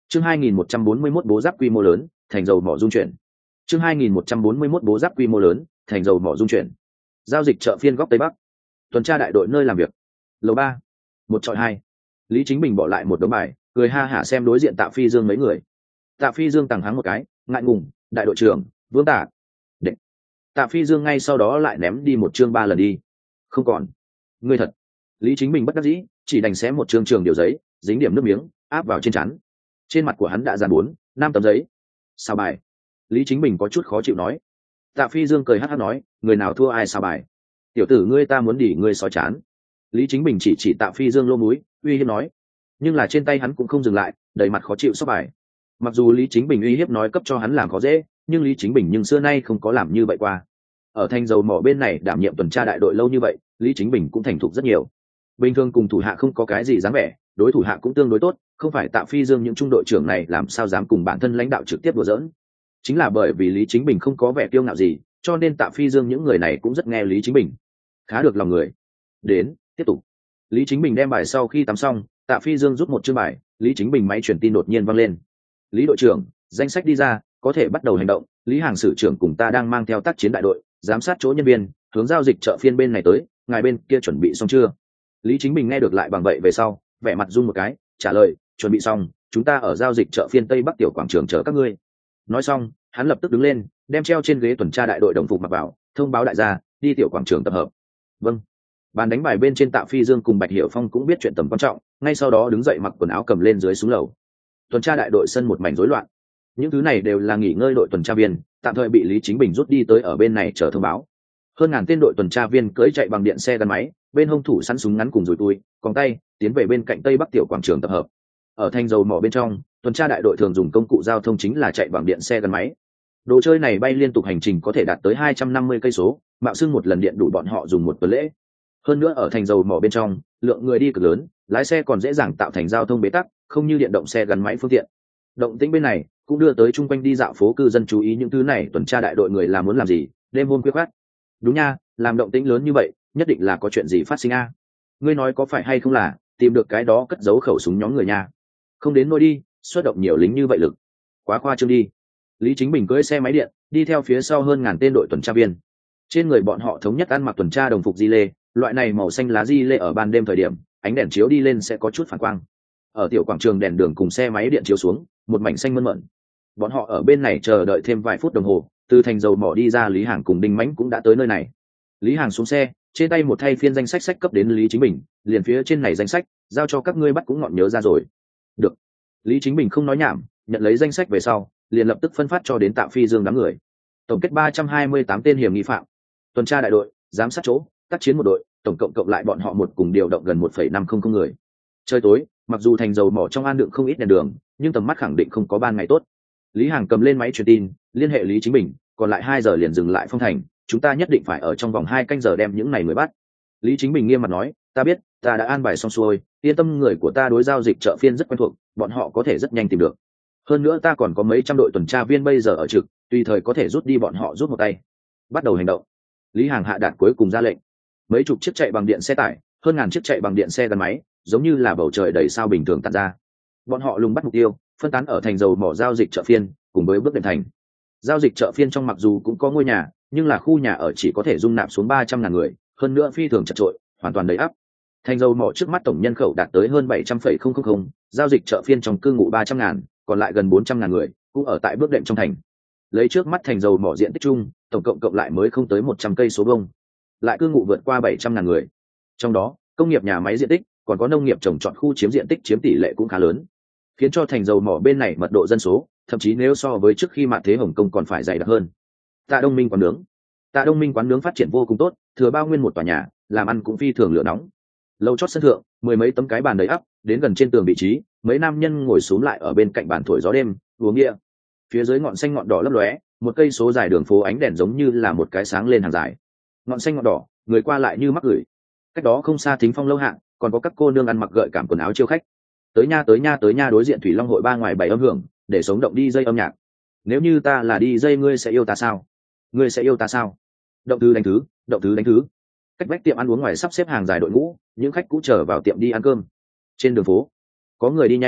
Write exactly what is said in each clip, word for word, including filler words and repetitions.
chương hai nghìn một trăm bốn mươi mốt bố giáp quy mô lớn, thành dầu mỏ dung chuyển. chương hai nghìn một trăm bốn mươi mốt bố giáp quy mô lớn, thành dầu mỏ dung chuyển. Giao dịch chợ phiên góc tây bắc, tuần tra đại đội nơi làm việc, lầu ba, một chọi hai. Lý Chính Bình bỏ lại một đống bài, cười ha hả xem đối diện Tạ Phi Dương mấy người. Tạ Phi Dương tằng hắng một cái, ngại ngùng, đại đội trưởng, Vương Tạ. Đệ. Tạ Phi Dương ngay sau đó lại ném đi một chương ba lần đi. Không còn. Ngươi thật. Lý Chính Bình bất đắc dĩ, chỉ đành xé một chương trường điều giấy, dính điểm nước miếng, áp vào trên trán. Trên mặt của hắn đã dàn bốn, năm tấm giấy. Sao bài? Lý Chính Bình có chút khó chịu nói. Tạ Phi Dương cười hắc hắc nói, người nào thua ai sao bài? Tiểu tử ngươi ta muốn đỉ ngươi sói chán. Lý Chính Bình chỉ chỉ Tạ Phi Dương lô múi, uy hiếp nói. Nhưng là trên tay hắn cũng không dừng lại, đầy mặt khó chịu sóc bài. Mặc dù Lý Chính Bình uy hiếp nói cấp cho hắn làm khó dễ, nhưng Lý Chính Bình nhưng xưa nay không có làm như vậy qua. Ở thành dầu mỏ bên này đảm nhiệm tuần tra đại đội lâu như vậy, Lý Chính Bình cũng thành thục rất nhiều. Bình thường cùng thủ hạ không có cái gì dáng vẻ, đối thủ hạ cũng tương đối tốt, không phải Tạ Phi Dương những trung đội trưởng này làm sao dám cùng bản thân lãnh đạo trực tiếp đùa giỡn. Chính là bởi vì Lý Chính Bình không có vẻ kiêu ngạo gì, cho nên Tạ Phi Dương những người này cũng rất nghe Lý Chính Bình. Khá được lòng người. Đến, tiếp tục. Lý Chính Bình đem bài sau khi tắm xong, Tạ Phi Dương rút một chương bài, Lý Chính Bình máy truyền tin đột nhiên vang lên. Lý đội trưởng, danh sách đi ra, có thể bắt đầu hành động. Lý Hàng sử trưởng cùng ta đang mang theo tác chiến đại đội, giám sát chỗ nhân viên, hướng giao dịch chợ phiên bên này tới, ngài bên kia chuẩn bị xong chưa? Lý Chính Bình nghe được lại bằng vậy về sau, vẻ mặt run một cái, trả lời, chuẩn bị xong, chúng ta ở giao dịch chợ phiên tây bắc tiểu quảng trường chờ các ngươi. Nói xong, hắn lập tức đứng lên, đem treo trên ghế tuần tra đại đội đồng phục mặc vào, thông báo đại gia, đi tiểu quảng trường tập hợp. Vâng. Bàn đánh bài bên trên Tạ Phi Dương cùng Bạch Hiểu Phong cũng biết chuyện tầm quan trọng, ngay sau đó đứng dậy mặc quần áo cầm lên dưới xuống lầu. Tuần tra đại đội sân một mảnh rối loạn. Những thứ này đều là nghỉ ngơi đội tuần tra viên, tạm thời bị Lý Chính Bình rút đi tới ở bên này chờ thông báo. Hơn ngàn tên đội tuần tra viên cưỡi chạy bằng điện xe gắn máy, bên hông thủ sẵn súng ngắn cùng dùi tui, còn tay tiến về bên cạnh tây bắc tiểu quảng trường tập hợp. Ở thành dầu mỏ bên trong, tuần tra đại đội thường dùng công cụ giao thông chính là chạy bằng điện xe gắn máy. Đồ chơi này bay liên tục hành trình có thể đạt tới hai trăm năm mươi cây số, mạo xưng một lần điện đủ bọn họ dùng một tuần lễ. Hơn nữa ở thành dầu mỏ bên trong, lượng người đi cực lớn, lái xe còn dễ dàng tạo thành giao thông bế tắc, không như điện động xe gắn máy phương tiện. Động tĩnh bên này cũng đưa tới chung quanh đi dạo phố cư dân chú ý những thứ này tuần tra đại đội người làm muốn làm gì, đêm hôm khuya khoắt. Đúng nha, làm động tĩnh lớn như vậy, nhất định là có chuyện gì phát sinh a. Ngươi nói có phải hay không là tìm được cái đó cất giấu khẩu súng nhóm người nha? Không đến nôi đi, xuất động nhiều lính như vậy lực, quá khoa trương đi. Lý Chính Bình cưỡi xe máy điện, đi theo phía sau hơn ngàn tên đội tuần tra viên. Trên người bọn họ thống nhất ăn mặc tuần tra đồng phục di lê, loại này màu xanh lá di lê ở ban đêm thời điểm, ánh đèn chiếu đi lên sẽ có chút phản quang. Ở tiểu quảng trường đèn đường cùng xe máy điện chiếu xuống, một mảnh xanh mơn mởn. Bọn họ ở bên này chờ đợi thêm vài phút đồng hồ, từ thành dầu mỏ đi ra Lý Hàng cùng Đinh Mãnh cũng đã tới nơi này. Lý Hàng xuống xe, trên tay một thay phiên danh sách sách cấp đến Lý Chính Bình, liền phía trên này danh sách, giao cho các ngươi bắt cũng ngọn nhớ ra rồi. Được. Lý Chính Bình không nói nhảm, nhận lấy danh sách về sau, liền lập tức phân phát cho đến Tạ Phi Dương đám người. Tổng kết ba trăm hai mươi tám tên hiểm nghi phạm. Tuần tra đại đội, giám sát chỗ, tác chiến một đội, tổng cộng cộng lại bọn họ một cùng điều động gần một phẩy năm không không người. Trời tối, mặc dù thành dầu mỏ trong an đượng không ít đèn đường, nhưng tầm mắt khẳng định không có ban ngày tốt. Lý Hàng cầm lên máy truyền tin, liên hệ Lý Chính Bình, còn lại hai giờ liền dừng lại phong thành, chúng ta nhất định phải ở trong vòng hai canh giờ đem những này người bắt. Lý Chính Bình nghiêm mặt nói, ta biết, ta đã an bài xong xuôi, yên tâm, người của ta đối giao dịch chợ phiên rất quen thuộc, bọn họ có thể rất nhanh tìm được. Hơn nữa ta còn có mấy trăm đội tuần tra viên bây giờ ở trực, tùy thời có thể rút đi bọn họ rút một tay. Bắt đầu hành động. Lý Hàng hạ đạt cuối cùng ra lệnh. Mấy chục chiếc chạy bằng điện xe tải, hơn ngàn chiếc chạy bằng điện xe gắn máy, giống như là bầu trời đầy sao bình thường tản ra. Bọn họ lùng bắt mục tiêu, phân tán ở thành dầu mỏ giao dịch chợ phiên, cùng với bước đệm thành. Giao dịch chợ phiên trong mặc dù cũng có ngôi nhà, nhưng là khu nhà ở chỉ có thể dung nạp xuống ba trăm ngàn người, hơn nữa phi thường chật trội, hoàn toàn đầy ắp. Thành dầu mỏ trước mắt tổng nhân khẩu đạt tới hơn bảy trăm phẩy không không không, giao dịch chợ phiên trong cư ngụ ba trăm ngàn, còn lại gần bốn trăm ngàn người cũng ở tại bước đệm trong thành. Lấy trước mắt thành dầu mỏ diện tích chung, tổng cộng cộng lại mới không tới một trăm cây số vuông, lại cư ngụ vượt qua bảy trăm ngàn người. Trong đó, công nghiệp nhà máy diện tích, còn có nông nghiệp trồng trọt khu chiếm diện tích chiếm tỷ lệ cũng khá lớn, khiến cho thành dầu mỏ bên này mật độ dân số, thậm chí nếu so với trước khi mạn thế Hồng Kông còn phải dày đặc hơn. Tạ Đông Minh quán nướng. Tạ Đông Minh quán nướng phát triển vô cùng tốt, thừa bao nguyên một tòa nhà, làm ăn cũng phi thường lửa nóng. Lầu chót sân thượng, mười mấy tấm cái bàn đầy ắp, đến gần trên tường vị trí, mấy nam nhân ngồi xúm lại ở bên cạnh bàn thổi gió đêm, uống bia. Phía dưới ngọn xanh ngọn đỏ lấp lóe, một cây số dài đường phố ánh đèn giống như là một cái sáng lên hàng dài. Ngọn xanh ngọn đỏ, người qua lại như mắc gửi. Cách đó không xa Thính Phong lâu hạng, còn có các cô nương ăn mặc gợi cảm quần áo chiêu khách. Tới nha tới nha tới nha, đối diện Thủy Long hội ba ngoài bảy âm hưởng, để sống động đi dây âm nhạc. Nếu như ta là đi dây, ngươi sẽ yêu ta sao? Ngươi sẽ yêu ta sao? Động thứ đánh thứ, động thứ đánh thứ. Cách vách tiệm ăn uống ngoài sắp xếp hàng dài đội ngũ, những khách cũ chờ vào tiệm đi ăn cơm. Trên đường phố, có người đi nhanh,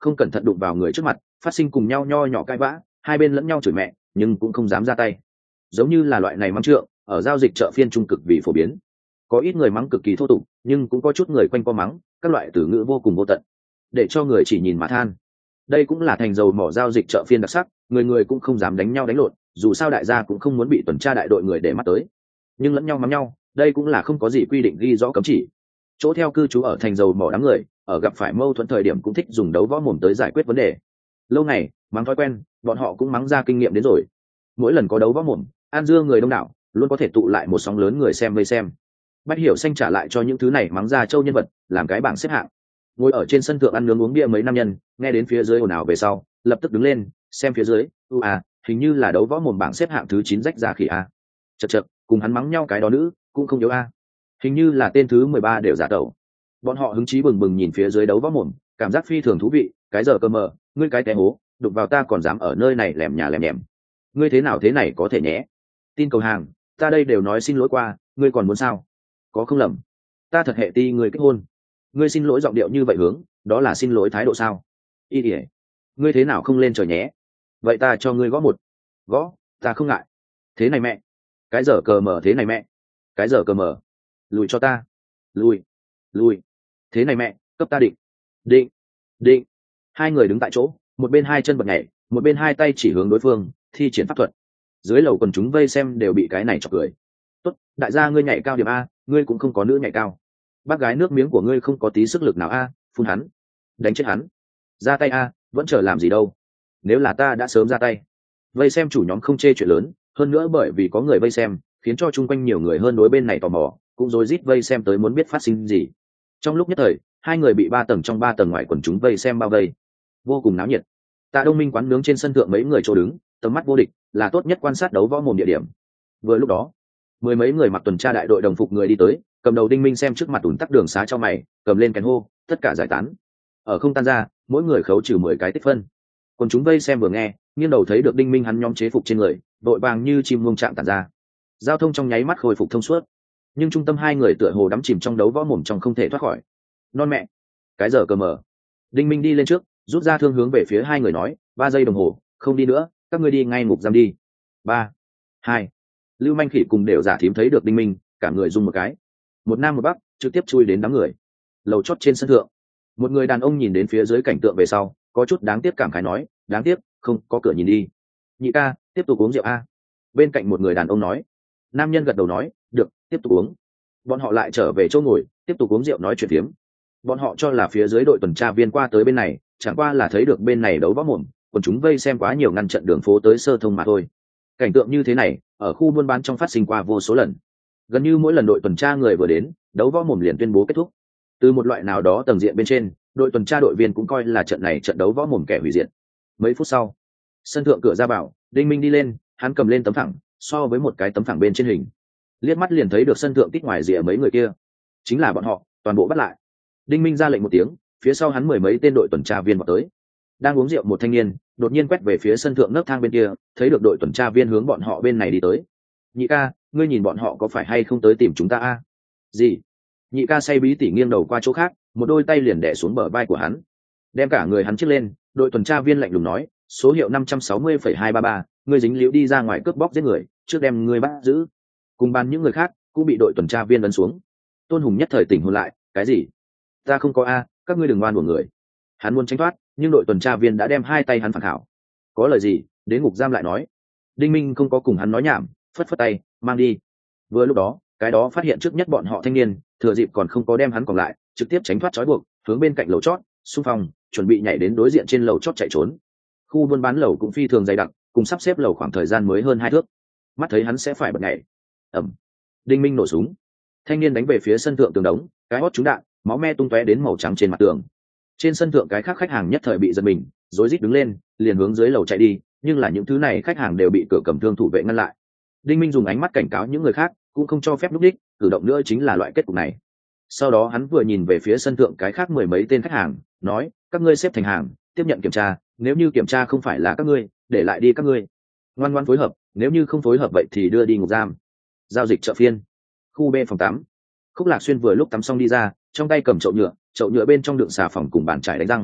không cẩn thận đụng vào người trước mặt, phát sinh cùng nhau nho nhỏ cãi vã, hai bên lẫn nhau chửi mẹ nhưng cũng không dám ra tay. Giống như là loại này mắng trượng ở giao dịch chợ phiên trung cực vì phổ biến, có ít người mắng cực kỳ thô tục nhưng cũng có chút người quanh co mắng các loại từ ngữ vô cùng vô tận để cho người chỉ nhìn mà than. Đây cũng là thành dầu mỏ giao dịch chợ phiên đặc sắc, người người cũng không dám đánh nhau đánh lộn, dù sao đại gia cũng không muốn bị tuần tra đại đội người để mắt tới, nhưng lẫn nhau mắng nhau đây cũng là không có gì quy định ghi rõ cấm chỉ. Chỗ theo cư trú ở thành dầu mỏ đám người ở gặp phải mâu thuẫn thời điểm cũng thích dùng đấu võ mồm tới giải quyết vấn đề. Lâu ngày mắng thói quen, bọn họ cũng mắng ra kinh nghiệm đến rồi. Mỗi lần có đấu võ mồm, an dưa người đông đảo luôn có thể tụ lại một sóng lớn người xem vây xem. Bách Hiểu Xanh trả lại cho những thứ này mắng ra châu nhân vật làm cái bảng xếp hạng. Ngồi ở trên sân thượng ăn nướng uống bia mấy nam nhân nghe đến phía dưới ồn ào về sau lập tức đứng lên xem phía dưới. U à, hình như là đấu võ mồm bảng xếp hạng thứ chín rách ra khỉ a. Chật chật, cùng hắn mắng nhau cái đó nữ cũng không yếu a. Hình như là tên thứ mười ba đều giả tẩu. Bọn họ hứng chí bừng bừng nhìn phía dưới đấu võ mồm, cảm giác phi thường thú vị. Cái giờ cơ mờ, ngươi cái té hố, đụng vào ta còn dám ở nơi này lèm nhà lèm nhèm. Ngươi thế nào thế này có thể nhé? Tin cầu hàng, ta đây đều nói xin lỗi qua, ngươi còn muốn sao? Có không lầm, ta thật hệ ti người kết hôn. Ngươi xin lỗi giọng điệu như vậy hướng, đó là xin lỗi thái độ sao? Y ỉa, ngươi thế nào không lên trời nhé? Vậy ta cho ngươi gõ một. Gõ, ta không ngại. Thế này mẹ, cái giờ cờ mở thế này mẹ, cái giờ cờ mở, lùi cho ta, lùi, lùi. Thế này mẹ, cấp ta định, định, định. Hai người đứng tại chỗ, một bên hai chân bật nhảy, một bên hai tay chỉ hướng đối phương, thi triển pháp thuật. Dưới lầu quần chúng vây xem đều bị cái này chọc cười. Tốt, đại gia ngươi nhảy cao điểm a, ngươi cũng không có nữ nhảy cao. Bác gái nước miếng của ngươi không có tí sức lực nào a, phun hắn, đánh chết hắn. Ra tay a, vẫn chờ làm gì đâu. Nếu là ta đã sớm ra tay. Vây xem chủ nhóm không chê chuyện lớn, hơn nữa bởi vì có người vây xem, khiến cho chung quanh nhiều người hơn đối bên này tò mò, cũng rối rít vây xem tới muốn biết phát sinh gì. Trong lúc nhất thời, hai người bị ba tầng trong ba tầng ngoài quần chúng vây xem bao vây, vô cùng náo nhiệt. Tạ Đông Minh quán nướng trên sân thượng mấy người chỗ đứng, tầm mắt vô địch, là tốt nhất quan sát đấu võ mồm địa điểm. Vừa lúc đó, mười mấy người mặc tuần tra đại đội đồng phục người đi tới, cầm đầu Đinh Minh xem trước mặt ủn tắc đường xá cho mày, cầm lên kèn hô, tất cả giải tán. Ở không tan ra, mỗi người khấu trừ mười cái tích phân. Còn chúng vây xem vừa nghe, nghiêng đầu thấy được Đinh Minh hắn nhóm chế phục trên người, đội vàng như chim muông chạm tản ra. Giao thông trong nháy mắt khôi phục thông suốt, nhưng trung tâm hai người tựa hồ đắm chìm trong đấu võ mồm trong không thể thoát khỏi. Non mẹ, cái giờ cờ mở. Đinh Minh đi lên trước, rút ra thương hướng về phía hai người nói, ba giây đồng hồ, không đi nữa, các ngươi đi ngay ngục giam đi. Ba, hai. Lưu Manh Khỉ cùng đều giả thím thấy được Đinh Minh, cả người rung một cái. Một nam một bắc, trực tiếp chui đến đám người. Lầu chót trên sân thượng, một người đàn ông nhìn đến phía dưới cảnh tượng về sau, có chút đáng tiếc cảm khái nói, đáng tiếc, không có cửa nhìn đi. Nhị ca, tiếp tục uống rượu a. Bên cạnh một người đàn ông nói. Nam nhân gật đầu nói, được, tiếp tục uống. Bọn họ lại trở về chỗ ngồi, tiếp tục uống rượu nói chuyện phiếm. Bọn họ cho là phía dưới đội tuần tra viên qua tới bên này, chẳng qua là thấy được bên này đấu võ mồm, còn chúng vây xem quá nhiều ngăn chặn đường phố tới sơ thông mà thôi. Cảnh tượng như thế này ở khu buôn bán trong phát sinh qua vô số lần, gần như mỗi lần đội tuần tra người vừa đến, đấu võ mồm liền tuyên bố kết thúc. Từ một loại nào đó tầng diện bên trên, đội tuần tra đội viên cũng coi là trận này trận đấu võ mồm kẻ hủy diệt. Mấy phút sau, sân thượng cửa ra vào, Đinh Minh đi lên, hắn cầm lên tấm phẳng, so với một cái tấm phẳng bên trên hình, liếc mắt liền thấy được sân thượng tích ngoài rìa mấy người kia, chính là bọn họ, toàn bộ bắt lại. Đinh Minh ra lệnh một tiếng, phía sau hắn mười mấy tên đội tuần tra viên vào tới. Đang uống rượu một thanh niên đột nhiên quét về phía sân thượng nấc thang bên kia, thấy được đội tuần tra viên hướng bọn họ bên này đi tới. Nhị ca, ngươi nhìn bọn họ có phải hay không tới tìm chúng ta a? Gì? Nhị ca say bí tỉ nghiêng đầu qua chỗ khác, một đôi tay liền đè xuống bờ vai của hắn, đem cả người hắn chiếc lên. Đội tuần tra viên lạnh lùng nói, số hiệu năm trăm sáu mươi phẩy hai ba ba, ngươi dính liễu đi ra ngoài cướp bóc giết người, trước đem ngươi bắt giữ. Cùng bàn những người khác cũng bị đội tuần tra viên ấn xuống. Tôn Hùng nhất thời tỉnh hồn lại, cái gì? Ta không có a, các ngươi đừng oan uổng người. Hắn muốn tránh thoát, nhưng đội tuần tra viên đã đem hai tay hắn phản khảo. Có lời gì, đến ngục giam lại nói. Đinh Minh không có cùng hắn nói nhảm, phất phất tay, mang đi. Vừa lúc đó, cái đó phát hiện trước nhất bọn họ thanh niên, thừa dịp còn không có đem hắn còn lại, trực tiếp tránh thoát trói buộc, hướng bên cạnh lầu chót, xung phong, chuẩn bị nhảy đến đối diện trên lầu chót chạy trốn. Khu buôn bán lầu cũng phi thường dày đặc, cùng sắp xếp lầu khoảng thời gian mới hơn hai thước. Mắt thấy hắn sẽ phải bật nhảy. Ầm. Đinh Minh nổ súng. Thanh niên đánh về phía sân thượng tường đống, cái hót trúng đạn, máu me tung tóe đến màu trắng trên mặt tường. Trên sân thượng cái khác khách hàng nhất thời bị giật mình, rối rít đứng lên, liền hướng dưới lầu chạy đi, nhưng là những thứ này khách hàng đều bị cửa cầm thương thủ vệ ngăn lại. Đinh Minh dùng ánh mắt cảnh cáo những người khác, cũng không cho phép lúc đích, cử động nữa chính là loại kết cục này. Sau đó hắn vừa nhìn về phía sân thượng cái khác mười mấy tên khách hàng, nói, các ngươi xếp thành hàng, tiếp nhận kiểm tra, nếu như kiểm tra không phải là các ngươi, để lại đi các ngươi. Ngoan ngoãn phối hợp, nếu như không phối hợp vậy thì đưa đi ngục giam. Giao dịch chợ phiên, khu B phòng tắm. Khúc Lạc Xuyên vừa lúc tắm xong đi ra, trong tay cầm chậu nhựa, chậu nhựa bên trong đựng xà phòng cùng bàn chải đánh răng.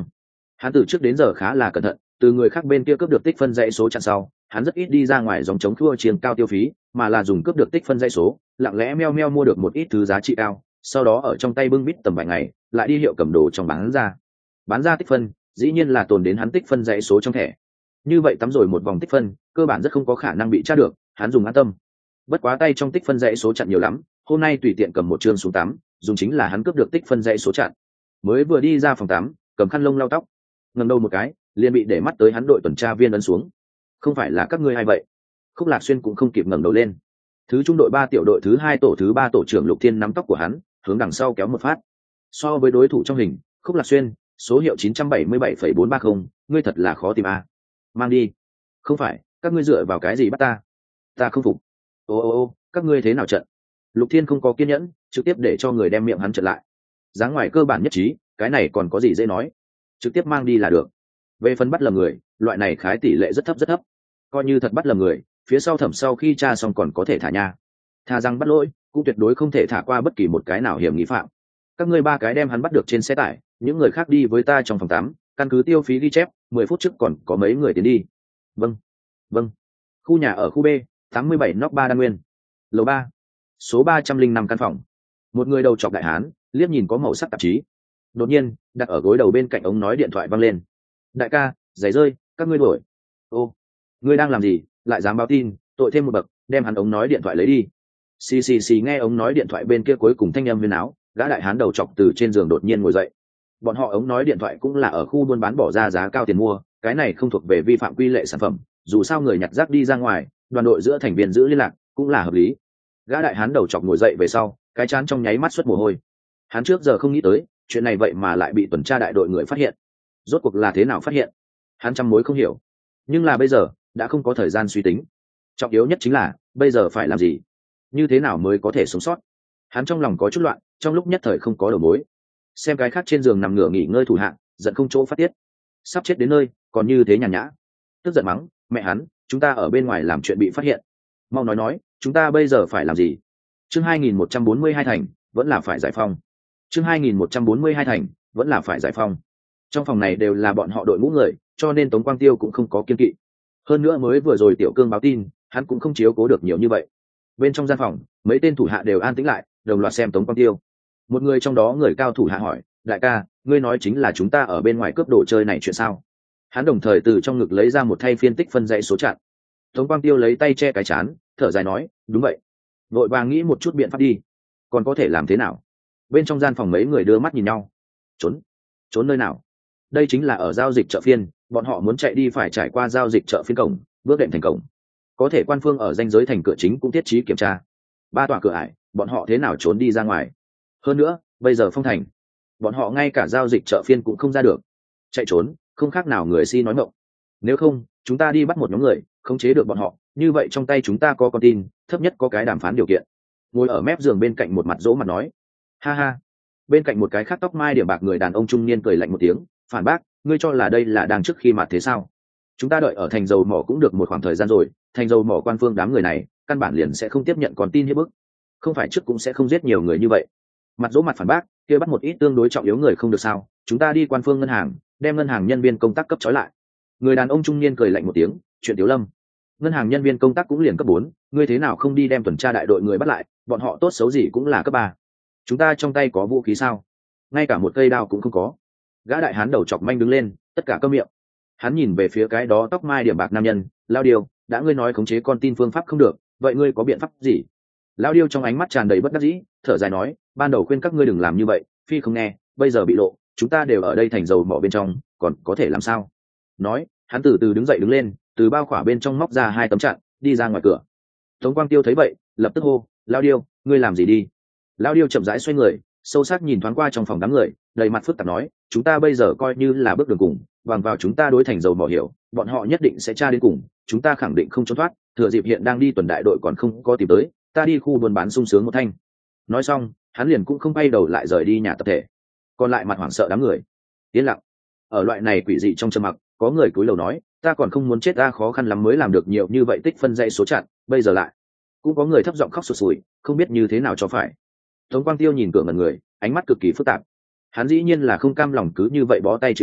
Hắn từ trước đến giờ khá là cẩn thận, từ người khác bên kia cướp được tích phân dãy số chặn sau, hắn rất ít đi ra ngoài dòng chống thua chiêng cao tiêu phí, mà là dùng cướp được tích phân dãy số, lặng lẽ meo meo mua được một ít thứ giá trị cao, sau đó ở trong tay bưng bít tầm vài ngày, lại đi hiệu cầm đồ trong bán ra. Bán ra tích phân, dĩ nhiên là tồn đến hắn tích phân dãy số trong thẻ. Như vậy tắm rồi một vòng tích phân, cơ bản rất không có khả năng bị tra được, hắn dùng an tâm. Bất quá tay trong tích phân dãy số chặn nhiều lắm, hôm nay tùy tiện cầm một chương xuống tắm, dùng chính là hắn cướp được tích phân dãy số chặn. Mới vừa đi ra phòng tắm, cầm khăn lông lau tóc, ngẩng đầu một cái, liền bị để mắt tới hắn đội tuần tra viên ấn xuống. Không phải là các ngươi hay vậy? Khúc Lạc Xuyên cũng không kịp ngẩng đầu lên. Thứ trung đội ba tiểu đội thứ hai tổ thứ ba tổ trưởng Lục Thiên nắm tóc của hắn, hướng đằng sau kéo một phát. So với đối thủ trong hình, Khúc Lạc Xuyên, số hiệu chín trăm bảy mươi bảy phẩy bốn ba không, ngươi thật là khó tìm a. Mang đi. Không phải, các ngươi dựa vào cái gì bắt ta? Ta không phục. Ô ô ô, các ngươi thế nào trận? Lục Thiên không có kiên nhẫn, trực tiếp để cho người đem miệng hắn trợn lại. Dáng ngoài cơ bản nhất trí, cái này còn có gì dễ nói, trực tiếp mang đi là được. Về phần bắt lầm người, loại này khái tỷ lệ rất thấp rất thấp, coi như thật bắt lầm người, phía sau thẩm sau khi tra xong còn có thể thả nha. Thà rằng bắt lỗi, cũng tuyệt đối không thể thả qua bất kỳ một cái nào hiểm nghi phạm. Các ngươi ba cái đem hắn bắt được trên xe tải, những người khác đi với ta trong phòng tắm, căn cứ tiêu phí ghi chép, mười phút trước còn có mấy người tiến đi. Vâng, vâng. Khu nhà ở khu B, tám mươi bảy nóc ba Đan Nguyên, lầu ba, số ba trăm linh năm căn phòng. Một người đầu chọc đại hán, liếc nhìn có màu sắc tạp chí. Đột nhiên, đặt ở gối đầu bên cạnh ống nói điện thoại văng lên. Đại ca, giày rơi, các ngươi đuổi. Ô, ngươi đang làm gì, lại dám báo tin, tội thêm một bậc, đem hắn ống nói điện thoại lấy đi. Xì xì xì, nghe ống nói điện thoại bên kia cuối cùng thanh âm huyên áo, gã đại hán đầu chọc từ trên giường đột nhiên ngồi dậy. Bọn họ ống nói điện thoại cũng là ở khu buôn bán bỏ ra giá cao tiền mua, cái này không thuộc về vi phạm quy lệ sản phẩm, dù sao người nhặt rác đi ra ngoài, đoàn đội giữa thành viên giữ liên lạc cũng là hợp lý. Gã đại hán đầu chọc ngồi dậy về sau, cái trán trong nháy mắt xuất mồ hôi. Hắn trước giờ không nghĩ tới chuyện này vậy mà lại bị tuần tra đại đội người phát hiện. Rốt cuộc là thế nào phát hiện, hắn trăm mối không hiểu. Nhưng là bây giờ đã không có thời gian suy tính, trọng yếu nhất chính là bây giờ phải làm gì, như thế nào mới có thể sống sót. Hắn trong lòng có chút loạn, trong lúc nhất thời không có đầu mối. Xem cái khác trên giường nằm ngửa nghỉ ngơi thủ hạng, giận không chỗ phát tiết, sắp chết đến nơi còn như thế nhàn nhã, tức giận mắng mẹ hắn, chúng ta ở bên ngoài làm chuyện bị phát hiện, mau nói nói chúng ta bây giờ phải làm gì. Chương hai nghìn một trăm bốn mươi hai thành vẫn là phải giải phong. Chương hai nghìn một trăm bốn mươi hai thành vẫn là phải giải phong. Trong phòng này đều là bọn họ đội ngũ người, cho nên Tống Quang Tiêu cũng không có kiên kỵ. Hơn nữa mới vừa rồi Tiểu Cương báo tin, hắn cũng không chiếu cố được nhiều như vậy. Bên trong gian phòng, mấy tên thủ hạ đều an tĩnh lại, đồng loạt xem Tống Quang Tiêu. Một người trong đó người cao thủ hạ hỏi, đại ca, ngươi nói chính là chúng ta ở bên ngoài cướp đồ chơi này chuyện sao? Hắn đồng thời từ trong ngực lấy ra một thay phiên tích phân dãy số chặn. Tống Quang Tiêu lấy tay che cái chán, thở dài nói, đúng vậy. Vội vàng nghĩ một chút biện pháp đi, còn có thể làm thế nào? Bên trong gian phòng mấy người đưa mắt nhìn nhau. Trốn? Trốn nơi nào? Đây chính là ở giao dịch chợ phiên, bọn họ muốn chạy đi phải trải qua giao dịch chợ phiên cổng, bước đệm thành cổng. Có thể quan phương ở ranh giới thành cửa chính cũng thiết trí kiểm tra. Ba tòa cửa ải, bọn họ thế nào trốn đi ra ngoài? Hơn nữa, bây giờ phong thành, bọn họ ngay cả giao dịch chợ phiên cũng không ra được. Chạy trốn, không khác nào người si nói mộng. Nếu không, chúng ta đi bắt một nhóm người, khống chế được bọn họ, như vậy trong tay chúng ta có con tin, thấp nhất có cái đàm phán điều kiện. Ngồi ở mép giường bên cạnh một mặt dỗ mặt nói, ha ha. Bên cạnh một cái khác tóc mai điểm bạc người đàn ông trung niên cười lạnh một tiếng, phản bác, ngươi cho là đây là đang trước khi mặt thế sao? Chúng ta đợi ở thành dầu mỏ cũng được một khoảng thời gian rồi, thành dầu mỏ quan phương đám người này căn bản liền sẽ không tiếp nhận con tin hiếp bức, không phải trước cũng sẽ không giết nhiều người như vậy. Mặt dỗ mặt phản bác, kia bắt một ít tương đối trọng yếu người không được sao? Chúng ta đi quan phương ngân hàng, đem ngân hàng nhân viên công tác cấp trói lại. Người đàn ông trung niên cười lạnh một tiếng, chuyện Tiểu Lâm, ngân hàng nhân viên công tác cũng liền cấp bốn, ngươi thế nào không đi đem tuần tra đại đội người bắt lại, bọn họ tốt xấu gì cũng là cấp ba. Chúng ta trong tay có vũ khí sao? Ngay cả một cây đao cũng không có. Gã đại hán đầu chọc manh đứng lên, tất cả câm miệng. Hắn nhìn về phía cái đó tóc mai điểm bạc nam nhân, lao điêu, đã ngươi nói khống chế con tin phương pháp không được, vậy ngươi có biện pháp gì? Lao điêu trong ánh mắt tràn đầy bất đắc dĩ, thở dài nói, ban đầu khuyên các ngươi đừng làm như vậy, phi không nghe, bây giờ bị lộ, chúng ta đều ở đây thành dầu mỏ bên trong, còn có thể làm sao? Nói, hắn từ từ đứng dậy đứng lên, từ bao khỏa bên trong móc ra hai tấm chặn, đi ra ngoài cửa. Tống Quang Tiêu thấy vậy, lập tức hô, lao điêu, ngươi làm gì đi? Lao điêu chậm rãi xoay người, sâu sắc nhìn thoáng qua trong phòng đám người, đầy mặt phức tạp nói, chúng ta bây giờ coi như là bước đường cùng, bằng vào chúng ta đối thành dầu mỏ hiểu, bọn họ nhất định sẽ tra đến cùng, chúng ta khẳng định không trốn thoát. Thừa dịp hiện đang đi tuần đại đội còn không có tìm tới, ta đi khu buôn bán sung sướng một thanh. Nói xong, hắn liền cũng không bay đầu lại rời đi nhà tập thể. Còn lại mặt hoảng sợ đám người yên lặng. Ở loại này quỷ dị trong trầm mặc, có người cúi đầu nói, ta còn không muốn chết, ta khó khăn lắm mới làm được nhiều như vậy tích phân dãy số chặn, bây giờ lại. Cũng có người thấp giọng khóc sụt sùi, không biết như thế nào cho phải. Tống Quang Tiêu nhìn cửa ngẩn người, ánh mắt cực kỳ phức tạp. Hắn dĩ nhiên là không cam lòng cứ như vậy bó tay chịu trói,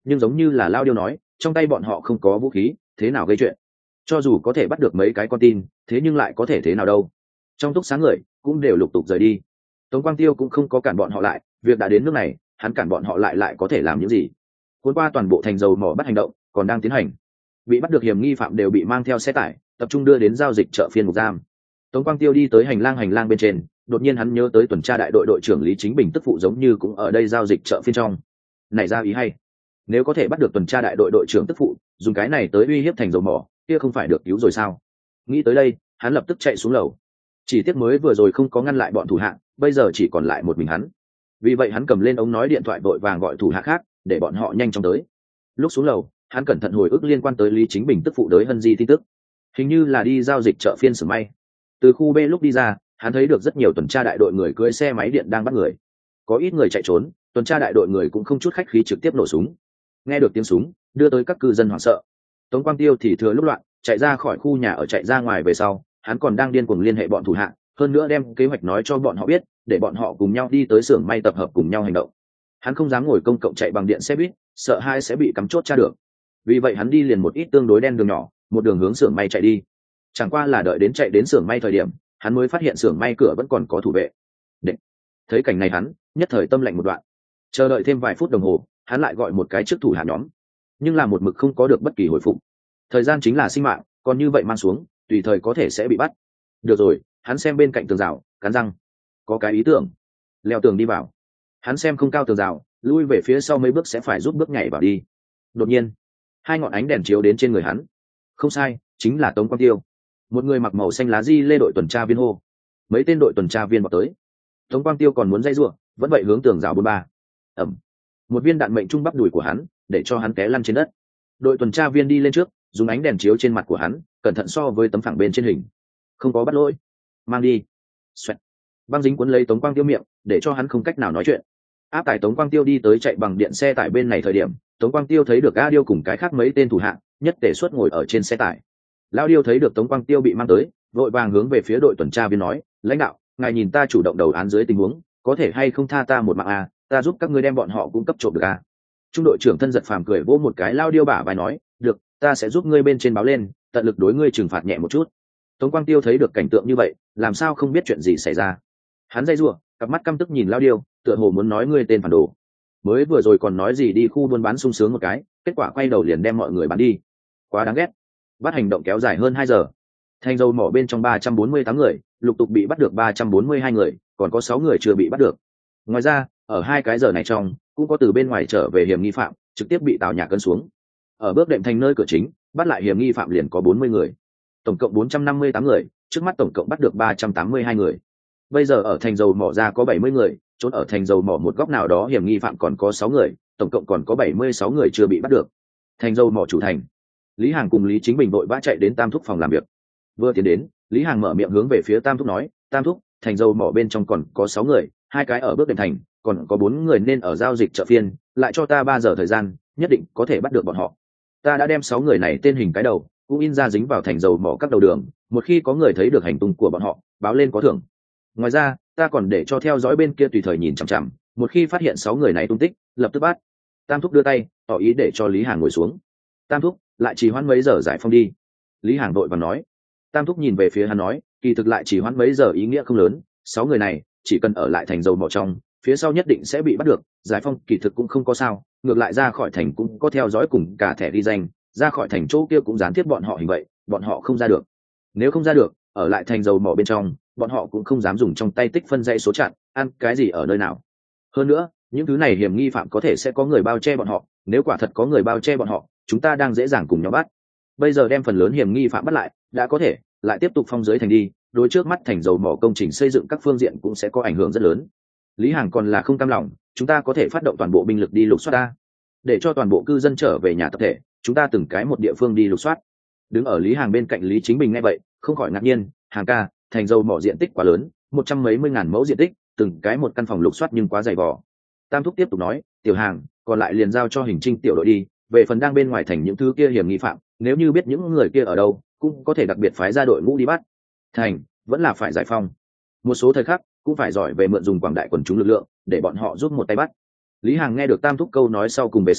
nhưng giống như là Lao Điêu nói, trong tay bọn họ không có vũ khí, thế nào gây chuyện? Cho dù có thể bắt được mấy cái con tin, thế nhưng lại có thể thế nào đâu? Trong túc sáng người cũng đều lục tục rời đi. Tống Quang Tiêu cũng không có cản bọn họ lại, việc đã đến nước này, hắn cản bọn họ lại lại có thể làm những gì? Cuốn qua toàn bộ thành dầu mỏ bắt hành động còn đang tiến hành, bị bắt được hiểm nghi phạm đều bị mang theo xe tải tập trung đưa đến giao dịch chợ phiên mục giam. Tống Quang Tiêu đi tới hành lang hành lang bên trên, đột nhiên hắn nhớ tới tuần tra đại đội đội trưởng Lý Chính Bình tức phụ giống như cũng ở đây giao dịch chợ phiên trong. Này ra ý hay, nếu có thể bắt được tuần tra đại đội đội trưởng tức phụ, dùng cái này tới uy hiếp thành dầu mỏ, kia không phải được cứu rồi sao? Nghĩ tới đây, hắn lập tức chạy xuống lầu. Chỉ tiếc mới vừa rồi không có ngăn lại bọn thủ hạ, bây giờ chỉ còn lại một mình hắn. Vì vậy hắn cầm lên ống nói điện thoại vội vàng gọi thủ hạ khác, để bọn họ nhanh chóng tới. Lúc xuống lầu, hắn cẩn thận hồi ức liên quan tới Lý Chính Bình tức phụ đới Hân Di tin tức. Hình như là đi giao dịch chợ phiên xưởng may. Từ khu B lúc đi ra, hắn thấy được rất nhiều tuần tra đại đội người cưỡi xe máy điện đang bắt người. Có ít người chạy trốn, tuần tra đại đội người cũng không chút khách khí trực tiếp nổ súng. Nghe được tiếng súng, đưa tới các cư dân hoảng sợ. Tống Quang Tiêu thì thừa lúc loạn, chạy ra khỏi khu nhà ở chạy ra ngoài về sau, hắn còn đang điên cuồng liên hệ bọn thủ hạ, hơn nữa đem kế hoạch nói cho bọn họ biết, để bọn họ cùng nhau đi tới xưởng may tập hợp cùng nhau hành động. Hắn không dám ngồi công cộng chạy bằng điện xe buýt, sợ hai sẽ bị cắm chốt tra được. Vì vậy hắn đi liền một ít tương đối đen đường nhỏ, một đường hướng xưởng may chạy đi. Chẳng qua là đợi đến chạy đến xưởng may thời điểm, hắn mới phát hiện xưởng may cửa vẫn còn có thủ vệ. Đệ. Thấy cảnh này hắn nhất thời tâm lạnh một đoạn. Chờ đợi thêm vài phút đồng hồ, hắn lại gọi một cái trước thủ hạ nhóm, nhưng là một mực không có được bất kỳ hồi phục. Thời gian chính là sinh mạng, còn như vậy mang xuống, tùy thời có thể sẽ bị bắt. Được rồi, hắn xem bên cạnh tường rào, cắn răng, có cái ý tưởng, leo tường đi vào. Hắn xem không cao tường rào, lui về phía sau mấy bước sẽ phải giúp bước nhảy vào đi. Đột nhiên, hai ngọn ánh đèn chiếu đến trên người hắn. Không sai, chính là Tống Quang Tiêu. Một người mặc màu xanh lá di lê đội tuần tra viên hô. Mấy tên đội tuần tra viên vào tới. Tống Quang Tiêu còn muốn dây giụa, vẫn vậy hướng tường rào bốn ba. Ẩm. Một viên đạn mệnh trung bắp đùi của hắn, để cho hắn té lăn trên đất. Đội tuần tra viên đi lên trước, dùng ánh đèn chiếu trên mặt của hắn, cẩn thận so với tấm phẳng bên trên hình. Không có bắt lỗi, mang đi. Xoẹt. Băng dính cuốn lấy Tống Quang Tiêu miệng, để cho hắn không cách nào nói chuyện. Áp tải Tống Quang Tiêu đi tới chạy bằng điện xe tải bên này thời điểm, Tống Quang Tiêu thấy được A Điêu cùng cái khác mấy tên thủ hạ, nhất tề suất ngồi ở trên xe tải. Lao Điêu thấy được Tống Quang Tiêu bị mang tới, vội vàng hướng về phía đội tuần tra viên nói, lãnh đạo, ngài nhìn ta chủ động đầu án dưới tình huống, có thể hay không tha ta một mạng à, ta giúp các ngươi đem bọn họ cung cấp trộm được à. Trung đội trưởng Thân Giật phàm cười vỗ một cái Lao Điêu bả vai nói, được, ta sẽ giúp ngươi bên trên báo lên, tận lực đối ngươi trừng phạt nhẹ một chút. Tống Quang Tiêu thấy được cảnh tượng như vậy, làm sao không biết chuyện gì xảy ra. Hắn dây rủa, cặp mắt căm tức nhìn Lao Điêu, tựa hồ muốn nói ngươi tên phản đồ. Mới vừa rồi còn nói gì đi khu buôn bán sung sướng một cái, kết quả quay đầu liền đem mọi người bán đi. Quá đáng ghét. Bắt hành động kéo dài hơn hai giờ. Thành dầu mỏ bên trong ba trăm bốn mươi tám người, lục tục bị bắt được ba trăm bốn mươi hai người, còn có sáu người chưa bị bắt được. Ngoài ra, ở hai cái giờ này trong, cũng có từ bên ngoài trở về hiểm nghi phạm, trực tiếp bị tàu nhà cân xuống. Ở bước đệm thành nơi cửa chính, bắt lại hiểm nghi phạm liền có bốn mươi người. Tổng cộng bốn trăm năm mươi tám người, trước mắt tổng cộng bắt được ba trăm tám mươi hai người. Bây giờ ở thành dầu mỏ ra có bảy mươi người, trốn ở thành dầu mỏ một góc nào đó hiểm nghi phạm còn có sáu người, tổng cộng còn có bảy mươi sáu người chưa bị bắt được. Thành dầu mỏ chủ thành. Lý Hàng cùng Lý Chính Bình vội vã chạy đến Tam Thúc phòng làm việc. Vừa tiến đến, Lý Hàng mở miệng hướng về phía Tam Thúc nói, Tam Thúc, thành dầu mỏ bên trong còn có sáu người, hai cái ở bước đệm thành, còn có bốn người nên ở giao dịch chợ phiên, lại cho ta ba giờ thời gian, nhất định có thể bắt được bọn họ. Ta đã đem sáu người này tên hình cái đầu, cũng in ra dính vào thành dầu mỏ các đầu đường, một khi có người thấy được hành tung của bọn họ, báo lên có thưởng. Ngoài ra, ta còn để cho theo dõi bên kia tùy thời nhìn chằm chằm, một khi phát hiện sáu người này tung tích, lập tức bắt. Tam Thúc đưa tay, tỏ ý để cho Lý Hàng ngồi xuống. Tam Thúc, lại chỉ hoãn mấy giờ giải phong đi. Lý Hàng đội và nói. Tam Thúc nhìn về phía hắn nói, kỳ thực lại chỉ hoãn mấy giờ ý nghĩa không lớn, sáu người này chỉ cần ở lại thành dầu mỏ trong, phía sau nhất định sẽ bị bắt được, giải phong kỳ thực cũng không có sao, ngược lại ra khỏi thành cũng có theo dõi cùng cả thẻ ghi danh, ra khỏi thành chỗ kia cũng gián tiếp bọn họ hình vậy, bọn họ không ra được. Nếu không ra được, ở lại thành dầu mỏ bên trong, bọn họ cũng không dám dùng trong tay tích phân dãy số chặn, ăn cái gì ở nơi nào. Hơn nữa, những thứ này hiểm nghi phạm có thể sẽ có người bao che bọn họ, nếu quả thật có người bao che bọn họ, chúng ta đang dễ dàng cùng nhau bắt. Bây giờ đem phần lớn hiểm nghi phạm bắt lại, đã có thể lại tiếp tục phong giới thành đi, đối trước mắt thành dầu mỏ công trình xây dựng các phương diện cũng sẽ có ảnh hưởng rất lớn. Lý Hàng còn là không cam lòng, chúng ta có thể phát động toàn bộ binh lực đi lục soát ta, để cho toàn bộ cư dân trở về nhà tập thể, chúng ta từng cái một địa phương đi lục soát. Đứng ở Lý Hàng bên cạnh Lý Chính Bình nghe vậy, không khỏi ngạc nhiên, Hàng ca, thành dầu mỏ diện tích quá lớn, một trăm mấy mươi ngàn mẫu diện tích, từng cái một căn phòng lục soát nhưng quá dày vò. Tam Thúc tiếp tục nói, Tiểu Hàng, còn lại liền giao cho hình trinh tiểu đội đi, về phần đang bên ngoài thành những thứ kia hiểm nghi phạm, nếu như biết những người kia ở đâu, cũng có thể đặc biệt phái ra đội ngũ đi bắt. Thành vẫn là phải giải phong, một số thời khắc cũng phải giỏi về mượn dùng quảng đại quần chúng lực lượng, để bọn họ giúp một tay bắt. Lý Hàng nghe được Tam Thúc câu nói sau cùng về sau,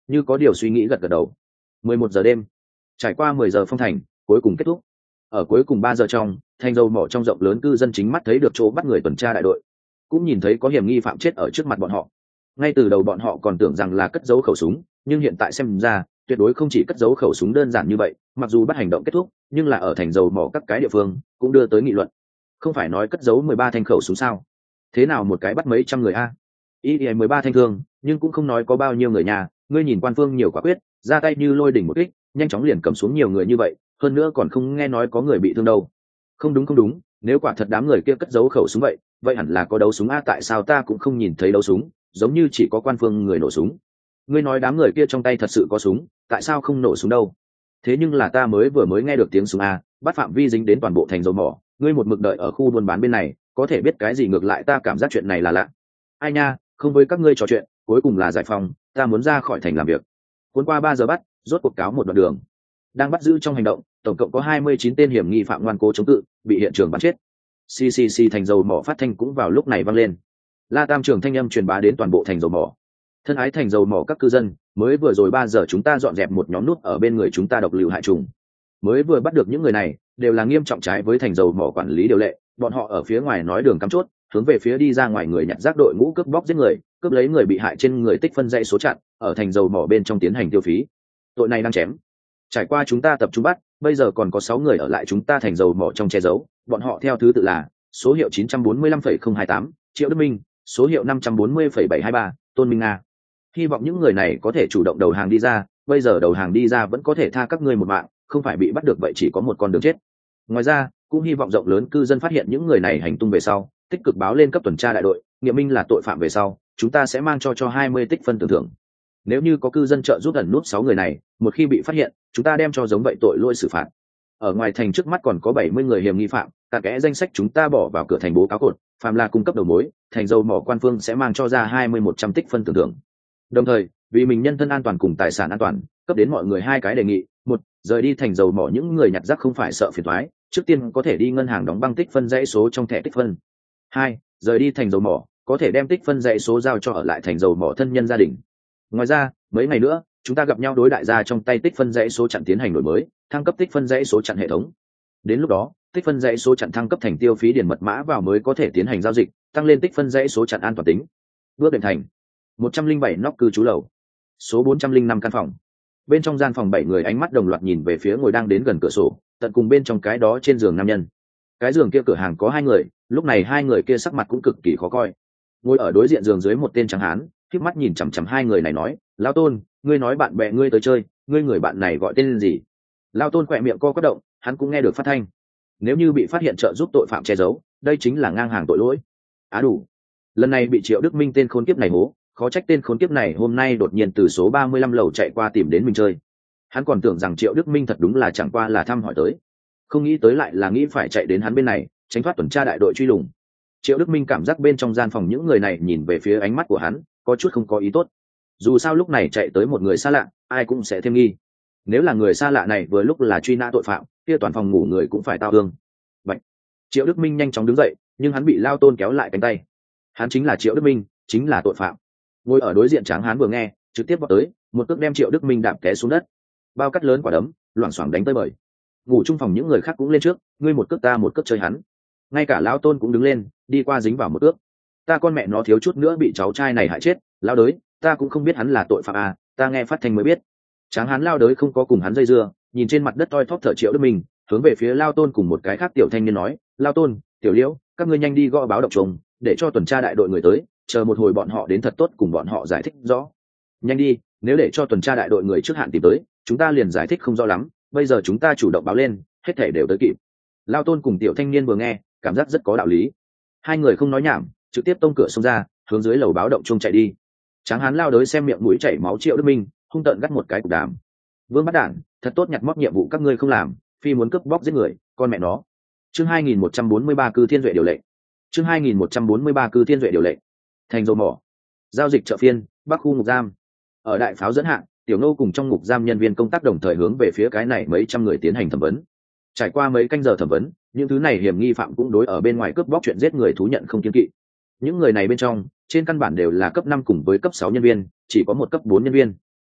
như có điều suy nghĩ gật gật đầu. Mười một giờ đêm, trải qua mười giờ phong thành cuối cùng kết thúc. Ở cuối cùng ba giờ trong, thành dầu mỏ trong rộng lớn cư dân chính mắt thấy được chỗ bắt người tuần tra đại đội, cũng nhìn thấy có hiểm nghi phạm chết ở trước mặt bọn họ. Ngay từ đầu bọn họ còn tưởng rằng là cất giấu khẩu súng, nhưng hiện tại xem ra tuyệt đối không chỉ cất giấu khẩu súng đơn giản như vậy. Mặc dù bắt hành động kết thúc, nhưng là ở thành dầu mỏ các cái địa phương cũng đưa tới nghị luận. Không phải nói cất giấu mười ba thanh khẩu súng sao? Thế nào một cái bắt mấy trăm người a? Ý ý mười ba thanh thương, nhưng cũng không nói có bao nhiêu người nhà. Ngươi nhìn quan phương nhiều quả quyết, ra tay như lôi đỉnh một kích, nhanh chóng liền cầm xuống nhiều người như vậy, hơn nữa còn không nghe nói có người bị thương đâu. Không đúng không đúng, nếu quả thật đám người kia cất giấu khẩu súng vậy, vậy hẳn là có đấu súng a, tại sao ta cũng không nhìn thấy đấu súng, giống như chỉ có quan phương người nổ súng. Ngươi nói đám người kia trong tay thật sự có súng, tại sao không nổ súng đâu? Thế nhưng là ta mới vừa mới nghe được tiếng súng a, bắt phạm vi dính đến toàn bộ thành dầu mỏ, ngươi một mực đợi ở khu buôn bán bên này, có thể biết cái gì, ngược lại ta cảm giác chuyện này là lạ. Ai nha, không với các ngươi trò chuyện, cuối cùng là giải phóng, ta muốn ra khỏi thành làm việc. Cuốn qua ba giờ bắt, rốt cuộc cáo một đoạn đường. Đang bắt giữ trong hành động, tổng cộng có hai mươi chín tên hiểm nghi phạm ngoan cố chống cự, bị hiện trường bắn chết. xê xê xê thành dầu mỏ phát thanh cũng vào lúc này vang lên. La Tam Trường thanh âm truyền bá đến toàn bộ thành dầu mỏ. Thân ái thành dầu mỏ các cư dân, mới vừa rồi ba giờ chúng ta dọn dẹp một nhóm nút ở bên người chúng ta độc lưu hại trùng. Mới vừa bắt được những người này, đều là nghiêm trọng trái với thành dầu mỏ quản lý điều lệ, bọn họ ở phía ngoài nói đường cắm chốt, hướng về phía đi ra ngoài người nhặt rác đội ngũ cướp bóc giết người, cướp lấy người bị hại trên người tích phân dãy số chặn, ở thành dầu mỏ bên trong tiến hành tiêu phí. Tội này đang chém. Trải qua chúng ta tập trung bắt, bây giờ còn có sáu người ở lại chúng ta thành dầu mỏ trong che giấu, bọn họ theo thứ tự là số hiệu chín trăm bốn mươi lăm phẩy không hai tám Triệu Đức Minh, số hiệu năm trăm bốn mươi phẩy bảy hai ba Tôn Minh Nga. Hy vọng những người này có thể chủ động đầu hàng đi ra, bây giờ đầu hàng đi ra vẫn có thể tha các ngươi một mạng, không phải bị bắt được vậy chỉ có một con đường chết. Ngoài ra, cũng hy vọng rộng lớn cư dân phát hiện những người này hành tung về sau, tích cực báo lên cấp tuần tra đại đội, nghiệm minh là tội phạm về sau, chúng ta sẽ mang cho cho hai mươi tích phân tưởng thưởng. Nếu như có cư dân trợ giúp ẩn nút sáu người này, một khi bị phát hiện, chúng ta đem cho giống vậy tội lỗi xử phạt. Ở ngoài thành trước mắt còn có bảy mươi người hiểm nghi phạm, cả kẽ danh sách chúng ta bỏ vào cửa thành bố cáo cột, phàm là cung cấp đầu mối, thành dầu mỏ quan phương sẽ mang cho ra hai mươi một trăm tích phân tưởng thưởng. Đồng thời, vì mình nhân thân an toàn cùng tài sản an toàn, cấp đến mọi người hai cái đề nghị: một, rời đi thành dầu mỏ những người nhặt rác không phải sợ phiền toái, trước tiên có thể đi ngân hàng đóng băng tích phân dãy số trong thẻ tích phân. Hai, rời đi thành dầu mỏ, có thể đem tích phân dãy số giao cho ở lại thành dầu mỏ thân nhân gia đình. Ngoài ra, mấy ngày nữa, chúng ta gặp nhau đối đại gia trong tay tích phân dãy số chặn tiến hành đổi mới, thăng cấp tích phân dãy số chặn hệ thống. Đến lúc đó, tích phân dãy số chặn thăng cấp thành tiêu phí điền mật mã vào mới có thể tiến hành giao dịch, tăng lên tích phân dãy số chặn an toàn tính. Bước đệm thành một trăm linh bảy nóc cư trú lầu, số bốn trăm linh năm căn phòng. Bên trong gian phòng bảy người ánh mắt đồng loạt nhìn về phía ngồi đang đến gần cửa sổ, tận cùng bên trong cái đó trên giường nam nhân. Cái giường kia cửa hàng có hai người, lúc này hai người kia sắc mặt cũng cực kỳ khó coi. Ngồi ở đối diện giường dưới một tên trắng hán, khép mắt nhìn chằm chằm hai người này nói: "Lão Tôn, ngươi nói bạn bè ngươi tới chơi, ngươi người bạn này gọi tên gì?" Lão Tôn khỏe miệng co quắp động, hắn cũng nghe được phát thanh. Nếu như bị phát hiện trợ giúp tội phạm che giấu, đây chính là ngang hàng tội lỗi. Á đủ. Lần này bị Triệu Đức Minh tên khốn kiếp này hố, khó trách tên khốn kiếp này hôm nay đột nhiên từ số ba mươi lăm lầu chạy qua tìm đến mình chơi. Hắn còn tưởng rằng Triệu Đức Minh thật đúng là chẳng qua là thăm hỏi tới, không nghĩ tới lại là nghĩ phải chạy đến hắn bên này, tránh thoát tuần tra đại đội truy lùng. Triệu Đức Minh cảm giác bên trong gian phòng những người này nhìn về phía ánh mắt của hắn, có chút không có ý tốt. Dù sao lúc này chạy tới một người xa lạ, ai cũng sẽ thêm nghi. Nếu là người xa lạ này vừa lúc là truy nã tội phạm, kia toàn phòng ngủ người cũng phải tao thương. Vậy, Triệu Đức Minh nhanh chóng đứng dậy, nhưng hắn bị Lao Tôn kéo lại cánh tay. Hắn chính là Triệu Đức Minh, chính là tội phạm. Ngồi ở đối diện tráng hán vừa nghe, trực tiếp vọt tới, một cước đem Triệu Đức Minh đạp té xuống đất. Bao cắt lớn quả đấm, loảng xoảng đánh tới bời. Ngủ chung phòng những người khác cũng lên trước, ngươi một cước ta một cước chơi hắn. Ngay cả Lão Tôn cũng đứng lên, đi qua dính vào một cước. Ta con mẹ nó thiếu chút nữa bị cháu trai này hại chết, lão đới, ta cũng không biết hắn là tội phạm à, ta nghe phát thanh mới biết. Tráng hán lao đới không có cùng hắn dây dưa, nhìn trên mặt đất toi thóp thở Triệu Đức Minh, hướng về phía Lao Tôn cùng một cái khác tiểu thanh niên nói: Lao Tôn, Tiểu Liễu, các ngươi nhanh đi gõ báo động trùng, để cho tuần tra đại đội người tới, chờ một hồi bọn họ đến thật tốt cùng bọn họ giải thích rõ. Nhanh đi, nếu để cho tuần tra đại đội người trước hạn tìm tới, chúng ta liền giải thích không rõ lắm, bây giờ chúng ta chủ động báo lên, hết thể đều tới kịp. Lao Tôn cùng tiểu thanh niên vừa nghe, cảm giác rất có đạo lý. Hai người không nói nhảm, trực tiếp tông cửa xông ra, hướng dưới lầu báo động chung chạy đi. Tráng hán lao đới xem miệng mũi chảy máu Triệu Đức Minh, hung tợn gắt một cái cục đàm. Vương bắt đản, thật tốt nhặt móc nhiệm vụ các ngươi không làm, phi muốn cướp bóc giết người, con mẹ nó. Chương hai nghìn một trăm bốn mươi ba cư thiên duệ điều lệnh. Chương hai nghìn một trăm bốn mươi ba cư thiên duệ điều lệnh. Thành dầu mỏ, giao dịch chợ phiên, bắc khu ngục giam. Ở đại pháo dẫn hạng, Tiểu Ngô cùng trong ngục giam nhân viên công tác đồng thời hướng về phía cái này mấy trăm người tiến hành thẩm vấn. Trải qua mấy canh giờ thẩm vấn, những thứ này hiểm nghi phạm cũng đối ở bên ngoài cướp bóc chuyện giết người thú nhận không kiêng kỵ. Những người này bên trong, trên căn bản đều là cấp năm cùng với cấp sáu nhân viên, chỉ có một cấp bốn nhân viên.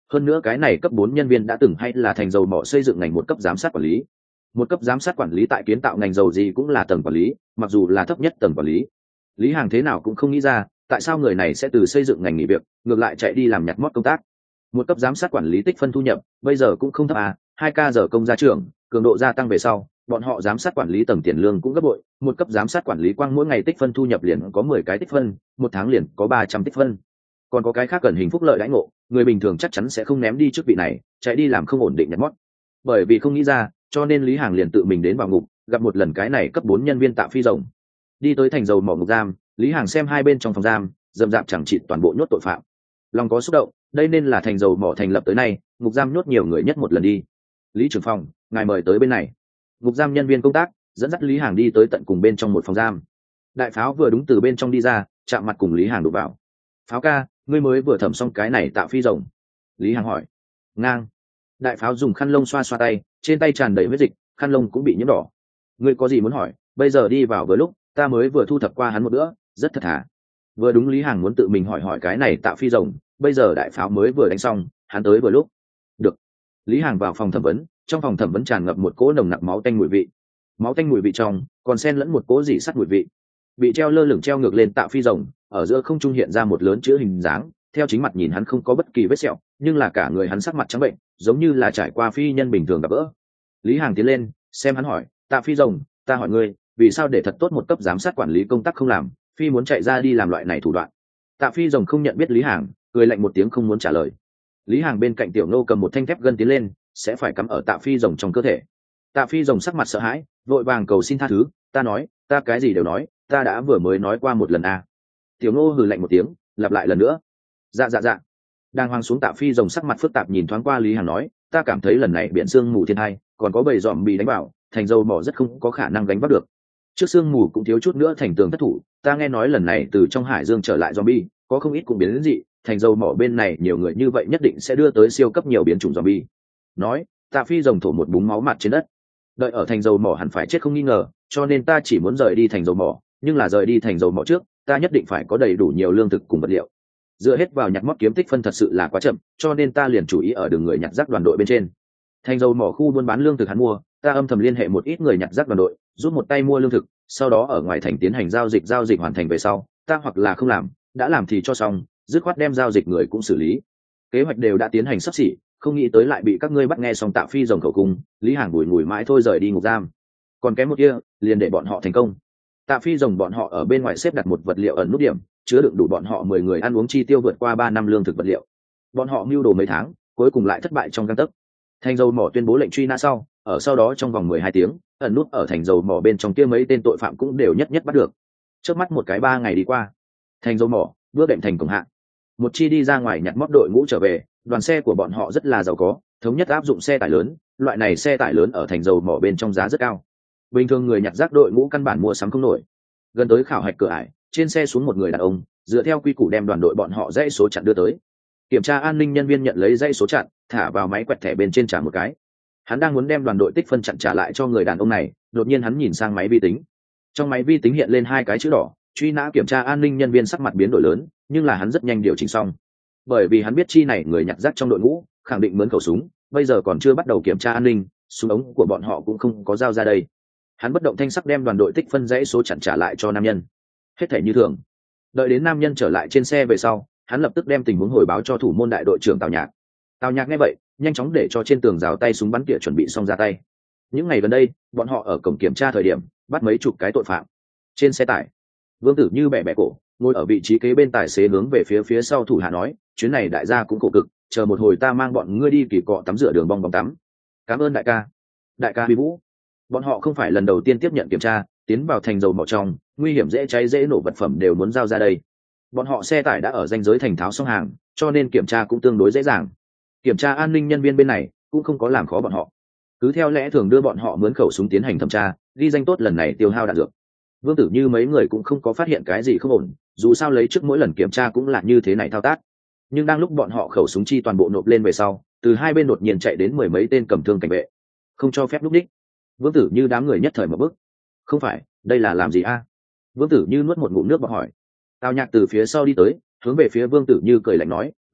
hơn nữa cái này cấp bốn nhân viên đã từng hay là thành dầu mỏ xây dựng ngành một cấp giám sát quản lý. Một cấp giám sát quản lý tại kiến tạo ngành dầu gì cũng là tầng quản lý, mặc dù là thấp nhất tầng quản lý. Lý Hàng thế nào cũng không nghĩ ra tại sao người này sẽ từ xây dựng ngành nghỉ việc ngược lại chạy đi làm nhặt mót công tác. Một cấp giám sát quản lý tích phân thu nhập bây giờ cũng không thấp à, hai ca giờ công gia trưởng, cường độ gia tăng về sau bọn họ giám sát quản lý tầng tiền lương cũng gấp bội. Một cấp giám sát quản lý quang mỗi ngày tích phân thu nhập liền có mười cái tích phân, một tháng liền có ba trăm tích phân. Còn có cái khác cần hình phúc lợi đãi ngộ, người bình thường chắc chắn sẽ không ném đi chức vị này chạy đi làm không ổn định nhặt mót. Bởi vì không nghĩ ra cho nên Lý Hàng liền tự mình đến vào ngục gặp một lần cái này cấp bốn nhân viên Tạ Phi Rồng. Đi tới thành dầu mỏ ngục giam, Lý Hàng xem hai bên trong phòng giam rậm rạp chẳng chịt toàn bộ nhốt tội phạm, lòng có xúc động. Đây nên là thành dầu mỏ thành lập tới nay ngục giam nhốt nhiều người nhất một lần đi. Lý trưởng phòng, ngài mời tới bên này. Ngục giam nhân viên công tác dẫn dắt Lý Hàng đi tới tận cùng bên trong một phòng giam. Đại Pháo vừa đúng từ bên trong đi ra, chạm mặt cùng Lý Hàng đụng vào. Pháo ca, ngươi mới vừa thẩm xong cái này Tạ Phi Rồng. Lý Hàng hỏi. Ngang. Đại Pháo dùng khăn lông xoa xoa tay, trên tay tràn đầy huyết dịch, khăn lông cũng bị nhiễm đỏ. Ngươi có gì muốn hỏi? Bây giờ đi vào vừa lúc, ta mới vừa thu thập qua hắn một bữa, rất thật thà. Vừa đúng Lý Hàng muốn tự mình hỏi hỏi cái này Tạ Phi Rồng, bây giờ Đại Pháo mới vừa đánh xong, hắn tới vừa lúc. Được. Lý Hàng vào phòng thẩm vấn, trong phòng thẩm vấn tràn ngập một cỗ nồng nặc máu tanh mùi vị. Máu tanh mùi vị trong còn xen lẫn một cỗ dị sắt mùi vị. Bị treo lơ lửng treo ngược lên Tạ Phi Rồng, ở giữa không trung hiện ra một lớn chữ hình dáng, theo chính mặt nhìn hắn không có bất kỳ vết sẹo, nhưng là cả người hắn sắc mặt trắng bệnh, giống như là trải qua phi nhân bình thường gặp gỡ. Lý Hàng tiến lên xem hắn hỏi, Tạ Phi Rồng, ta hỏi ngươi, vì sao để thật tốt một cấp giám sát quản lý công tác không làm, phi muốn chạy ra đi làm loại này thủ đoạn? Tạ Phi Rồng không nhận biết Lý Hàng, cười lạnh một tiếng không muốn trả lời. Lý Hàng bên cạnh Tiểu Nô cầm một thanh thép gân tiến lên, sẽ phải cắm ở Tạ Phi Rồng trong cơ thể. Tạ Phi Rồng sắc mặt sợ hãi, vội vàng cầu xin tha thứ, ta nói, ta cái gì đều nói, ta đã vừa mới nói qua một lần à. Tiểu Nô hừ lạnh một tiếng, lặp lại lần nữa. Dạ dạ dạ. Đang hoang xuống Tạ Phi Rồng sắc mặt phức tạp nhìn thoáng qua Lý Hàng nói, ta cảm thấy lần này biển sương mù thiên hai, còn có bầy dòm bị đánh vào, thành dầu mỏ rất không có khả năng đánh bắt được. Trước sương mù cũng thiếu chút nữa thành tường thất thủ, ta nghe nói lần này từ trong hải dương trở lại zombie, có không ít cũng biến đến dị, thành dầu mỏ bên này nhiều người như vậy nhất định sẽ đưa tới siêu cấp nhiều biến chủng zombie. Nói, Tạ Phi Rồng thổ một búng máu mặt trên đất. Đợi ở thành dầu mỏ hẳn phải chết không nghi ngờ, cho nên ta chỉ muốn rời đi thành dầu mỏ, nhưng là rời đi thành dầu mỏ trước, ta nhất định phải có đầy đủ nhiều lương thực cùng vật liệu. Dựa hết vào nhặt mót kiếm tích phân thật sự là quá chậm, cho nên ta liền chủ ý ở đường người nhặt rác đoàn đội bên trên. Thành dầu mỏ khu buôn bán lương thực hắn mua, ta âm thầm liên hệ một ít người nhặt rác đoàn đội, giúp một tay mua lương thực, sau đó ở ngoài thành tiến hành giao dịch, giao dịch hoàn thành về sau, ta hoặc là không làm, đã làm thì cho xong, dứt khoát đem giao dịch người cũng xử lý. Kế hoạch đều đã tiến hành sắp xỉ, không nghĩ tới lại bị các ngươi bắt nghe xong. Tạ Phi Rồng khẩu cung, Lý Hàng bùi ngùi mãi thôi rời đi ngục giam. Còn kém một kia, liền để bọn họ thành công. Tạ Phi Rồng bọn họ ở bên ngoài xếp đặt một vật liệu ẩn nút điểm, chứa đựng đủ bọn họ mười người ăn uống chi tiêu vượt qua ba năm lương thực vật liệu. Bọn họ mưu đồ mấy tháng, cuối cùng lại thất bại trong gang tấc. Thành dầu mỏ tuyên bố lệnh truy nã sau, ở sau đó trong vòng mười hai tiếng, ẩn nút ở thành dầu mỏ bên trong kia mấy tên tội phạm cũng đều nhất nhất bắt được. Trước mắt một cái ba ngày đi qua, thành dầu mỏ bước đệm thành cổng hạ. Một chi đi ra ngoài nhặt mót đội ngũ trở về, đoàn xe của bọn họ rất là giàu có, thống nhất áp dụng xe tải lớn, loại này xe tải lớn ở thành dầu mỏ bên trong giá rất cao. Bình thường người nhặt rác đội ngũ căn bản mua sắm không nổi. Gần tới khảo hạch cửa ải, trên xe xuống một người đàn ông, dựa theo quy củ đem đoàn đội bọn họ dãy số chặn đưa tới. Kiểm tra an ninh nhân viên nhận lấy dãy số chặn, thả vào máy quẹt thẻ bên trên trả một cái. Hắn đang muốn đem đoàn đội tích phân chặn trả lại cho người đàn ông này, đột nhiên hắn nhìn sang máy vi tính. Trong máy vi tính hiện lên hai cái chữ đỏ, truy nã. Kiểm tra an ninh nhân viên sắc mặt biến đổi lớn, nhưng là hắn rất nhanh điều chỉnh xong. Bởi vì hắn biết chi này người nhặt rác trong đội ngũ khẳng định mướn khẩu súng, bây giờ còn chưa bắt đầu kiểm tra an ninh, súng ống của bọn họ cũng không có giao ra đây. Hắn bất động thanh sắc đem đoàn đội tích phân dãy số chặn trả lại cho nam nhân. Hết thể như thường. Đợi đến nam nhân trở lại trên xe về sau, hắn lập tức đem tình huống hồi báo cho thủ môn đại đội trưởng Tào Nhạc. Tào Nhạc nghe vậy, nhanh chóng để cho trên tường rào tay súng bắn tỉa chuẩn bị xong ra tay. Những ngày gần đây, bọn họ ở cổng kiểm tra thời điểm bắt mấy chục cái tội phạm. Trên xe tải, Vương Tử Như bẻ bẻ cổ, ngồi ở vị trí kế bên tài xế hướng về phía phía sau thủ hạ nói, chuyến này đại gia cũng khổ cực, chờ một hồi ta mang bọn ngươi đi kỳ cọ tắm rửa đường bong bóng tắm. Cảm ơn đại ca. Đại ca Huy Vũ. Bọn họ không phải lần đầu tiên tiếp nhận kiểm tra, tiến vào thành dầu mỏ trong, nguy hiểm dễ cháy dễ nổ vật phẩm đều muốn giao ra đây. Bọn họ xe tải đã ở ranh giới thành tháo xong hàng, cho nên kiểm tra cũng tương đối dễ dàng. Kiểm tra an ninh nhân viên bên này cũng không có làm khó bọn họ, cứ theo lẽ thường đưa bọn họ mướn khẩu súng tiến hành thẩm tra, ghi danh tốt lần này tiêu hao đạn dược. Vương Tử Như mấy người cũng không có phát hiện cái gì không ổn, dù sao lấy trước mỗi lần kiểm tra cũng là như thế này thao tác. Nhưng đang lúc bọn họ khẩu súng chi toàn bộ nộp lên về sau, từ hai bên đột nhiên chạy đến mười mấy tên cầm thương cảnh vệ, không cho phép lúc đích. Vương Tử Như đám người nhất thời một bước. Không phải, đây là làm gì a? Vương Tử Như nuốt một ngụm nước bọt hỏi. Tào Nhạc từ phía sau đi tới, hướng về phía Vương Tử Như cười lạnh nói,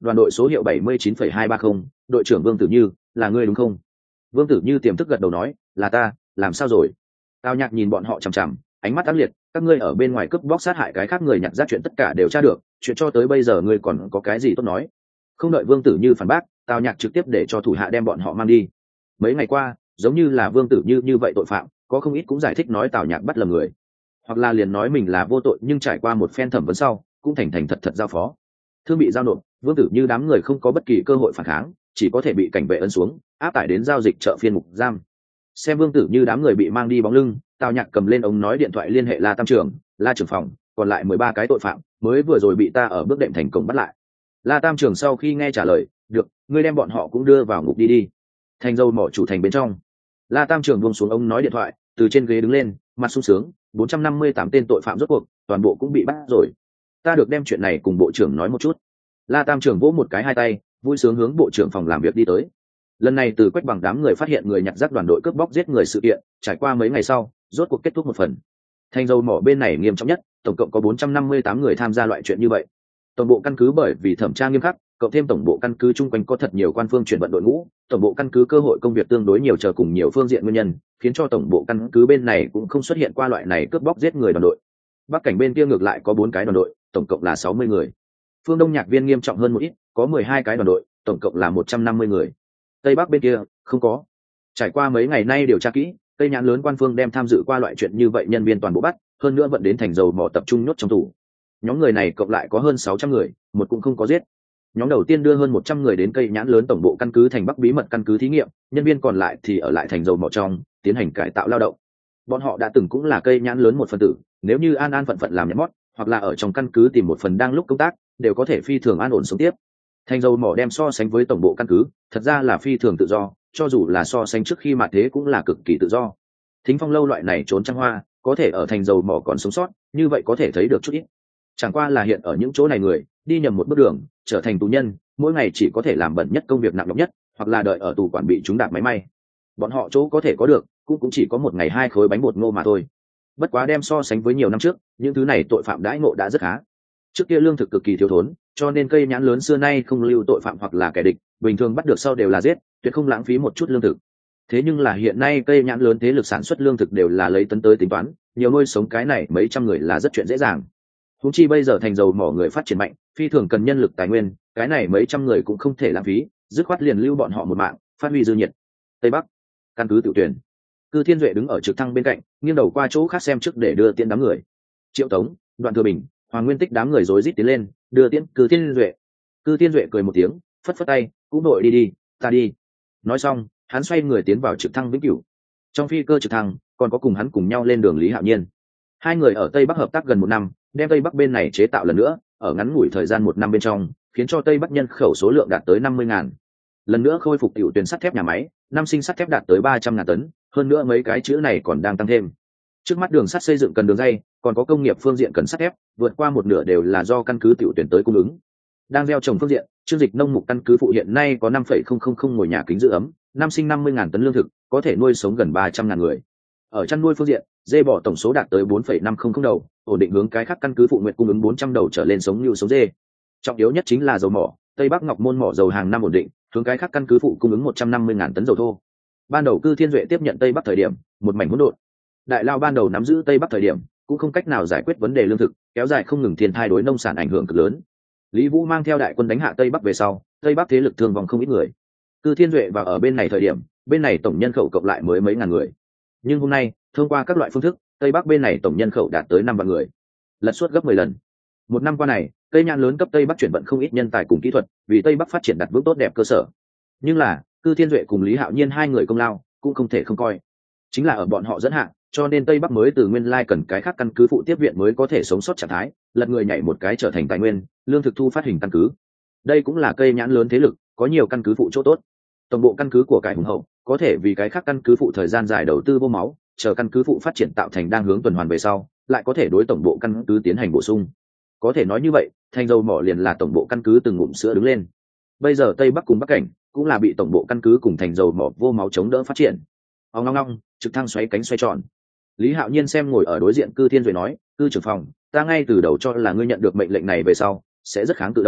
đoàn đội số hiệu bảy mươi chín phẩy hai ba không, đội trưởng Vương Tử Như, là ngươi đúng không? Vương Tử Như tiềm thức gật đầu nói, là ta, làm sao rồi? Tào Nhạc nhìn bọn họ chằm chằm, ánh mắt ác liệt, các ngươi ở bên ngoài cướp bóc sát hại cái khác người nhặt rác chuyện tất cả đều tra được, chuyện cho tới bây giờ ngươi còn có cái gì tốt nói? Không đợi Vương Tử Như phản bác, Tào Nhạc trực tiếp để cho thủ hạ đem bọn họ mang đi. Mấy ngày qua, giống như là Vương Tử Như như vậy tội phạm, có không ít cũng giải thích nói Tào Nhạc bắt lầm người, hoặc là liền nói mình là vô tội, nhưng trải qua một phen thẩm vấn sau, cũng thành thành thật thật giao phó. Thương bị giao nộp, Vương Tử Như đám người không có bất kỳ cơ hội phản kháng, chỉ có thể bị cảnh vệ ấn xuống, áp tải đến giao dịch chợ phiên ngục giam. Xem Vương Tử Như đám người bị mang đi bóng lưng, Tào Nhạc cầm lên ống nói điện thoại liên hệ La Tam trưởng, La trưởng phòng, còn lại mười ba cái tội phạm mới vừa rồi bị ta ở bước đệm thành công bắt lại. La Tam trưởng sau khi nghe trả lời, được, ngươi đem bọn họ cũng đưa vào ngục đi đi. Thành dâu mỏ chủ thành bên trong, La Tam trưởng buông xuống ống nói điện thoại, từ trên ghế đứng lên, mặt sung sướng, bốn trăm năm mươi tám tên tội phạm rốt cuộc, toàn bộ cũng bị bắt rồi. Ta được đem chuyện này cùng bộ trưởng nói một chút. La Tam trưởng vỗ một cái hai tay, vui sướng hướng bộ trưởng phòng làm việc đi tới. Lần này từ Quách Bằng đám người phát hiện người nhặt rác đoàn đội cướp bóc giết người sự kiện, trải qua mấy ngày sau, rốt cuộc kết thúc một phần. Thành dầu mỏ bên này nghiêm trọng nhất, tổng cộng có bốn trăm năm mươi tám người tham gia loại chuyện như vậy. Tổng bộ căn cứ bởi vì thẩm tra nghiêm khắc, cộng thêm tổng bộ căn cứ chung quanh có thật nhiều quan phương chuyển vận đội ngũ, tổng bộ căn cứ cơ hội công việc tương đối nhiều, chờ cùng nhiều phương diện nguyên nhân, khiến cho tổng bộ căn cứ bên này cũng không xuất hiện qua loại này cướp bóc giết người đoàn đội. Bắc cảnh bên kia ngược lại có bốn cái đoàn đội, tổng cộng là sáu mươi người. Phương Đông Nhạc Viên nghiêm trọng hơn một ít, có mười hai cái đoàn đội, tổng cộng là một trăm năm mươi người. Tây Bắc bên kia không có. Trải qua mấy ngày nay điều tra kỹ, Tây Nhãn lớn quan phương đem tham dự qua loại chuyện như vậy nhân viên toàn bộ bắt, hơn nữa vận đến thành dầu mỏ tập trung nhốt trong tù. Nhóm người này cộng lại có hơn sáu trăm người, một cũng không có giết. Nhóm đầu tiên đưa hơn một trăm người đến Cây Nhãn lớn tổng bộ căn cứ thành Bắc bí mật căn cứ thí nghiệm, nhân viên còn lại thì ở lại thành dầu mỏ trong, tiến hành cải tạo lao động. Bọn họ đã từng cũng là Cây Nhãn lớn một phần tử, nếu như an an phận phận làm nhắm mót, hoặc là ở trong căn cứ tìm một phần đang lúc công tác, đều có thể phi thường an ổn sống tiếp. Thành dầu mỏ đem so sánh với tổng bộ căn cứ, thật ra là phi thường tự do, cho dù là so sánh trước khi mà thế cũng là cực kỳ tự do. Thính Phong lâu loại này trốn trăng hoa, có thể ở thành dầu mỏ còn sống sót, như vậy có thể thấy được chút ít. Chẳng qua là hiện ở những chỗ này người đi nhầm một bước đường, trở thành tù nhân, mỗi ngày chỉ có thể làm bẩn nhất công việc nặng nhọc nhất, hoặc là đợi ở tù quản bị chúng đạp máy may. Bọn họ chỗ có thể có được, cũng cũng chỉ có một ngày hai khối bánh bột ngô mà thôi. Bất quá đem so sánh với nhiều năm trước, những thứ này tội phạm đãi ngộ đã rất khá. Trước kia lương thực cực kỳ thiếu thốn, cho nên Cây Nhãn lớn xưa nay không lưu tội phạm hoặc là kẻ địch, bình thường bắt được sau đều là giết, tuyệt không lãng phí một chút lương thực. Thế nhưng là hiện nay Cây Nhãn lớn thế lực sản xuất lương thực đều là lấy tấn tới tính toán, nhiều nuôi sống cái này mấy trăm người là rất chuyện dễ dàng. Huống chi bây giờ thành dầu mỏ người phát triển mạnh, phi thường cần nhân lực tài nguyên, cái này mấy trăm người cũng không thể lãng phí, dứt khoát liền lưu bọn họ một mạng, phát huy dư nhiệt. Tây Bắc, căn cứ Tiểu Tuyển. Cư Thiên Duệ đứng ở trực thăng bên cạnh, nghiêng đầu qua chỗ khác xem trước để đưa tiễn đám người. Triệu Tống, Đoạn Thừa Bình, Hoàng Nguyên Tích đám người rối rít tiến lên, đưa tiễn Cư Thiên Duệ. Cư Thiên Duệ cười một tiếng, phất phất tay, cũng đội đi đi, ta đi. Nói xong, hắn xoay người tiến vào trực thăng vĩnh cửu. Trong phi cơ trực thăng, còn có cùng hắn cùng nhau lên đường Lý Hạo Nhiên. Hai người ở Tây Bắc hợp tác gần một năm, đem Tây Bắc bên này chế tạo lần nữa, ở ngắn ngủi thời gian một năm bên trong, khiến cho Tây Bắc nhân khẩu số lượng đạt tới năm mươi ngàn. Lần nữa khôi phục tiểu tuyển sắt thép nhà máy, năm sinh sắt thép đạt tới ba trăm ngàn tấn, hơn nữa mấy cái chữ này còn đang tăng thêm. Trước mắt đường sắt xây dựng cần đường dây, còn có công nghiệp phương diện cần sắt thép, vượt qua một nửa đều là do căn cứ tiểu tuyển tới cung ứng. Đang gieo trồng phương diện, chương dịch nông mục căn cứ phụ hiện nay có năm phẩy không không không ngôi nhà kính giữ ấm, năm sinh năm mươi ngàn tấn lương thực, có thể nuôi sống gần ba trăm ngàn người. Ở chăn nuôi phương diện, dê bò tổng số đạt tới bốn phẩy năm không không đầu, ổn định hướng cái khác căn cứ phụ nguyện cung ứng bốn trăm đầu trở lên sống như sống dê. Trọng yếu nhất chính là dầu mỏ, Tây Bắc Ngọc Môn mỏ dầu hàng năm ổn định, hướng cái khác căn cứ phụ cung ứng một trăm năm mươi ngàn tấn dầu thô. Ban đầu Cư Thiên Duệ tiếp nhận Tây Bắc thời điểm, một mảnh hỗn độn. Đại Lao ban đầu nắm giữ Tây Bắc thời điểm, cũng không cách nào giải quyết vấn đề lương thực, kéo dài không ngừng thiên thai đối nông sản ảnh hưởng cực lớn. Lý Vũ mang theo đại quân đánh hạ Tây Bắc về sau, Tây Bắc thế lực thương vong không ít người. Cư Thiên Duệ vào ở bên này thời điểm, bên này tổng nhân khẩu cộng lại mới mấy ngàn người. Nhưng hôm nay, thông qua các loại phương thức, Tây Bắc bên này tổng nhân khẩu đạt tới năm vạn người, lật suốt gấp mười lần. Một năm qua này, Cây Nhãn lớn cấp Tây Bắc chuyển vận không ít nhân tài cùng kỹ thuật, vì Tây Bắc phát triển đặt vững tốt đẹp cơ sở. Nhưng là, Cư Thiên Duệ cùng Lý Hạo Nhiên hai người công lao, cũng không thể không coi. Chính là ở bọn họ dẫn hạ, cho nên Tây Bắc mới từ nguyên lai cần cái khác căn cứ phụ tiếp viện mới có thể sống sót trạng thái, lật người nhảy một cái trở thành tài nguyên, lương thực thu phát hình căn cứ. Đây cũng là Cây Nhãn lớn thế lực, có nhiều căn cứ phụ chỗ tốt. Tổng bộ căn cứ của cải hùng hậu, có thể vì cái khác căn cứ phụ thời gian dài đầu tư vô máu, chờ căn cứ phụ phát triển tạo thành đang hướng tuần hoàn về sau, lại có thể đối tổng bộ căn cứ tiến hành bổ sung. Có thể nói như vậy, thành dầu mỏ liền là tổng bộ căn cứ từng ngụm sữa đứng lên. Bây giờ Tây Bắc cùng Bắc cảnh cũng là bị tổng bộ căn cứ cùng thành dầu mỏ vô máu chống đỡ phát triển. Ông ngong ngong, trực thăng xoáy cánh xoay tròn. Lý Hạo Nhiên xem ngồi ở đối diện Cư Thiên Duệ nói, Cư trưởng phòng, ta ngay từ đầu cho là ngươi nhận được mệnh lệnh này về sau sẽ rất kháng cự đâu,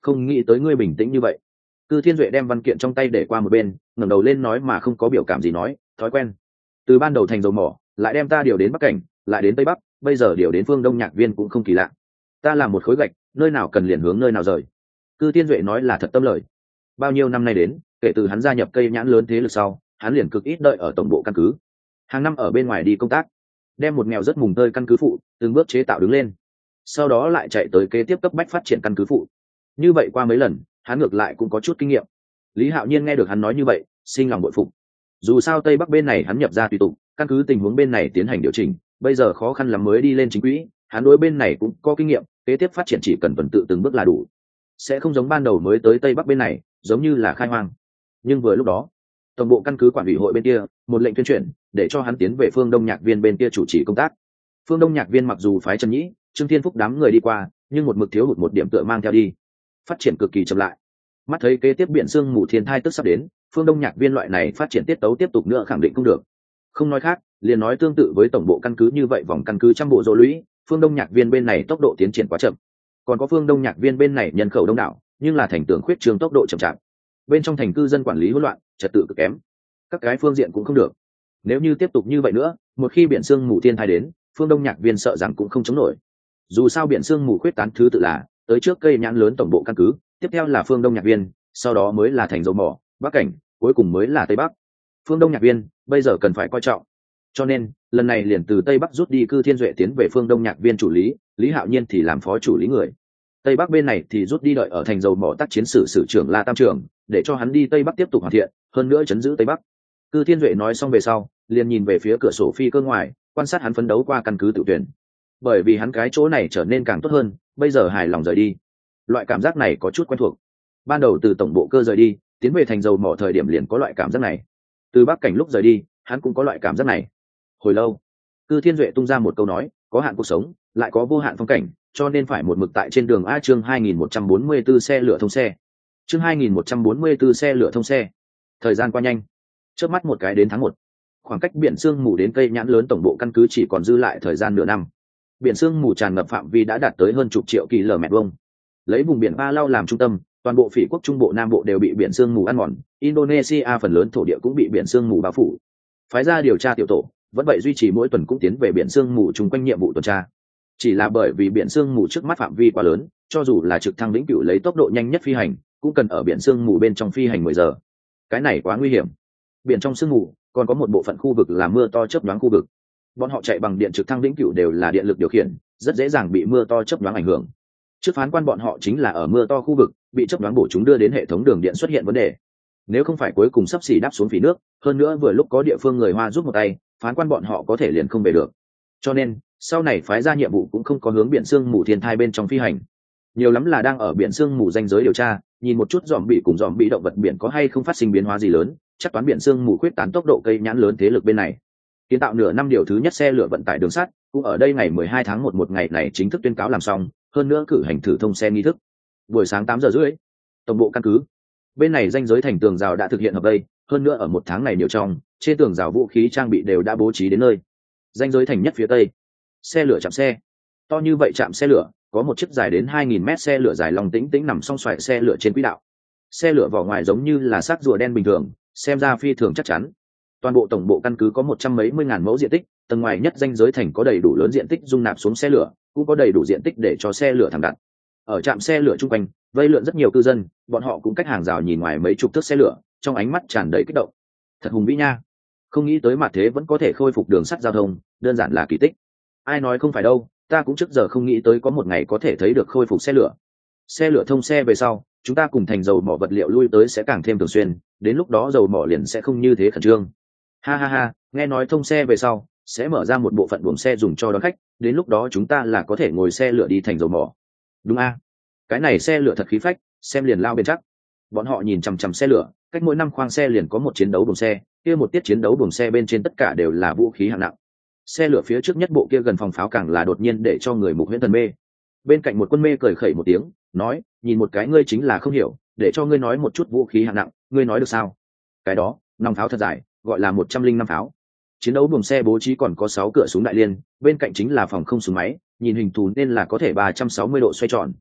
không nghĩ tới ngươi bình tĩnh như vậy. Cư Thiên Duệ đem văn kiện trong tay để qua một bên, ngẩng đầu lên nói mà không có biểu cảm gì nói, thói quen. Từ ban đầu thành dầu mỏ, lại đem ta điều đến Bắc Cảnh, lại đến Tây Bắc, bây giờ điều đến phương Đông Nhạc Viên cũng không kỳ lạ. Ta là một khối gạch, nơi nào cần liền hướng nơi nào rời. Cư Thiên Duệ nói là thật tâm lời. Bao nhiêu năm nay đến, kể từ hắn gia nhập cây nhãn lớn thế lực sau, hắn liền cực ít đợi ở tổng bộ căn cứ. Hàng năm ở bên ngoài đi công tác, đem một nghèo rất mùng tơi căn cứ phụ, từng bước chế tạo đứng lên. Sau đó lại chạy tới kế tiếp cấp bách phát triển căn cứ phụ. Như vậy qua mấy lần, hắn ngược lại cũng có chút kinh nghiệm. Lý Hạo Nhiên nghe được hắn nói như vậy, sinh lòng bội phục. Dù sao Tây Bắc bên này hắn nhập ra tùy tục, căn cứ tình huống bên này tiến hành điều chỉnh, bây giờ khó khăn lắm mới đi lên chính quỹ, hắn đối bên này cũng có kinh nghiệm, kế tiếp phát triển chỉ cần tuần tự từng bước là đủ, sẽ không giống ban đầu mới tới Tây Bắc bên này, giống như là khai hoang. Nhưng vừa lúc đó, tổng bộ căn cứ quản ủy hội bên kia, một lệnh tuyên truyền, để cho hắn tiến về phương Đông Nhạc Viên bên kia chủ trì công tác. Phương Đông Nhạc Viên mặc dù phái Trần Nhĩ, Trương Thiên Phúc đám người đi qua, nhưng một mực thiếu hụt một điểm tựa mang theo đi, phát triển cực kỳ chậm lại. Mắt thấy kế tiếp biển sương mù thiên thai tức sắp đến, phương Đông Nhạc Viên loại này phát triển tiết tấu tiếp tục nữa khẳng định không được. Không nói khác, liền nói tương tự với tổng bộ căn cứ như vậy, vòng căn cứ trăm bộ dỗ lũy, phương Đông Nhạc Viên bên này tốc độ tiến triển quá chậm. Còn có phương Đông Nhạc Viên bên này nhân khẩu đông đảo, nhưng là thành tường khuyết trương tốc độ chậm chạp. Bên trong thành cư dân quản lý hỗn loạn, trật tự cực kém. Các cái phương diện cũng không được. Nếu như tiếp tục như vậy nữa, một khi biển sương mù thiên thai đến, phương Đông Nhạc Viên sợ rằng cũng không chống nổi. Dù sao biển sương mù khuyết tán thứ tự là tới trước cây nhãn lớn tổng bộ căn cứ, tiếp theo là phương Đông Nhạc Viên, sau đó mới là thành dầu mỏ, Bắc Cảnh, cuối cùng mới là Tây Bắc. Phương Đông Nhạc Viên bây giờ cần phải coi trọng. Cho nên lần này liền từ Tây Bắc rút đi Cư Thiên Duệ tiến về phương Đông Nhạc Viên chủ lý, Lý Hạo Nhiên thì làm phó chủ lý người. Tây Bắc bên này thì rút đi đợi ở thành dầu mỏ tác chiến sử sử trưởng La Tam trưởng, để cho hắn đi Tây Bắc tiếp tục hoàn thiện, hơn nữa chấn giữ Tây Bắc. Cư Thiên Duệ nói xong về sau, liền nhìn về phía cửa sổ phi cơ ngoài, quan sát hắn phấn đấu qua căn cứ tự tuyển. Bởi vì hắn cái chỗ này trở nên càng tốt hơn, bây giờ hài lòng rời đi. Loại cảm giác này có chút quen thuộc. Ban đầu từ tổng bộ cơ rời đi, tiến về thành dầu mỏ thời điểm liền có loại cảm giác này. Từ Bắc Cảnh lúc rời đi, hắn cũng có loại cảm giác này. Hồi lâu, Cư Thiên Duệ tung ra một câu nói, có hạn cuộc sống, lại có vô hạn phong cảnh, cho nên phải một mực tại trên đường A. Chương hai nghìn một trăm bốn mươi tư xe lửa thông xe. Chương hai nghìn một trăm bốn mươi tư xe lửa thông xe. Thời gian qua nhanh, chớp mắt một cái đến tháng một. Khoảng cách biển sương mù đến cây nhãn lớn tổng bộ căn cứ chỉ còn dư lại thời gian nửa năm. Biển sương mù tràn ngập phạm vi đã đạt tới hơn chục triệu km vuông. Lấy vùng biển Ba Lao làm trung tâm, toàn bộ phỉ quốc trung bộ nam bộ đều bị biển sương mù ăn mòn, Indonesia phần lớn thổ địa cũng bị biển sương mù bao phủ. Phái ra điều tra tiểu tổ, vẫn vậy duy trì mỗi tuần cũng tiến về biển sương mù chung quanh nhiệm vụ tuần tra. Chỉ là bởi vì biển sương mù trước mắt phạm vi quá lớn, cho dù là trực thăng vĩnh cửu lấy tốc độ nhanh nhất phi hành, cũng cần ở biển sương mù bên trong phi hành mười giờ. Cái này quá nguy hiểm. Biển trong sương mù còn có một bộ phận khu vực là mưa to chớp nhoáng khu vực. Bọn họ chạy bằng điện trực thăng vĩnh cửu đều là điện lực điều khiển, rất dễ dàng bị mưa to chớp nhoáng ảnh hưởng. Trước phán quan bọn họ chính là ở mưa to khu vực, bị chớp nhoáng bổ chúng đưa đến hệ thống đường điện xuất hiện vấn đề. Nếu không phải cuối cùng sắp xỉ đáp xuống phỉ nước, hơn nữa vừa lúc có địa phương người Hoa giúp một tay, phán quan bọn họ có thể liền không về được. Cho nên sau này phái ra nhiệm vụ cũng không có hướng biển sương mù thiên thai bên trong phi hành, nhiều lắm là đang ở biển sương mù ranh giới điều tra, nhìn một chút dòm bị cùng dòm bị động vật biển có hay không phát sinh biến hóa gì lớn, chắc toán biển sương mù khuyết tán tốc độ cây nhãn lớn thế lực bên này. Kiến tạo nửa năm điều thứ nhất xe lửa vận tải đường sắt cũng ở đây ngày mười hai tháng một một ngày này chính thức tuyên cáo làm xong, hơn nữa cử hành thử thông xe nghi thức. Buổi sáng tám giờ rưỡi, tổng bộ căn cứ bên này ranh giới thành tường rào đã thực hiện hợp vây, hơn nữa ở một tháng này nhiều trong, trên tường rào vũ khí trang bị đều đã bố trí đến nơi. Ranh giới thành nhất phía tây, xe lửa chạm xe. To như vậy chạm xe lửa, có một chiếc dài đến hai nghìn mét xe lửa dài lòng tĩnh tĩnh nằm song xoài xe lửa trên quỹ đạo. Xe lửa vỏ ngoài giống như là xác rùa đen bình thường, xem ra phi thường chắc chắn. Toàn bộ tổng bộ căn cứ có một trăm mấy mươi ngàn mẫu diện tích, tầng ngoài nhất ranh giới thành có đầy đủ lớn diện tích dung nạp xuống xe lửa, cũng có đầy đủ diện tích để cho xe lửa thẳng đặt. Ở trạm xe lửa chung quanh, vây lượn rất nhiều cư dân, bọn họ cũng cách hàng rào nhìn ngoài mấy chục thước xe lửa, trong ánh mắt tràn đầy kích động. Thật hùng vĩ nha, không nghĩ tới mặt thế vẫn có thể khôi phục đường sắt giao thông, đơn giản là kỳ tích. Ai nói không phải đâu, ta cũng trước giờ không nghĩ tới có một ngày có thể thấy được khôi phục xe lửa. Xe lửa thông xe về sau, chúng ta cùng thành dầu mỏ vật liệu lui tới sẽ càng thêm thường xuyên, đến lúc đó dầu mỏ liền sẽ không như thế khẩn trương. Ha ha ha, nghe nói thông xe về sau sẽ mở ra một bộ phận buồng xe dùng cho đón khách, đến lúc đó chúng ta là có thể ngồi xe lửa đi thành dầu mỏ. Đúng a, cái này xe lửa thật khí phách, xem liền lao bên chắc. Bọn họ nhìn chằm chằm xe lửa, cách mỗi năm khoang xe liền có một chiến đấu buồng xe, kia một tiết chiến đấu buồng xe bên trên tất cả đều là vũ khí hạng nặng. Xe lửa phía trước nhất bộ kia gần phòng pháo càng là đột nhiên để cho người mục huyễn thần mê. Bên cạnh một quân mê cười khẩy một tiếng, nói, nhìn một cái ngươi chính là không hiểu, để cho ngươi nói một chút vũ khí hạng nặng, ngươi nói được sao? Cái đó, nòng pháo thật dài, gọi là một trăm linh năm pháo. Chiến đấu buồng xe bố trí còn có sáu cửa súng đại liên, bên cạnh chính là phòng không súng máy, nhìn hình thù nên là có thể ba trăm sáu mươi độ xoay tròn.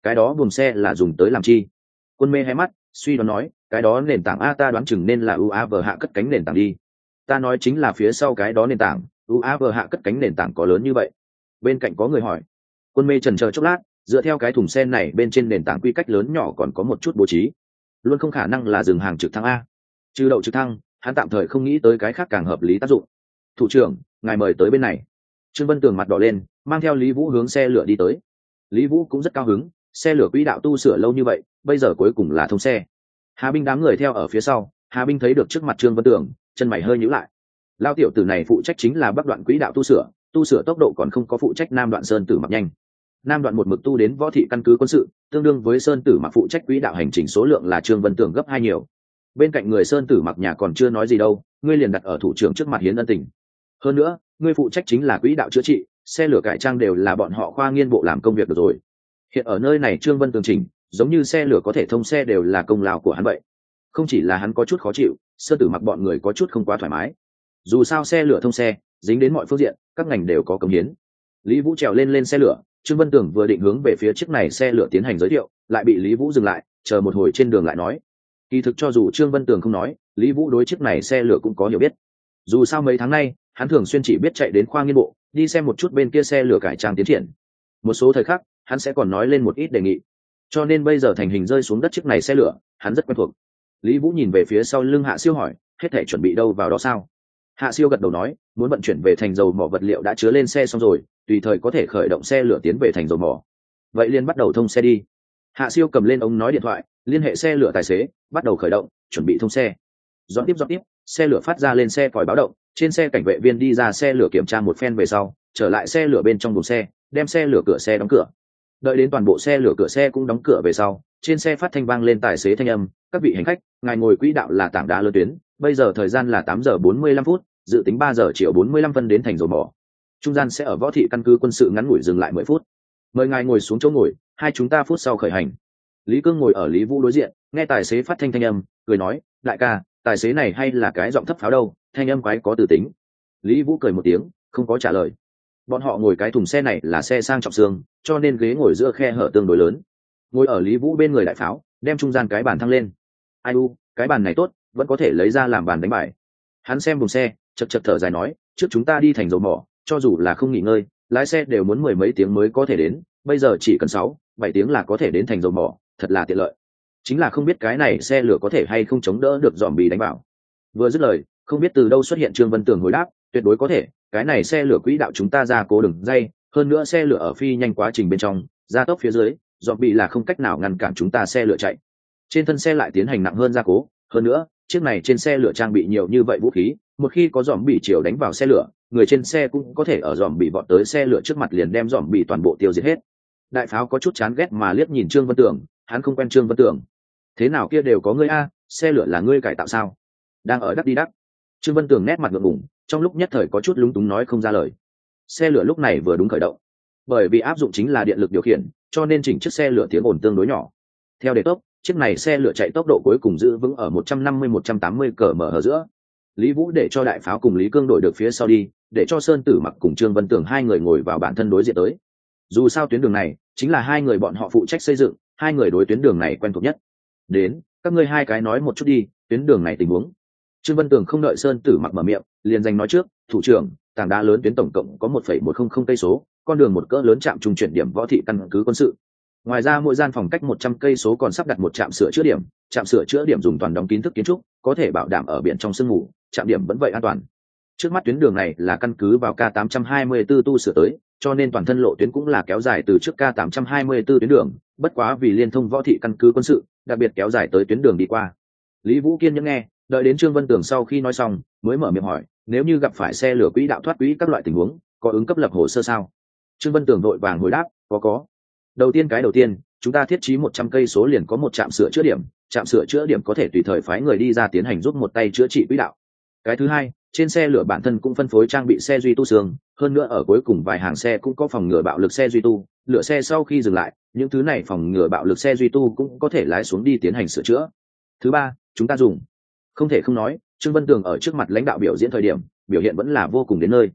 cái đó buồng xe là dùng tới làm chi? Quân mê hé mắt suy đoán nói, cái đó nền tảng a ta đoán chừng nên là u a v hạ cất cánh nền tảng đi. Ta nói chính là phía sau cái đó nền tảng, u a v hạ cất cánh nền tảng có lớn như vậy? Bên cạnh có người hỏi. Quân mê trần chờ chốc lát, dựa theo cái thùng xe này bên trên nền tảng quy cách lớn nhỏ còn có một chút bố trí, luôn không khả năng là dừng hàng trực thăng a. Trừ đậu trực thăng, hắn tạm thời không nghĩ tới cái khác càng hợp lý tác dụng. Thủ trưởng, ngài mời tới bên này. Trương Vân Tường mặt đỏ lên, mang theo Lý Vũ hướng xe lửa đi tới. Lý Vũ cũng rất cao hứng, xe lửa quỹ đạo tu sửa lâu như vậy, bây giờ cuối cùng là thông xe. Hà Binh đám người theo ở phía sau, Hà Binh thấy được trước mặt Trương Vân Tường, chân mày hơi nhíu lại. Lao tiểu tử này phụ trách chính là bắc đoạn quỹ đạo tu sửa, tu sửa tốc độ còn không có phụ trách nam đoạn sơn tử mặc nhanh. Nam đoạn một mực tu đến võ thị căn cứ quân sự, tương đương với sơn tử mặc phụ trách quỹ đạo hành trình số lượng là Trương Vân Tường gấp hai nhiều. Bên cạnh người sơn tử mặc nhà còn chưa nói gì đâu, ngươi liền đặt ở thủ trưởng trước mặt hiến ân tình. Hơn nữa, ngươi phụ trách chính là quỹ đạo chữa trị, xe lửa cải trang đều là bọn họ khoa nghiên bộ làm công việc được rồi. Hiện ở nơi này Trương Vân Tường chỉnh, giống như xe lửa có thể thông xe đều là công lao của hắn vậy. Không chỉ là hắn có chút khó chịu, sơn tử mặc bọn người có chút không quá thoải mái. Dù sao xe lửa thông xe, dính đến mọi phương diện, các ngành đều có cống hiến. Lý Vũ trèo lên lên xe lửa, Trương Vân Tường vừa định hướng về phía chiếc này xe lửa tiến hành giới thiệu, lại bị Lý Vũ dừng lại, chờ một hồi trên đường lại nói. Kỳ thực cho dù Trương Vân Tường không nói, Lý Vũ đối chiếc này xe lửa cũng có hiểu biết. Dù sao mấy tháng nay, hắn thường xuyên chỉ biết chạy đến khoa nghiên bộ, đi xem một chút bên kia xe lửa cải trang tiến triển. Một số thời khắc, hắn sẽ còn nói lên một ít đề nghị. Cho nên bây giờ thành hình rơi xuống đất chiếc này xe lửa, hắn rất quen thuộc. Lý Vũ nhìn về phía sau lưng Hạ Siêu hỏi, hết thể chuẩn bị đâu vào đó sao? Hạ Siêu gật đầu nói, muốn vận chuyển về thành dầu mỏ vật liệu đã chứa lên xe xong rồi, tùy thời có thể khởi động xe lửa tiến về thành dầu mỏ. Vậy liền bắt đầu thông xe đi. Hạ Siêu cầm lên ống nói điện thoại, liên hệ xe lửa tài xế, bắt đầu khởi động, chuẩn bị thông xe. Dọn tiếp dọn tiếp, xe lửa phát ra lên xe còi báo động, trên xe cảnh vệ viên đi ra xe lửa kiểm tra một phen về sau, trở lại xe lửa bên trong buồng xe, đem xe lửa cửa xe đóng cửa. Đợi đến toàn bộ xe lửa cửa xe cũng đóng cửa về sau, trên xe phát thanh vang lên tài xế thanh âm, các vị hành khách, ngài ngồi quỹ đạo là tảng đá lớn tuyến, bây giờ thời gian là tám giờ bốn mươi lăm phút, dự tính ba giờ chiều bốn mươi lăm phân đến thành dầu mỏ. Trung gian sẽ ở võ thị căn cứ quân sự ngắn ngủi dừng lại mười phút. Mời ngài ngồi xuống chỗ ngồi, hai chúng ta phút sau khởi hành. Lý Cương ngồi ở Lý Vũ đối diện, nghe tài xế phát thanh thanh âm, cười nói, đại ca, tài xế này hay là cái giọng thấp pháo đâu, thanh âm quái có từ tính. Lý Vũ cười một tiếng, không có trả lời. Bọn họ ngồi cái thùng xe này là xe sang trọng xương, cho nên ghế ngồi giữa khe hở tương đối lớn. Ngồi ở Lý Vũ bên người đại pháo, đem trung gian cái bàn thăng lên. Ai u, cái bàn này tốt, vẫn có thể lấy ra làm bàn đánh bài. Hắn xem buồng xe, chật chật thở dài nói, trước chúng ta đi thành dầu mỏ, cho dù là không nghỉ ngơi, lái xe đều muốn mười mấy tiếng mới có thể đến, bây giờ chỉ cần sáu, bảy tiếng là có thể đến thành dầu mỏ, thật là tiện lợi. Chính là không biết cái này xe lửa có thể hay không chống đỡ được dòm bì đánh bảo. Vừa dứt lời, không biết từ đâu xuất hiện Trương Vân Tường hồi đáp, tuyệt đối có thể, cái này xe lửa quỹ đạo chúng ta ra cố đường dây, hơn nữa xe lửa ở phi nhanh quá trình bên trong, gia tốc phía dưới, dòm bì là không cách nào ngăn cản chúng ta xe lửa chạy. Trên thân xe lại tiến hành nặng hơn gia cố, hơn nữa, chiếc này trên xe lửa trang bị nhiều như vậy vũ khí, một khi có dòm bì chiều đánh vào xe lửa, người trên xe cũng có thể ở dòm bì vọt tới xe lửa trước mặt liền đem dòm bì toàn bộ tiêu diệt hết. Đại pháo có chút chán ghét mà liếc nhìn Trương Vân Tường, hắn không quen Trương Vân Tường. Thế nào kia đều có ngươi a, xe lửa là ngươi cải tạo sao? Đang ở đắc đi đắc. Trương Vân Tường nét mặt ngượng ngùng, trong lúc nhất thời có chút lúng túng nói không ra lời. Xe lửa lúc này vừa đúng khởi động, bởi vì áp dụng chính là điện lực điều khiển, cho nên chỉnh chiếc xe lửa tiếng ồn tương đối nhỏ. Theo đề tốc, chiếc này xe lửa chạy tốc độ cuối cùng giữ vững ở một trăm năm mươi một trăm tám mươi km ở giữa. Lý Vũ để cho đại pháo cùng Lý Cương đổi được phía sau đi, để cho Sơn Tử Mặc cùng Trương Vân Tường hai người ngồi vào bản thân đối diện tới. Dù sao tuyến đường này chính là hai người bọn họ phụ trách xây dựng, hai người đối tuyến đường này quen thuộc nhất. Đến, các ngươi hai cái nói một chút đi, tuyến đường này tình huống. Trương Vân Tường không đợi Sơn Tử Mặc mở miệng, liền danh nói trước, thủ trưởng, tảng đá lớn tuyến tổng cộng có một phẩy một không không cây số, con đường một cỡ lớn trạm trung chuyển điểm võ thị căn cứ quân sự. Ngoài ra mỗi gian phòng cách một trăm cây số còn sắp đặt một trạm sửa chữa điểm, trạm sửa chữa điểm dùng toàn đóng kín thức kiến trúc, có thể bảo đảm ở biển trong sương mù, trạm điểm vẫn vậy an toàn. Trước mắt tuyến đường này là căn cứ vào K tám trăm hai mươi tư tu sửa tới, cho nên toàn thân lộ tuyến cũng là kéo dài từ trước K tám trăm hai mươi tư tuyến đường, bất quá vì liên thông võ thị căn cứ quân sự, đặc biệt kéo dài tới tuyến đường đi qua. Lý Vũ Kiên nhẫn nghe, đợi đến Trương Vân Tường sau khi nói xong, mới mở miệng hỏi, nếu như gặp phải xe lửa quỹ đạo thoát quỹ các loại tình huống, có ứng cấp lập hồ sơ sao? Trương Vân Tường vội vàng hồi đáp, có có. Đầu tiên cái đầu tiên, chúng ta thiết trí một trăm cây số liền có một trạm sửa chữa điểm, trạm sửa chữa điểm có thể tùy thời phái người đi ra tiến hành giúp một tay chữa trị quỹ đạo. Cái thứ hai, trên xe lửa bản thân cũng phân phối trang bị xe duy tu xương, hơn nữa ở cuối cùng vài hàng xe cũng có phòng ngừa bạo lực xe duy tu, lửa xe sau khi dừng lại, những thứ này phòng ngừa bạo lực xe duy tu cũng có thể lái xuống đi tiến hành sửa chữa. Thứ ba, chúng ta dùng. Không thể không nói, Trương Vân Tường ở trước mặt lãnh đạo biểu diễn thời điểm, biểu hiện vẫn là vô cùng đến nơi.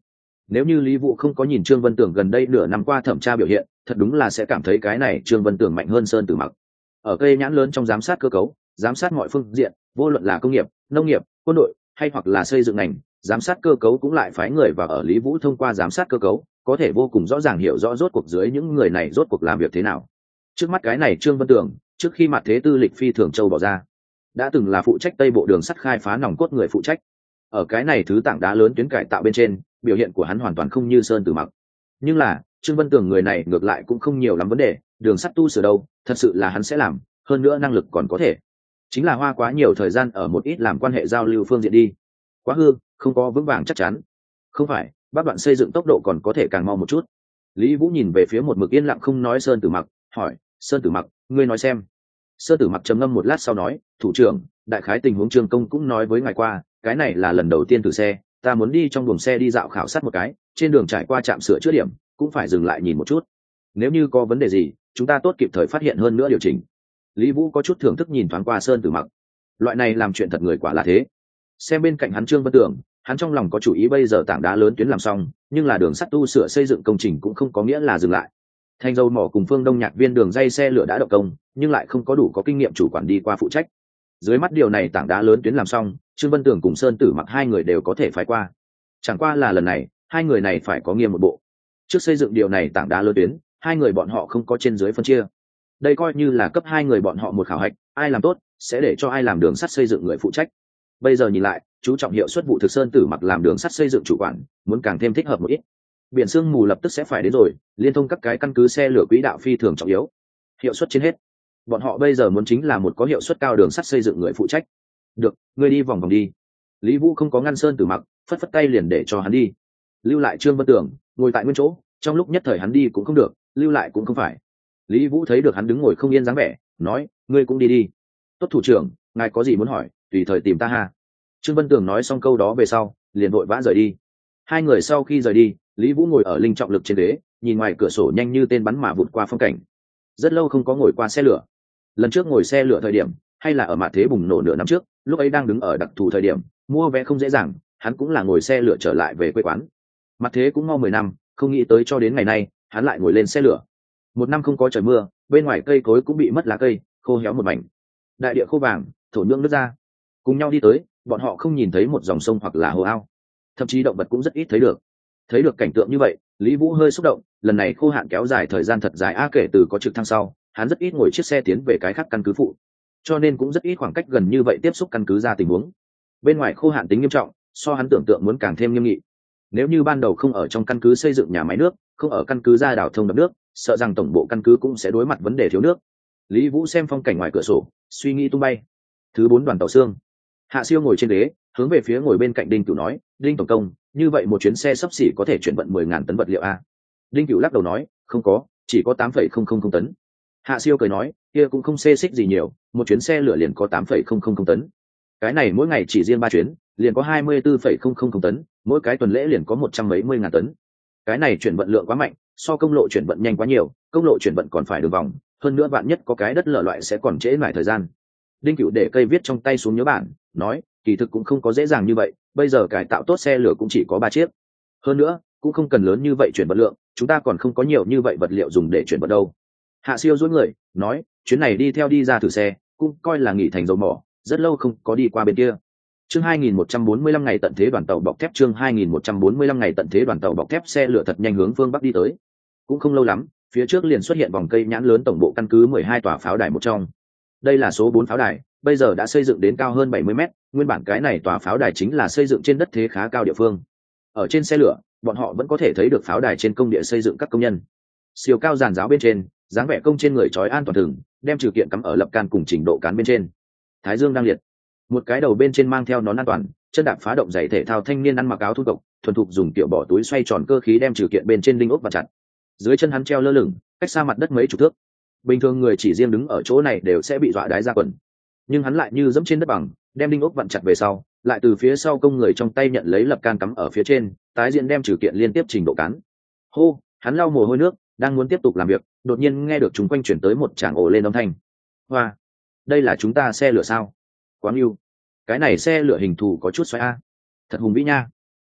Nếu như Lý Vũ không có nhìn Trương Vân Tưởng gần đây nửa năm qua thẩm tra biểu hiện, thật đúng là sẽ cảm thấy cái này Trương Vân Tưởng mạnh hơn Sơn Tử Mặc. Ở cây nhãn lớn trong giám sát cơ cấu, giám sát mọi phương diện, vô luận là công nghiệp, nông nghiệp, quân đội hay hoặc là xây dựng ngành, giám sát cơ cấu cũng lại phái người vào ở Lý Vũ thông qua giám sát cơ cấu, có thể vô cùng rõ ràng hiểu rõ rốt cuộc dưới những người này rốt cuộc làm việc thế nào. Trước mắt cái này Trương Vân Tưởng, trước khi mặt thế tư lịch phi thường châu bỏ ra, đã từng là phụ trách Tây Bộ đường sắt khai phá nòng cốt người phụ trách. Ở cái này thứ tảng đá lớn tuyến cải tạo bên trên, biểu hiện của hắn hoàn toàn không như Sơn Tử Mặc. Nhưng là Trương Vân Tưởng người này ngược lại cũng không nhiều lắm vấn đề, đường sắt tu sửa đâu, thật sự là hắn sẽ làm, hơn nữa năng lực còn có thể. Chính là hoa quá nhiều thời gian ở một ít làm quan hệ giao lưu phương diện đi. Quá hư, không có vững vàng chắc chắn. Không phải, bác đoạn xây dựng tốc độ còn có thể càng mau một chút. Lý Vũ nhìn về phía một mực yên lặng không nói Sơn Tử Mặc, hỏi, Sơn Tử Mặc, ngươi nói xem. Sơn Tử Mặc trầm ngâm một lát sau nói, thủ trưởng, đại khái tình huống Trương Công cũng nói với ngài qua, cái này là lần đầu tiên thử xe, ta muốn đi trong buồng xe đi dạo khảo sát một cái, trên đường trải qua trạm sửa chữa điểm, cũng phải dừng lại nhìn một chút. Nếu như có vấn đề gì, chúng ta tốt kịp thời phát hiện hơn nữa điều chỉnh. Lý Vũ có chút thưởng thức nhìn thoáng qua Sơn Tử Mặc. Loại này làm chuyện thật người quả là thế. Xem bên cạnh hắn Trương Vân Tưởng, hắn trong lòng có chủ ý bây giờ tảng đá lớn tuyến làm xong, nhưng là đường sắt tu sửa xây dựng công trình cũng không có nghĩa là dừng lại. Thanh dầu mỏ cùng Phương Đông Nhạc Viên đường dây xe lửa đã động công, nhưng lại không có đủ có kinh nghiệm chủ quản đi qua phụ trách. Dưới mắt điều này tảng đá lớn tuyến làm xong, Trương Vân Tưởng cùng Sơn Tử Mặc hai người đều có thể phái qua. Chẳng qua là lần này, hai người này phải có nghiêm một bộ. Trước xây dựng điều này tảng đá lớn tuyến, hai người bọn họ không có trên dưới phân chia. Đây coi như là cấp hai người bọn họ một khảo hạch, ai làm tốt sẽ để cho ai làm đường sắt xây dựng người phụ trách. Bây giờ nhìn lại, chú trọng hiệu suất vụ thực Sơn Tử Mặc làm đường sắt xây dựng chủ quản, muốn càng thêm thích hợp một ít. Biển sương mù lập tức sẽ phải đến rồi, liên thông các cái căn cứ xe lửa quỹ đạo phi thường trọng yếu, hiệu suất trên hết. Bọn họ bây giờ muốn chính là một có hiệu suất cao đường sắt xây dựng người phụ trách. Được, ngươi đi vòng vòng đi. Lý Vũ không có ngăn Sơn Tử Mặc, phất phất tay liền để cho hắn đi. Lưu lại Trương Vân Tưởng ngồi tại nguyên chỗ, trong lúc nhất thời hắn đi cũng không được, lưu lại cũng không phải. Lý Vũ thấy được hắn đứng ngồi không yên dáng vẻ, nói, ngươi cũng đi đi. Tốt thủ trưởng, ngài có gì muốn hỏi, tùy thời tìm ta ha. Trương Vân Tưởng nói xong câu đó về sau, liền vội vã rời đi. Hai người sau khi rời đi, Lý Vũ ngồi ở linh trọng lực trên ghế, nhìn ngoài cửa sổ nhanh như tên bắn mà vụt qua phong cảnh. Rất lâu không có ngồi qua xe lửa. Lần trước ngồi xe lửa thời điểm, hay là ở mạt thế bùng nổ nửa năm trước, lúc ấy đang đứng ở đặc thù thời điểm, mua vé không dễ dàng, hắn cũng là ngồi xe lửa trở lại về quê quán. Mạt thế cũng mau mười năm, không nghĩ tới cho đến ngày nay, hắn lại ngồi lên xe lửa. Một năm không có trời mưa, bên ngoài cây cối cũng bị mất lá cây, khô héo một mảnh. Đại địa khô vàng, thổ nhưỡng nứt ra. Cùng nhau đi tới, bọn họ không nhìn thấy một dòng sông hoặc là hồ ao, thậm chí động vật cũng rất ít thấy được. Thấy được cảnh tượng như vậy, Lý Vũ hơi xúc động, lần này khô hạn kéo dài thời gian thật dài a, kể từ có trực thăng sau, hắn rất ít ngồi chiếc xe tiến về cái khác căn cứ phụ, cho nên cũng rất ít khoảng cách gần như vậy tiếp xúc căn cứ ra tình huống. Bên ngoài khô hạn tính nghiêm trọng, so hắn tưởng tượng muốn càng thêm nghiêm nghị. Nếu như ban đầu không ở trong căn cứ xây dựng nhà máy nước, không ở căn cứ ra đảo thông đập nước, sợ rằng tổng bộ căn cứ cũng sẽ đối mặt vấn đề thiếu nước. Lý Vũ xem phong cảnh ngoài cửa sổ, suy nghĩ tung bay. Thứ bốn đoàn tàu xương. Hạ Siêu ngồi trên ghế, hướng về phía ngồi bên cạnh Đinh Cửu nói, Đinh tổng công, như vậy một chuyến xe xấp xỉ có thể chuyển vận mười ngàn tấn vật liệu a? Đinh Cửu lắc đầu nói, không có, chỉ có tám phẩy không không không tấn. Hạ Siêu cười nói, kia cũng không xê xích gì nhiều, một chuyến xe lửa liền có tám phẩy không không không tấn. Cái này mỗi ngày chỉ riêng ba chuyến, liền có hai mươi tư phẩy không không không tấn, mỗi cái tuần lễ liền có một trăm mấy mươi ngàn tấn. Cái này chuyển vận lượng quá mạnh, so công lộ chuyển vận nhanh quá nhiều, công lộ chuyển vận còn phải đường vòng, hơn nữa vạn nhất có cái đất lở loại sẽ còn trễ lại thời gian. Đinh Cửu để cây viết trong tay xuống nhớ bản, nói, kỳ thực cũng không có dễ dàng như vậy, bây giờ cải tạo tốt xe lửa cũng chỉ có ba chiếc. Hơn nữa, cũng không cần lớn như vậy chuyển vật lượng, chúng ta còn không có nhiều như vậy vật liệu dùng để chuyển vận đâu. Hạ Siêu duỗi người, nói, chuyến này đi theo đi ra thử xe, cũng coi là nghỉ thành dầu mỏ, rất lâu không có đi qua bên kia. Chương hai nghìn một trăm bốn mươi lăm ngày tận thế đoàn tàu bọc thép, chương hai nghìn một trăm bốn mươi lăm ngày tận thế đoàn tàu bọc thép, xe lửa thật nhanh hướng phương bắc đi tới. Cũng không lâu lắm, phía trước liền xuất hiện vòng cây nhãn lớn tổng bộ căn cứ mười hai tòa pháo đài một trong. Đây là số bốn pháo đài, bây giờ đã xây dựng đến cao hơn bảy mươi mét, nguyên bản cái này tòa pháo đài chính là xây dựng trên đất thế khá cao địa phương. Ở trên xe lửa, bọn họ vẫn có thể thấy được pháo đài trên công địa xây dựng các công nhân. Siêu cao giàn giáo bên trên, dáng vẻ công trên người trói an toàn thừng, đem trừ kiện cắm ở lập can cùng trình độ cán bên trên. Thái dương đang liệt, một cái đầu bên trên mang theo nón an toàn, chân đạp phá động giày thể thao thanh niên ăn mặc áo thun cộc, thuần thục dùng kiểu bỏ túi xoay tròn cơ khí đem trừ kiện bên trên đinh ốc và chặt. Dưới chân hắn treo lơ lửng, cách xa mặt đất mấy chục thước. Bình thường người chỉ riêng đứng ở chỗ này đều sẽ bị dọa đái ra quần, nhưng hắn lại như dẫm trên đất bằng, đem đinh ốc vặn chặt về sau, lại từ phía sau công người trong tay nhận lấy lập can cắm ở phía trên, tái diện đem trừ kiện liên tiếp trình độ cán. Hô, hắn lau mồ hôi nước, đang muốn tiếp tục làm việc, đột nhiên nghe được chúng quanh chuyển tới một tràng ồ lên âm thanh. Hoa, đây là chúng ta xe lửa sao? Quá yêu, cái này xe lửa hình thù có chút xoáy a, thật hùng vĩ nha.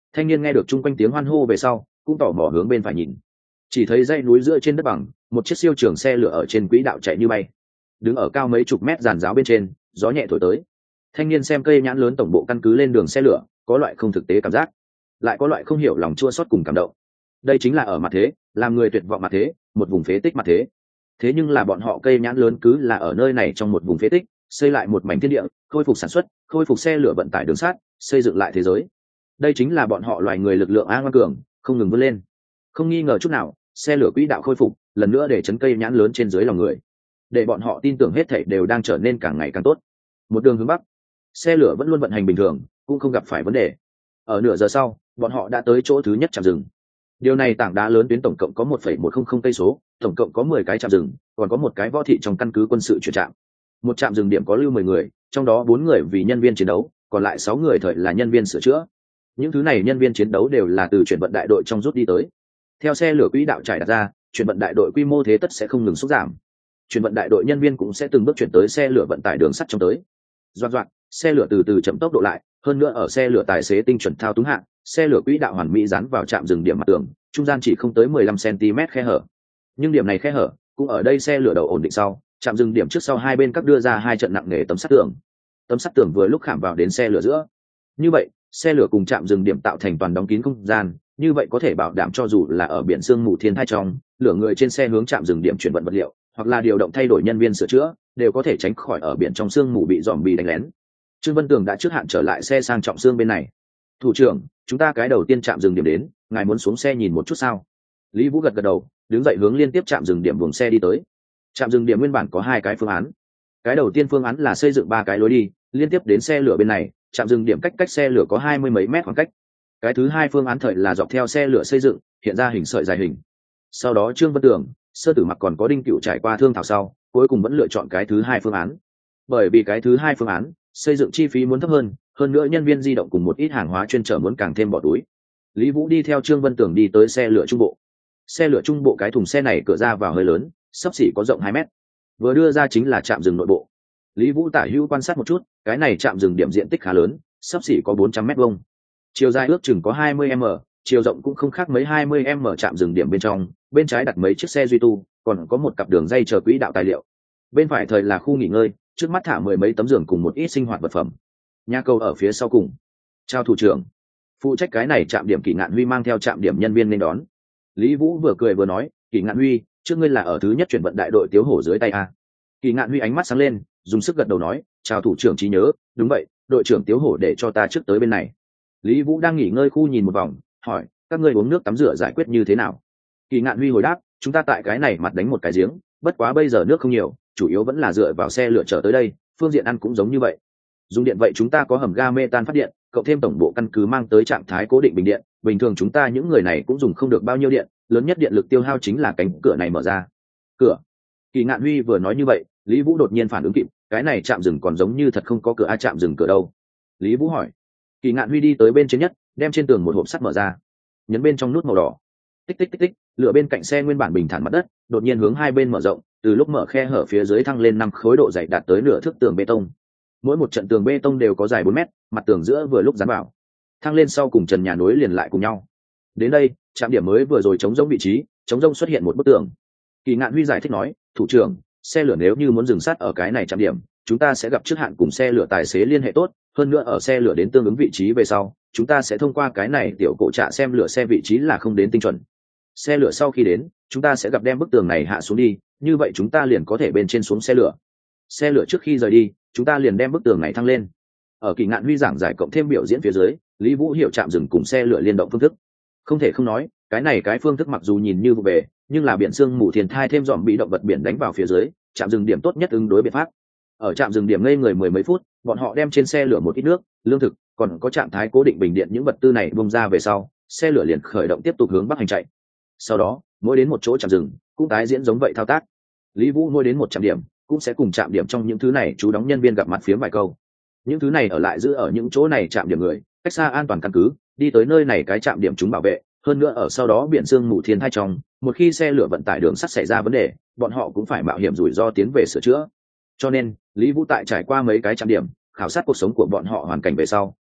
Thanh niên nghe được chung quanh tiếng hoan hô về sau cũng tò mò hướng bên phải nhìn, chỉ thấy dãy núi giữa trên đất bằng một chiếc siêu trường xe lửa ở trên quỹ đạo chạy như bay, đứng ở cao mấy chục mét giàn giáo bên trên, gió nhẹ thổi tới. Thanh niên xem cây nhãn lớn tổng bộ căn cứ lên đường xe lửa, có loại không thực tế cảm giác, lại có loại không hiểu lòng chua xót cùng cảm động. Đây chính là ở mặt thế, làm người tuyệt vọng mặt thế, một vùng phế tích mặt thế. Thế nhưng là bọn họ cây nhãn lớn cứ là ở nơi này trong một vùng phế tích, xây lại một mảnh thiên địa, khôi phục sản xuất, khôi phục xe lửa vận tải đường sắt, xây dựng lại thế giới. Đây chính là bọn họ loài người lực lượng a ngoan cường, không ngừng vươn lên. Không nghi ngờ chút nào, xe lửa quỹ đạo khôi phục, lần nữa để chấn cây nhãn lớn trên dưới lòng người, để bọn họ tin tưởng hết thảy đều đang trở nên càng ngày càng tốt. Một đường hướng bắc, xe lửa vẫn luôn vận hành bình thường, cũng không gặp phải vấn đề. Ở nửa giờ sau, bọn họ đã tới chỗ thứ nhất trạm dừng. Điều này tảng đá lớn tuyến tổng cộng có một phẩy một không không cây số, tổng cộng có mười cái trạm dừng, còn có một cái võ thị trong căn cứ quân sự chuyển trạm. Một trạm dừng điểm có lưu mười người, trong đó bốn người vì nhân viên chiến đấu, còn lại sáu người thời là nhân viên sửa chữa. Những thứ này nhân viên chiến đấu đều là từ chuyển vận đại đội trong rút đi tới. Theo xe lửa quỹ đạo trải đặt ra, chuyển vận đại đội quy mô thế tất sẽ không ngừng sút giảm. Chuyển vận đại đội nhân viên cũng sẽ từng bước chuyển tới xe lửa vận tải đường sắt trong tới. Doạt doạt, xe lửa từ từ chậm tốc độ lại, hơn nữa ở xe lửa tài xế tinh chuẩn thao túng hạ, xe lửa quỹ đạo hoàn mỹ dán vào trạm dừng điểm mặt tường, trung gian chỉ không tới mười lăm xăng-ti-mét khe hở. Nhưng điểm này khe hở, cũng ở đây xe lửa đầu ổn định sau, trạm dừng điểm trước sau hai bên các đưa ra hai trận nặng nề tấm sắt tường. Tấm sắt tường vừa lúc khảm vào đến xe lửa giữa. Như vậy, xe lửa cùng trạm dừng điểm tạo thành toàn đóng kín không gian, như vậy có thể bảo đảm cho dù là ở biển sương mù thiên thai trong, lửa người trên xe hướng trạm dừng điểm chuyển vận vật liệu, hoặc là điều động thay đổi nhân viên sửa chữa, đều có thể tránh khỏi ở biển trong sương mù bị dòm bị đánh lén. Trương Vân Tường đã trước hạn trở lại xe sang trọng xương bên này. Thủ trưởng, chúng ta cái đầu tiên trạm dừng điểm đến, ngài muốn xuống xe nhìn một chút sao? Lý Vũ gật gật đầu, đứng dậy hướng liên tiếp trạm dừng điểm buồng xe đi tới. Trạm dừng điểm nguyên bản có hai cái phương án. Cái đầu tiên phương án là xây dựng ba cái lối đi, liên tiếp đến xe lửa bên này, trạm dừng điểm cách cách xe lửa có hai mươi mấy mét khoảng cách. Cái thứ hai phương án thời là dọc theo xe lửa xây dựng, hiện ra hình sợi dài hình. Sau đó Trương Vân Tường, Sơ Tử Mặc còn có Đinh Cựu trải qua thương thảo sau, cuối cùng vẫn lựa chọn cái thứ hai phương án. Bởi vì cái thứ hai phương án, xây dựng chi phí muốn thấp hơn, hơn nữa nhân viên di động cùng một ít hàng hóa chuyên chở muốn càng thêm bỏ túi. Lý Vũ đi theo Trương Vân Tường đi tới xe lửa trung bộ. Xe lửa trung bộ cái thùng xe này cửa ra vào hơi lớn, xấp xỉ có rộng hai mét. Vừa đưa ra chính là trạm dừng nội bộ. Lý Vũ tả hữu quan sát một chút, cái này trạm dừng điểm diện tích khá lớn, xấp xỉ có bốn trăm mét vuông. Chiều dài ước chừng có hai mươi mét, chiều rộng cũng không khác mấy hai mươi mét. Trạm dừng điểm bên trong, bên trái đặt mấy chiếc xe duy tu, còn có một cặp đường dây chờ quỹ đạo tài liệu. Bên phải thời là khu nghỉ ngơi, trước mắt thả mười mấy tấm giường cùng một ít sinh hoạt vật phẩm. Nhà cầu ở phía sau cùng. Chào thủ trưởng. Phụ trách cái này trạm điểm Kỷ Ngạn Huy mang theo trạm điểm nhân viên nên đón. Lý Vũ vừa cười vừa nói, Kỷ Ngạn Huy, trước ngươi là ở thứ nhất chuyển vận đại đội Tiếu Hổ dưới tay a. Kỷ Ngạn Huy ánh mắt sáng lên, dùng sức gật đầu nói, chào thủ trưởng trí nhớ, đúng vậy, đội trưởng Tiếu Hổ để cho ta trước tới bên này. Lý Vũ đang nghỉ ngơi khu nhìn một vòng, hỏi, các ngươi uống nước tắm rửa giải quyết như thế nào? Kỷ Ngạn Huy hồi đáp, chúng ta tại cái này mặt đánh một cái giếng, bất quá bây giờ nước không nhiều, chủ yếu vẫn là dựa vào xe lửa chở tới đây, phương diện ăn cũng giống như vậy. Dùng điện vậy chúng ta có hầm ga metan phát điện, cộng thêm tổng bộ căn cứ mang tới trạng thái cố định bình điện, bình thường chúng ta những người này cũng dùng không được bao nhiêu điện, lớn nhất điện lực tiêu hao chính là cánh cửa này mở ra. Cửa. Kỷ Ngạn Huy vừa nói như vậy, Lý Vũ đột nhiên phản ứng kịp, cái này trạm dừng còn giống như thật không có cửa a, trạm dừng cửa đâu? Lý Vũ hỏi. Kỷ Ngạn Huy đi tới bên trên nhất, đem trên tường một hộp sắt mở ra, nhấn bên trong nút màu đỏ. Tích tích tích tích, lửa bên cạnh xe nguyên bản bình thản mặt đất, đột nhiên hướng hai bên mở rộng, từ lúc mở khe hở phía dưới thăng lên năm khối độ dày đạt tới nửa thước tường bê tông. Mỗi một trận tường bê tông đều có dài bốn mét, mặt tường giữa vừa lúc dán vào. Thăng lên sau cùng trần nhà nối liền lại cùng nhau. Đến đây, trạm điểm mới vừa rồi chống rỗng vị trí, chống rỗng xuất hiện một bức tường. Kỷ Ngạn Huy giải thích nói, thủ trưởng, xe lửa nếu như muốn dừng sát ở cái này trạm điểm, chúng ta sẽ gặp trước hạn cùng xe lửa tài xế liên hệ tốt, hơn nữa ở xe lửa đến tương ứng vị trí về sau, chúng ta sẽ thông qua cái này tiểu cổ trạ xem lửa xe vị trí là không đến tinh chuẩn. Xe lửa sau khi đến, chúng ta sẽ gặp đem bức tường này hạ xuống đi, như vậy chúng ta liền có thể bên trên xuống xe lửa. Xe lửa trước khi rời đi, chúng ta liền đem bức tường này thăng lên. Ở Kỷ Ngạn Huy giảng giải cộng thêm biểu diễn phía dưới, Lý Vũ hiểu trạm dừng cùng xe lửa liên động phương thức. Không thể không nói, cái này cái phương thức mặc dù nhìn như vụ bề, nhưng là biển sương mù thiên thai thêm dòm bị động vật biển đánh vào phía dưới, trạm dừng điểm tốt nhất ứng đối biện pháp. Ở trạm dừng điểm ngây người mười mấy phút, bọn họ đem trên xe lửa một ít nước, lương thực, còn có trạng thái cố định bình điện những vật tư này bung ra về sau, xe lửa liền khởi động tiếp tục hướng bắc hành chạy. Sau đó, mỗi đến một chỗ trạm dừng, cũng tái diễn giống vậy thao tác. Lý Vũ mỗi đến một trạm điểm, cũng sẽ cùng trạm điểm trong những thứ này chú đóng nhân viên gặp mặt phiếm vài câu. Những thứ này ở lại giữ ở những chỗ này trạm điểm người, cách xa an toàn căn cứ, đi tới nơi này cái trạm điểm chúng bảo vệ, hơn nữa ở sau đó biển sương mù thiên thai trong, một khi xe lửa vận tải đường sắt xảy ra vấn đề, bọn họ cũng phải mạo hiểm rủi ro tiến về sửa chữa. Cho nên, Lý Vũ tại trải qua mấy cái trạm điểm, khảo sát cuộc sống của bọn họ hoàn cảnh về sau,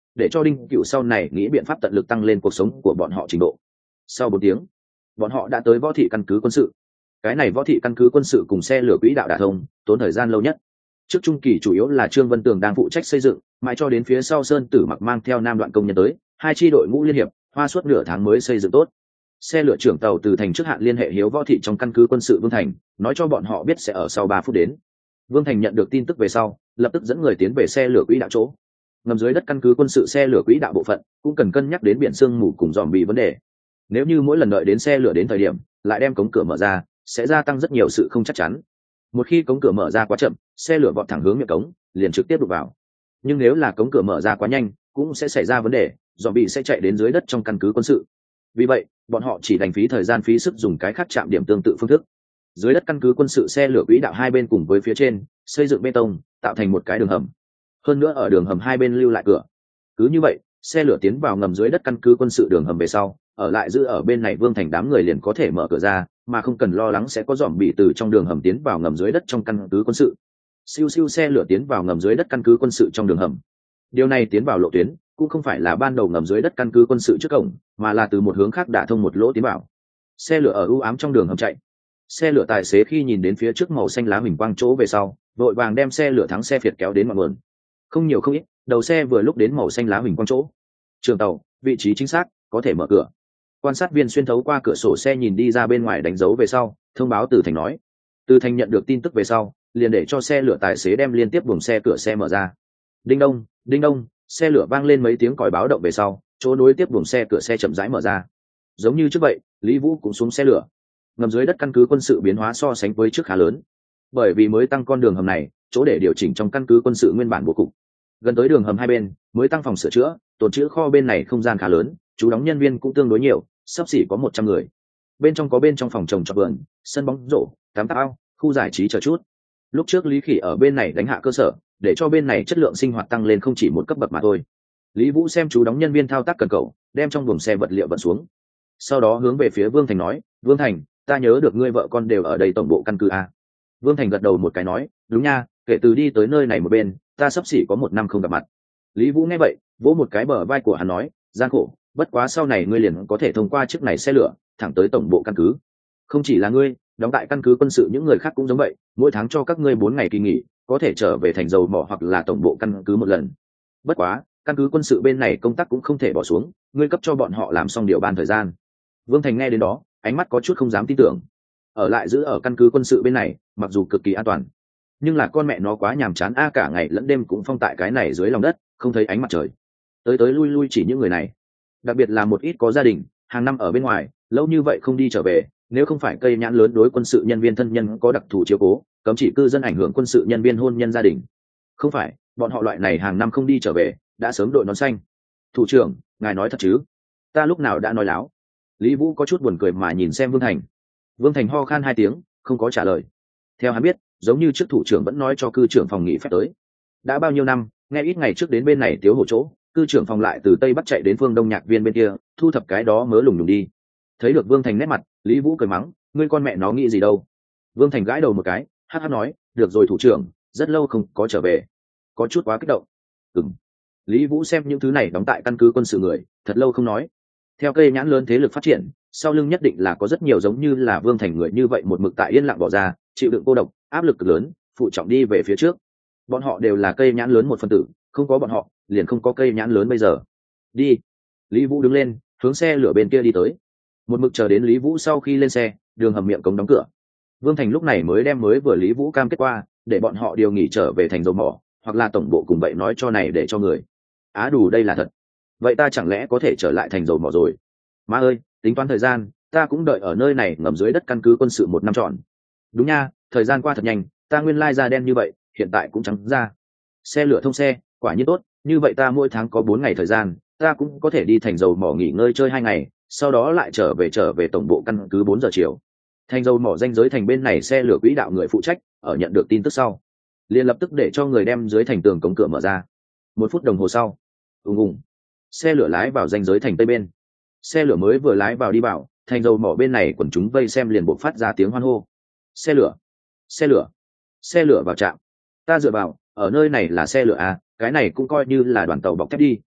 để cho đinh cựu sau này nghĩ biện pháp tận lực tăng lên cuộc sống của bọn họ trình độ. Sau bốn tiếng, bọn họ đã tới võ thị căn cứ quân sự. Cái này võ thị căn cứ quân sự cùng xe lửa quỹ đạo đả thông tốn thời gian lâu nhất. Trước trung kỳ chủ yếu là Trương Vân Tường đang phụ trách xây dựng, mãi cho đến phía sau Sơn Tử Mặc mang theo nam đoạn công nhân tới, hai chi đội ngũ liên hiệp, hoa suốt nửa tháng mới xây dựng tốt. Xe lửa trưởng tàu từ thành trước hạn liên hệ hiếu võ thị trong căn cứ quân sự Vương Thành, nói cho bọn họ biết sẽ ở sau ba phút đến. Vương Thành nhận được tin tức về sau, lập tức dẫn người tiến về xe lửa quỹ đạo chỗ. Ngầm dưới đất căn cứ quân sự xe lửa quỹ đạo bộ phận cũng cần cân nhắc đến biển sương mù cùng dòm bị vấn đề. Nếu như mỗi lần đợi đến xe lửa đến thời điểm lại đem cống cửa mở ra, sẽ gia tăng rất nhiều sự không chắc chắn. Một khi cống cửa mở ra quá chậm, xe lửa vọt thẳng hướng miệng cống, liền trực tiếp đụng vào. Nhưng nếu là cống cửa mở ra quá nhanh, cũng sẽ xảy ra vấn đề, dòm bị sẽ chạy đến dưới đất trong căn cứ quân sự. Vì vậy, bọn họ chỉ đành phí thời gian phí sức dùng cái khác chạm điểm tương tự phương thức. Dưới đất căn cứ quân sự xe lửa quỹ đạo hai bên cùng với phía trên xây dựng bê tông, tạo thành một cái đường hầm. Hơn nữa ở đường hầm hai bên lưu lại cửa. Cứ như vậy, xe lửa tiến vào ngầm dưới đất căn cứ quân sự đường hầm về sau, ở lại giữ ở bên này Vương Thành đám người liền có thể mở cửa ra, mà không cần lo lắng sẽ có dòm bị từ trong đường hầm tiến vào ngầm dưới đất trong căn cứ quân sự. Siêu siêu xe lửa tiến vào ngầm dưới đất căn cứ quân sự trong đường hầm. Điều này tiến vào lộ tuyến cũng không phải là ban đầu ngầm dưới đất căn cứ quân sự trước cổng, mà là từ một hướng khác đả thông một lỗ tiến vào. Xe lửa ở u ám trong đường hầm chạy. Xe lửa tài xế khi nhìn đến phía trước màu xanh lá huỳnh quang chỗ về sau, vội vàng đem xe lửa thắng xe Việt kéo đến ngọn nguồn. Không nhiều không ít, đầu xe vừa lúc đến màu xanh lá huỳnh quang chỗ. Trường tàu, vị trí chính xác, có thể mở cửa. Quan sát viên xuyên thấu qua cửa sổ xe nhìn đi ra bên ngoài đánh dấu về sau, thông báo Từ Thành nói. Từ Thành nhận được tin tức về sau, liền để cho xe lửa tài xế đem liên tiếp buồng xe cửa xe mở ra. Đinh đông, đinh đông, xe lửa vang lên mấy tiếng còi báo động về sau, chỗ nối tiếp buồng xe cửa xe chậm rãi mở ra. Giống như trước vậy, Lý Vũ cũng xuống xe lửa. Ngầm dưới đất căn cứ quân sự biến hóa so sánh với trước khá lớn, bởi vì mới tăng con đường hầm này, chỗ để điều chỉnh trong căn cứ quân sự nguyên bản bố cục. Gần tới đường hầm hai bên, mới tăng phòng sửa chữa, tồn trữ kho bên này không gian khá lớn, chú đóng nhân viên cũng tương đối nhiều, sắp xỉ có một trăm người. Bên trong có bên trong phòng trồng trọt vườn, sân bóng rổ, tắm ao, khu giải trí chờ chút. Lúc trước Lý Khỉ ở bên này đánh hạ cơ sở, để cho bên này chất lượng sinh hoạt tăng lên không chỉ một cấp bậc mà thôi. Lý Vũ xem chú đóng nhân viên thao tác cần cẩu, đem trong buồng xe vật liệu vận xuống. Sau đó hướng về phía Vương Thành nói, Vương Thành, ta nhớ được ngươi vợ con đều ở đây tổng bộ căn cứ a. Vương Thành gật đầu một cái nói, đúng nha, kể từ đi tới nơi này một bên, ta sắp xỉ có một năm không gặp mặt. Lý Vũ nghe vậy, vỗ một cái bờ vai của hắn nói, gian khổ, bất quá sau này ngươi liền có thể thông qua chiếc này xe lửa thẳng tới tổng bộ căn cứ. Không chỉ là ngươi, đóng tại căn cứ quân sự những người khác cũng giống vậy, mỗi tháng cho các ngươi bốn ngày kỳ nghỉ, có thể trở về thành dầu mỏ hoặc là tổng bộ căn cứ một lần. Bất quá, căn cứ quân sự bên này công tác cũng không thể bỏ xuống, ngươi cấp cho bọn họ làm xong điều ban thời gian. Vương Thành nghe đến đó, ánh mắt có chút không dám tin tưởng. Ở lại giữ ở căn cứ quân sự bên này, mặc dù cực kỳ an toàn, nhưng là con mẹ nó quá nhàm chán a, cả ngày lẫn đêm cũng phong tại cái này dưới lòng đất, không thấy ánh mặt trời. Tới tới lui lui chỉ những người này, đặc biệt là một ít có gia đình, hàng năm ở bên ngoài, lâu như vậy không đi trở về, nếu không phải cây nhãn lớn đối quân sự nhân viên thân nhân có đặc thù chiếu cố, cấm chỉ cư dân ảnh hưởng quân sự nhân viên hôn nhân gia đình. Không phải, bọn họ loại này hàng năm không đi trở về, đã sớm đội nón xanh. Thủ trưởng, ngài nói thật chứ? Ta lúc nào đã nói láo? Lý Vũ có chút buồn cười mà nhìn xem Vương Thành. Vương Thành ho khan hai tiếng, không có trả lời. Theo hắn biết, giống như trước thủ trưởng vẫn nói cho cư trưởng phòng nghỉ phép tới. Đã bao nhiêu năm, nghe ít ngày trước đến bên này tiếu hổ chỗ, cư trưởng phòng lại từ tây bắc chạy đến phương đông nhạc viên bên kia, thu thập cái đó mớ lùng lùng đi. Thấy được Vương Thành nét mặt, Lý Vũ cười mắng, ngươi con mẹ nó nghĩ gì đâu? Vương Thành gãi đầu một cái, hát hát nói, được rồi thủ trưởng, rất lâu không có trở về, có chút quá kích động. Ừm. Lý Vũ xem những thứ này đóng tại căn cứ quân sự người, thật lâu không nói. Theo cây nhãn lớn thế lực phát triển, sau lưng nhất định là có rất nhiều giống như là Vương Thành người như vậy một mực tại yên lặng bỏ ra, chịu đựng cô độc, áp lực cực lớn, phụ trọng đi về phía trước. Bọn họ đều là cây nhãn lớn một phân tử, không có bọn họ, liền không có cây nhãn lớn bây giờ. Đi. Lý Vũ đứng lên, hướng xe lửa bên kia đi tới. Một mực chờ đến Lý Vũ sau khi lên xe, đường hầm miệng cống đóng cửa. Vương Thành lúc này mới đem mới vừa Lý Vũ cam kết qua, để bọn họ điều nghỉ trở về thành dầu mỏ, hoặc là tổng bộ cùng vậy nói cho này để cho người. Á đủ đây là thật. Vậy ta chẳng lẽ có thể trở lại thành dầu mỏ rồi? Má ơi, tính toán thời gian, ta cũng đợi ở nơi này ngầm dưới đất căn cứ quân sự một năm trọn. Đúng nha, thời gian qua thật nhanh, ta nguyên lai da đen như vậy, hiện tại cũng trắng ra. Xe lửa thông xe, quả nhiên tốt, như vậy ta mỗi tháng có bốn ngày thời gian, ta cũng có thể đi thành dầu mỏ nghỉ ngơi chơi hai ngày, sau đó lại trở về trở về tổng bộ căn cứ bốn giờ chiều. Thành dầu mỏ danh giới thành bên này xe lửa quỹ đạo người phụ trách, ở nhận được tin tức sau, liền lập tức để cho người đem dưới thành tường cống cửa mở ra. Một phút đồng hồ sau, ùng ùng, xe lửa lái vào danh giới thành tây bên. Xe lửa mới vừa lái vào đi vào, thành dầu mỏ bên này quần chúng vây xem liền buộc phát ra tiếng hoan hô. Xe lửa, xe lửa, xe lửa vào trạm. Ta dựa vào, ở nơi này là xe lửa à, cái này cũng coi như là đoàn tàu bọc thép đi,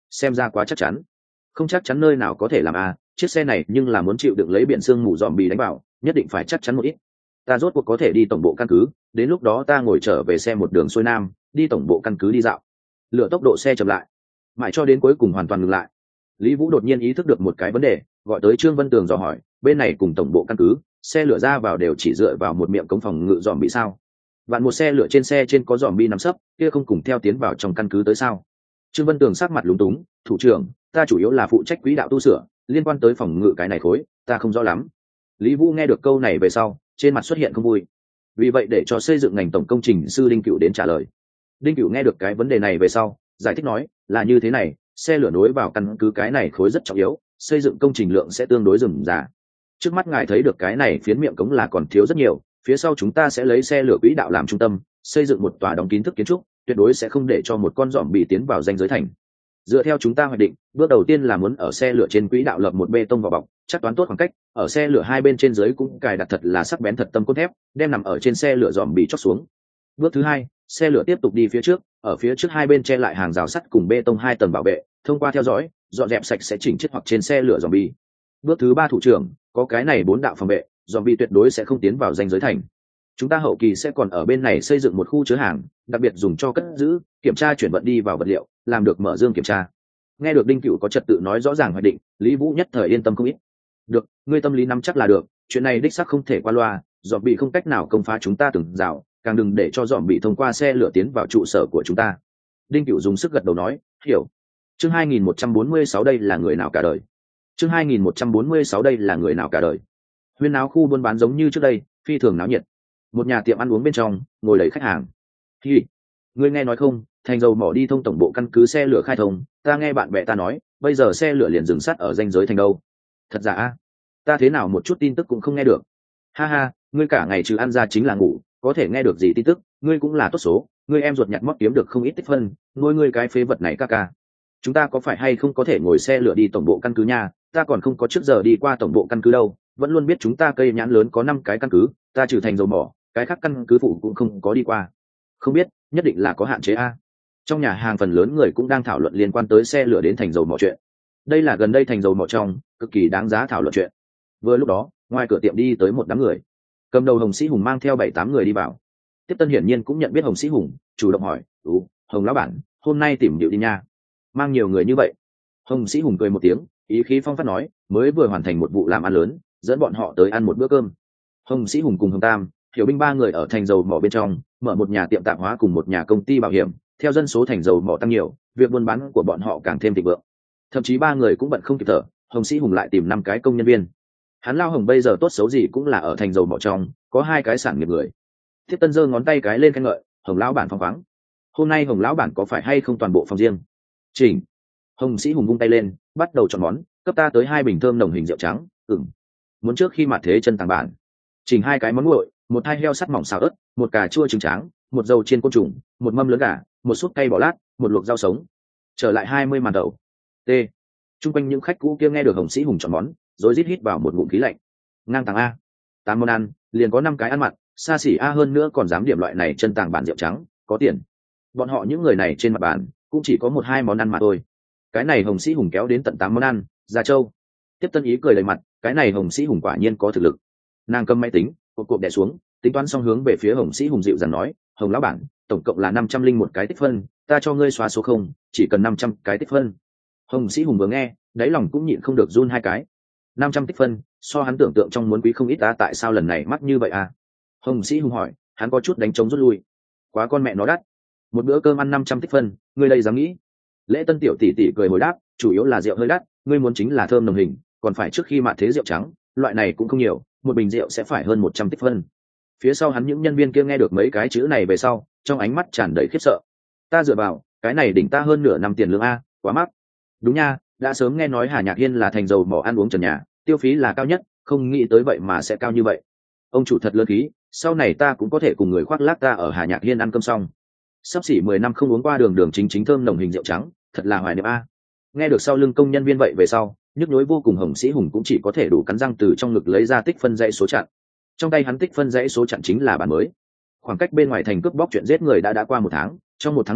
xem ra quá chắc chắn. Không chắc chắn nơi nào có thể làm a, chiếc xe này nhưng là muốn chịu đựng lấy biển sương mù dòm bì đánh vào, nhất định phải chắc chắn một ít. Ta rốt cuộc có thể đi tổng bộ căn cứ, đến lúc đó ta ngồi trở về xe một đường xuôi nam, đi tổng bộ căn cứ đi dạo. Lựa tốc độ xe chậm lại, mãi cho đến cuối cùng hoàn toàn ngừng lại. Lý Vũ đột nhiên ý thức được một cái vấn đề, gọi tới Trương Vân Tường dò hỏi, bên này cùng tổng bộ căn cứ, xe lửa ra vào đều chỉ dựa vào một miệng cống phòng ngự dòm bị sao? Vạn một xe lửa trên xe trên có dòm bi nằm sấp, kia không cùng theo tiến vào trong căn cứ tới sao? Trương Vân Tường sắc mặt lúng túng, thủ trưởng, ta chủ yếu là phụ trách quỹ đạo tu sửa, liên quan tới phòng ngự cái này khối, ta không rõ lắm. Lý Vũ nghe được câu này về sau, trên mặt xuất hiện không vui. Vì vậy để cho xây dựng ngành tổng công trình sư Đinh Cựu đến trả lời. Đinh Cựu nghe được cái vấn đề này về sau, giải thích nói, là như thế này, xe lửa nối vào căn cứ cái này khối rất trọng yếu, xây dựng công trình lượng sẽ tương đối rườm rà. Trước mắt ngài thấy được cái này phiến miệng cống là còn thiếu rất nhiều, phía sau chúng ta sẽ lấy xe lửa quỹ đạo làm trung tâm, xây dựng một tòa đóng kín thức kiến trúc, tuyệt đối sẽ không để cho một con dòm bị tiến vào danh giới thành. Dựa theo chúng ta hoạch định, bước đầu tiên là muốn ở xe lửa trên quỹ đạo lập một bê tông vỏ bọc, chắc toán tốt khoảng cách, ở xe lửa hai bên trên dưới cũng cài đặt thật là sắc bén thật tâm cốt thép, đem nằm ở trên xe lửa dòm bị chóc xuống. Bước thứ hai, xe lửa tiếp tục đi phía trước, ở phía trước hai bên che lại hàng rào sắt cùng bê tông hai tầng bảo vệ, thông qua theo dõi, dọn dẹp sạch sẽ chỉnh chết hoặc trên xe lửa dòm bi. Bước thứ ba thủ trưởng, có cái này bốn đạo phòng vệ, dòm bi tuyệt đối sẽ không tiến vào danh giới thành. Chúng ta hậu kỳ sẽ còn ở bên này xây dựng một khu chứa hàng, đặc biệt dùng cho cất giữ, kiểm tra chuyển vận đi vào vật liệu, làm được mở dương kiểm tra. Nghe được Đinh Cựu có trật tự nói rõ ràng hoạch định, Lý Vũ nhất thời yên tâm không ít. Được, ngươi tâm lý nắm chắc là được, chuyện này đích xác không thể qua loa, dòm bị không cách nào công phá chúng ta từng rào, càng đừng để cho dòm bị thông qua xe lửa tiến vào trụ sở của chúng ta. Đinh Cựu dùng sức gật đầu nói, hiểu. Chương hai nghìn một trăm bốn mươi sáu đây là người nào cả đời. Chương hai nghìn một trăm bốn mươi sáu đây là người nào cả đời. Huyên náo khu buôn bán giống như trước đây, phi thường náo nhiệt. Một nhà tiệm ăn uống bên trong, ngồi đầy khách hàng. Hi, ngươi nghe nói không, thành dầu mỏ đi thông tổng bộ căn cứ xe lửa khai thông, ta nghe bạn bè ta nói, bây giờ xe lửa liền dừng sát ở ranh giới thành đâu. Thật giả a? Ta thế nào một chút tin tức cũng không nghe được. Ha ha, ngươi cả ngày trừ ăn ra chính là ngủ, có thể nghe được gì tin tức, ngươi cũng là tốt số, ngươi em ruột nhặt mót kiếm được không ít tích phân, nuôi ngươi cái phế vật này ca ca. Chúng ta có phải hay không có thể ngồi xe lửa đi tổng bộ căn cứ nha, ta còn không có trước giờ đi qua tổng bộ căn cứ đâu, vẫn luôn biết chúng ta cây nhãn lớn có năm cái căn cứ, ta trừ thành dầu mỏ, cái khác căn cứ phụ cũng không có đi qua. Không biết, nhất định là có hạn chế a. Trong nhà hàng phần lớn người cũng đang thảo luận liên quan tới xe lửa đến thành dầu mỏ chuyện. Đây là gần đây thành dầu mỏ trong, cực kỳ đáng giá thảo luận chuyện. Vừa lúc đó, ngoài cửa tiệm đi tới một đám người. Cầm đầu Hồng Sĩ Hùng mang theo bảy tám người đi vào. Tiếp Tân hiển nhiên cũng nhận biết Hồng Sĩ Hùng, chủ động hỏi, "Ừ, Hồng lão bản, hôm nay tìm điệu đi nha. Mang nhiều người như vậy?" Hồng Sĩ Hùng cười một tiếng, ý khí phong phát nói, mới vừa hoàn thành một vụ làm ăn lớn, dẫn bọn họ tới ăn một bữa cơm. Hồng Sĩ Hùng cùng Hồng Tam, Hiểu Binh ba người ở thành dầu mỏ bên trong, mở một nhà tiệm tạp hóa cùng một nhà công ty bảo hiểm, theo dân số thành dầu mỏ tăng nhiều, việc buôn bán của bọn họ càng thêm thịnh vượng. Thậm chí ba người cũng bận không kịp thở, Hồng Sĩ Hùng lại tìm năm cái công nhân viên. Hắn lao Hồng bây giờ tốt xấu gì cũng là ở thành dầu mỏ trong, có hai cái sản nghiệp người. Tiếp Tân giơ ngón tay cái lên khen ngợi, Hồng lão bản phong khoáng. Hôm nay Hồng lão bản có phải hay không toàn bộ phòng riêng? Chỉnh. Hồng Sĩ Hùng vung tay lên, bắt đầu chọn món, cấp ta tới hai bình thơm nồng hình rượu trắng, ừm. Muốn trước khi mặt thế chân tàng bản. Chỉnh hai cái món nguội, một hai heo sắt mỏng xào ớt, một cà chua trứng tráng, một dầu chiên côn trùng, một mâm lớn gà, một súp cay bò lát, một luộc rau sống. Trở lại hai mươi màn đậu. T. Trung quanh những khách cũ kia nghe được Hồng Sĩ Hùng chọn món, rồi rít hít vào một ngụm khí lạnh. Ngang tàng a. Tám món ăn, liền có năm cái ăn mặn, xa xỉ a hơn nữa còn dám điểm loại này chân tàng bản rượu trắng, có tiền. Bọn họ những người này trên mặt bàn, cũng chỉ có một hai món ăn mà thôi. Cái này Hồng Sĩ Hùng kéo đến tận tám món ăn, Gia Châu. Tiếp Tân ý cười đầy mặt, cái này Hồng Sĩ Hùng quả nhiên có thực lực. Nàng cầm máy tính, cộp cộp đè xuống, tính toán xong hướng về phía Hồng Sĩ Hùng dịu dàng nói, Hồng lão bản, tổng cộng là năm trăm linh một cái tích phân, ta cho ngươi xóa số không, chỉ cần năm trăm cái tích phân. Hồng Sĩ Hùng vừa nghe, đáy lòng cũng nhịn không được run hai cái. Năm trăm tích phân, so hắn tưởng tượng trong muốn quý không ít, ta tại sao lần này mắc như vậy à? Hồng Sĩ Hùng hỏi, hắn có chút đánh trống rút lui. Quá con mẹ nó đắt. Một bữa cơm ăn năm trăm tích phân, ngươi đây dám nghĩ? Lễ Tân tiểu tỷ tỷ cười hồi đáp, chủ yếu là rượu hơi đắt, ngươi muốn chính là thơm nồng hình, còn phải trước khi mạ thế rượu trắng, loại này cũng không nhiều, một bình rượu sẽ phải hơn một trăm tích phân. Phía sau hắn những nhân viên kia nghe được mấy cái chữ này về sau, trong ánh mắt tràn đầy khiếp sợ. Ta dựa vào, cái này đỉnh ta hơn nửa năm tiền lương a, quá mắc. Đúng nha, đã sớm nghe nói Hà Nhạc Hiên là thành dầu mỏ ăn uống trần nhà, tiêu phí là cao nhất, không nghĩ tới vậy mà sẽ cao như vậy. Ông chủ thật lớn khí, sau này ta cũng có thể cùng người khoác lác ta ở Hà Nhạc Hiên ăn cơm xong. Sắp xỉ mười năm không uống qua đường đường chính chính thơm nồng hình rượu trắng, thật là hoài niệm a. Nghe được sau lưng công nhân viên vậy về sau, nhức nhối vô cùng Hồng Sĩ Hùng cũng chỉ có thể đủ cắn răng từ trong ngực lấy ra tích phân dãy số chặn. Trong tay hắn tích phân dãy số chặn chính là bản mới. Khoảng cách bên ngoài thành cướp bóc chuyện giết người đã đã qua một tháng, trong một tháng này,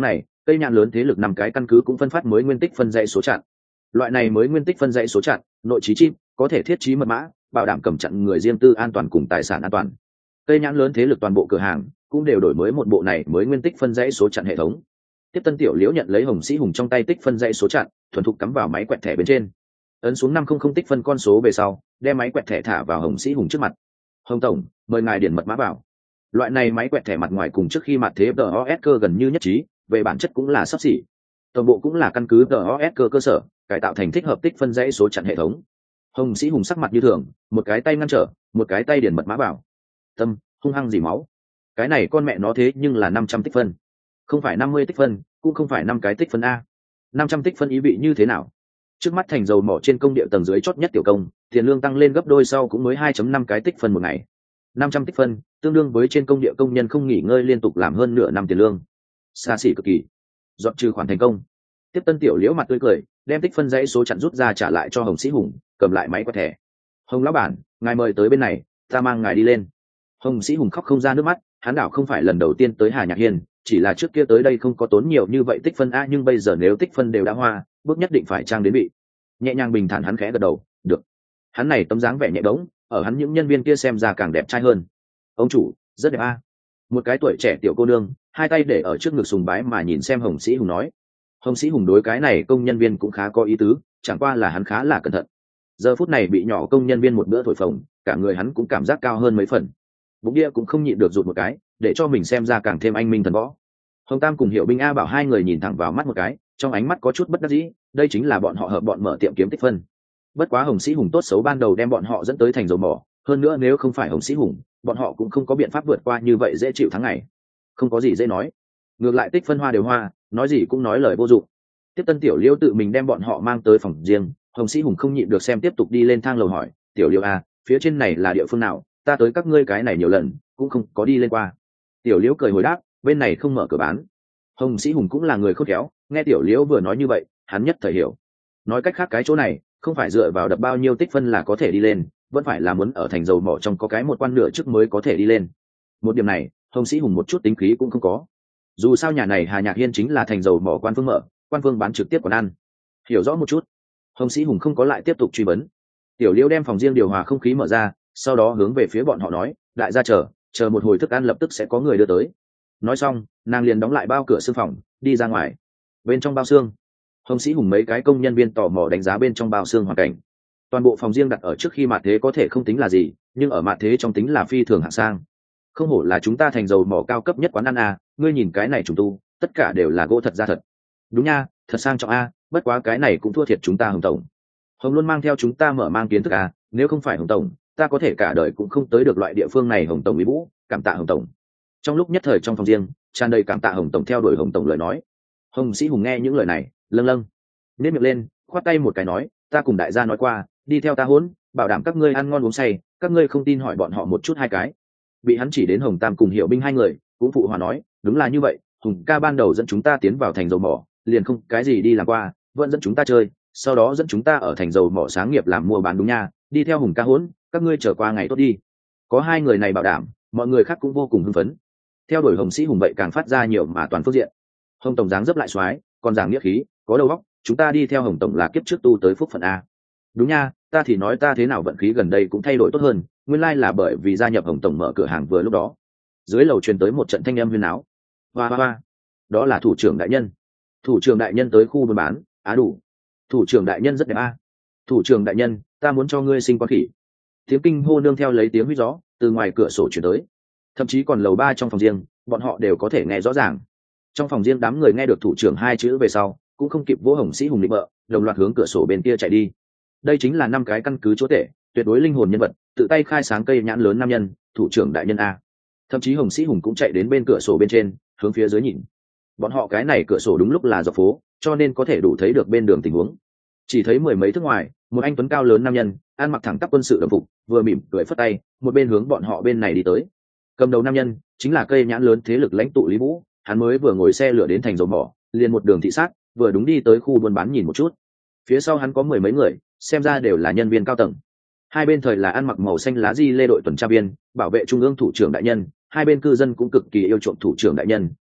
cây nhãn lớn thế lực năm cái căn cứ cũng phân phát mới nguyên tích phân dãy số chặn. Loại này mới nguyên tích phân dãy số chặn nội trí chip có thể thiết trí mật mã, bảo đảm cầm chặn người riêng tư an toàn cùng tài sản an toàn. Cây nhãn lớn thế lực toàn bộ cửa hàng cũng đều đổi mới một bộ này mới nguyên tích phân dãy số chặn hệ thống. Tiếp Tân Tiểu Liễu nhận lấy Hồng Sĩ Hùng trong tay tích phân dãy số chặn, thuần thục cắm vào máy quẹt thẻ bên trên, ấn xuống năm không không tích phân con số về sau, đem máy quẹt thẻ thả vào Hồng Sĩ Hùng trước mặt. Hồng tổng, mời ngài điền mật mã vào. Loại này máy quẹt thẻ mặt ngoài cùng trước khi mặt thế đê o ét cơ gần như nhất trí, về bản chất cũng là sắp xỉ. Toàn bộ cũng là căn cứ đê o ét cơ cơ sở, cải tạo thành thích hợp tích phân dãy số chặn hệ thống. Hồng Sĩ Hùng sắc mặt như thường, một cái tay ngăn trở, một cái tay điền mật mã vào. Tâm hung hăng dỉ máu. Cái này con mẹ nó thế nhưng là năm trăm tích phân, không phải năm mươi tích phân, cũng không phải năm cái tích phân a. năm trăm tích phân ý vị như thế nào? Trước mắt thành dầu mỏ trên công địa tầng dưới chót nhất tiểu công, tiền lương tăng lên gấp đôi sau cũng mới hai phẩy năm cái tích phân một ngày. năm trăm tích phân, tương đương với trên công địa công nhân không nghỉ ngơi liên tục làm hơn nửa năm tiền lương. Xa xỉ cực kỳ. Dọn trừ khoản thành công. Tiếp Tân Tiểu Liễu mặt tươi cười, đem tích phân dãy số chặn rút ra trả lại cho Hồng Sĩ Hùng, cầm lại máy quẹt thẻ. Hồng lão bản, ngài mời tới bên này, ta mang ngài đi lên. Hồng Sĩ Hùng khóc không ra nước mắt, hắn đảo không phải lần đầu tiên tới Hà Nhạc Hiên, chỉ là trước kia tới đây không có tốn nhiều như vậy tích phân a, nhưng bây giờ nếu tích phân đều đã hoa, bước nhất định phải trang đến bị. Nhẹ nhàng bình thản hắn khẽ gật đầu, được. Hắn này tấm dáng vẻ nhẹ bỗng, ở hắn những nhân viên kia xem ra càng đẹp trai hơn. Ông chủ, rất đẹp a. Một cái tuổi trẻ tiểu cô nương, hai tay để ở trước ngực sùng bái mà nhìn xem Hồng Sĩ Hùng nói. Hồng Sĩ Hùng đối cái này công nhân viên cũng khá có ý tứ, chẳng qua là hắn khá là cẩn thận. Giờ phút này bị nhỏ công nhân viên một bữa thổi phồng, cả người hắn cũng cảm giác cao hơn mấy phần. Bụng địa cũng không nhịn được rụt một cái, để cho mình xem ra càng thêm anh minh thần võ. Hồng Tam cùng Hiểu Binh A Bảo hai người nhìn thẳng vào mắt một cái, trong ánh mắt có chút bất đắc dĩ, đây chính là bọn họ hợp bọn mở tiệm kiếm tích phân. Bất quá Hồng Sĩ Hùng tốt xấu ban đầu đem bọn họ dẫn tới thành dầu mỏ, hơn nữa nếu không phải Hồng Sĩ Hùng, bọn họ cũng không có biện pháp vượt qua như vậy dễ chịu tháng ngày. Không có gì dễ nói, ngược lại tích phân hoa đều hoa, nói gì cũng nói lời vô dụng. Tiếp Tân Tiểu Liêu tự mình đem bọn họ mang tới phòng riêng, Hồng Sĩ Hùng không nhịn được xem tiếp tục đi lên thang lầu hỏi, Tiểu Liêu a, phía trên này là địa phương nào? Ta tới các ngươi cái này nhiều lần, cũng không có đi lên qua. Tiểu Liêu cười hồi đáp, bên này không mở cửa bán. Hồng Sĩ Hùng cũng là người khôn khéo, nghe Tiểu Liêu vừa nói như vậy, hắn nhất thời hiểu. Nói cách khác cái chỗ này không phải dựa vào đập bao nhiêu tích phân là có thể đi lên, vẫn phải là muốn ở thành dầu mỏ trong có cái một quan nửa trước mới có thể đi lên. Một điểm này, Hồng Sĩ Hùng một chút tính khí cũng không có. Dù sao nhà này Hà Nhạc Hiên chính là thành dầu mỏ quan phương mở, quan phương bán trực tiếp quán ăn. Hiểu rõ một chút, Hồng Sĩ Hùng không có lại tiếp tục truy vấn. Tiểu Liêu đem phòng riêng điều hòa không khí mở ra, sau đó hướng về phía bọn họ nói, đại gia chờ, chờ một hồi thức ăn lập tức sẽ có người đưa tới. Nói xong, nàng liền đóng lại bao cửa xương phòng, đi ra ngoài. Bên trong bao xương, Hồng Sĩ Hùng mấy cái công nhân viên tò mò đánh giá bên trong bao xương hoàn cảnh. Toàn bộ phòng riêng đặt ở trước khi mạt thế có thể không tính là gì, nhưng ở mạt thế trong tính là phi thường hạng sang. Không hổ là chúng ta thành dầu mỏ cao cấp nhất quán ăn a, ngươi nhìn cái này trùng tu, tất cả đều là gỗ thật ra thật. Đúng nha, thật sang trọng a, bất quá cái này cũng thua thiệt chúng ta Hồng tổng. Hồng luôn mang theo chúng ta mở mang kiến thức a, nếu không phải Hồng tổng, ta có thể cả đời cũng không tới được loại địa phương này. Hồng tổng mỹ vũ, cảm tạ Hồng tổng. Trong lúc nhất thời trong phòng riêng tràn đầy cảm tạ Hồng tổng theo đuổi Hồng tổng lời nói. Hồng Sĩ Hùng nghe những lời này, lâng lâng nếp miệng lên, khoát tay một cái nói, ta cùng đại gia nói qua, đi theo ta hỗn, bảo đảm các ngươi ăn ngon uống say, các ngươi không tin hỏi bọn họ một chút hai cái. Bị hắn chỉ đến Hồng Tam cùng Hiểu Binh hai người, cũng phụ hòa nói, đúng là như vậy, Hùng ca ban đầu dẫn chúng ta tiến vào thành dầu mỏ, liền không cái gì đi làm qua, vẫn dẫn chúng ta chơi, sau đó dẫn chúng ta ở thành dầu mỏ sáng nghiệp làm mua bán, đúng nha, đi theo Hùng ca hỗn, các ngươi trở qua ngày tốt đi. Có hai người này bảo đảm, mọi người khác cũng vô cùng hưng phấn. Theo đuổi Hồng Sĩ Hùng vậy càng phát ra nhiều mà toàn phương diện. Hồng tổng dáng dấp lại xoái, còn giảng nghĩa khí, có đầu óc, chúng ta đi theo Hồng tổng là kiếp trước tu tới phúc phận a. Đúng nha, ta thì nói ta thế nào vận khí gần đây cũng thay đổi tốt hơn, nguyên lai là bởi vì gia nhập Hồng tổng mở cửa hàng vừa lúc đó. Dưới lầu truyền tới một trận thanh âm huyên áo. Hoa hoa hoa, đó là thủ trưởng đại nhân. Thủ trưởng đại nhân tới khu buôn bán, á đủ. Thủ trưởng đại nhân rất đẹp a. Thủ trưởng đại nhân, ta muốn cho ngươi sinh con khỉ. Tiếng kinh hô nương theo lấy tiếng huýt gió từ ngoài cửa sổ truyền tới. Thậm chí còn lầu ba trong phòng riêng, bọn họ đều có thể nghe rõ ràng. Trong phòng riêng đám người nghe được thủ trưởng hai chữ về sau, cũng không kịp vỗ Hồng Sĩ Hùng định bợ, đồng loạt hướng cửa sổ bên kia chạy đi. Đây chính là năm cái căn cứ chúa tể, tuyệt đối linh hồn nhân vật, tự tay khai sáng cây nhãn lớn nam nhân, thủ trưởng đại nhân a. Thậm chí Hồng Sĩ Hùng cũng chạy đến bên cửa sổ bên trên, hướng phía dưới nhìn. Bọn họ cái này cửa sổ đúng lúc là dọc phố, cho nên có thể đủ thấy được bên đường tình huống. Chỉ thấy mười mấy thước ngoài, một anh tuấn cao lớn nam nhân, ăn mặc thẳng tắp quân sự đồng phục, vừa mỉm cười phất tay, một bên hướng bọn họ bên này đi tới. Cầm đầu nam nhân chính là cây nhãn lớn thế lực lãnh tụ Lý Vũ, hắn mới vừa ngồi xe lửa đến thành dầu mỏ, liền một đường thị sát, vừa đúng đi tới khu buôn bán nhìn một chút. Phía sau hắn có mười mấy người, xem ra đều là nhân viên cao tầng. Hai bên thời là ăn mặc màu xanh lá di lê đội tuần tra viên, bảo vệ trung ương thủ trưởng đại nhân, hai bên cư dân cũng cực kỳ yêu chuộng thủ trưởng đại nhân,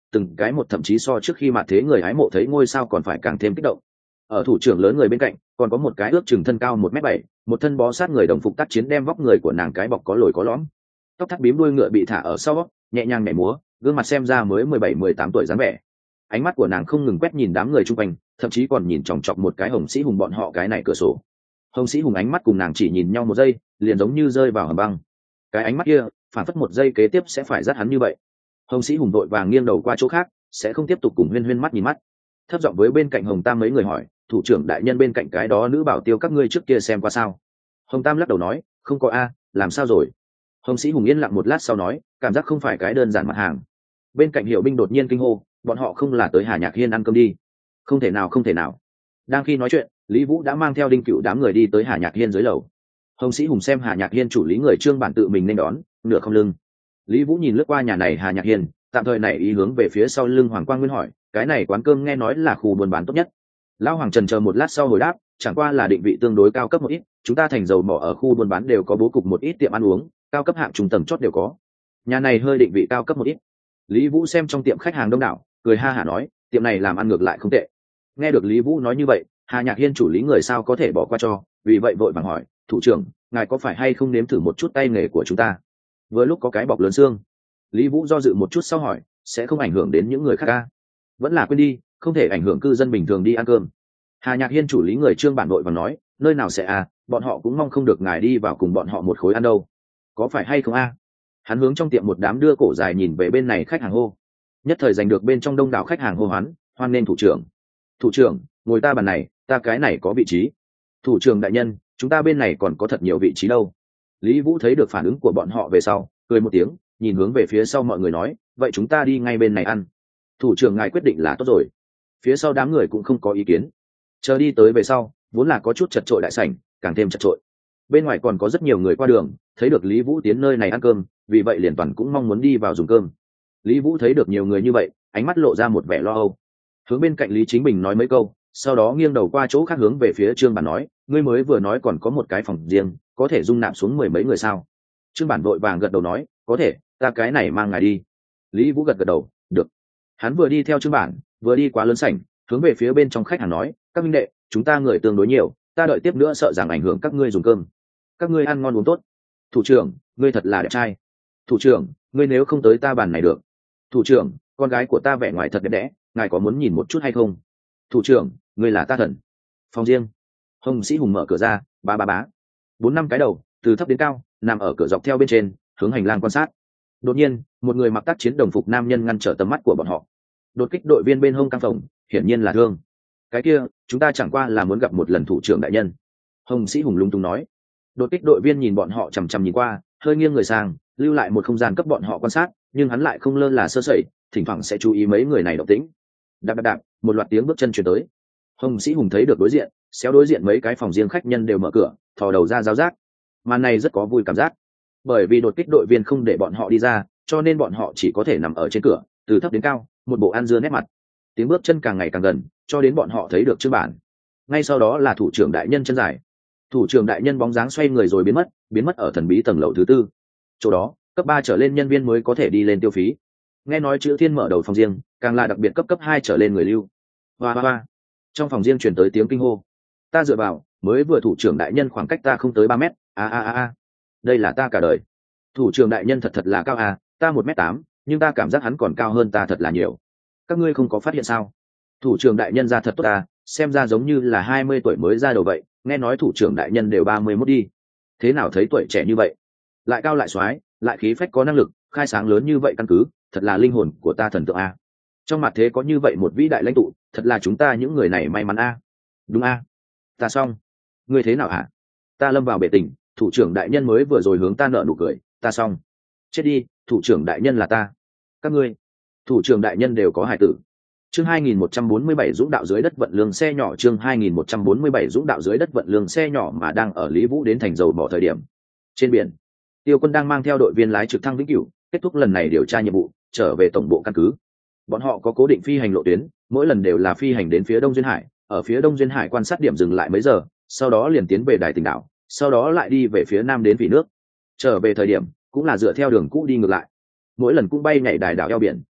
từng cái một thậm chí so trước khi mặt thế người hái mộ thấy ngôi sao còn phải càng thêm kích động. Ở thủ trưởng lớn người bên cạnh còn có một cái ước chừng thân cao một mét bảy, một thân bó sát người đồng phục tác chiến đem vóc người của nàng cái bọc có lồi có lõm, tóc thắt bím đuôi ngựa bị thả ở sau, nhẹ nhàng nhảy múa, gương mặt xem ra mới mười bảy mười tám tuổi dáng vẻ. Ánh mắt của nàng không ngừng quét nhìn đám người chung quanh, thậm chí còn nhìn chòng chọc một cái Hồng Sĩ Hùng bọn họ cái này cửa sổ. Hồng Sĩ Hùng ánh mắt cùng nàng chỉ nhìn nhau một giây, liền giống như rơi vào hầm băng. Cái ánh mắt kia phản phất một giây kế tiếp sẽ phải dắt hắn như vậy. Hồng Sĩ Hùng vội vàng nghiêng đầu qua chỗ khác, sẽ không tiếp tục cùng Huyên Huyên mắt nhìn mắt. Thấp giọng với bên cạnh Hồng Tam mấy người hỏi, thủ trưởng đại nhân bên cạnh cái đó nữ bảo tiêu các ngươi trước kia xem qua sao? Hồng Tam lắc đầu nói, không có a, làm sao rồi? Hồng Sĩ Hùng yên lặng một lát sau nói, cảm giác không phải cái đơn giản mặt hàng. Bên cạnh Hiệu Binh đột nhiên kinh hô, bọn họ không là tới Hà Nhạc Hiên ăn cơm đi? Không thể nào, không thể nào. Đang khi nói chuyện, Lý Vũ đã mang theo Đinh Cựu đám người đi tới Hà Nhạc Hiên dưới lầu. Hồng Sĩ Hùng xem Hà Nhạc Hiên chủ lý người Trương Bản tự mình nên đón, nửa không lưng. Lý Vũ nhìn lướt qua nhà này Hà Nhạc Hiên, tạm thời này ý hướng về phía sau lưng Hoàng Quang Nguyên hỏi, cái này quán cơm nghe nói là khu buôn bán tốt nhất. Lão Hoàng trần chờ một lát sau hồi đáp, chẳng qua là định vị tương đối cao cấp một ít, chúng ta thành dầu mỏ ở khu buôn bán đều có bố cục một ít tiệm ăn uống, cao cấp hạng trung tầng chót đều có. Nhà này hơi định vị cao cấp một ít. Lý Vũ xem trong tiệm khách hàng đông đảo, cười ha hả nói, tiệm này làm ăn ngược lại không tệ. Nghe được Lý Vũ nói như vậy, Hà Nhạc Hiên chủ lý người sao có thể bỏ qua cho, vì vậy vội vàng hỏi, thủ trưởng, ngài có phải hay không nếm thử một chút tay nghề của chúng ta? Vừa lúc có cái bọc lớn xương. Lý Vũ do dự một chút sau hỏi, sẽ không ảnh hưởng đến những người khác à? Vẫn là quên đi, không thể ảnh hưởng cư dân bình thường đi ăn cơm. Hà Nhạc Hiên chủ lý người Trương Bản vội vàng nói, nơi nào sẽ à, bọn họ cũng mong không được ngài đi vào cùng bọn họ một khối ăn đâu. Có phải hay không a? À? Hắn hướng trong tiệm một đám đưa cổ dài nhìn về bên này khách hàng hô. Nhất thời giành được bên trong đông đảo khách hàng hô hoán, hoan nên thủ trưởng. Thủ trưởng, ngồi ta bàn này, ta cái này có vị trí. Thủ trưởng đại nhân, chúng ta bên này còn có thật nhiều vị trí đâu. Lý Vũ thấy được phản ứng của bọn họ về sau, cười một tiếng, nhìn hướng về phía sau mọi người nói, vậy chúng ta đi ngay bên này ăn. Thủ trưởng ngài quyết định là tốt rồi. Phía sau đám người cũng không có ý kiến. Chờ đi tới về sau, vốn là có chút chật trội đại sảnh, càng thêm chật trội. Bên ngoài còn có rất nhiều người qua đường, thấy được Lý Vũ tiến nơi này ăn cơm, vì vậy liền toàn cũng mong muốn đi vào dùng cơm. Lý Vũ thấy được nhiều người như vậy, ánh mắt lộ ra một vẻ lo âu. Hướng bên cạnh Lý Chính Bình nói mấy câu, sau đó nghiêng đầu qua chỗ khác hướng về phía Trương Bản nói, ngươi mới vừa nói còn có một cái phòng riêng, có thể dung nạp xuống mười mấy người sao? Trương Bản vội vàng gật đầu nói, có thể, ta cái này mang ngài đi. Lý Vũ gật gật đầu, được. Hắn vừa đi theo Trương Bản, vừa đi qua lớn sảnh, hướng về phía bên trong khách hàng nói, các minh đệ, chúng ta người tương đối nhiều, ta đợi tiếp nữa sợ rằng ảnh hưởng các ngươi dùng cơm. Các ngươi ăn ngon uống tốt. Thủ trưởng, ngươi thật là đẹp trai. Thủ trưởng, ngươi nếu không tới ta bàn này được. Thủ trưởng, con gái của ta vẻ ngoài thật đẹp đẽ, ngài có muốn nhìn một chút hay không? Thủ trưởng, ngươi là ta thần. Phòng riêng. Hồng Sĩ Hùng mở cửa ra, bá bá bá. Bốn năm cái đầu, từ thấp đến cao, nằm ở cửa dọc theo bên trên, hướng hành lang quan sát. Đột nhiên, một người mặc tác chiến đồng phục nam nhân ngăn trở tầm mắt của bọn họ. Đột kích đội viên bên hông căng phòng, hiển nhiên là Thương. Cái kia, chúng ta chẳng qua là muốn gặp một lần thủ trưởng đại nhân. Hồng Sĩ Hùng lung tung nói. Đột kích đội viên nhìn bọn họ chằm chằm nhìn qua, hơi nghiêng người sang, lưu lại một không gian cấp bọn họ quan sát, nhưng hắn lại không lơ là sơ sẩy, thỉnh thoảng sẽ chú ý mấy người này động tĩnh. Đạp đạp đạp, một loạt tiếng bước chân truyền tới. Hồng Sĩ Hùng thấy được đối diện, xéo đối diện mấy cái phòng riêng khách nhân đều mở cửa, thò đầu ra giáo giác. Màn này rất có vui cảm giác. Bởi vì đột kích đội viên không để bọn họ đi ra, cho nên bọn họ chỉ có thể nằm ở trên cửa, từ thấp đến cao, một bộ ăn dưa nét mặt. Tiếng bước chân càng ngày càng gần, cho đến bọn họ thấy được Trương Bản. Ngay sau đó là thủ trưởng đại nhân chân dài. Thủ trưởng đại nhân bóng dáng xoay người rồi biến mất, biến mất ở thần bí tầng lầu thứ tư. Chỗ đó, cấp ba trở lên nhân viên mới có thể đi lên tiêu phí. Nghe nói chữ Thiên mở đầu phòng riêng, càng là đặc biệt cấp cấp hai trở lên người lưu. Hoa hoa hoa. Trong phòng riêng truyền tới tiếng kinh hô. Ta dựa vào, mới vừa thủ trưởng đại nhân khoảng cách ta không tới ba mét, a a a a. Đây là ta cả đời. Thủ trưởng đại nhân thật thật là cao à, ta một mét tám, nhưng ta cảm giác hắn còn cao hơn ta thật là nhiều. Các ngươi không có phát hiện sao? Thủ trưởng đại nhân ra thật tốt à, xem ra giống như là hai mươi tuổi mới ra đầu vậy, nghe nói thủ trưởng đại nhân đều ba mươi mốt đi. Thế nào thấy tuổi trẻ như vậy? Lại cao lại xoái, lại khí phách có năng lực, khai sáng lớn như vậy căn cứ, thật là linh hồn của ta thần tượng a. Trong mặt thế có như vậy một vĩ đại lãnh tụ, thật là chúng ta những người này may mắn a. Đúng a. Ta xong. Ngươi thế nào hả? Ta lâm vào bể tình, thủ trưởng đại nhân mới vừa rồi hướng ta nợ nụ cười, ta xong. Chết đi, thủ trưởng đại nhân là ta. Các ngươi, thủ trưởng đại nhân đều có hài tử. Chương hai nghìn một trăm bốn mươi bảy dũng đạo dưới đất vận lương xe nhỏ, chương hai nghìn một trăm bốn mươi bảy dũng đạo dưới đất vận lương xe nhỏ mà đang ở Lý Vũ đến thành dầu mỏ thời điểm. Trên biển, Tiêu Quân đang mang theo đội viên lái trực thăng Vĩnh Cửu, kết thúc lần này điều tra nhiệm vụ, trở về tổng bộ căn cứ. Bọn họ có cố định phi hành lộ tuyến, mỗi lần đều là phi hành đến phía Đông Duyên Hải, ở phía Đông Duyên Hải quan sát điểm dừng lại mấy giờ, sau đó liền tiến về Đài Tình đảo, sau đó lại đi về phía Nam đến Vị nước. Trở về thời điểm, cũng là dựa theo đường cũ đi ngược lại. Mỗi lần cũng bay nhảy đài đảo eo biển.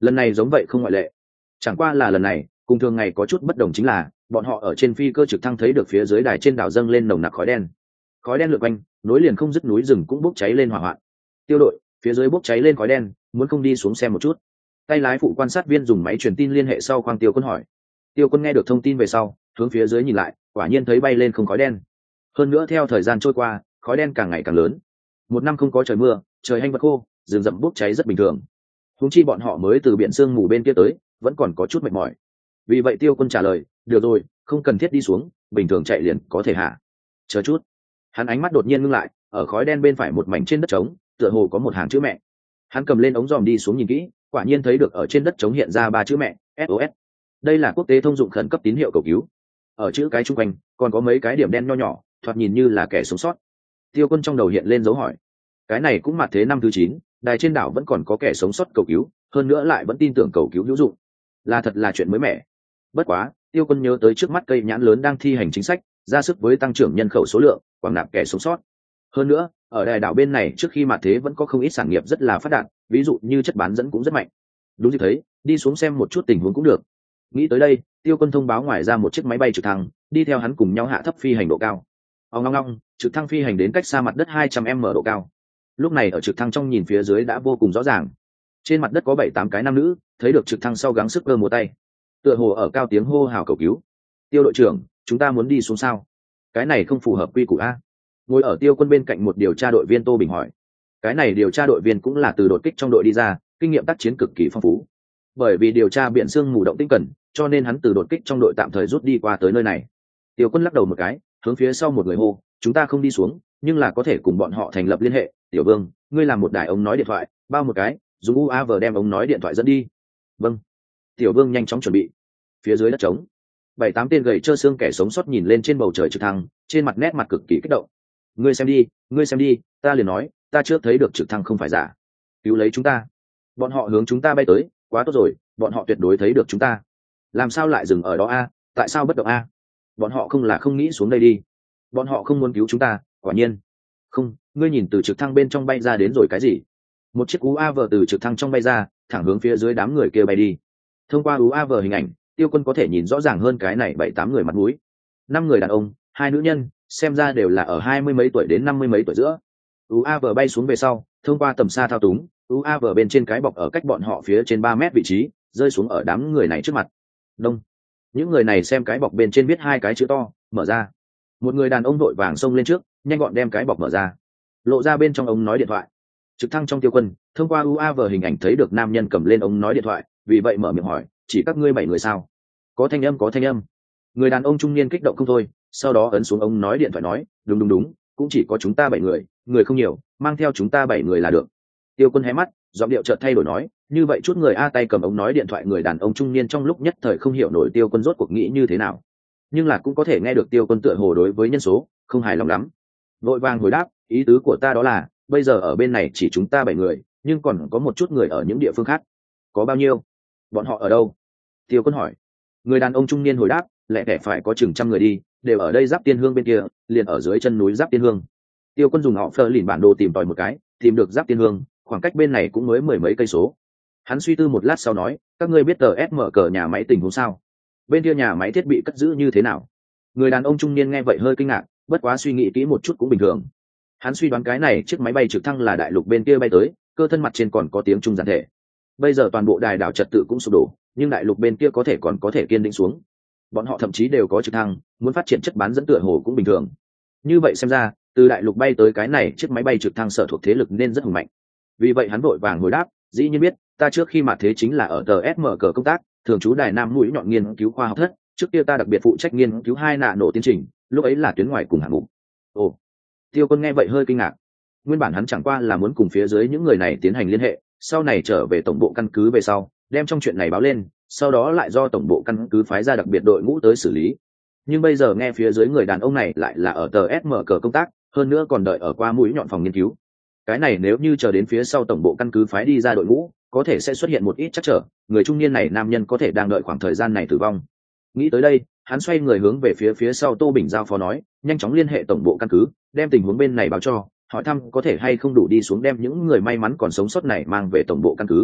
lần này giống vậy không ngoại lệ. Chẳng qua là lần này cùng thường ngày có chút bất đồng chính là bọn họ ở trên phi cơ trực thăng thấy được phía dưới đài trên đảo dâng lên nồng nặc khói đen. Khói đen lượn quanh, nối liền không dứt núi rừng cũng bốc cháy lên hỏa hoạn. Tiêu đội, phía dưới bốc cháy lên khói đen, muốn không đi xuống xem một chút? Tay lái phụ quan sát viên dùng máy truyền tin liên hệ sau khoang Tiêu Quân hỏi. Tiêu Quân nghe được thông tin về sau, hướng phía dưới nhìn lại, quả nhiên thấy bay lên không khói đen. Hơn nữa theo thời gian trôi qua, khói đen càng ngày càng lớn. Một năm không có trời mưa, trời hanh vật khô, rừng rậm bốc cháy rất bình thường. Huống chi bọn họ mới từ biển sương mù bên kia tới, vẫn còn có chút mệt mỏi. Vì vậy Tiêu Quân trả lời, được rồi, không cần thiết đi xuống, bình thường chạy liền có thể hạ. Chờ chút. Hắn ánh mắt đột nhiên ngưng lại, ở khói đen bên phải một mảnh trên đất trống, tựa hồ có một hàng chữ mẹ. Hắn cầm lên ống dòm đi xuống nhìn kỹ, quả nhiên thấy được ở trên đất trống hiện ra ba chữ mẹ, ét ô ét. Đây là quốc tế thông dụng khẩn cấp tín hiệu cầu cứu. Ở chữ cái chung quanh còn có mấy cái điểm đen nho nhỏ, thoạt nhìn như là kẻ sống sót. Tiêu Quân trong đầu hiện lên dấu hỏi. Cái này cũng mặt thế năm thứ chín, đài trên đảo vẫn còn có kẻ sống sót cầu cứu, hơn nữa lại vẫn tin tưởng cầu cứu hữu dụng. Là thật là chuyện mới mẻ. Bất quá, Tiêu Quân nhớ tới trước mắt cây nhãn lớn đang thi hành chính sách, ra sức với tăng trưởng nhân khẩu số lượng, quảng nạp kẻ sống sót. Hơn nữa, ở đài đảo bên này trước khi mặt thế vẫn có không ít sản nghiệp rất là phát đạt, ví dụ như chất bán dẫn cũng rất mạnh. Đúng như thấy, đi xuống xem một chút tình huống cũng được. Nghĩ tới đây, Tiêu Quân thông báo ngoài ra một chiếc máy bay trực thăng, đi theo hắn cùng nhau hạ thấp phi hành độ cao. Ong ong ong, trực thăng phi hành đến cách xa mặt đất hai trăm mét độ cao. Lúc này ở trực thăng trong nhìn phía dưới đã vô cùng rõ ràng. Trên mặt đất có bảy tám cái nam nữ, thấy được trực thăng sau gắng sức cơ một tay. Tựa hồ ở cao tiếng hô hào cầu cứu. Tiêu đội trưởng, chúng ta muốn đi xuống sao? Cái này không phù hợp quy củ a. Ngồi ở Tiêu Quân bên cạnh một điều tra đội viên Tô Bình hỏi. Cái này điều tra đội viên cũng là từ đột kích trong đội đi ra, kinh nghiệm tác chiến cực kỳ phong phú. Bởi vì điều tra biển sương mù động tinh cần, cho nên hắn từ đột kích trong đội tạm thời rút đi qua tới nơi này. Tiêu Quân lắc đầu một cái, hướng phía sau một người hô, chúng ta không đi xuống, nhưng là có thể cùng bọn họ thành lập liên hệ. Tiểu Vương, ngươi làm một đài ống nói điện thoại, bao một cái, dùng u a vê đem ống nói điện thoại dẫn đi. Vâng. Tiểu Vương nhanh chóng chuẩn bị. Phía dưới đất trống, bảy tám tên gầy trơ xương kẻ sống sót nhìn lên trên bầu trời trực thăng, trên mặt nét mặt cực kỳ kích động. Ngươi xem đi, ngươi xem đi, ta liền nói, ta trước thấy được trực thăng không phải giả. Cứu lấy chúng ta. Bọn họ hướng chúng ta bay tới, quá tốt rồi, bọn họ tuyệt đối thấy được chúng ta. Làm sao lại dừng ở đó a? Tại sao bất động a? Bọn họ không là không nghĩ xuống đây đi. Bọn họ không muốn cứu chúng ta, quả nhiên. Không, ngươi nhìn từ trực thăng bên trong bay ra đến rồi cái gì? Một chiếc u a vê từ trực thăng trong bay ra, thẳng hướng phía dưới đám người kia bay đi. Thông qua u a vê hình ảnh, Tiêu Quân có thể nhìn rõ ràng hơn cái này bảy tám người mặt mũi. Năm người đàn ông, hai nữ nhân, xem ra đều là ở hai mươi mấy tuổi đến năm mươi mấy tuổi giữa. u a vê bay xuống về sau, thông qua tầm xa thao túng, u a vê bên trên cái bọc ở cách bọn họ phía trên ba mét vị trí, rơi xuống ở đám người này trước mặt. Đông. Những người này xem cái bọc bên trên viết hai cái chữ to, mở ra. Một người đàn ông vội vàng xông lên trước, nhanh gọn đem cái bọc mở ra, lộ ra bên trong ống nói điện thoại. Trực thăng trong Tiêu Quân, thông qua u a vê hình ảnh thấy được nam nhân cầm lên ống nói điện thoại, vì vậy mở miệng hỏi, chỉ các ngươi bảy người sao? Có thanh âm có thanh âm. Người đàn ông trung niên kích động không thôi, sau đó ấn xuống ống nói điện thoại nói, đúng đúng đúng, cũng chỉ có chúng ta bảy người, người không nhiều, mang theo chúng ta bảy người là được. Tiêu Quân hé mắt, giọng điệu chợt thay đổi nói, như vậy chút người a tay cầm ống nói điện thoại người đàn ông trung niên trong lúc nhất thời không hiểu nổi Tiêu Quân rốt cuộc nghĩ như thế nào, nhưng là cũng có thể nghe được Tiêu Quân tựa hồ đối với nhân số không hài lòng lắm. Vội vàng hồi đáp, ý tứ của ta đó là, bây giờ ở bên này chỉ chúng ta bảy người, nhưng còn có một chút người ở những địa phương khác. Có bao nhiêu? Bọn họ ở đâu? Tiêu Quân hỏi. Người đàn ông trung niên hồi đáp, lẽ vẻ phải có chừng trăm người đi, đều ở đây Giáp Tiên Hương bên kia, liền ở dưới chân núi Giáp Tiên Hương. Tiêu Quân dùng họ phơ lìn bản đồ tìm tòi một cái, tìm được Giáp Tiên Hương, khoảng cách bên này cũng mới mười mấy cây số. Hắn suy tư một lát sau nói, các ngươi biết tờ ép mở cờ nhà máy tình huống sao? Bên kia nhà máy thiết bị cất giữ như thế nào? Người đàn ông trung niên nghe vậy hơi kinh ngạc, bất quá suy nghĩ kỹ một chút cũng bình thường. Hắn suy đoán cái này chiếc máy bay trực thăng là đại lục bên kia bay tới, cơ thân mặt trên còn có tiếng Trung giản thể. Bây giờ toàn bộ đài đảo trật tự cũng sụp đổ, nhưng đại lục bên kia có thể còn có thể kiên định xuống. Bọn họ thậm chí đều có trực thăng, muốn phát triển chất bán dẫn tựa hồ cũng bình thường. Như vậy xem ra, từ đại lục bay tới cái này chiếc máy bay trực thăng sở thuộc thế lực nên rất hùng mạnh. Vì vậy hắn vội vàng hồi đáp, dĩ nhiên biết, ta trước khi mà thế chính là ở tờ ét em cờ công tác, thường trú đài Nam mũi nhọn nghiên cứu khoa học thất, trước kia ta đặc biệt phụ trách nghiên cứu hai nạ nổ tiến trình, lúc ấy là tuyến ngoài cùng hạng mục. Ồ. Tiêu Quân nghe vậy hơi kinh ngạc. Nguyên bản hắn chẳng qua là muốn cùng phía dưới những người này tiến hành liên hệ, sau này trở về tổng bộ căn cứ về sau, đem trong chuyện này báo lên, sau đó lại do tổng bộ căn cứ phái ra đặc biệt đội ngũ tới xử lý. Nhưng bây giờ nghe phía dưới người đàn ông này lại là ở tờ ét em cờ công tác, hơn nữa còn đợi ở qua mũi nhọn phòng nghiên cứu. Cái này nếu như chờ đến phía sau tổng bộ căn cứ phái đi ra đội ngũ, có thể sẽ xuất hiện một ít trắc trở, người trung niên này nam nhân có thể đang đợi khoảng thời gian này tử vong. Nghĩ tới đây, hắn xoay người hướng về phía phía sau Tô Bình giao phó nói, nhanh chóng liên hệ tổng bộ căn cứ, đem tình huống bên này báo cho, hỏi thăm có thể hay không đủ đi xuống đem những người may mắn còn sống sót này mang về tổng bộ căn cứ.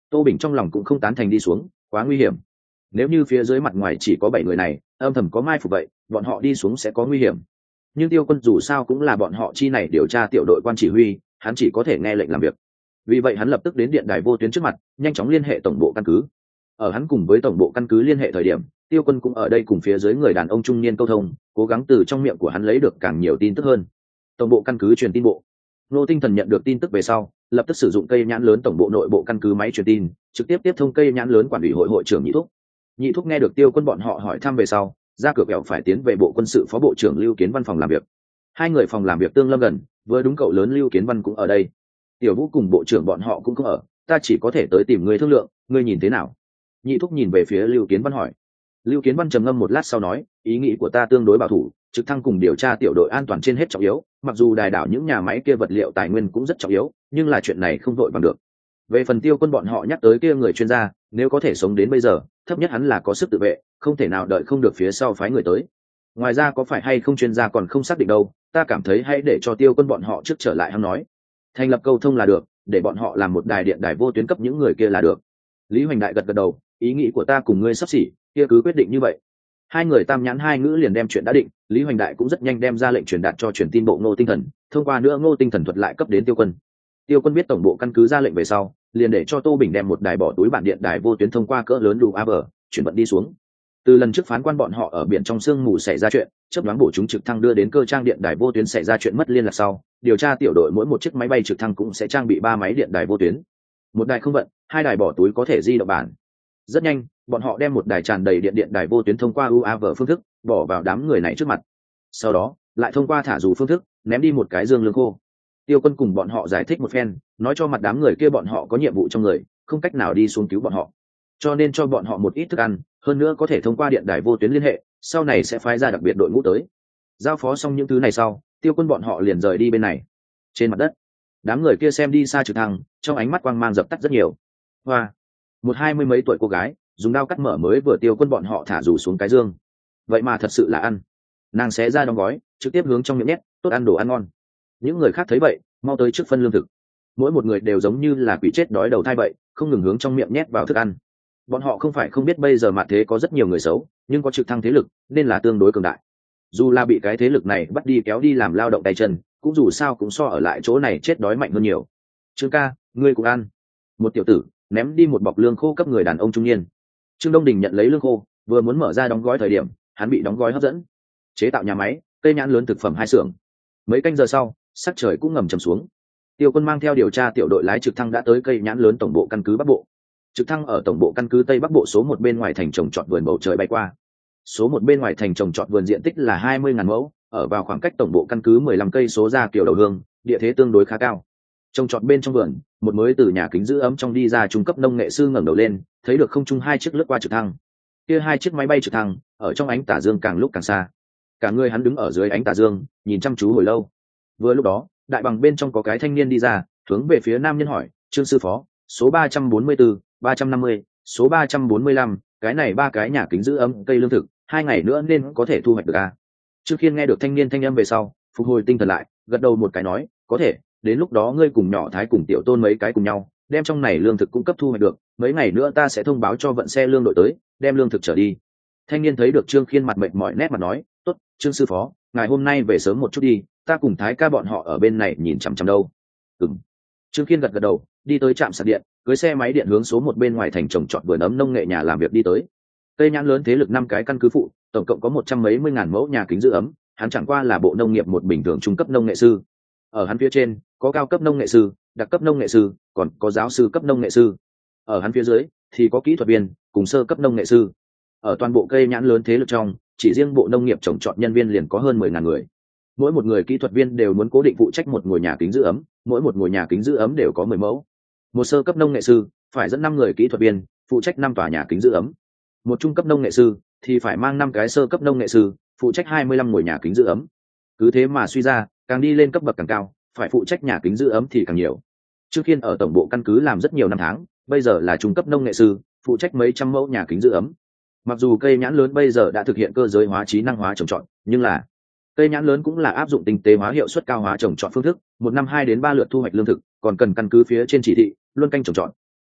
Tô Bình trong lòng cũng không tán thành đi xuống, quá nguy hiểm. Nếu như phía dưới mặt ngoài chỉ có bảy người này, âm thầm có mai phục vậy, bọn họ đi xuống sẽ có nguy hiểm. Nhưng Tiêu Quân dù sao cũng là bọn họ chi này điều tra tiểu đội quan chỉ huy, hắn chỉ có thể nghe lệnh làm việc. Vì vậy hắn lập tức đến điện đài vô tuyến trước mặt, nhanh chóng liên hệ tổng bộ căn cứ. Ở hắn cùng với tổng bộ căn cứ liên hệ thời điểm, Tiêu Quân cũng ở đây cùng phía dưới người đàn ông trung niên câu thông, cố gắng từ trong miệng của hắn lấy được càng nhiều tin tức hơn. Tổng bộ căn cứ truyền tin bộ. Nô Tinh Thần nhận được tin tức về sau, lập tức sử dụng cây nhãn lớn tổng bộ nội bộ căn cứ máy truyền tin, trực tiếp tiếp thông cây nhãn lớn quản ủy hội hội trưởng Nhị Thúc. Nhị Thúc nghe được Tiêu Quân bọn họ hỏi thăm về sau, ra cửa kẹo phải tiến về bộ quân sự phó bộ trưởng Lưu Kiến Văn phòng làm việc. Hai người phòng làm việc tương lâm gần, vừa đúng cậu lớn Lưu Kiến Văn cũng ở đây. Tiểu Vũ cùng bộ trưởng bọn họ cũng không ở, ta chỉ có thể tới tìm người thương lượng, ngươi nhìn thế nào? Nhị Thúc nhìn về phía Lưu Kiến Văn hỏi. Lưu Kiến Văn trầm ngâm một lát sau nói, ý nghĩ của ta tương đối bảo thủ, trực thăng cùng điều tra tiểu đội an toàn trên hết trọng yếu, mặc dù đài đảo những nhà máy kia vật liệu tài nguyên cũng rất trọng yếu, nhưng là chuyện này không vội bằng được. Về phần Tiêu Quân bọn họ nhắc tới kia người chuyên gia, nếu có thể sống đến bây giờ, thấp nhất hắn là có sức tự vệ, không thể nào đợi không được phía sau phái người tới. Ngoài ra có phải hay không chuyên gia còn không xác định đâu, ta cảm thấy hãy để cho Tiêu Quân bọn họ trước trở lại hắn nói. Thành lập câu thông là được, để bọn họ làm một đài điện đài vô tuyến cấp những người kia là được. Lý Hoành Đại gật gật đầu, ý nghĩ của ta cùng ngươi sắp xỉ, kia cứ quyết định như vậy. Hai người tam nhãn hai ngữ liền đem chuyện đã định, Lý Hoành Đại cũng rất nhanh đem ra lệnh truyền đạt cho truyền tin bộ Ngô Tinh Thần, thông qua nữa Ngô Tinh Thần thuật lại cấp đến Tiêu Quân. Tiêu Quân biết tổng bộ căn cứ ra lệnh về sau, liền để cho Tô Bình đem một đài bỏ túi bản điện đài vô tuyến thông qua cỡ lớn đủ a bờ, chuyển vận đi xuống. Từ lần trước phán quan bọn họ ở biển trong sương mù xảy ra chuyện, chớp nhoáng bổ chúng trực thăng đưa đến cơ trang điện đài vô tuyến xảy ra chuyện mất liên lạc sau, điều tra tiểu đội mỗi một chiếc máy bay trực thăng cũng sẽ trang bị ba máy điện đài vô tuyến. Một đài không vận, hai đài bỏ túi có thể di động bản. Rất nhanh, bọn họ đem một đài tràn đầy điện điện đài vô tuyến thông qua u a vờ phương thức bỏ vào đám người này trước mặt, sau đó lại thông qua thả dù phương thức ném đi một cái dương lương khô. Tiêu Quân cùng bọn họ giải thích một phen, nói cho mặt đám người kia bọn họ có nhiệm vụ trong người, không cách nào đi xuống cứu bọn họ, cho nên cho bọn họ một ít thức ăn, hơn nữa có thể thông qua điện đài vô tuyến liên hệ, sau này sẽ phái ra đặc biệt đội ngũ tới. Giao phó xong những thứ này sau, Tiêu Quân bọn họ liền rời đi bên này. Trên mặt đất, đám người kia xem đi xa trực thăng, trong ánh mắt quang mang dập tắt rất nhiều. Hoa, một hai mươi mấy tuổi cô gái dùng dao cắt mở mới vừa Tiêu Quân bọn họ thả dù xuống cái dương, vậy mà thật sự là ăn. Nàng xé ra đóng gói, trực tiếp hướng trong miệng nhét, tốt ăn đồ ăn ngon. Những người khác thấy vậy, mau tới trước phân lương thực. Mỗi một người đều giống như là quỷ chết đói đầu thai vậy, không ngừng hướng trong miệng nhét vào thức ăn. Bọn họ không phải không biết bây giờ mặt thế có rất nhiều người xấu, nhưng có trực thăng thế lực nên là tương đối cường đại. Dù là bị cái thế lực này bắt đi kéo đi làm lao động tay chân, cũng dù sao cũng so ở lại chỗ này chết đói mạnh hơn nhiều. Trương ca, ngươi cũng ăn. Một tiểu tử ném đi một bọc lương khô cấp người đàn ông trung niên. Trương Đông Đình nhận lấy lương khô, vừa muốn mở ra đóng gói thời điểm, hắn bị đóng gói hấp dẫn. Chế tạo nhà máy, cây nhãn lớn thực phẩm hai xưởng. Mấy canh giờ sau, sắc trời cũng ngầm trầm xuống. Tiêu Quân mang theo điều tra tiểu đội lái trực thăng đã tới cây nhãn lớn tổng bộ căn cứ Bắc Bộ. Trực thăng ở tổng bộ căn cứ Tây Bắc Bộ số một bên ngoài thành trồng trọt vườn bầu trời bay qua. Số một bên ngoài thành trồng trọt vườn diện tích là hai mươi ngàn mẫu, ở vào khoảng cách tổng bộ căn cứ mười lăm cây số ra kiểu đầu hương, địa thế tương đối khá cao. Trồng trọt bên trong vườn, một mới từ nhà kính giữ ấm trong đi ra trung cấp nông nghệ sư ngẩng đầu lên, thấy được không trung hai chiếc lướt qua trực thăng. Kia hai chiếc máy bay trực thăng, ở trong ánh tà dương càng lúc càng xa. Cả người hắn đứng ở dưới ánh tà dương, nhìn chăm chú hồi lâu. Vừa lúc đó, đại bằng bên trong có cái thanh niên đi ra, hướng về phía nam nhân hỏi, Trương sư phó, số ba trăm bốn mươi tư, ba trăm năm mươi, số ba trăm bốn mươi lăm, cái này ba cái nhà kính giữ ấm cây lương thực, hai ngày nữa nên có thể thu hoạch được à? Trương Khiên nghe được thanh niên thanh âm về sau, phục hồi tinh thần lại, gật đầu một cái nói, có thể, đến lúc đó ngươi cùng nhỏ thái cùng tiểu tôn mấy cái cùng nhau, đem trong này lương thực cung cấp thu hoạch được, mấy ngày nữa ta sẽ thông báo cho vận xe lương đội tới, đem lương thực trở đi. Thanh niên thấy được Trương Khiên mặt mệt mỏi nét mặt nói, tốt, Trương sư phó, ngày hôm nay về sớm một chút đi, ta cùng thái ca bọn họ ở bên này nhìn chằm chằm đâu. Ừm. Trương Khiên gật gật đầu, đi tới trạm sạc điện, cưới xe máy điện hướng số một bên ngoài thành trồng trọt vườn ấm nông nghệ nhà làm việc đi tới. Cây nhãn lớn thế lực năm cái căn cứ phụ, tổng cộng có một trăm mấy mươi ngàn mẫu nhà kính giữ ấm, hắn chẳng qua là bộ nông nghiệp một bình thường trung cấp nông nghệ sư. Ở hắn phía trên có cao cấp nông nghệ sư, đặc cấp nông nghệ sư, còn có giáo sư cấp nông nghệ sư. Ở hắn phía dưới thì có kỹ thuật viên cùng sơ cấp nông nghệ sư. Ở toàn bộ cây nhãn lớn thế lực trong, chỉ riêng bộ nông nghiệp trồng trọt nhân viên liền có hơn mười ngàn người. Mỗi một người kỹ thuật viên đều muốn cố định phụ trách một ngôi nhà kính giữ ấm, mỗi một ngôi nhà kính giữ ấm đều có mười mẫu. Một sơ cấp nông nghệ sư phải dẫn năm người kỹ thuật viên phụ trách năm tòa nhà kính giữ ấm. Một trung cấp nông nghệ sư thì phải mang năm cái sơ cấp nông nghệ sư phụ trách hai mươi lăm ngôi nhà kính giữ ấm. Cứ thế mà suy ra, càng đi lên cấp bậc càng cao, phải phụ trách nhà kính giữ ấm thì càng nhiều. Trước Khiên ở tổng bộ căn cứ làm rất nhiều năm tháng, bây giờ là trung cấp nông nghệ sư, phụ trách mấy trăm mẫu nhà kính giữ ấm. Mặc dù cây nhãn lớn bây giờ đã thực hiện cơ giới hóa trí năng hóa trồng trọt, nhưng là cây nhãn lớn cũng là áp dụng tinh tế hóa hiệu suất cao hóa trồng trọt phương thức, một năm hai đến ba lượt thu hoạch lương thực, còn cần căn cứ phía trên chỉ thị, luân canh trồng trọt.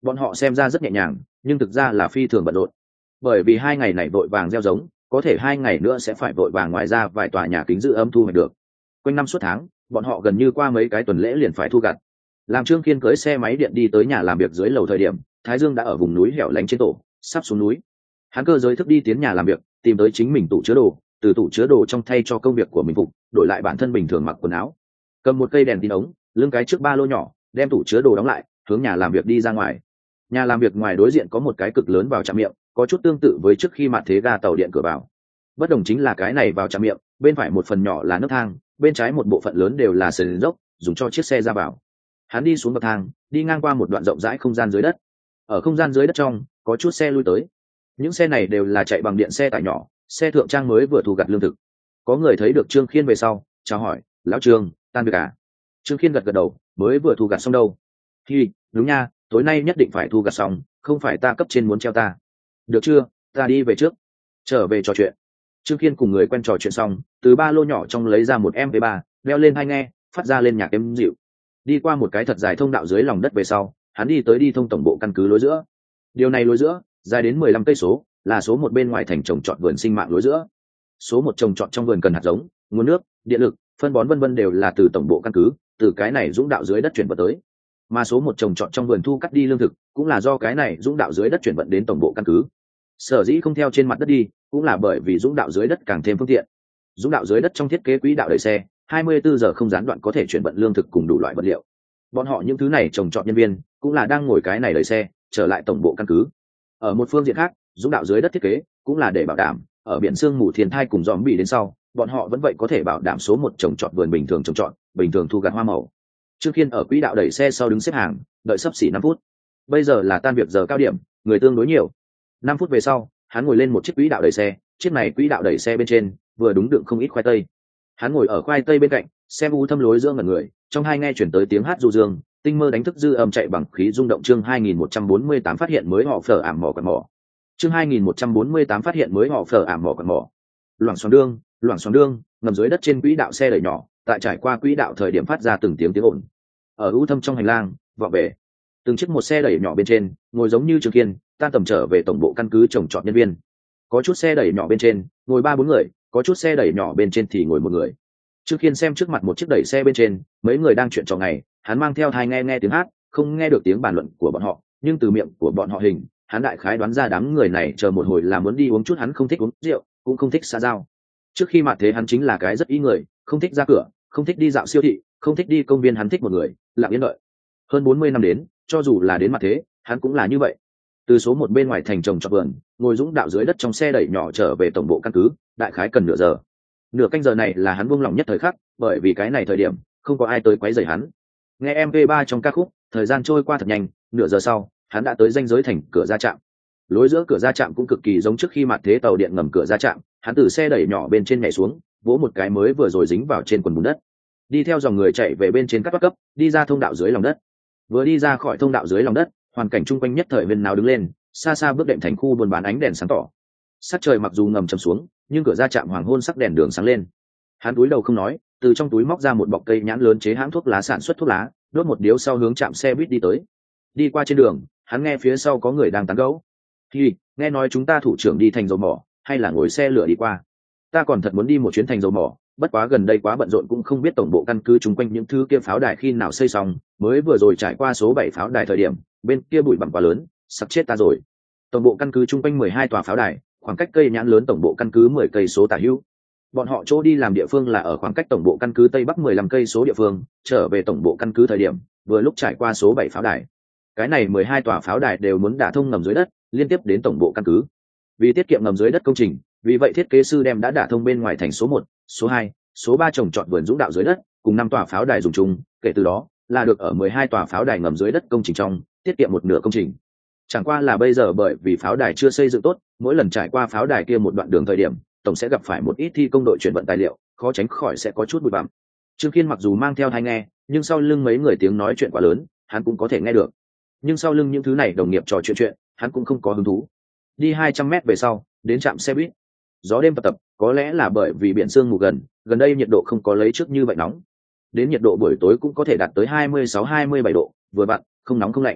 Bọn họ xem ra rất nhẹ nhàng, nhưng thực ra là phi thường bận rộn, bởi vì hai ngày này vội vàng gieo giống, có thể hai ngày nữa sẽ phải vội vàng ngoài ra vài tòa nhà kính giữ ấm thu hoạch được. Quanh năm suốt tháng, bọn họ gần như qua mấy cái tuần lễ liền phải thu gặt. Làm Trương Kiên cưỡi xe máy điện đi tới nhà làm việc dưới lầu thời điểm, Thái Dương đã ở vùng núi hẻo lánh trên tổ, sắp xuống núi. Hắn cơ giới thức đi tiến nhà làm việc, tìm tới chính mình tủ chứa đồ, từ tủ chứa đồ trong thay cho công việc của mình phục, đổi lại bản thân bình thường mặc quần áo, cầm một cây đèn tin ống, lưng cái trước ba lô nhỏ, đem tủ chứa đồ đóng lại, hướng nhà làm việc đi ra ngoài. Nhà làm việc ngoài đối diện có một cái cực lớn vào trạm miệng, có chút tương tự với trước khi mặt thế ga tàu điện cửa vào. Bất đồng chính là cái này vào trạm miệng, bên phải một phần nhỏ là nấc thang, bên trái một bộ phận lớn đều là sườn dốc, dùng cho chiếc xe ra vào. Hắn đi xuống bậc thang, đi ngang qua một đoạn rộng rãi không gian dưới đất. Ở không gian dưới đất trong, có chút xe lui tới. Những xe này đều là chạy bằng điện xe tải nhỏ, xe thượng trang mới vừa thu gặt lương thực. Có người thấy được Trương Khiên về sau, chào hỏi, lão Trương, tan việc à? Trương Khiên gật gật đầu, mới vừa thu gặt xong đâu. Hi, đúng nha, tối nay nhất định phải thu gặt xong, không phải ta cấp trên muốn treo ta. Được chưa, ta đi về trước. Trở về trò chuyện. Trương Khiên cùng người quen trò chuyện xong, từ ba lô nhỏ trong lấy ra một em pê ba, đeo lên tai nghe, phát ra lên nhạc êm dịu. Đi qua một cái thật dài thông đạo dưới lòng đất về sau, hắn đi tới đi thông tổng bộ căn cứ lối giữa. Điều này lối giữa, dài đến mười lăm cây số, là số một bên ngoài thành trồng trọt vườn sinh mạng lối giữa. Số một trồng trọt trong vườn cần hạt giống, nguồn nước, điện lực, phân bón vân vân đều là từ tổng bộ căn cứ, từ cái này dũng đạo dưới đất chuyển vận tới. Mà số một trồng trọt trong vườn thu cắt đi lương thực, cũng là do cái này dũng đạo dưới đất chuyển vận đến tổng bộ căn cứ. Sở dĩ không theo trên mặt đất đi, cũng là bởi vì dũng đạo dưới đất càng thêm phương tiện. Dũng đạo dưới đất trong thiết kế quỹ đạo đẩy xe, hai mươi bốn giờ không gián đoạn có thể chuyển vận lương thực cùng đủ loại vật liệu. Bọn họ những thứ này trồng trọt nhân viên, cũng là đang ngồi cái này đẩy xe trở lại tổng bộ căn cứ. Ở một phương diện khác, dũng đạo dưới đất thiết kế cũng là để bảo đảm ở biển sương mù thiên thai cùng dòm bị đến sau, bọn họ vẫn vậy có thể bảo đảm số một trồng trọt vườn bình thường trồng trọt, bình thường thu gặt hoa màu. Trương Khiên ở quỹ đạo đẩy xe sau đứng xếp hàng, đợi sắp xỉ năm phút. Bây giờ là tan việc giờ cao điểm, người tương đối nhiều. Năm phút về sau, hắn ngồi lên một chiếc quỹ đạo đẩy xe, chiếc này quỹ đạo đẩy xe bên trên vừa đúng đựng không ít khoai tây. Hắn ngồi ở khoai tây bên cạnh, xem u thâm lối giữa ngẩn người, trong hai nghe chuyển tới tiếng hát du dương, tinh mơ đánh thức dư âm chạy bằng khí rung động. Chương hai nghìn một trăm bốn mươi tám phát hiện mới họ phở ảm mỏ quạt mỏ. Chương hai nghìn một trăm bốn mươi tám phát hiện mới họ phở ảm mỏ quạt mỏ. Loảng xoảng đương, loảng xoảng đương, ngầm dưới đất trên quỹ đạo xe đẩy nhỏ, tại trải qua quỹ đạo thời điểm phát ra từng tiếng tiếng ồn. Ở u thâm trong hành lang, vọng về từng chiếc một xe đẩy nhỏ bên trên, ngồi giống như Trương Kiên, tan tầm trở về tổng bộ căn cứ trồng trọt nhân viên. Có chút xe đẩy nhỏ bên trên ngồi ba bốn người, có chút xe đẩy nhỏ bên trên thì ngồi một người. Trương Kiên xem trước mặt một chiếc đẩy xe bên trên, mấy người đang chuyện trò ngày, hắn mang theo tai nghe nghe tiếng hát, không nghe được tiếng bàn luận của bọn họ, nhưng từ miệng của bọn họ hình, hắn đại khái đoán ra đám người này chờ một hồi là muốn đi uống chút. Hắn không thích uống rượu, cũng không thích xã giao. Trước khi mặt thế hắn chính là cái rất ý người, không thích ra cửa, không thích đi dạo siêu thị, không thích đi công viên, hắn thích một người lặng yên đợi. Hơn bốn mươi năm đến, cho dù là đến mặt thế, hắn cũng là như vậy. Từ số một bên ngoài thành trồng trọt vườn, ngồi dũng đạo dưới đất trong xe đẩy nhỏ trở về tổng bộ căn cứ, đại khái cần nửa giờ. Nửa canh giờ này là hắn buông lỏng nhất thời khắc, bởi vì cái này thời điểm không có ai tới quấy rầy hắn. Nghe em pê ba trong ca khúc, thời gian trôi qua thật nhanh, nửa giờ sau, hắn đã tới ranh giới thành cửa ra trạm. Lối giữa cửa ra trạm cũng cực kỳ giống trước khi mặt thế tàu điện ngầm cửa ra trạm, hắn từ xe đẩy nhỏ bên trên nhảy xuống, vỗ một cái mới vừa rồi dính vào trên quần bùn đất. Đi theo dòng người chạy về bên trên các cấp, đi ra thông đạo dưới lòng đất. Vừa đi ra khỏi thông đạo dưới lòng đất, hoàn cảnh chung quanh nhất thời viên nào đứng lên, xa xa bước đệm thành khu buôn bán ánh đèn sáng tỏ. Sắc trời mặc dù ngầm chầm xuống, nhưng cửa ra trạm hoàng hôn sắc đèn đường sáng lên. Hắn túi đầu không nói, từ trong túi móc ra một bọc cây nhãn lớn chế hãng thuốc lá sản xuất thuốc lá, đốt một điếu sau hướng trạm xe buýt đi tới. Đi qua trên đường, hắn nghe phía sau có người đang tán gẫu. Thì nghe nói chúng ta thủ trưởng đi thành dầu mỏ, hay là ngồi xe lửa đi qua. Ta còn thật muốn đi một chuyến thành dầu mỏ, bất quá gần đây quá bận rộn cũng không biết tổng bộ căn cứ chung quanh những thứ kia pháo đài khi nào xây xong, mới vừa rồi trải qua số bảy pháo đài thời điểm, bên kia bụi bặm quá lớn, sắp chết ta rồi. Tổng bộ căn cứ chung quanh mười hai tòa pháo đài, khoảng cách cây nhãn lớn tổng bộ căn cứ mười cây số tả hữu. Bọn họ chỗ đi làm địa phương là ở khoảng cách tổng bộ căn cứ tây bắc mười lăm cây số địa phương, trở về tổng bộ căn cứ thời điểm, vừa lúc trải qua số bảy pháo đài. Cái này mười hai tòa pháo đài đều muốn đả thông ngầm dưới đất, liên tiếp đến tổng bộ căn cứ. Vì tiết kiệm ngầm dưới đất công trình, vì vậy thiết kế sư đem đã đả thông bên ngoài thành số một, số hai, số ba trồng trọt vườn dũng đạo dưới đất, cùng năm tòa pháo đài dùng chung, kể từ đó, là được ở mười hai tòa pháo đài ngầm dưới đất công trình trong, tiết kiệm một nửa công trình. Chẳng qua là bây giờ bởi vì pháo đài chưa xây dựng tốt, mỗi lần trải qua pháo đài kia một đoạn đường thời điểm, tổng sẽ gặp phải một ít thi công đội chuyển vận tài liệu, khó tránh khỏi sẽ có chút bụi bặm. Trương Kiên mặc dù mang theo tai nghe, nhưng sau lưng mấy người tiếng nói chuyện quá lớn, hắn cũng có thể nghe được. Nhưng sau lưng những thứ này đồng nghiệp trò chuyện chuyện, hắn cũng không có hứng thú. Đi hai trăm mét về sau, đến trạm xe buýt. Gió đêm tập tập, có lẽ là bởi vì biển sương mù gần, gần đây nhiệt độ không có lấy trước như vậy nóng. Đến nhiệt độ buổi tối cũng có thể đạt tới hai mươi sáu hai mươi bảy độ, vừa vặn, không nóng không lạnh.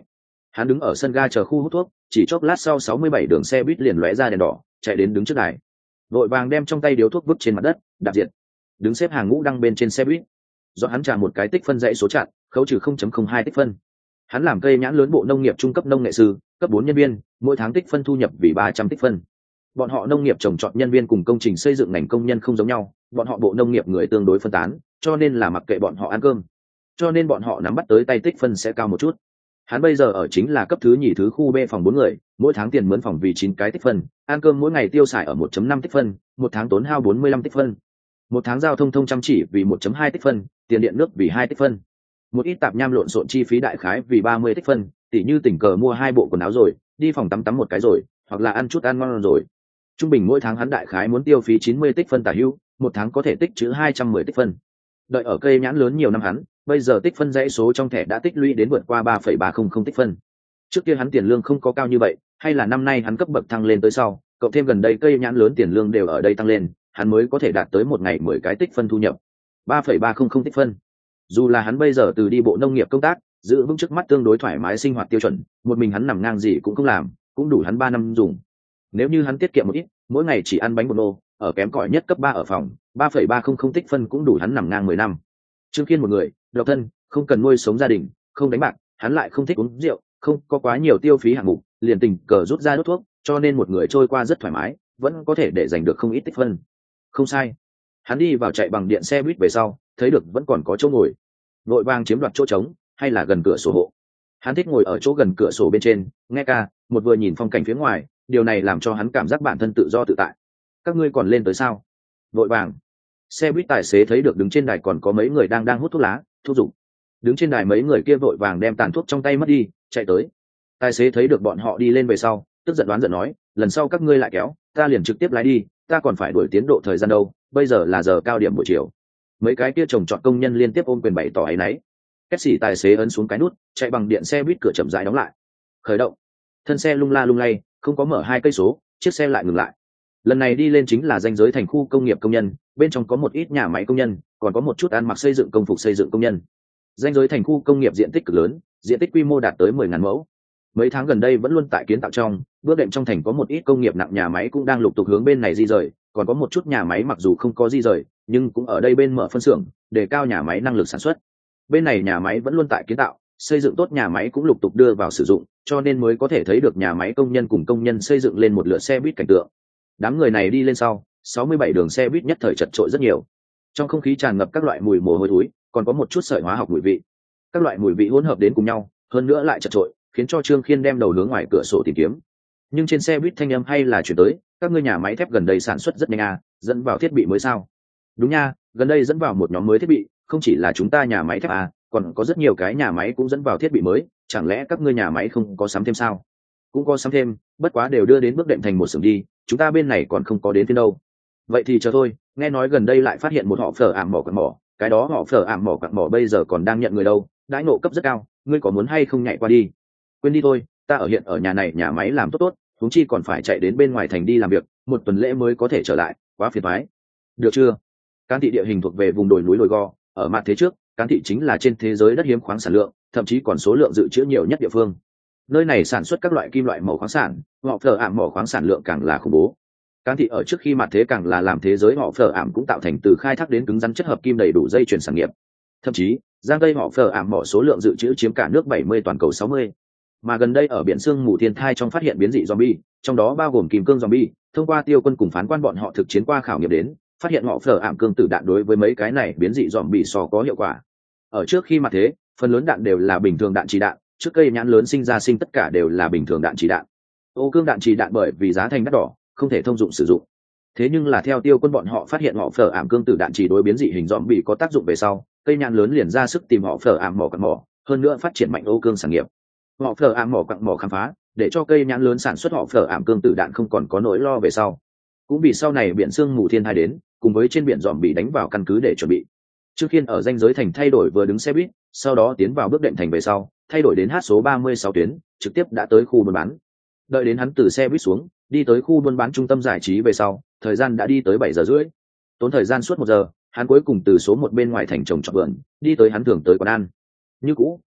Hắn đứng ở sân ga chờ khu hút thuốc, chỉ chốc lát sau sáu mươi bảy đường xe buýt liền lóe ra đèn đỏ, chạy đến đứng trước đài. Vội vàng đem trong tay điếu thuốc vứt trên mặt đất, đạp diệt. Đứng xếp hàng ngũ đăng bên trên xe buýt. Do hắn trả một cái tích phân dãy số chặn, khấu trừ không phẩy không hai tích phân. Hắn làm cây nhãn lớn bộ nông nghiệp trung cấp nông nghệ sư, cấp bốn nhân viên, mỗi tháng tích phân thu nhập vì ba trăm tích phân. Bọn họ nông nghiệp trồng trọt nhân viên cùng công trình xây dựng ngành công nhân không giống nhau, bọn họ bộ nông nghiệp người tương đối phân tán, cho nên là mặc kệ bọn họ ăn cơm, cho nên bọn họ nắm bắt tới tay tích phân sẽ cao một chút. Hắn bây giờ ở chính là cấp thứ nhì thứ khu B phòng bốn người, mỗi tháng tiền mướn phòng vì chín cái tích phân, ăn cơm mỗi ngày tiêu xài ở một phẩy năm tích phân, một tháng tốn hao bốn mươi lăm tích phân. Một tháng giao thông thông chăm chỉ vì một phẩy hai tích phân, tiền điện nước vì hai tích phân. Một ít tạp nham lộn xộn chi phí đại khái vì ba mươi tích phân, tỉ như tình cờ mua hai bộ quần áo rồi, đi phòng tắm tắm một cái rồi, hoặc là ăn chút ăn ngon rồi. Trung bình mỗi tháng hắn đại khái muốn tiêu phí chín mươi tích phân tả hữu, một tháng có thể tích trữ hai trăm mười tích phân. Đợi ở cây nhãn lớn nhiều năm hắn, bây giờ tích phân dãy số trong thẻ đã tích lũy đến vượt qua ba phẩy ba không không tích phân. Trước kia hắn tiền lương không có cao như vậy, hay là năm nay hắn cấp bậc thăng lên tới sau, cộng thêm gần đây cây nhãn lớn tiền lương đều ở đây tăng lên, hắn mới có thể đạt tới một ngày mười cái tích phân thu nhập. ba phẩy ba không không tích phân. Dù là hắn bây giờ từ đi bộ nông nghiệp công tác, giữ vững trước mắt tương đối thoải mái sinh hoạt tiêu chuẩn, một mình hắn nằm ngang gì cũng không làm, cũng đủ hắn ba năm dùng. Nếu như hắn tiết kiệm một ít, mỗi ngày chỉ ăn bánh bột nô, ở kém cỏi nhất cấp ba ở phòng, ba phẩy ba không không tích phân cũng đủ hắn nằm ngang mười năm. Trương Kiên một người, độc thân, không cần nuôi sống gia đình, không đánh bạc, hắn lại không thích uống rượu, không có quá nhiều tiêu phí hạng mục, liền tình cờ rút ra đốt thuốc, cho nên một người trôi qua rất thoải mái, vẫn có thể để giành được không ít tích phân. Không sai. Hắn đi vào chạy bằng điện xe buýt về sau, thấy được vẫn còn có chỗ ngồi. Vội vàng chiếm đoạt chỗ trống, hay là gần cửa sổ hộ. Hắn thích ngồi ở chỗ gần cửa sổ bên trên, nghe ca, một vừa nhìn phong cảnh phía ngoài, điều này làm cho hắn cảm giác bản thân tự do tự tại. Các ngươi còn lên tới sao? Vội vàng. Xe buýt tài xế thấy được đứng trên đài còn có mấy người đang đang hút thuốc lá, thuốc dụng. Đứng trên đài mấy người kia vội vàng đem tàn thuốc trong tay mất đi, chạy tới. Tài xế thấy được bọn họ đi lên về sau, tức giận đoán giận nói, lần sau các ngươi lại kéo, ta liền trực tiếp lái đi, ta còn phải đuổi tiến độ thời gian đâu, bây giờ là giờ cao điểm buổi chiều. Mấy cái kia trồng trọt công nhân liên tiếp ôm quyền bày tỏ áy náy. Két xỉ tài xế ấn xuống cái nút, chạy bằng điện xe buýt cửa chậm rãi đóng lại. Khởi động. Thân xe lung la lung lay, không có mở hai cây số, chiếc xe lại ngừng lại. Lần này đi lên chính là ranh giới thành khu công nghiệp công nhân, bên trong có một ít nhà máy công nhân, còn có một chút ăn mặc xây dựng công phục xây dựng công nhân. Ranh giới thành khu công nghiệp diện tích cực lớn, diện tích quy mô đạt tới mười ngàn mẫu. Mấy tháng gần đây vẫn luôn tại kiến tạo trong, bước đệm trong thành có một ít công nghiệp nặng nhà máy cũng đang lục tục hướng bên này di rời, còn có một chút nhà máy mặc dù không có di rời, nhưng cũng ở đây bên mở phân xưởng, để cao nhà máy năng lực sản xuất. Bên này nhà máy vẫn luôn tại kiến tạo, xây dựng tốt nhà máy cũng lục tục đưa vào sử dụng, cho nên mới có thể thấy được nhà máy công nhân cùng công nhân xây dựng lên một lượt xe buýt cảnh tượng. Đám người này đi lên sau, sáu mươi bảy đường xe buýt nhất thời chật trội rất nhiều. Trong không khí tràn ngập các loại mùi mồ hôi thối, còn có một chút sợi hóa học mùi vị. Các loại mùi vị hỗn hợp đến cùng nhau, hơn nữa lại chật trội, khiến cho Trương Khiên đem đầu hướng ngoài cửa sổ tìm kiếm. Nhưng trên xe buýt thanh âm hay là chuyển tới, các ngươi nhà máy thép gần đây sản xuất rất nhanh à, dẫn vào thiết bị mới sao? Đúng nha, gần đây dẫn vào một nhóm mới thiết bị, không chỉ là chúng ta nhà máy thép à, còn có rất nhiều cái nhà máy cũng dẫn vào thiết bị mới, chẳng lẽ các ngươi nhà máy không có sắm thêm sao? Cũng có sắm thêm, bất quá đều đưa đến bước đệm thành một xưởng đi, chúng ta bên này còn không có đến phiên đâu. Vậy thì chờ thôi, nghe nói gần đây lại phát hiện một họ phở ảm mỏ quặng mỏ, cái đó họ phở ảm mỏ quặng mỏ bây giờ còn đang nhận người đâu, đãi ngộ cấp rất cao, ngươi có muốn hay không nhảy qua đi? Quên đi thôi, ta ở hiện ở nhà này nhà máy làm tốt tốt, huống chi còn phải chạy đến bên ngoài thành đi làm việc, một tuần lễ mới có thể trở lại, quá phiền toái. Được chưa? Cán thị địa hình thuộc về vùng đồi núi đồi gò, ở mặt thế trước, Cán thị chính là trên thế giới đất hiếm khoáng sản lượng, thậm chí còn số lượng dự trữ nhiều nhất địa phương. Nơi này sản xuất các loại kim loại màu khoáng sản, họ phở ảm mỏ khoáng sản lượng càng là khủng bố. Cán thị ở trước khi mặt thế càng là làm thế giới họ phở ảm cũng tạo thành từ khai thác đến cứng rắn chất hợp kim đầy đủ dây chuyển sản nghiệp. Thậm chí, giang tây họ phở ảm mỏ số lượng dự trữ chiếm cả nước bảy mươi toàn cầu sáu mươi. Mà gần đây ở biển sương mù thiên thai trong phát hiện biến dị zombie, trong đó bao gồm kim cương zombie, thông qua tiêu quân cùng phán quan bọn họ thực chiến qua khảo nghiệm đến, phát hiện họ phở ảm cương tử đạn đối với mấy cái này biến dị zombie so có hiệu quả. Ở trước khi mặt thế, phần lớn đạn đều là bình thường đạn chỉ đạn, trước cây nhãn lớn sinh ra sinh tất cả đều là bình thường đạn chỉ đạn. Ô cương đạn chỉ đạn bởi vì giá thành đắt đỏ, không thể thông dụng sử dụng. Thế nhưng là theo tiêu quân bọn họ phát hiện họ phở ảm cương tử đạn chỉ đối biến dị hình zombie có tác dụng về sau, cây nhãn lớn liền ra sức tìm họ phở ảm mỏ quặng mỏ, hơn nữa phát triển mạnh ô cương sản nghiệp. Họ phở ảm mỏ quặng mỏ khám phá, để cho cây nhãn lớn sản xuất họ phở ảm cương tử đạn không còn có nỗi lo về sau. Cũng vì sau này biển sương mù thiên thai đến, cùng với trên biển dòm bị đánh vào căn cứ để chuẩn bị. Trước Khiên ở ranh giới thành thay đổi vừa đứng xe buýt, sau đó tiến vào bước đệm thành về sau, thay đổi đến hát số ba mươi sáu tuyến, trực tiếp đã tới khu buôn bán. Đợi đến hắn từ xe buýt xuống, đi tới khu buôn bán trung tâm giải trí về sau, thời gian đã đi tới bảy giờ rưỡi. Tốn thời gian suốt một giờ, hắn cuối cùng từ số một bên ngoài thành trồng trọt vườn, đi tới hắn thường tới quán ăn. Như cũ,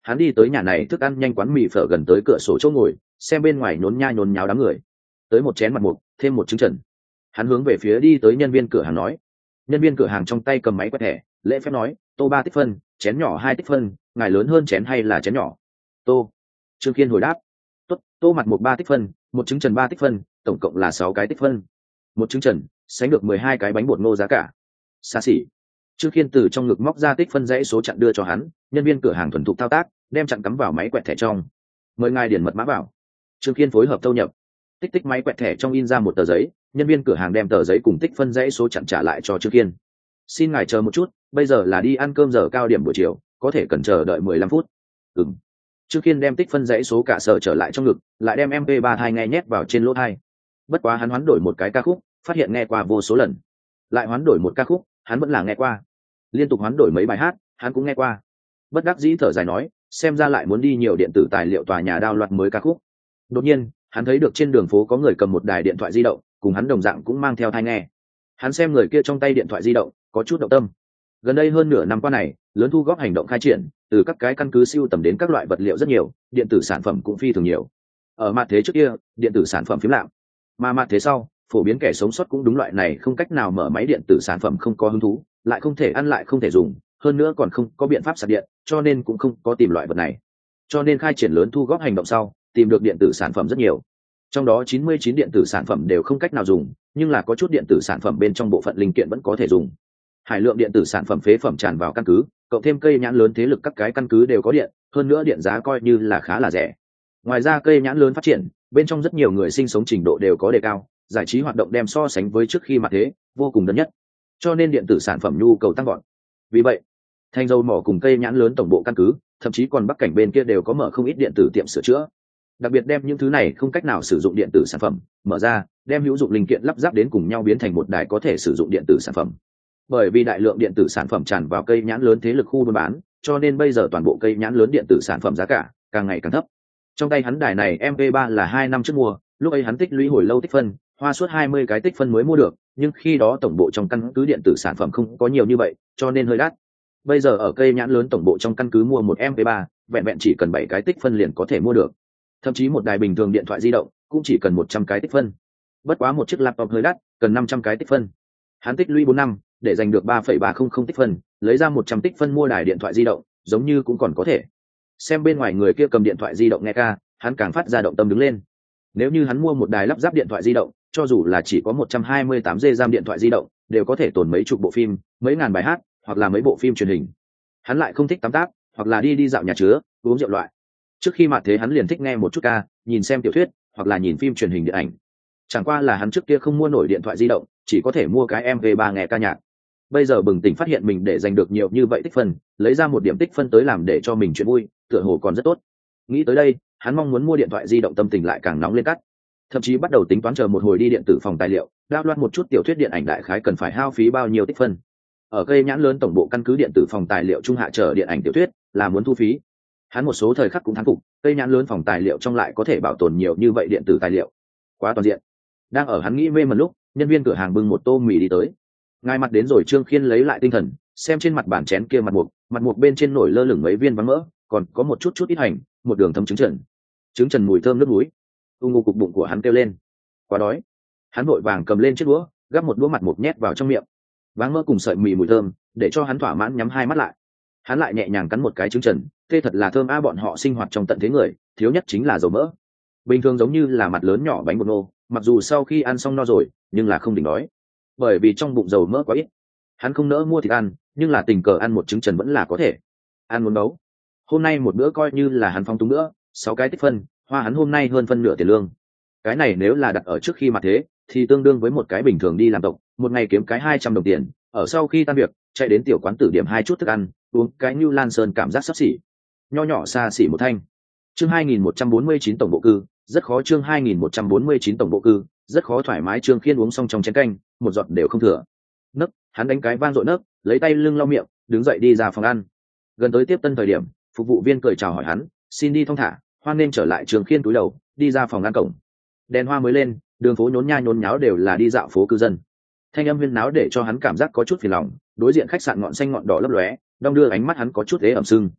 hắn đi tới nhà này thức ăn nhanh quán mì phở gần tới cửa sổ chỗ ngồi, xem bên ngoài nhốn nha nhốn nháo đám người. Tới một chén mặt mục, thêm một trứng trần. Hắn hướng về phía đi tới nhân viên cửa hàng nói. Nhân viên cửa hàng trong tay cầm máy quét thẻ, lễ phép nói, tô ba tích phân, chén nhỏ hai tích phân, ngài lớn hơn chén hay là chén nhỏ? Tô. Trương Kiên hồi đáp. Tốt, tô mặt mục ba tích phân, một trứng trần ba tích phân, tổng cộng là sáu cái tích phân. Một trứng trần sánh được mười hai cái bánh bột ngô giá cả. Xa xỉ. Trương Kiên từ trong ngực móc ra tích phân dãy số chặn đưa cho hắn, nhân viên cửa hàng thuần thục thao tác, đem chặn cắm vào máy quẹt thẻ trong. Mời ngài điền mật mã vào. Trương Kiên phối hợp thâu nhập. Tích tích máy quẹt thẻ trong in ra một tờ giấy, nhân viên cửa hàng đem tờ giấy cùng tích phân dãy số chặn trả lại cho Trương Kiên. Xin ngài chờ một chút, bây giờ là đi ăn cơm giờ cao điểm buổi chiều, có thể cần chờ đợi mười lăm phút. Ừm. Trương Kiên đem tích phân dãy số cả sở trở lại trong ngực, lại đem em pê ba thai nghe nhét vào trên lỗ thai. Bất quá hắn hoán đổi một cái ca khúc, phát hiện nghe qua vô số lần. Lại hoán đổi một ca khúc, hắn vẫn là nghe qua. Liên tục hoán đổi mấy bài hát, hắn cũng nghe qua. Bất đắc dĩ thở dài nói, xem ra lại muốn đi nhiều điện tử tài liệu tòa nhà đao loạt mới ca khúc. Đột nhiên, hắn thấy được trên đường phố có người cầm một đài điện thoại di động, cùng hắn đồng dạng cũng mang theo tai nghe. Hắn xem người kia trong tay điện thoại di động, có chút động tâm. Gần đây hơn nửa năm qua này, lớn thu góp hành động khai triển, từ các cái căn cứ siêu tầm đến các loại vật liệu rất nhiều, điện tử sản phẩm cũng phi thường nhiều. Ở mặt thế trước kia, điện tử sản phẩm phím lạm, mà mặt thế sau, phổ biến kẻ sống sót cũng đúng loại này không cách nào mở máy điện tử sản phẩm không có hứng thú, lại không thể ăn lại không thể dùng, hơn nữa còn không có biện pháp sạc điện, cho nên cũng không có tìm loại vật này. Cho nên khai triển lớn thu góp hành động sau, tìm được điện tử sản phẩm rất nhiều. Trong đó chín mươi chín điện tử sản phẩm đều không cách nào dùng, nhưng là có chút điện tử sản phẩm bên trong bộ phận linh kiện vẫn có thể dùng. Hải lượng điện tử sản phẩm phế phẩm tràn vào căn cứ, cộng thêm cây nhãn lớn thế lực các cái căn cứ đều có điện, hơn nữa điện giá coi như là khá là rẻ. Ngoài ra cây nhãn lớn phát triển, bên trong rất nhiều người sinh sống trình độ đều có đề cao, giải trí hoạt động đem so sánh với trước khi mà thế, vô cùng đơn nhất. Cho nên điện tử sản phẩm nhu cầu tăng gọn. Vì vậy, Thanh Dầu Mỏ cùng cây nhãn lớn tổng bộ căn cứ, thậm chí còn Bắc Cảnh bên kia đều có mở không ít điện tử tiệm sửa chữa. Đặc biệt đem những thứ này không cách nào sử dụng điện tử sản phẩm mở ra, đem hữu dụng linh kiện lắp ráp đến cùng nhau biến thành một đài có thể sử dụng điện tử sản phẩm. Bởi vì đại lượng điện tử sản phẩm tràn vào cây nhãn lớn thế lực khu buôn bán, cho nên bây giờ toàn bộ cây nhãn lớn điện tử sản phẩm giá cả càng ngày càng thấp. Trong tay hắn đài này em pê ba là hai năm trước mua, lúc ấy hắn tích lũy hồi lâu tích phân, hoa suốt hai mươi cái tích phân mới mua được, nhưng khi đó tổng bộ trong căn cứ điện tử sản phẩm không có nhiều như vậy, cho nên hơi đắt. Bây giờ ở cây nhãn lớn tổng bộ trong căn cứ mua một em pê ba, vẹn vẹn chỉ cần bảy cái tích phân liền có thể mua được. Thậm chí một đài bình thường điện thoại di động cũng chỉ cần một trăm cái tích phân. Bất quá một chiếc laptop hơi đắt, cần năm trăm cái tích phân. Hắn tích lũy bốn năm để giành được ba phẩy ba không không tích phân, lấy ra một trăm tích phân mua đài điện thoại di động, giống như cũng còn có thể. Xem bên ngoài người kia cầm điện thoại di động nghe ca, hắn càng phát ra động tâm đứng lên. Nếu như hắn mua một đài lắp ráp điện thoại di động, cho dù là chỉ có một trăm hai mươi tám giê RAM điện thoại di động, đều có thể tồn mấy chục bộ phim, mấy ngàn bài hát, hoặc là mấy bộ phim truyền hình. Hắn lại không thích tắm táp, hoặc là đi đi dạo nhà chứa, uống rượu loại. Trước khi mặt thế hắn liền thích nghe một chút ca, nhìn xem tiểu thuyết, hoặc là nhìn phim truyền hình điện ảnh. Chẳng qua là hắn trước kia không mua nổi điện thoại di động, chỉ có thể mua cái em pê ba nghe ca nhạc. Bây giờ bừng tỉnh phát hiện mình để giành được nhiều như vậy tích phân, lấy ra một điểm tích phân tới làm để cho mình chuyện vui, tựa hồ còn rất tốt. Nghĩ tới đây, hắn mong muốn mua điện thoại di động tâm tình lại càng nóng lên cắt. Thậm chí bắt đầu tính toán chờ một hồi đi điện tử phòng tài liệu, đao loạt một chút tiểu thuyết điện ảnh đại khái cần phải hao phí bao nhiêu tích phân. Ở cây nhãn lớn tổng bộ căn cứ điện tử phòng tài liệu trung hạ chờ điện ảnh tiểu thuyết là muốn thu phí. Hắn một số thời khắc cũng thán phục, cây nhãn lớn phòng tài liệu trong lại có thể bảo tồn nhiều như vậy điện tử tài liệu, quá toàn diện. Đang ở hắn nghĩ mê mẩn lúc, nhân viên cửa hàng bưng một tô mì đi tới. Ngay mặt đến rồi, Trương Khiên lấy lại tinh thần, xem trên mặt bàn chén kia mặt mục, mặt mục bên trên nổi lơ lửng mấy viên vắng mỡ, còn có một chút chút ít hành, một đường thấm trứng trần. Trứng trần mùi thơm nước núi. Ung ngô cục bụng của hắn kêu lên, quá đói. Hắn vội vàng cầm lên chiếc đũa, gắp một đũa mặt mục nhét vào trong miệng. Váng mỡ cùng sợi mì mùi thơm, để cho hắn thỏa mãn nhắm hai mắt lại. Hắn lại nhẹ nhàng cắn một cái trứng trần, tê thật là thơm a, bọn họ sinh hoạt trong tận thế người, thiếu nhất chính là dầu mỡ. Bình thường giống như là mặt lớn nhỏ bánh bột ngô, mặc dù sau khi ăn xong no rồi, nhưng là không đỉnh đói, bởi vì trong bụng dầu mỡ quá ít. Hắn không nỡ mua thịt ăn, nhưng là tình cờ ăn một trứng trần vẫn là có thể. Ăn muốn nấu. Hôm nay một bữa coi như là hắn phong túng nữa, sáu cái tích phân, hoa hắn hôm nay hơn phân nửa tiền lương. Cái này nếu là đặt ở trước khi mà thế, thì tương đương với một cái bình thường đi làm tộc, một ngày kiếm cái hai trăm đồng tiền, ở sau khi tan việc, chạy đến tiểu quán tử điểm hai chút thức ăn, uống cái New Lan Sơn cảm giác sắp xỉ. Nho nhỏ xa xỉ một thanh. Chương hai nghìn một trăm bốn mươi chín tổng bộ cư, rất khó. Chương hai nghìn một trăm bốn mươi chín tổng bộ cư, rất khó thoải mái. Trương Khiên uống xong trong chén canh, một giọt đều không thừa. Nấc, hắn đánh cái vang dội nấc, lấy tay lưng lau miệng, đứng dậy đi ra phòng ăn. Gần tới tiếp tân thời điểm, phục vụ viên cười chào hỏi hắn, xin đi thong thả, hoan nên trở lại. Trương Khiên cúi đầu, đi ra phòng ăn cổng. Đèn hoa mới lên, đường phố nhốn nha nhốn nháo đều là đi dạo phố cư dân. Thanh âm huyên náo để cho hắn cảm giác có chút phiền lòng, đối diện khách sạn ngọn xanh ngọn đỏ lấp lóe, đong đưa ánh mắt hắn có chút ế ẩm sưng.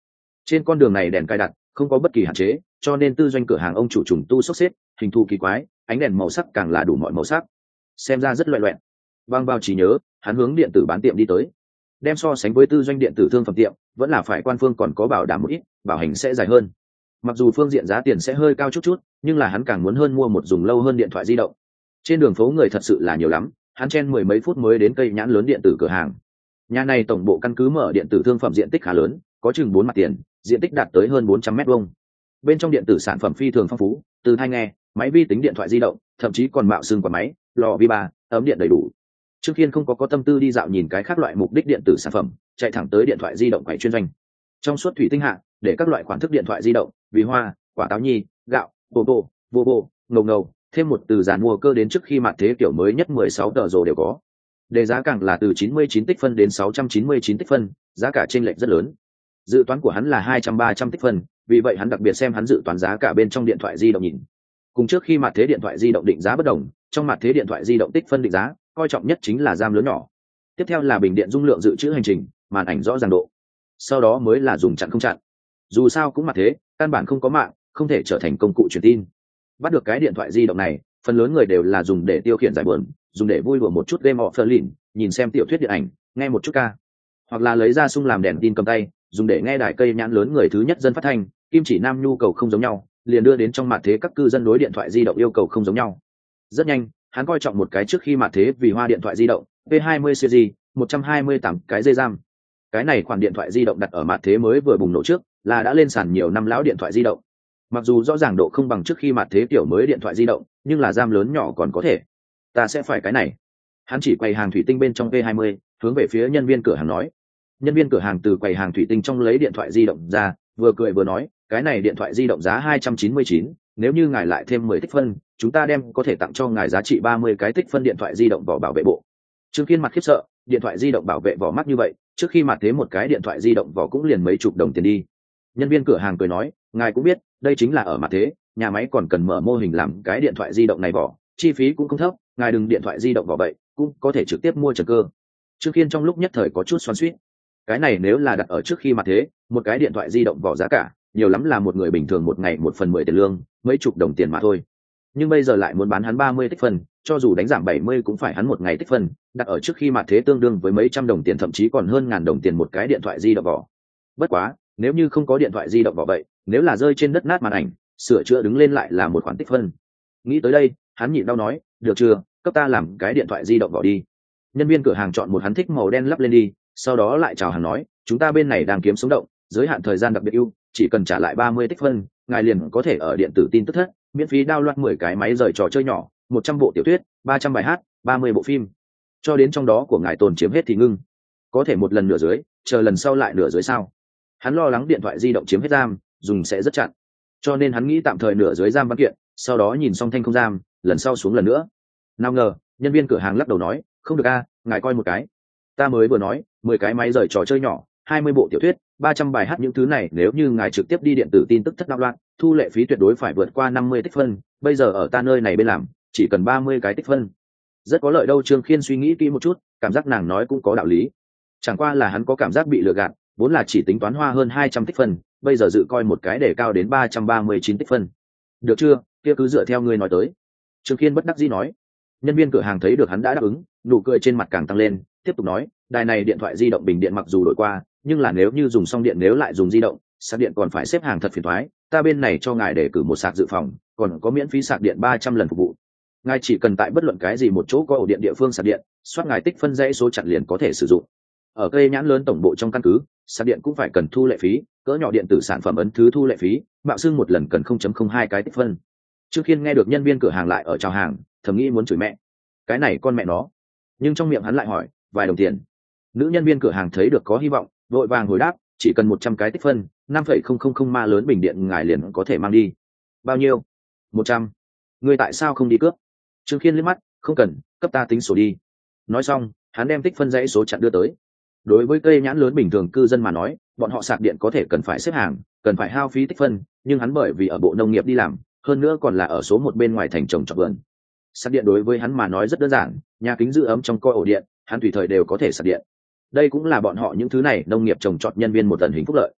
Trên con đường này đèn cài đặt không có bất kỳ hạn chế, cho nên tư doanh cửa hàng ông chủ trùng tu sốc xếp, hình thù kỳ quái, ánh đèn màu sắc càng là đủ mọi màu sắc, xem ra rất loẹ loẹt. Bang bao chỉ nhớ, hắn hướng điện tử bán tiệm đi tới. Đem so sánh với tư doanh điện tử thương phẩm tiệm, vẫn là phải quan phương còn có bảo đảm một ít, bảo hành sẽ dài hơn. Mặc dù phương diện giá tiền sẽ hơi cao chút chút, nhưng là hắn càng muốn hơn mua một dùng lâu hơn điện thoại di động. Trên đường phố người thật sự là nhiều lắm, hắn chen mười mấy phút mới đến cây nhãn lớn điện tử cửa hàng. Nhà này tổng bộ căn cứ mở điện tử thương phẩm diện tích khá lớn, có chừng bốn mặt tiền, diện tích đạt tới hơn bốn trăm mét vuông. Bên trong điện tử sản phẩm phi thường phong phú, từ tai nghe, máy vi tính điện thoại di động, thậm chí còn mạo xương quả máy, lò vi ba, ấm điện đầy đủ. Trương Kiên không có có tâm tư đi dạo nhìn cái khác loại mục đích điện tử sản phẩm, chạy thẳng tới điện thoại di động quầy chuyên doanh. Trong suốt thủy tinh hạ, để các loại khoản thức điện thoại di động, vì hoa, quả táo nhi, gạo, bồ bồ, vô bồ, ngầu ngầu, thêm một từ giàn mua cơ đến trước khi mặt thế kiểu mới nhất mười sáu tờ rồ đều có. Đề giá càng là từ chín mươi chín tích phân đến sáu trăm chín mươi chín tích phân, giá cả chênh lệch rất lớn. Dự toán của hắn là hai trăm ba trăm tích phân, vì vậy hắn đặc biệt xem hắn dự toán giá cả bên trong điện thoại di động nhìn. Cùng trước khi mặt thế điện thoại di động định giá bất đồng, trong mặt thế điện thoại di động tích phân định giá, coi trọng nhất chính là RAM lớn nhỏ. Tiếp theo là bình điện dung lượng dự trữ hành trình, màn ảnh rõ ràng độ. Sau đó mới là dùng chặn không chặn. Dù sao cũng mặt thế, căn bản không có mạng, không thể trở thành công cụ truyền tin. Bắt được cái điện thoại di động này, phần lớn người đều là dùng để tiêu khiển giải buồn, dùng để vui đùa một chút game offline, nhìn xem tiểu thuyết điện ảnh, nghe một chút ca, hoặc là lấy ra sung làm đèn tin cầm tay, dùng để nghe đài cây nhãn lớn người thứ nhất dân phát thanh, kim chỉ nam nhu cầu không giống nhau, liền đưa đến trong mặt thế các cư dân đối điện thoại di động yêu cầu không giống nhau. Rất nhanh, hắn coi trọng một cái trước khi mặt thế vì hoa điện thoại di động, P hai mươi series, một trăm hai mươi tám cái dây RAM. Cái này khoản điện thoại di động đặt ở mặt thế mới vừa bùng nổ trước, là đã lên sàn nhiều năm lão điện thoại di động. Mặc dù rõ ràng độ không bằng trước khi mặt thế kiểu mới điện thoại di động, nhưng là RAM lớn nhỏ còn có thể. Ta sẽ phải cái này. Hắn chỉ quầy hàng thủy tinh bên trong P hai mươi, hướng về phía nhân viên cửa hàng nói. Nhân viên cửa hàng từ quầy hàng thủy tinh trong lấy điện thoại di động ra, vừa cười vừa nói, cái này điện thoại di động giá hai trăm chín mươi chín, nếu như ngài lại thêm mười tích phân, chúng ta đem có thể tặng cho ngài giá trị ba mươi cái tích phân điện thoại di động vỏ bảo vệ bộ. Trương Kiên mặt khiếp sợ, điện thoại di động bảo vệ vỏ mắc như vậy, trước khi mặt thế một cái điện thoại di động vỏ cũng liền mấy chục đồng tiền đi. Nhân viên cửa hàng cười nói, ngài cũng biết, đây chính là ở mặt thế, nhà máy còn cần mở mô hình làm cái điện thoại di động này vỏ, chi phí cũng không thấp, ngài đừng điện thoại di động vỏ vậy, cũng có thể trực tiếp mua trần cơ. Trương Kiên trong lúc nhất thời có chút xoắn xuýt. Cái này nếu là đặt ở trước khi mặt thế, một cái điện thoại di động vỏ giá cả, nhiều lắm là một người bình thường một ngày một phần mười tiền lương, mấy chục đồng tiền mà thôi. Nhưng bây giờ lại muốn bán hắn ba mươi tích phân, cho dù đánh giảm bảy mươi cũng phải hắn một ngày tích phân, đặt ở trước khi mặt thế tương đương với mấy trăm đồng tiền thậm chí còn hơn ngàn đồng tiền một cái điện thoại di động vỏ. Bất quá, nếu như không có điện thoại di động vỏ vậy, nếu là rơi trên đất nát màn ảnh, sửa chữa đứng lên lại là một khoản tích phân. Nghĩ tới đây, hắn nhịn đau nói, được chưa, cấp ta làm cái điện thoại di động vỏ đi. Nhân viên cửa hàng chọn một hắn thích màu đen lắp lên đi, sau đó lại chào hàng nói, chúng ta bên này đang kiếm sống động, giới hạn thời gian đặc biệt ưu, chỉ cần trả lại ba mươi tích phân, ngài liền có thể ở điện tử tin tức thất miễn phí download mười cái máy rời trò chơi nhỏ, một trăm bộ tiểu thuyết, ba trăm bài hát, ba mươi bộ phim, cho đến trong đó của ngài tồn chiếm hết thì ngưng. Có thể một lần nửa dưới, chờ lần sau lại nửa dưới sao? Hắn lo lắng điện thoại di động chiếm hết RAM, dùng sẽ rất chặn, cho nên hắn nghĩ tạm thời nửa dưới RAM văn kiện, sau đó nhìn xong thanh không RAM, lần sau xuống lần nữa. Nào ngờ, nhân viên cửa hàng lắc đầu nói, không được a, ngài coi một cái. Ta mới vừa nói, mười cái máy rời trò chơi nhỏ, hai mươi bộ tiểu thuyết, ba trăm bài hát, những thứ này nếu như ngài trực tiếp đi điện tử tin tức thất đạo loạn, thu lệ phí tuyệt đối phải vượt qua năm mươi tích phân, bây giờ ở ta nơi này bên làm, chỉ cần ba mươi cái tích phân. Rất có lợi đâu. Trương Khiên suy nghĩ kỹ một chút, cảm giác nàng nói cũng có đạo lý. Chẳng qua là hắn có cảm giác bị lừa gạt, vốn là chỉ tính toán hoa hơn hai trăm tích phân, bây giờ dự coi một cái để cao đến ba trăm ba mươi chín tích phân. Được chưa, kia cứ dựa theo ngươi nói tới. Trương Khiên bất đắc dĩ nói. Nhân viên cửa hàng thấy được hắn đã đáp ứng, nụ cười trên mặt càng tăng lên, tiếp tục nói, đài này điện thoại di động bình điện mặc dù đổi qua, nhưng là nếu như dùng xong điện nếu lại dùng di động, sạc điện còn phải xếp hàng thật phiền toái, ta bên này cho ngài để cử một sạc dự phòng, còn có miễn phí sạc điện ba trăm lần phục vụ. Ngài chỉ cần tại bất luận cái gì một chỗ có ổ điện địa phương sạc điện, soát ngài tích phân dãy số chặn liền có thể sử dụng. Ở cây nhãn lớn tổng bộ trong căn cứ, sạc điện cũng phải cần thu lệ phí, cỡ nhỏ điện tử sản phẩm ấn thứ thu lệ phí, mạo xưng một lần cần không phẩy không hai cái tích phân. Trước khi nghe được nhân viên cửa hàng lại ở chào hàng, thầm nghĩ muốn chửi mẹ. Cái này con mẹ nó. Nhưng trong miệng hắn lại hỏi, vài đồng tiền. Nữ nhân viên cửa hàng thấy được có hy vọng, vội vàng hồi đáp, chỉ cần một trăm cái tích phân, năm phẩy không không không ma lớn bình điện ngài liền có thể mang đi. Bao nhiêu? Một trăm. Ngươi tại sao không đi cướp? Trương Khiên liếc mắt, không cần, cấp ta tính sổ đi. Nói xong, hắn đem tích phân dãy số chặn đưa tới. Đối với cây nhãn lớn bình thường cư dân mà nói, bọn họ sạc điện có thể cần phải xếp hàng, cần phải hao phí tích phân, nhưng hắn bởi vì ở bộ nông nghiệp đi làm, hơn nữa còn là ở số một bên ngoài thành trồng trọt vườn. Sạc điện đối với hắn mà nói rất đơn giản, nhà kính giữ ấm trong coi ổ điện, hắn tùy thời đều có thể sạc điện. Đây cũng là bọn họ những thứ này nông nghiệp trồng trọt nhân viên một tần hình phúc lợi.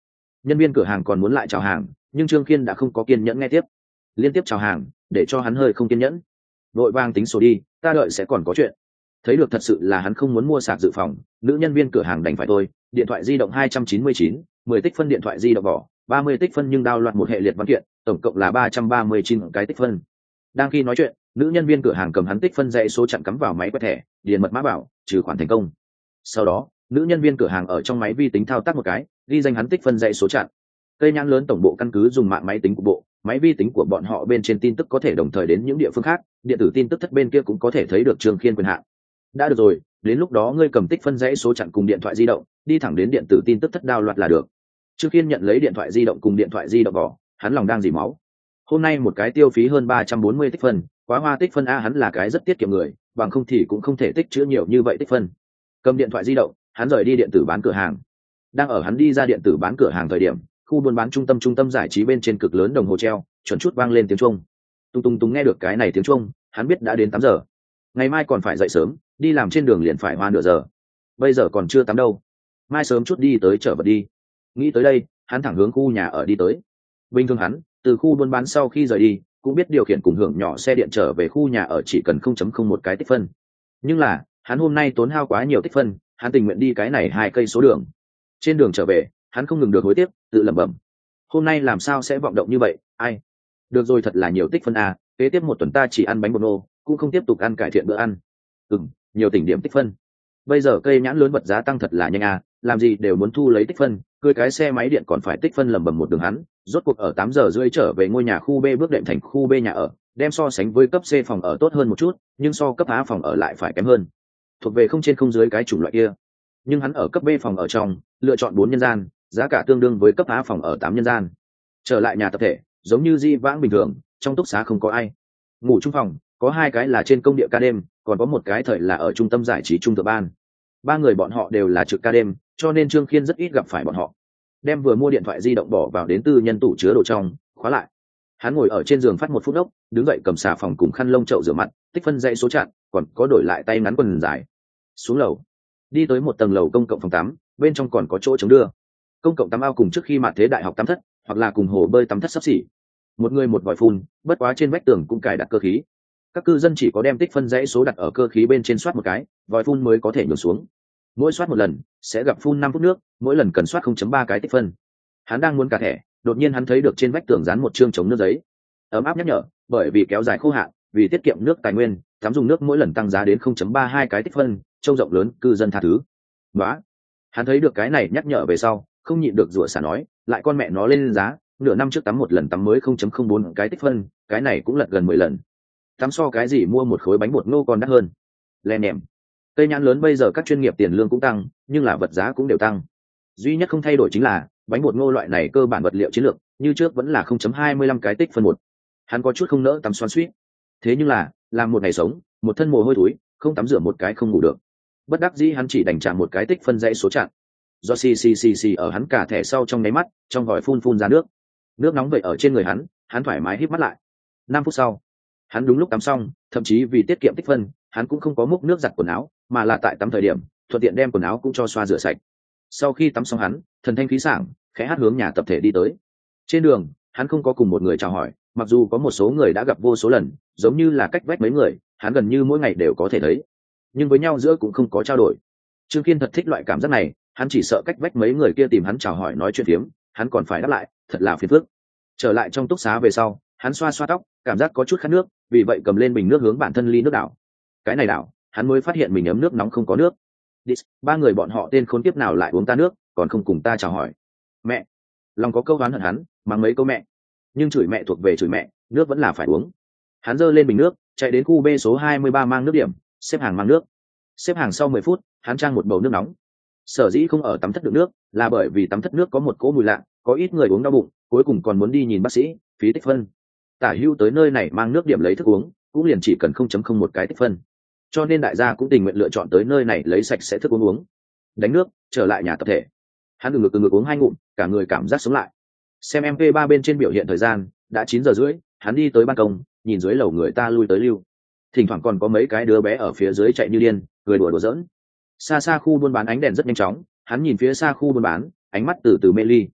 Nhân viên cửa hàng còn muốn lại chào hàng, nhưng Trương Kiên đã không có kiên nhẫn nghe tiếp, liên tiếp chào hàng để cho hắn hơi không kiên nhẫn. Vội vàng tính sổ đi, ta đợi sẽ còn có chuyện. Thấy được thật sự là hắn không muốn mua sạc dự phòng, nữ nhân viên cửa hàng đành phải thôi. Điện thoại di động hai trăm chín mươi chín, mười tích phân điện thoại di động bỏ, ba mươi tích phân nhưng đao loạt một hệ liệt văn kiện, tổng cộng là ba trăm ba mươi chín cái tích phân. Đang khi nói chuyện, nữ nhân viên cửa hàng cầm hắn tích phân dãy số chặn cắm vào máy quét thẻ, điền mật mã bảo, trừ khoản thành công. Sau đó, nữ nhân viên cửa hàng ở trong máy vi tính thao tác một cái, ghi danh hắn tích phân dãy số chặn. Cây nhãn lớn tổng bộ căn cứ dùng mạng máy tính của bộ, máy vi tính của bọn họ bên trên tin tức có thể đồng thời đến những địa phương khác, điện tử tin tức thất bên kia cũng có thể thấy được Trương Kiên quyền hạn. Đã được rồi, đến lúc đó ngươi cầm tích phân dãy số chặn cùng điện thoại di động, đi thẳng đến điện tử tin tức thất đao loạt là được. Trương Kiên nhận lấy điện thoại di động cùng điện thoại di động bỏ, hắn lòng đang dỉ máu. Hôm nay một cái tiêu phí hơn ba trăm bốn mươi tích phân, quá hoa tích phân a, hắn là cái rất tiết kiệm người, bằng không thì cũng không thể tích trữ nhiều như vậy tích phân. Cầm điện thoại di động, hắn rời đi điện tử bán cửa hàng. Đang ở hắn đi ra điện tử bán cửa hàng thời điểm, khu buôn bán trung tâm trung tâm giải trí bên trên cực lớn đồng hồ treo chuẩn chút vang lên tiếng chuông. Tung tung tung, nghe được cái này tiếng chuông, hắn biết đã đến tám giờ. Ngày mai còn phải dậy sớm, đi làm trên đường liền phải hoa nửa giờ. Bây giờ còn chưa tắm đâu, mai sớm chút đi tới chở vật đi. Nghĩ tới đây, hắn thẳng hướng khu nhà ở đi tới. Bình thường hắn từ khu buôn bán sau khi rời đi, cũng biết điều khiển cùng hưởng nhỏ xe điện trở về khu nhà ở chỉ cần không chấm không một cái tích phân. Nhưng là hắn hôm nay tốn hao quá nhiều tích phân, hắn tình nguyện đi cái này hai cây số đường. Trên đường trở về, hắn không ngừng được hối tiếc, tự lẩm bẩm: hôm nay làm sao sẽ vọng động như vậy? Ai? Được rồi, thật là nhiều tích phân à, kế tiếp một tuần ta chỉ ăn bánh bột nô, cũng không tiếp tục ăn cải thiện bữa ăn. Ừm, nhiều tỉnh điểm tích phân. Bây giờ cây nhãn lớn vật giá tăng thật là nhanh à, làm gì đều muốn thu lấy tích phân, cưỡi cái xe máy điện còn phải tích phân lẩm bẩm một đường hắn. Rốt cuộc ở tám giờ rưỡi trở về ngôi nhà khu B, bước đệm thành khu B nhà ở, đem so sánh với cấp C phòng ở tốt hơn một chút, nhưng so cấp A phòng ở lại phải kém hơn. Thuộc về không trên không dưới cái chủng loại kia. Nhưng hắn ở cấp B phòng ở trong, lựa chọn bốn nhân gian, giá cả tương đương với cấp A phòng ở tám nhân gian. Trở lại nhà tập thể, giống như di vãng bình thường, trong túc xá không có ai. Ngủ chung phòng, có hai cái là trên công địa ca đêm, còn có một cái thời là ở trung tâm giải trí trung thượng ban. Ba người bọn họ đều là trực ca đêm, cho nên Trương Kiên rất ít gặp phải bọn họ. Đem vừa mua điện thoại di động bỏ vào đến tư nhân tủ chứa đồ trong, khóa lại. Hắn ngồi ở trên giường phát một phút ốc, đứng dậy cầm xà phòng cùng khăn lông chậu rửa mặt, tích phân dãy số chặn, còn có đổi lại tay ngắn quần dài. Xuống lầu, đi tới một tầng lầu công cộng phòng tắm, bên trong còn có chỗ chống đưa. Công cộng tắm ao cùng trước khi mạt thế đại học tắm thất, hoặc là cùng hồ bơi tắm thất sắp xỉ. Một người một vòi phun, bất quá trên vách tường cũng cài đặt cơ khí. Các cư dân chỉ có đem tích phân dãy số đặt ở cơ khí bên trên soát một cái, vòi phun mới có thể nhường xuống. Mỗi soát một lần sẽ gặp phun năm phút nước, mỗi lần cần soát không chấm ba cái tích phân. Hắn đang muốn cả thẻ, đột nhiên hắn thấy được trên vách tường dán một chương chống nước giấy. Ấm áp nhắc nhở, bởi vì kéo dài khô hạn, vì tiết kiệm nước tài nguyên, tắm dùng nước mỗi lần tăng giá đến không chấm ba hai cái tích phân, trông rộng lớn, cư dân tha thứ. Đó. Hắn thấy được cái này nhắc nhở về sau, không nhịn được rủa xả nói, lại con mẹ nó lên giá, nửa năm trước tắm một lần tắm mới không chấm không bốn cái tích phân, cái này cũng lật gần mười lần. Tắm so cái gì mua một khối bánh bột ngô còn đắt hơn. Lè nèm. Cây nhãn lớn bây giờ các chuyên nghiệp tiền lương cũng tăng, nhưng là vật giá cũng đều tăng. Duy nhất không thay đổi chính là bánh bột ngô loại này cơ bản vật liệu chiến lược, như trước vẫn là không chấm hai mươi lăm cái tích phân một. Hắn có chút không nỡ tắm xoắn suýt. Thế nhưng là, làm một ngày sống, một thân mồ hôi thối, không tắm rửa một cái không ngủ được. Bất đắc dĩ hắn chỉ đành trả một cái tích phân dãy số chặn. Do xì xì xì xì ở hắn cả thẻ sau trong nháy mắt, trong vòi phun phun ra nước. Nước nóng vậy ở trên người hắn, hắn thoải mái híp mắt lại. Năm phút sau, hắn đúng lúc tắm xong, thậm chí vì tiết kiệm tích phân, hắn cũng không có múc nước giặt quần áo, mà là tại tắm thời điểm, thuận tiện đem quần áo cũng cho xoa rửa sạch. Sau khi tắm xong hắn, thần thanh khí sảng, khẽ hát hướng nhà tập thể đi tới. Trên đường, hắn không có cùng một người chào hỏi, mặc dù có một số người đã gặp vô số lần, giống như là cách vách mấy người, hắn gần như mỗi ngày đều có thể thấy, nhưng với nhau giữa cũng không có trao đổi. Trương Kiên thật thích loại cảm giác này, hắn chỉ sợ cách vách mấy người kia tìm hắn chào hỏi nói chuyện phiếm, hắn còn phải đáp lại, thật là phiền phức. Trở lại trong túc xá về sau, hắn xoa xoa tóc, cảm giác có chút khát nước, vì vậy cầm lên bình nước hướng bản thân ly nước đảo. Cái này đảo, hắn mới phát hiện mình ấm nước nóng không có nước. Dis, ba người bọn họ tên khốn kiếp nào lại uống ta nước, còn không cùng ta chào hỏi. Mẹ, lòng có câu oán hận hắn, mắng mấy câu mẹ, nhưng chửi mẹ thuộc về chửi mẹ, nước vẫn là phải uống. Hắn giơ lên bình nước, chạy đến khu B số hai mươi ba mang nước điểm, xếp hàng mang nước. Xếp hàng sau mười phút, hắn trang một bầu nước nóng. Sở dĩ không ở tắm thất đựng nước, là bởi vì tắm thất nước có một cỗ mùi lạ, có ít người uống đau bụng, cuối cùng còn muốn đi nhìn bác sĩ, phí tích phân. Tả Hưu tới nơi này mang nước điểm lấy thức uống, cũng liền chỉ cần không chấm không một cái tích phân. Cho nên đại gia cũng tình nguyện lựa chọn tới nơi này lấy sạch sẽ thức uống uống. Đánh nước, trở lại nhà tập thể. Hắn từ ngực từ ngực uống hai ngụm, cả người cảm giác sống lại. Xem em pê ba bên trên biểu hiện thời gian, đã chín giờ rưỡi, hắn đi tới ban công, nhìn dưới lầu người ta lui tới lưu. Thỉnh thoảng còn có mấy cái đứa bé ở phía dưới chạy như điên, cười đùa đùa giỡn. Xa xa khu buôn bán ánh đèn rất nhanh chóng, hắn nhìn phía xa khu buôn bán, ánh mắt từ từ mê ly.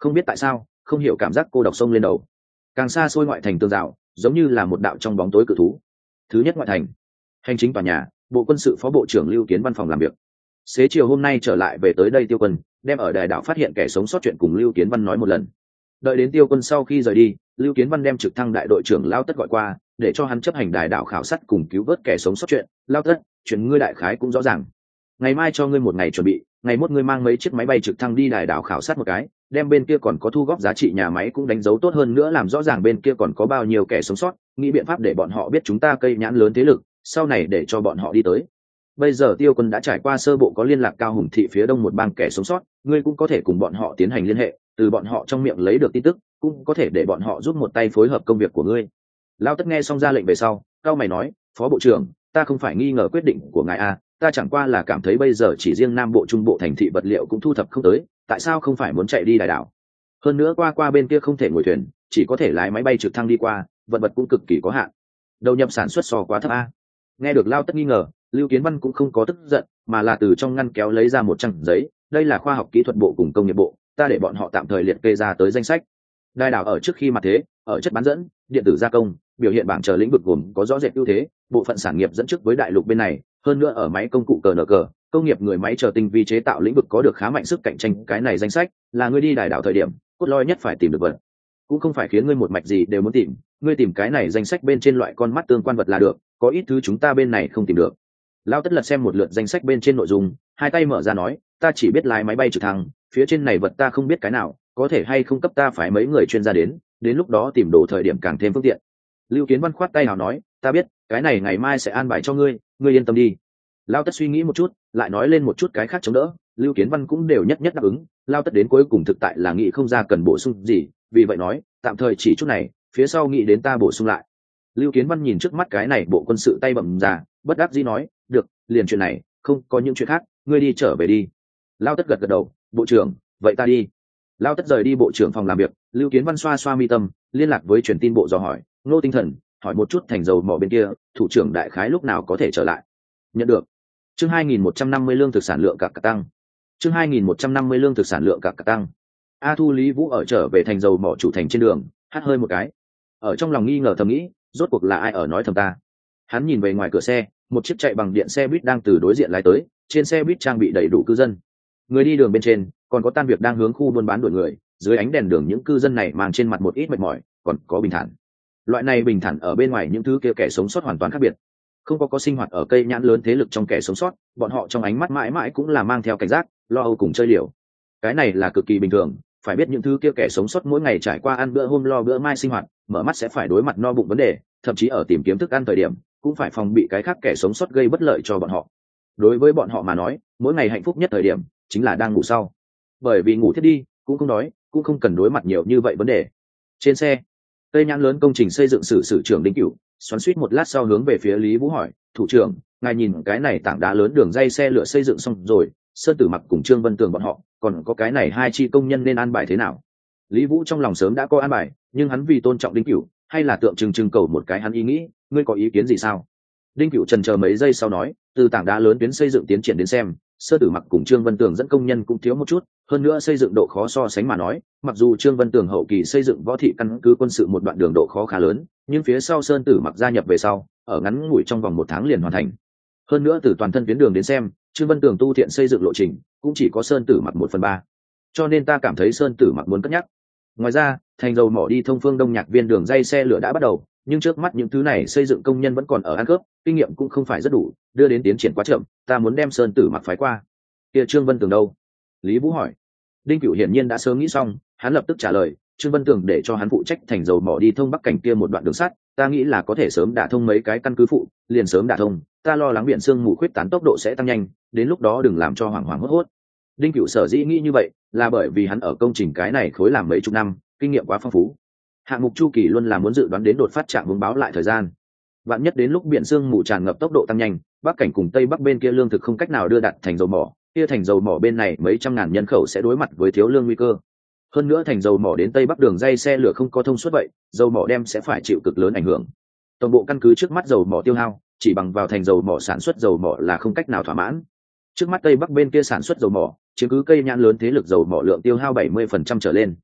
Không biết tại sao, không hiểu cảm giác cô độc sông lên đầu. Càng xa xôi ngoại thành tường rào, giống như là một đạo trong bóng tối cự thú. Thứ nhất ngoại thành, hành chính tòa nhà, bộ quân sự phó bộ trưởng Lưu Kiến văn phòng làm việc. Xế chiều hôm nay trở lại về tới đây Tiêu Quân, đem ở đài đảo phát hiện kẻ sống sót chuyện cùng Lưu Kiến văn nói một lần. Đợi đến Tiêu Quân sau khi rời đi, Lưu Kiến văn đem trực thăng đại đội trưởng Lao Tất gọi qua, để cho hắn chấp hành đài đảo khảo sát cùng cứu vớt kẻ sống sót chuyện. Lao Tất, chuyện ngươi đại khái cũng rõ ràng. Ngày mai cho ngươi một ngày chuẩn bị, ngày mốt ngươi mang mấy chiếc máy bay trực thăng đi đài đảo khảo sát một cái, đem bên kia còn có thu góp giá trị nhà máy cũng đánh dấu tốt hơn nữa, làm rõ ràng bên kia còn có bao nhiêu kẻ sống sót, nghĩ biện pháp để bọn họ biết chúng ta cây nhãn lớn thế lực, sau này để cho bọn họ đi tới. Bây giờ Tiêu Quân đã trải qua sơ bộ có liên lạc Cao Hùng thị phía đông một bang kẻ sống sót, ngươi cũng có thể cùng bọn họ tiến hành liên hệ, từ bọn họ trong miệng lấy được tin tức, cũng có thể để bọn họ giúp một tay phối hợp công việc của ngươi. Lao Tất nghe xong ra lệnh về sau, cao mày nói, phó bộ trưởng, ta không phải nghi ngờ quyết định của ngài a, ta chẳng qua là cảm thấy bây giờ chỉ riêng Nam Bộ Trung Bộ thành thị vật liệu cũng thu thập không tới, tại sao không phải muốn chạy đi đài đảo? Hơn nữa qua qua bên kia không thể ngồi thuyền, chỉ có thể lái máy bay trực thăng đi qua, vật vật cũng cực kỳ có hạn. Đầu nhập sản xuất so quá thấp a. Nghe được Lao Tất nghi ngờ, Lưu Kiến Văn cũng không có tức giận, mà là từ trong ngăn kéo lấy ra một trang giấy, đây là khoa học kỹ thuật bộ cùng công nghiệp bộ, ta để bọn họ tạm thời liệt kê ra tới danh sách. Đài đảo ở trước khi mặt thế, ở chất bán dẫn, điện tử gia công, biểu hiện bảng chờ lĩnh vực gồm có rõ rệt ưu thế, bộ phận sản nghiệp dẫn trước với đại lục bên này, hơn nữa ở máy công cụ cờ nở cờ, công nghiệp người máy chờ tinh vi chế tạo lĩnh vực có được khá mạnh sức cạnh tranh, cái này danh sách là ngươi đi đài đảo thời điểm, cốt lõi nhất phải tìm được vật. Cũng không phải khiến ngươi một mạch gì đều muốn tìm, ngươi tìm cái này danh sách bên trên loại con mắt tương quan vật là được, có ít thứ chúng ta bên này không tìm được. Lao Tất lật xem một lượt danh sách bên trên nội dung, hai tay mở ra nói, ta chỉ biết lái máy bay trực thăng, phía trên này vật ta không biết cái nào, có thể hay không cấp ta phải mấy người chuyên gia đến, đến lúc đó tìm đồ thời điểm càng thêm phương tiện. Lưu Kiến Văn khoát tay nào nói, ta biết, cái này ngày mai sẽ an bài cho ngươi, ngươi yên tâm đi. Lao Tất suy nghĩ một chút, lại nói lên một chút cái khác chống đỡ, Lưu Kiến Văn cũng đều nhất nhất đáp ứng. Lao Tất đến cuối cùng thực tại là nghĩ không ra cần bổ sung gì, vì vậy nói, tạm thời chỉ chút này, phía sau nghĩ đến ta bổ sung lại. Lưu Kiến Văn nhìn trước mắt cái này bộ quân sự tay bầm già, bất đắc dĩ nói, được, liền chuyện này, không có những chuyện khác, ngươi đi trở về đi. Lao Tất gật gật đầu, bộ trưởng, vậy ta đi. Lao Tất rời đi bộ trưởng phòng làm việc, Lưu Kiến Văn xoa xoa mi tâm, liên lạc với truyền tin bộ dò hỏi, Ngô Tinh Thần, hỏi một chút thành dầu mỏ bên kia, thủ trưởng đại khái lúc nào có thể trở lại. Nhận được. Chương hai nghìn một trăm năm mươi lương thực sản lượng cả cả tăng. Chương hai nghìn một trăm năm mươi lương thực sản lượng cả cả tăng. A Thu Lý Vũ ở trở về thành dầu mỏ chủ thành trên đường, hắt hơi một cái. Ở trong lòng nghi ngờ thầm nghĩ, rốt cuộc là ai ở nói thầm ta. Hắn nhìn về ngoài cửa xe, một chiếc chạy bằng điện xe buýt đang từ đối diện lái tới, trên xe buýt trang bị đầy đủ cư dân. Người đi đường bên trên, còn có tan việc đang hướng khu buôn bán đuổi người, dưới ánh đèn đường những cư dân này mang trên mặt một ít mệt mỏi, còn có bình thản. Loại này bình thản ở bên ngoài những thứ kia kẻ sống sót hoàn toàn khác biệt. Không có có sinh hoạt ở cây nhãn lớn thế lực trong kẻ sống sót, bọn họ trong ánh mắt mãi mãi cũng là mang theo cảnh giác, lo âu cùng chơi liều. Cái này là cực kỳ bình thường, phải biết những thứ kia kẻ sống sót mỗi ngày trải qua ăn bữa hôm lo bữa mai sinh hoạt, mở mắt sẽ phải đối mặt no bụng vấn đề, thậm chí ở tìm kiếm thức ăn thời điểm, cũng phải phòng bị cái khác kẻ sống sót gây bất lợi cho bọn họ. Đối với bọn họ mà nói, mỗi ngày hạnh phúc nhất thời điểm chính là đang ngủ sau, bởi vì ngủ thiết đi cũng không đói, cũng không cần đối mặt nhiều như vậy vấn đề. Trên xe, cây nhãn lớn công trình xây dựng sử sử trưởng Đinh Cửu xoắn xuýt một lát sau hướng về phía Lý Vũ hỏi, thủ trưởng, ngài nhìn cái này tảng đá lớn đường dây xe lửa xây dựng xong rồi, Sơn Tử Mặc cùng Trương Vân Tường bọn họ, còn có cái này hai chi công nhân nên an bài thế nào? Lý Vũ trong lòng sớm đã có an bài, nhưng hắn vì tôn trọng Đinh Cửu, hay là tượng trưng trưng cầu một cái hắn ý nghĩ, ngươi có ý kiến gì sao? Đinh Cửu chần chờ mấy giây sau nói, từ tảng đá lớn tuyến xây dựng tiến triển đến xem, Sơn Tử Mặc cùng Trương Vân Tường dẫn công nhân cũng thiếu một chút, hơn nữa xây dựng độ khó so sánh mà nói, mặc dù Trương Vân Tường hậu kỳ xây dựng võ thị căn cứ quân sự một đoạn đường độ khó khá lớn, nhưng phía sau Sơn Tử Mặc gia nhập về sau, ở ngắn ngủi trong vòng một tháng liền hoàn thành. Hơn nữa từ toàn thân tuyến đường đến xem, Trương Vân Tường tu thiện xây dựng lộ trình cũng chỉ có Sơn Tử Mặc một phần ba, cho nên ta cảm thấy Sơn Tử Mặc muốn cất nhắc. Ngoài ra, thành dầu mỏ đi thông phương đông nhạc viên đường dây xe lửa đã bắt đầu, nhưng trước mắt những thứ này xây dựng công nhân vẫn còn ở ăn cướp, kinh nghiệm cũng không phải rất đủ, đưa đến tiến triển quá chậm, ta muốn đem Sơn Tử Mặc phái qua. Kia Trương Vân Tường đâu? Lý Vũ hỏi. Đinh Cửu hiển nhiên đã sớm nghĩ xong, hắn lập tức trả lời, Trương Vân Tường để cho hắn phụ trách thành dầu mỏ đi thông bắc cảnh kia một đoạn đường sắt, ta nghĩ là có thể sớm đả thông mấy cái căn cứ phụ, liền sớm đả thông, ta lo lắng biển sương mù khuyết tán tốc độ sẽ tăng nhanh, đến lúc đó đừng làm cho hoảng hoảng hốt hốt. Đinh Cửu sở dĩ nghĩ như vậy, là bởi vì hắn ở công trình cái này khối làm mấy chục năm, kinh nghiệm quá phong phú. Hạng mục chu kỳ luôn là muốn dự đoán đến đột phát trạng hướng báo lại thời gian. Vạn nhất đến lúc biển sương mù tràn ngập tốc độ tăng nhanh, bắc cảnh cùng tây bắc bên kia lương thực không cách nào đưa đặt thành dầu mỏ, kia thành dầu mỏ bên này mấy trăm ngàn nhân khẩu sẽ đối mặt với thiếu lương nguy cơ. Hơn nữa thành dầu mỏ đến tây bắc đường dây xe lửa không có thông suốt vậy, dầu mỏ đem sẽ phải chịu cực lớn ảnh hưởng. Toàn bộ căn cứ trước mắt dầu mỏ tiêu hao, chỉ bằng vào thành dầu mỏ sản xuất dầu mỏ là không cách nào thỏa mãn. Trước mắt tây bắc bên kia sản xuất dầu mỏ, chiếm cứ cây nhãn lớn thế lực dầu mỏ lượng tiêu hao bảy mươi phần trăm trở lên.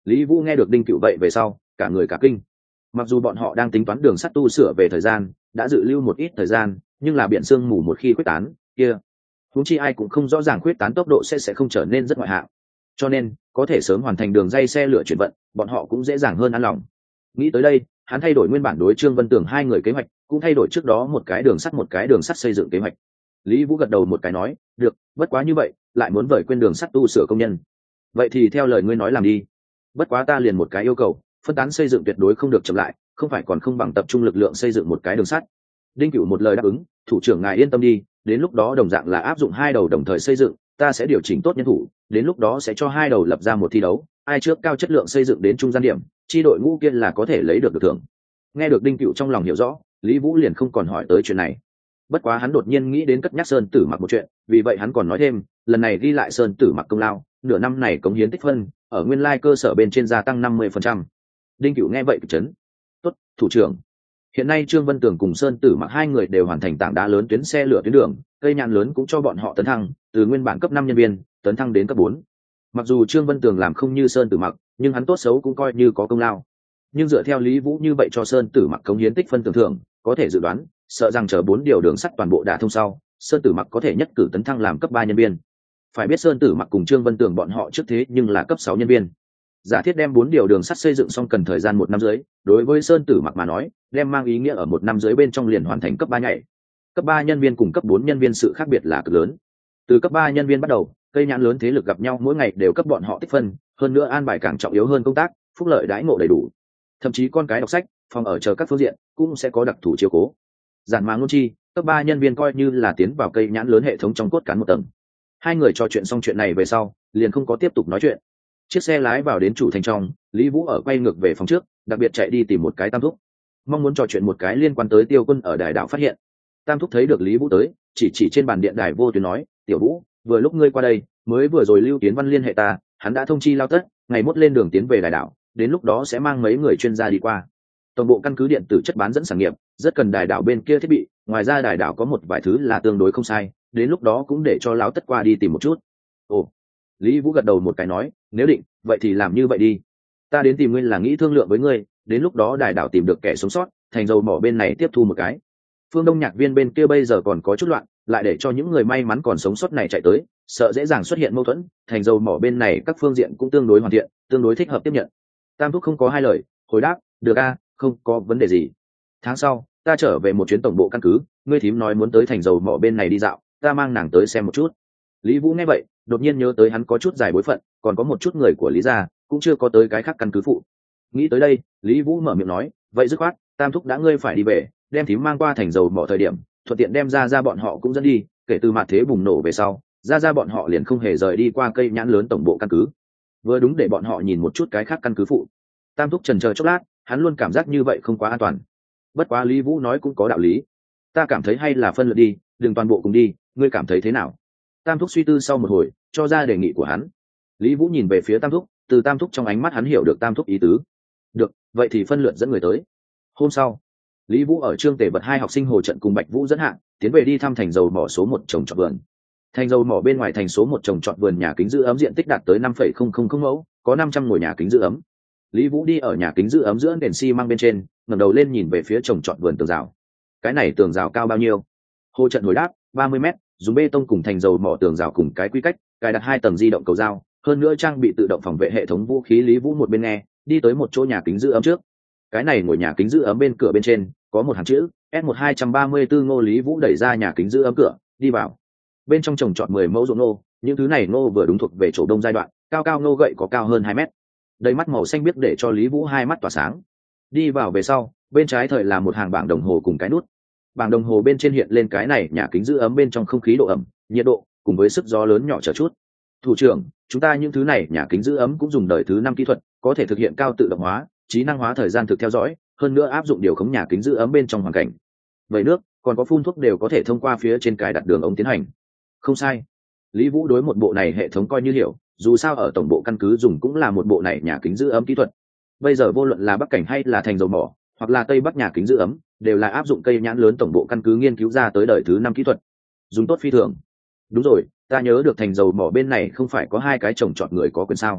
Lý Vũ nghe được Đinh Cựu vậy về sau cả người cả kinh. Mặc dù bọn họ đang tính toán đường sắt tu sửa về thời gian, đã dự lưu một ít thời gian, nhưng là biển sương mù một khi quyết tán kia, huống chi ai cũng không rõ ràng quyết tán tốc độ sẽ sẽ không trở nên rất ngoại hạng, cho nên có thể sớm hoàn thành đường dây xe lửa chuyển vận, bọn họ cũng dễ dàng hơn an lòng. Nghĩ tới đây, hắn thay đổi nguyên bản đối Trương Vân Tường hai người kế hoạch, cũng thay đổi trước đó một cái đường sắt một cái đường sắt xây dựng kế hoạch. Lý Vũ gật đầu một cái nói, được, bất quá như vậy lại muốn vời quên đường sắt tu sửa công nhân, vậy thì theo lời ngươi nói làm đi. Bất quá ta liền một cái yêu cầu, phân tán xây dựng tuyệt đối không được chậm lại, không phải còn không bằng tập trung lực lượng xây dựng một cái đường sắt. Đinh Cửu một lời đáp ứng, thủ trưởng ngài yên tâm đi, đến lúc đó đồng dạng là áp dụng hai đầu đồng thời xây dựng, ta sẽ điều chỉnh tốt nhân thủ, đến lúc đó sẽ cho hai đầu lập ra một thi đấu, ai trước cao chất lượng xây dựng đến trung gian điểm, chi đội ngũ kia là có thể lấy được được thưởng. Nghe được Đinh Cửu trong lòng hiểu rõ, Lý Vũ liền không còn hỏi tới chuyện này. Bất quá hắn đột nhiên nghĩ đến cất nhắc Sơn Tử Mặc một chuyện, vì vậy hắn còn nói thêm, lần này ghi lại Sơn Tử Mặc công lao, nửa năm này cống hiến tích phân, ở nguyên lai cơ sở bên trên gia tăng năm mươi phần trăm. Đinh Cửu nghe vậy chấn. Tốt, thủ trưởng. Hiện nay Trương Vân Tường cùng Sơn Tử Mặc hai người đều hoàn thành tảng đá lớn tuyến xe lửa tuyến đường, cây nhãn lớn cũng cho bọn họ tấn thăng, từ nguyên bản cấp năm nhân viên, tấn thăng đến cấp bốn. Mặc dù Trương Vân Tường làm không như Sơn Tử Mặc, nhưng hắn tốt xấu cũng coi như có công lao. Nhưng dựa theo Lý Vũ như vậy cho Sơn Tử Mặc cống hiến tích phân tưởng thưởng, có thể dự đoán, sợ rằng chờ bốn điều đường sắt toàn bộ đã thông sau, Sơn Tử Mặc có thể nhất cử tấn thăng làm cấp ba nhân viên. Phải biết Sơn Tử Mặc cùng Trương Vân Tường bọn họ trước thế nhưng là cấp sáu nhân viên. Giả thiết đem bốn điều đường sắt xây dựng xong cần thời gian một năm dưới, đối với Sơn Tử Mặc mà nói, đem mang ý nghĩa ở một năm dưới bên trong liền hoàn thành cấp ba nhảy. Cấp ba nhân viên cùng cấp bốn nhân viên sự khác biệt là cực lớn. Từ cấp ba nhân viên bắt đầu, cây nhãn lớn thế lực gặp nhau mỗi ngày đều cấp bọn họ tích phân, hơn nữa an bài càng trọng yếu hơn công tác, phúc lợi đãi ngộ đầy đủ. Thậm chí con cái đọc sách, phòng ở chờ các phương diện cũng sẽ có đặc thù chiếu cố. Giản mà ngôn chi, cấp ba nhân viên coi như là tiến vào cây nhãn lớn hệ thống trong cốt cán một tầng. Hai người trò chuyện xong chuyện này về sau, liền không có tiếp tục nói chuyện. Chiếc xe lái vào đến chủ thành trong, Lý Vũ ở quay ngược về phòng trước, đặc biệt chạy đi tìm một cái Tam Thúc, mong muốn trò chuyện một cái liên quan tới Tiêu Quân ở đài đảo phát hiện. Tam Thúc thấy được Lý Vũ tới, chỉ chỉ trên bàn điện đài vô tuyến nói, tiểu Vũ, vừa lúc ngươi qua đây, mới vừa rồi Lưu Tiến Văn liên hệ ta, hắn đã thông chi Lao Tất, ngày mốt lên đường tiến về đài đảo, đến lúc đó sẽ mang mấy người chuyên gia đi qua. Tổng bộ căn cứ điện tử chất bán dẫn sản nghiệp, rất cần đài đảo bên kia thiết bị, ngoài ra đài đảo có một vài thứ là tương đối không sai, đến lúc đó cũng để cho Lão Tất qua đi tìm một chút. Ồ. Lý Vũ gật đầu một cái nói, nếu định, vậy thì làm như vậy đi. Ta đến tìm ngươi là nghĩ thương lượng với ngươi, đến lúc đó đài đảo tìm được kẻ sống sót, thành dầu mỏ bên này tiếp thu một cái. Phương Đông nhạc viên bên kia bây giờ còn có chút loạn, lại để cho những người may mắn còn sống sót này chạy tới, sợ dễ dàng xuất hiện mâu thuẫn, thành dầu mỏ bên này các phương diện cũng tương đối hoàn thiện, tương đối thích hợp tiếp nhận. Tam Thúc không có hai lời, hồi đáp, được a, không có vấn đề gì. Tháng sau, ta trở về một chuyến tổng bộ căn cứ, ngươi thím nói muốn tới thành dầu mỏ bên này đi dạo, ta mang nàng tới xem một chút. Lý Vũ nghe vậy, đột nhiên nhớ tới hắn có chút dài bối phận, còn có một chút người của Lý gia, cũng chưa có tới cái khác căn cứ phụ. Nghĩ tới đây, Lý Vũ mở miệng nói, vậy dứt khoát, Tam Thúc đã ngươi phải đi về, đem thím mang qua thành dầu mỏ thời điểm, thuận tiện đem ra ra bọn họ cũng dẫn đi, kể từ mặt thế bùng nổ về sau, ra ra bọn họ liền không hề rời đi qua cây nhãn lớn tổng bộ căn cứ. Vừa đúng để bọn họ nhìn một chút cái khác căn cứ phụ. Tam Thúc chần chờ chốc lát, hắn luôn cảm giác như vậy không quá an toàn. Bất quá Lý Vũ nói cũng có đạo lý. Ta cảm thấy hay là phân lượt đi, đừng toàn bộ cùng đi, ngươi cảm thấy thế nào? Tam Thúc suy tư sau một hồi, cho ra đề nghị của hắn. Lý Vũ nhìn về phía Tam Thúc, từ Tam Thúc trong ánh mắt hắn hiểu được Tam Thúc ý tứ. Được, vậy thì phân lượt dẫn người tới. Hôm sau, Lý Vũ ở Trương Tề Vật hai học sinh hồ trận cùng Bạch Vũ dẫn hạng, tiến về đi thăm thành dầu mỏ số một trồng trọt vườn. Thành dầu mỏ bên ngoài thành số một trồng trọt vườn nhà kính giữ ấm diện tích đạt tới năm phẩy không không không mẫu, có năm trăm ngôi nhà kính giữ ấm. Lý Vũ đi ở nhà kính giữ ấm giữa nền xi măng bên trên, ngẩng đầu lên nhìn về phía trồng trọt vườn tường rào. Cái này tường rào cao bao nhiêu? Hồ trận hồi đáp, ba mươi mét, dùng bê tông cùng thành dầu mỏ tường rào cùng cái quy cách, cài đặt hai tầng di động cầu dao, hơn nữa trang bị tự động phòng vệ hệ thống vũ khí. Lý Vũ một bên nghe, đi tới một chỗ nhà kính giữ ấm trước. Cái này ngồi nhà kính giữ ấm bên cửa bên trên có một hàng chữ S một hai ba tư ngô. Lý Vũ đẩy ra nhà kính giữ ấm cửa, đi vào. Bên trong trồng trọt mười mẫu ruộng ngô, những thứ này ngô vừa đúng thuộc về chỗ đông giai đoạn, cao cao ngô gậy có cao hơn hai mét. Đầy mắt màu xanh biếc để cho Lý Vũ hai mắt tỏa sáng. Đi vào về sau, bên trái thời là một hàng bảng đồng hồ cùng cái nút. Bảng đồng hồ bên trên hiện lên cái này nhà kính giữ ấm bên trong không khí độ ẩm, nhiệt độ cùng với sức gió lớn nhỏ chờ chút. Thủ trưởng, chúng ta những thứ này nhà kính giữ ấm cũng dùng đời thứ năm kỹ thuật, có thể thực hiện cao tự động hóa, trí năng hóa thời gian thực theo dõi, hơn nữa áp dụng điều khống nhà kính giữ ấm bên trong hoàn cảnh. Vậy nước, còn có phun thuốc đều có thể thông qua phía trên cài đặt đường ống tiến hành. Không sai. Lý Vũ đối một bộ này hệ thống coi như hiểu, dù sao ở tổng bộ căn cứ dùng cũng là một bộ này nhà kính giữ ấm kỹ thuật. Bây giờ vô luận là Bắc Cảnh hay là thành dầu mỏ, hoặc là Tây Bắc nhà kính giữ ấm, đều là áp dụng cây nhãn lớn tổng bộ căn cứ nghiên cứu ra tới đời thứ năm kỹ thuật. Dùng tốt phi thường. Đúng rồi, ta nhớ được thành dầu mỏ bên này không phải có hai cái trồng trọt người có quyền sao?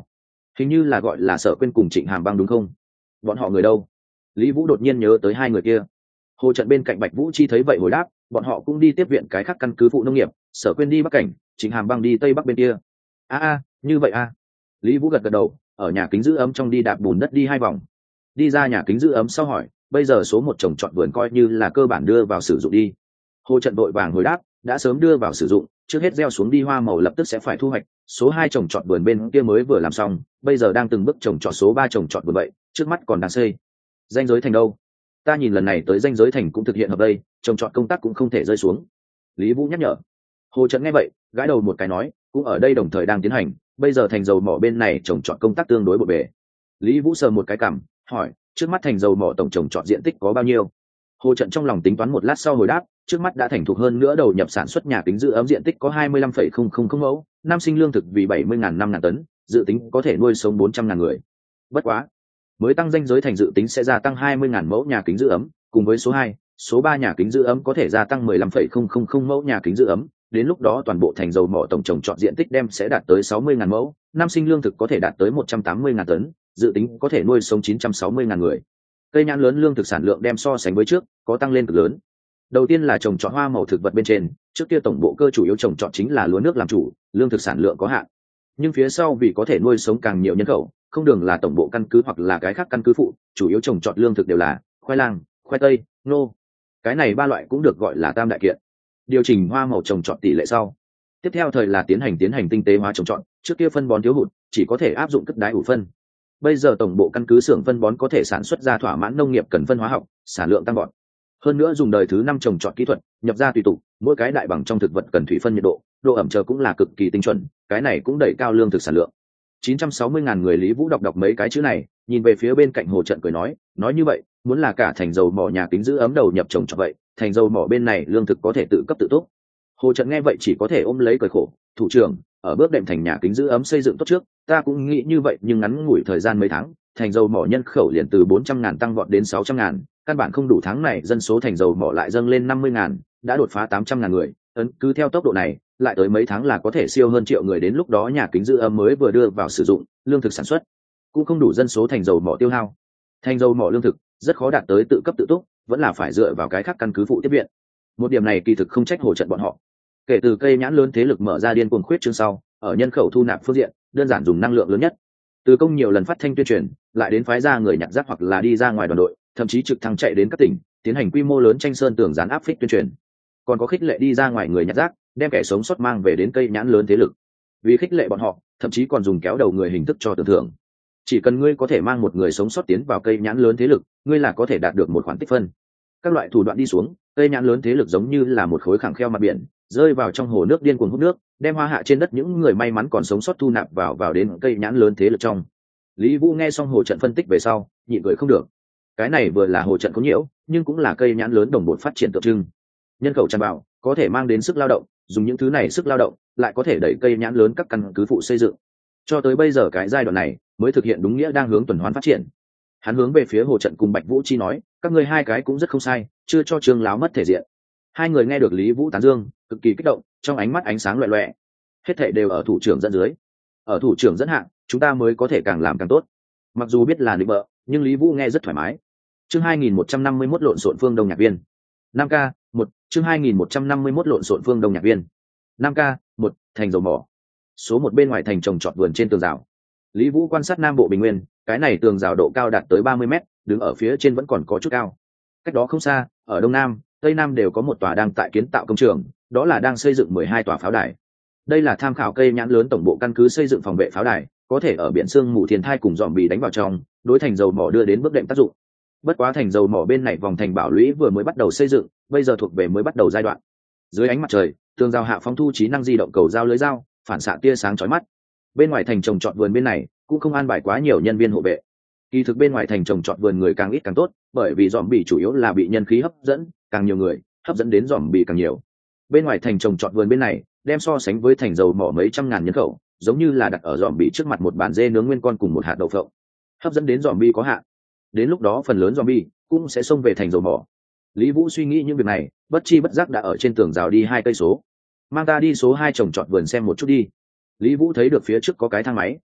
hình như là gọi là Sở Quyên cùng Trịnh Hàm Băng đúng không? Bọn họ người đâu? Lý Vũ đột nhiên nhớ tới hai người kia. Hồ Trận bên cạnh Bạch Vũ Chi thấy vậy hồi đáp, bọn họ cũng đi tiếp viện cái khác căn cứ phụ nông nghiệp, Sở Quyên đi Bắc Cảnh, Trịnh Hàm Băng đi Tây Bắc bên kia. A a, như vậy a. Lý Vũ gật gật đầu, ở nhà kính giữ ấm trong đi đạp bùn đất đi hai vòng. Đi ra nhà kính giữ ấm sau hỏi, bây giờ số một trồng trọt vườn coi như là cơ bản đưa vào sử dụng đi. Hồ Trận đội vàng hồi đáp, đã sớm đưa vào sử dụng, trước hết gieo xuống đi hoa màu lập tức sẽ phải thu hoạch, số hai trồng trọt vườn bên kia mới vừa làm xong, bây giờ đang từng bước trồng trọt số ba trồng trọt vườn vậy, trước mắt còn đang xây. Danh giới thành đâu? Ta nhìn lần này tới danh giới thành cũng thực hiện hợp đây, trồng trọt công tác cũng không thể rơi xuống. Lý Vũ nhắc nhở. Hồ Trận nghe vậy, gãi đầu một cái nói, cũng ở đây đồng thời đang tiến hành, bây giờ thành dầu mỏ bên này trồng trọt công tác tương đối bộn bề. Lý Vũ sờ một cái cằm, hỏi, trước mắt thành dầu mỏ tổng trồng trọt diện tích có bao nhiêu? Hồ Trận trong lòng tính toán một lát sau hồi đáp, trước mắt đã thành thục hơn nữa đầu nhập sản xuất nhà kính giữ ấm diện tích có hai mươi lăm phẩy không không không mẫu, năm sinh lương thực vì bảy mươi ngàn năm ngàn tấn, dự tính có thể nuôi sống bốn trăm ngàn người. Bất quá, mới tăng danh giới thành dự tính sẽ gia tăng hai mươi ngàn mẫu nhà kính giữ ấm, cùng với số hai, số ba nhà kính giữ ấm có thể gia tăng mười lăm phẩy không không không mẫu nhà kính giữ ấm, đến lúc đó toàn bộ thành dầu mỏ tổng trồng trọt diện tích đem sẽ đạt tới sáu mươi ngàn mẫu, năm sinh lương thực có thể đạt tới một trăm tám mươi ngàn tấn, dự tính có thể nuôi sống chín trăm sáu mươi ngàn người. Cây nhãn lớn lương thực sản lượng đem so sánh với trước có tăng lên cực lớn. Đầu tiên là trồng trọt hoa màu thực vật bên trên, trước kia tổng bộ cơ chủ yếu trồng trọt chính là lúa nước làm chủ, lương thực sản lượng có hạn. Nhưng phía sau vì có thể nuôi sống càng nhiều nhân khẩu, không đường là tổng bộ căn cứ hoặc là cái khác căn cứ phụ, chủ yếu trồng trọt lương thực đều là khoai lang, khoai tây, ngô. Cái này ba loại cũng được gọi là tam đại kiện. Điều chỉnh hoa màu trồng trọt tỷ lệ sau. Tiếp theo thời là tiến hành tiến hành tinh tế hóa trồng trọt, trước kia phân bón thiếu hụt, chỉ có thể áp dụng cất đái ủ phân. Bây giờ tổng bộ căn cứ xưởng phân bón có thể sản xuất ra thỏa mãn nông nghiệp cần phân hóa học, sản lượng tăng vọt. Hơn nữa dùng đời thứ năm trồng trọt kỹ thuật, nhập ra tùy tục, mỗi cái đại bằng trong thực vật cần thủy phân nhiệt độ, độ ẩm chờ cũng là cực kỳ tinh chuẩn, cái này cũng đẩy cao lương thực sản lượng. chín trăm sáu mươi ngàn người. Lý Vũ đọc đọc mấy cái chữ này, nhìn về phía bên cạnh Hồ Trận cười nói, nói như vậy, muốn là cả thành dầu mỏ nhà kính giữ ấm đầu nhập trồng trọt vậy, thành dầu mỏ bên này lương thực có thể tự cấp tự túc. Hồ Trận nghe vậy chỉ có thể ôm lấy cười khổ, thủ trưởng, ở bước đệm thành nhà kính giữ ấm xây dựng tốt trước, ta cũng nghĩ như vậy nhưng ngắn ngủi thời gian mấy tháng, thành dầu mỏ nhân khẩu liền từ bốn trăm ngàn tăng vọt đến sáu trăm ngàn, căn bản không đủ tháng này dân số thành dầu mỏ lại dâng lên năm mươi ngàn, đã đột phá tám trăm ngàn người, ấn cứ theo tốc độ này, lại tới mấy tháng là có thể siêu hơn triệu người, đến lúc đó nhà kính giữ ấm mới vừa đưa vào sử dụng, lương thực sản xuất cũng không đủ dân số thành dầu mỏ tiêu hao. Thành dầu mỏ lương thực rất khó đạt tới tự cấp tự túc, vẫn là phải dựa vào cái khác căn cứ phụ tiếp viện. Một điểm này kỳ thực không trách Hồ Trận bọn họ. Kể từ cây nhãn lớn thế lực mở ra điên cuồng khuyết chương sau, ở nhân khẩu thu nạp phương diện, đơn giản dùng năng lượng lớn nhất. Từ công nhiều lần phát thanh tuyên truyền, lại đến phái ra người nhặt rác hoặc là đi ra ngoài đoàn đội, thậm chí trực thăng chạy đến các tỉnh, tiến hành quy mô lớn tranh sơn tường dán áp phích tuyên truyền. Còn có khích lệ đi ra ngoài người nhặt rác, đem kẻ sống sót mang về đến cây nhãn lớn thế lực. Vì khích lệ bọn họ, thậm chí còn dùng kéo đầu người hình thức cho tưởng thưởng. Chỉ cần ngươi có thể mang một người sống sót tiến vào cây nhãn lớn thế lực, ngươi là có thể đạt được một khoản tích phân. Các loại thủ đoạn đi xuống, cây nhãn lớn thế lực giống như là một khối khẳng kheo mặt biển, rơi vào trong hồ nước điên cuồng hút nước, đem hoa hạ trên đất những người may mắn còn sống sót thu nạp vào vào đến cây nhãn lớn thế lực trong. Lý Vũ nghe xong Hồ Trận phân tích về sau, nhịn cười không được. Cái này vừa là Hồ Trận có nhiễu, nhưng cũng là cây nhãn lớn đồng bộ phát triển tượng trưng. Nhân khẩu tràn vào, có thể mang đến sức lao động, dùng những thứ này sức lao động, lại có thể đẩy cây nhãn lớn các căn cứ phụ xây dựng. Cho tới bây giờ cái giai đoạn này, mới thực hiện đúng nghĩa đang hướng tuần hoàn phát triển. Hắn hướng về phía Hồ Trận cùng Bạch Vũ Chi nói, các ngươi hai cái cũng rất không sai, chưa cho Trương láo mất thể diện. Hai người nghe được Lý Vũ tán dương, cực kỳ kích động, trong ánh mắt ánh sáng loẹt loẹt. Hết thảy đều ở thủ trưởng dẫn dưới. Ở thủ trưởng dẫn hạng, chúng ta mới có thể càng làm càng tốt. Mặc dù biết là định bợ, nhưng Lý Vũ nghe rất thoải mái. Chương hai nghìn một trăm năm mươi mốt lộn xộn phương Đông nhạc viên. năm K, một, chương hai nghìn một trăm năm mươi mốt lộn xộn phương Đông nhạc viên. năm K, một, thành dầu mỏ. Số một bên ngoài thành trồng trọt vườn trên tường rào. Lý Vũ quan sát Nam Bộ Bình Nguyên, cái này tường rào độ cao đạt tới ba mươi mét, đứng ở phía trên vẫn còn có chút cao. Cách đó không xa, ở Đông Nam, Tây Nam đều có một tòa đang tại kiến tạo công trường, đó là đang xây dựng mười hai tòa pháo đài. Đây là tham khảo cây nhãn lớn tổng bộ căn cứ xây dựng phòng vệ pháo đài, có thể ở biển sương mù thiên thai cùng dòm bì đánh vào trong, đối thành dầu mỏ đưa đến bước đệm tác dụng. Bất quá thành dầu mỏ bên này vòng thành bảo lũy vừa mới bắt đầu xây dựng, bây giờ thuộc về mới bắt đầu giai đoạn. Dưới ánh mặt trời, tường rào hạ phóng thu trí năng di động cầu dao lưới dao, phản xạ tia sáng chói mắt. Bên ngoài thành trồng trọt vườn bên này cũng không an bài quá nhiều nhân viên hộ vệ. Kỳ thực bên ngoài thành trồng trọt vườn người càng ít càng tốt, bởi vì dòm bì chủ yếu là bị nhân khí hấp dẫn, càng nhiều người hấp dẫn đến dòm bì càng nhiều. Bên ngoài thành trồng trọt vườn bên này đem so sánh với thành dầu mỏ mấy trăm ngàn nhân khẩu, giống như là đặt ở dòm bì trước mặt một bàn dê nướng nguyên con cùng một hạt đậu phộng, hấp dẫn đến dòm bì có hạn. Đến lúc đó phần lớn dòm bì cũng sẽ xông về thành dầu mỏ. Lý Vũ suy nghĩ những việc này, bất chi bất giác đã ở trên tường rào đi hai cây số. Mang ta đi số hai trồng trọt vườn xem một chút đi. Lý Vũ thấy được phía trước có cái thang máy,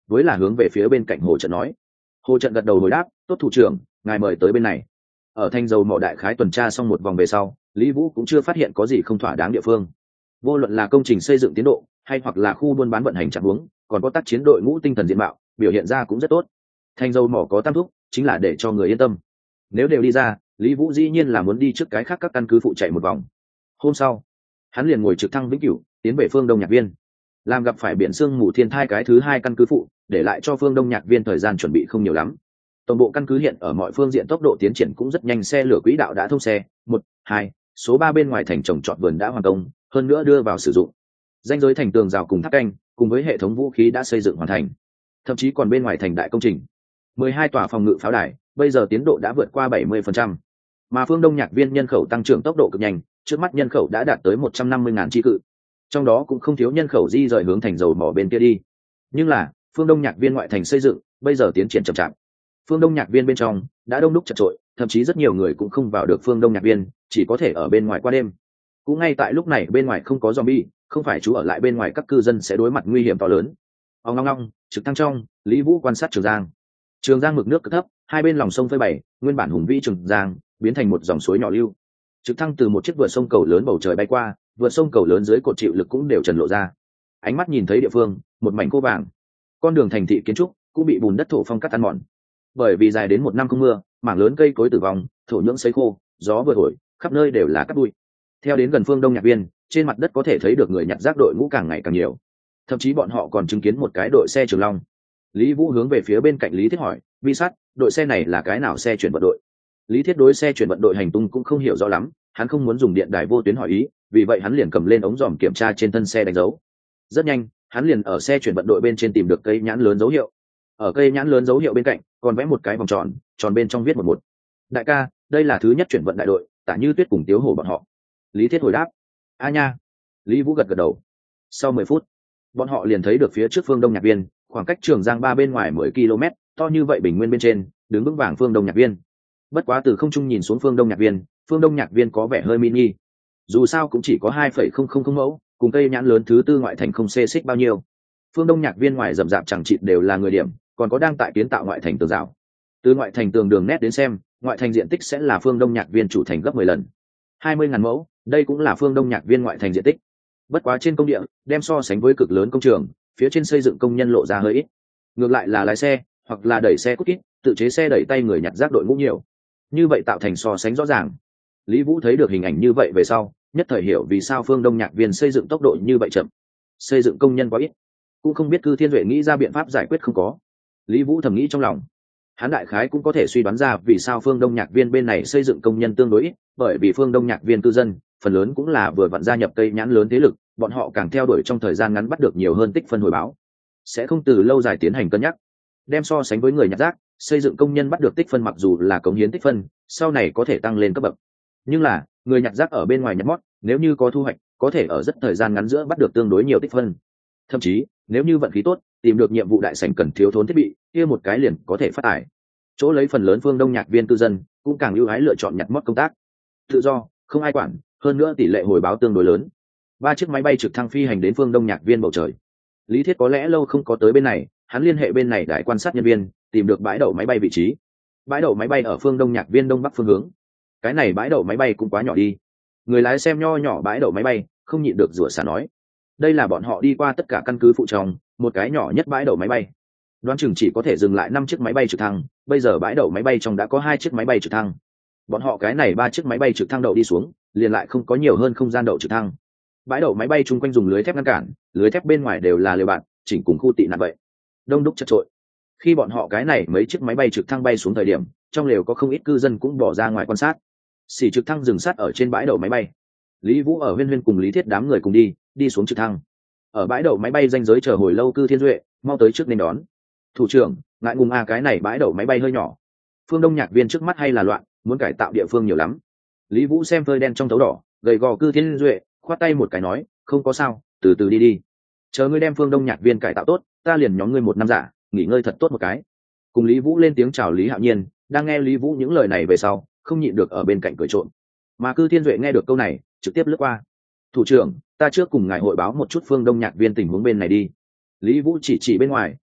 với là hướng về phía bên cạnh hồ trận nói. Hồ trận gật đầu hồi đáp, tốt thủ trưởng, ngài mời tới bên này. Ở thanh dầu mỏ đại khái tuần tra xong một vòng về sau, Lý Vũ cũng chưa phát hiện có gì không thỏa đáng địa phương. Vô luận là công trình xây dựng tiến độ hay hoặc là khu buôn bán vận hành trạng huống, còn có tác chiến đội ngũ tinh thần diện mạo biểu hiện ra cũng rất tốt. Thanh dầu mỏ có tam thúc, chính là để cho người yên tâm. Nếu đều đi ra, Lý Vũ dĩ nhiên là muốn đi trước cái khác các căn cứ phụ chạy một vòng. Hôm sau, hắn liền ngồi trực thăng vĩnh cửu tiến về phương Đông Nhạc Viên, làm gặp phải biển sương mù thiên thai cái thứ hai căn cứ phụ, để lại cho phương Đông Nhạc Viên thời gian chuẩn bị không nhiều lắm. Toàn bộ căn cứ hiện ở mọi phương diện tốc độ tiến triển cũng rất nhanh, xe lửa quỹ đạo đã thông xe, một, hai, số ba bên ngoài thành trồng trọt vườn đã hoàn công, hơn nữa đưa vào sử dụng. Ranh giới thành tường rào cùng tháp canh, cùng với hệ thống vũ khí đã xây dựng hoàn thành. Thậm chí còn bên ngoài thành đại công trình, mười hai tòa phòng ngự pháo đài, bây giờ tiến độ đã vượt qua bảy mươi phần trăm. Mà phương Đông Nhạc Viên nhân khẩu tăng trưởng tốc độ cực nhanh, trước mắt nhân khẩu đã đạt tới một trăm năm mươi ngàn chi cự. Trong đó cũng không thiếu nhân khẩu di rời hướng thành dầu mỏ bên kia đi. Nhưng là, phương Đông Nhạc Viên ngoại thành xây dựng, bây giờ tiến triển chậm chạp. Phương Đông Nhạc Viên bên trong đã đông đúc chật chội, thậm chí rất nhiều người cũng không vào được phương Đông Nhạc Viên, chỉ có thể ở bên ngoài qua đêm. Cũng ngay tại lúc này bên ngoài không có zombie, không phải chú ở lại bên ngoài các cư dân sẽ đối mặt nguy hiểm to lớn. Ong long long, trực thăng trong, Lý Vũ quan sát Trường Giang. Trường Giang mực nước cực thấp, hai bên lòng sông phơi bày, nguyên bản hùng vĩ Trường Giang biến thành một dòng suối nhỏ lưu. Trực thăng từ một chiếc vượt sông cầu lớn bầu trời bay qua, vượt sông cầu lớn dưới cột chịu lực cũng đều trần lộ ra. Ánh mắt nhìn thấy địa phương, một mảnh khô vàng. Con đường thành thị kiến trúc cũng bị bùn đất thổ phong cắt ăn mòn. Bởi vì dài đến một năm không mưa, mảng lớn cây cối tử vong, thổ nhưỡng sấy khô, gió vừa thổi, khắp nơi đều là cát bụi. Theo đến gần phương Đông Nhạc Viên, trên mặt đất có thể thấy được người nhặt rác đội ngũ càng ngày càng nhiều. Thậm chí bọn họ còn chứng kiến một cái đội xe Trường Long. Lý Vũ hướng về phía bên cạnh Lý Thiết hỏi, Vi Sắt, đội xe này là cái nào xe chuyển vận đội? Lý Thiết đối xe chuyển vận đội hành tung cũng không hiểu rõ lắm, hắn không muốn dùng điện đài vô tuyến hỏi ý, vì vậy hắn liền cầm lên ống dòm kiểm tra trên thân xe đánh dấu. Rất nhanh, hắn liền ở xe chuyển vận đội bên trên tìm được cây nhãn lớn dấu hiệu. Ở cây nhãn lớn dấu hiệu bên cạnh, còn vẽ một cái vòng tròn, tròn bên trong viết một một. Đại ca, đây là thứ nhất chuyển vận đại đội, Tả Như Tuyết cùng Tiếu Hổ bọn họ. Lý Thiết hồi đáp. A nha. Lý Vũ gật gật đầu. Sau mười phút, bọn họ liền thấy được phía trước phương Đông Nhạc Viên, khoảng cách Trường Giang ba bên ngoài mười ki lô mét, to như vậy bình nguyên bên trên, đứng vững vàng phương Đông Nhạc Viên. Bất quá từ không trung nhìn xuống phương Đông Nhạc Viên, phương Đông Nhạc Viên có vẻ hơi mini. Dù sao cũng chỉ có hai phẩy không không không mẫu, cùng cây nhãn lớn thứ tư ngoại thành không xê xích bao nhiêu. Phương Đông Nhạc Viên ngoài rậm rạp chẳng chịt đều là người điểm, còn có đang tại kiến tạo ngoại thành tường rào. Từ ngoại thành tường đường nét đến xem, ngoại thành diện tích sẽ là phương Đông Nhạc Viên chủ thành gấp mười lần. hai mươi ngàn mẫu, đây cũng là phương Đông Nhạc Viên ngoại thành diện tích. Bất quá trên công địa, đem so sánh với cực lớn công trường, phía trên xây dựng công nhân lộ ra hơi ít. Ngược lại là lái xe, hoặc là đẩy xe cút kít, tự chế xe đẩy tay người nhặt rác đội ngũ nhiều. Như vậy tạo thành so sánh rõ ràng. Lý Vũ thấy được hình ảnh như vậy về sau, nhất thời hiểu vì sao phương Đông Nhạc Viên xây dựng tốc độ như vậy chậm. Xây dựng công nhân quá ít, cũng không biết Cư Thiên Duệ nghĩ ra biện pháp giải quyết không có. Lý Vũ thầm nghĩ trong lòng. Hắn đại khái cũng có thể suy đoán ra vì sao phương Đông Nhạc Viên bên này xây dựng công nhân tương đối ít, bởi vì phương Đông Nhạc Viên cư dân phần lớn cũng là vừa vặn gia nhập cây nhãn lớn thế lực, bọn họ càng theo đuổi trong thời gian ngắn bắt được nhiều hơn tích phân hồi báo, sẽ không từ lâu dài tiến hành cân nhắc. Đem so sánh với người nhặt rác, xây dựng công nhân bắt được tích phân mặc dù là cống hiến tích phân, sau này có thể tăng lên cấp bậc. Nhưng là, người nhặt rác ở bên ngoài nhặt mót, nếu như có thu hoạch, có thể ở rất thời gian ngắn giữa bắt được tương đối nhiều tích phân. Thậm chí, nếu như vận khí tốt, tìm được nhiệm vụ đại sảnh cần thiếu thốn thiết bị, kia một cái liền có thể phát tài. Chỗ lấy phần lớn phương Đông Nhạc Viên cư dân cũng càng ưu ái lựa chọn nhặt mót công tác. Tự do, không ai quản, hơn nữa tỷ lệ hồi báo tương đối lớn. Ba chiếc máy bay trực thăng phi hành đến phương Đông Nhạc Viên bầu trời. Lý Thiết có lẽ lâu không có tới bên này, hắn liên hệ bên này đại quan sát nhân viên, tìm được bãi đậu máy bay vị trí. Bãi đậu máy bay ở phương Đông Nhạc Viên đông bắc phương hướng. Cái này bãi đậu máy bay cũng quá nhỏ đi. Người lái xem nho nhỏ bãi đậu máy bay, không nhịn được rủa xả nói. Đây là bọn họ đi qua tất cả căn cứ phụ trong, một cái nhỏ nhất bãi đậu máy bay. Đoán chừng chỉ có thể dừng lại năm chiếc máy bay trực thăng, bây giờ bãi đậu máy bay trong đã có hai chiếc máy bay trực thăng. Bọn họ cái này ba chiếc máy bay trực thăng đậu đi xuống, liền lại không có nhiều hơn không gian đậu trực thăng. Bãi đậu máy bay chung quanh dùng lưới thép ngăn cản, lưới thép bên ngoài đều là lều bạt, chỉnh cùng khu tị nạn vậy. Đông đúc chật chội. Khi bọn họ cái này mấy chiếc máy bay trực thăng bay xuống thời điểm, trong lều có không ít cư dân cũng bỏ ra ngoài quan sát. Xỉ trực thăng dừng sát ở trên bãi đậu máy bay. Lý Vũ ở Huyên Huyên cùng Lý Thiết đám người cùng đi, đi xuống trực thăng. Ở bãi đậu máy bay danh giới chờ hồi lâu Cư Thiên Duệ, mau tới trước nên đón. Thủ trưởng, ngại ngùng a cái này bãi đậu máy bay hơi nhỏ. Phương Đông Nhạc Viên trước mắt hay là loạn, muốn cải tạo địa phương nhiều lắm. Lý Vũ xem phơi đen trong thấu đỏ, gầy gò Cư Thiên Duệ, khoát tay một cái nói, không có sao, từ từ đi đi. Chờ ngươi đem Phương Đông Nhạc Viên cải tạo tốt, ta liền nhóm ngươi một năm giả, nghỉ ngơi thật tốt một cái. Cùng Lý Vũ lên tiếng chào Lý Hạo Nhiên, đang nghe Lý Vũ những lời này về sau, không nhịn được ở bên cạnh cười trộm. Mà Cư Thiên Duệ nghe được câu này, trực tiếp lướt qua. Thủ trưởng, ta trước cùng ngài hội báo một chút Phương Đông Nhạc Viên tình huống bên này đi. Lý Vũ chỉ chỉ bên ngoài,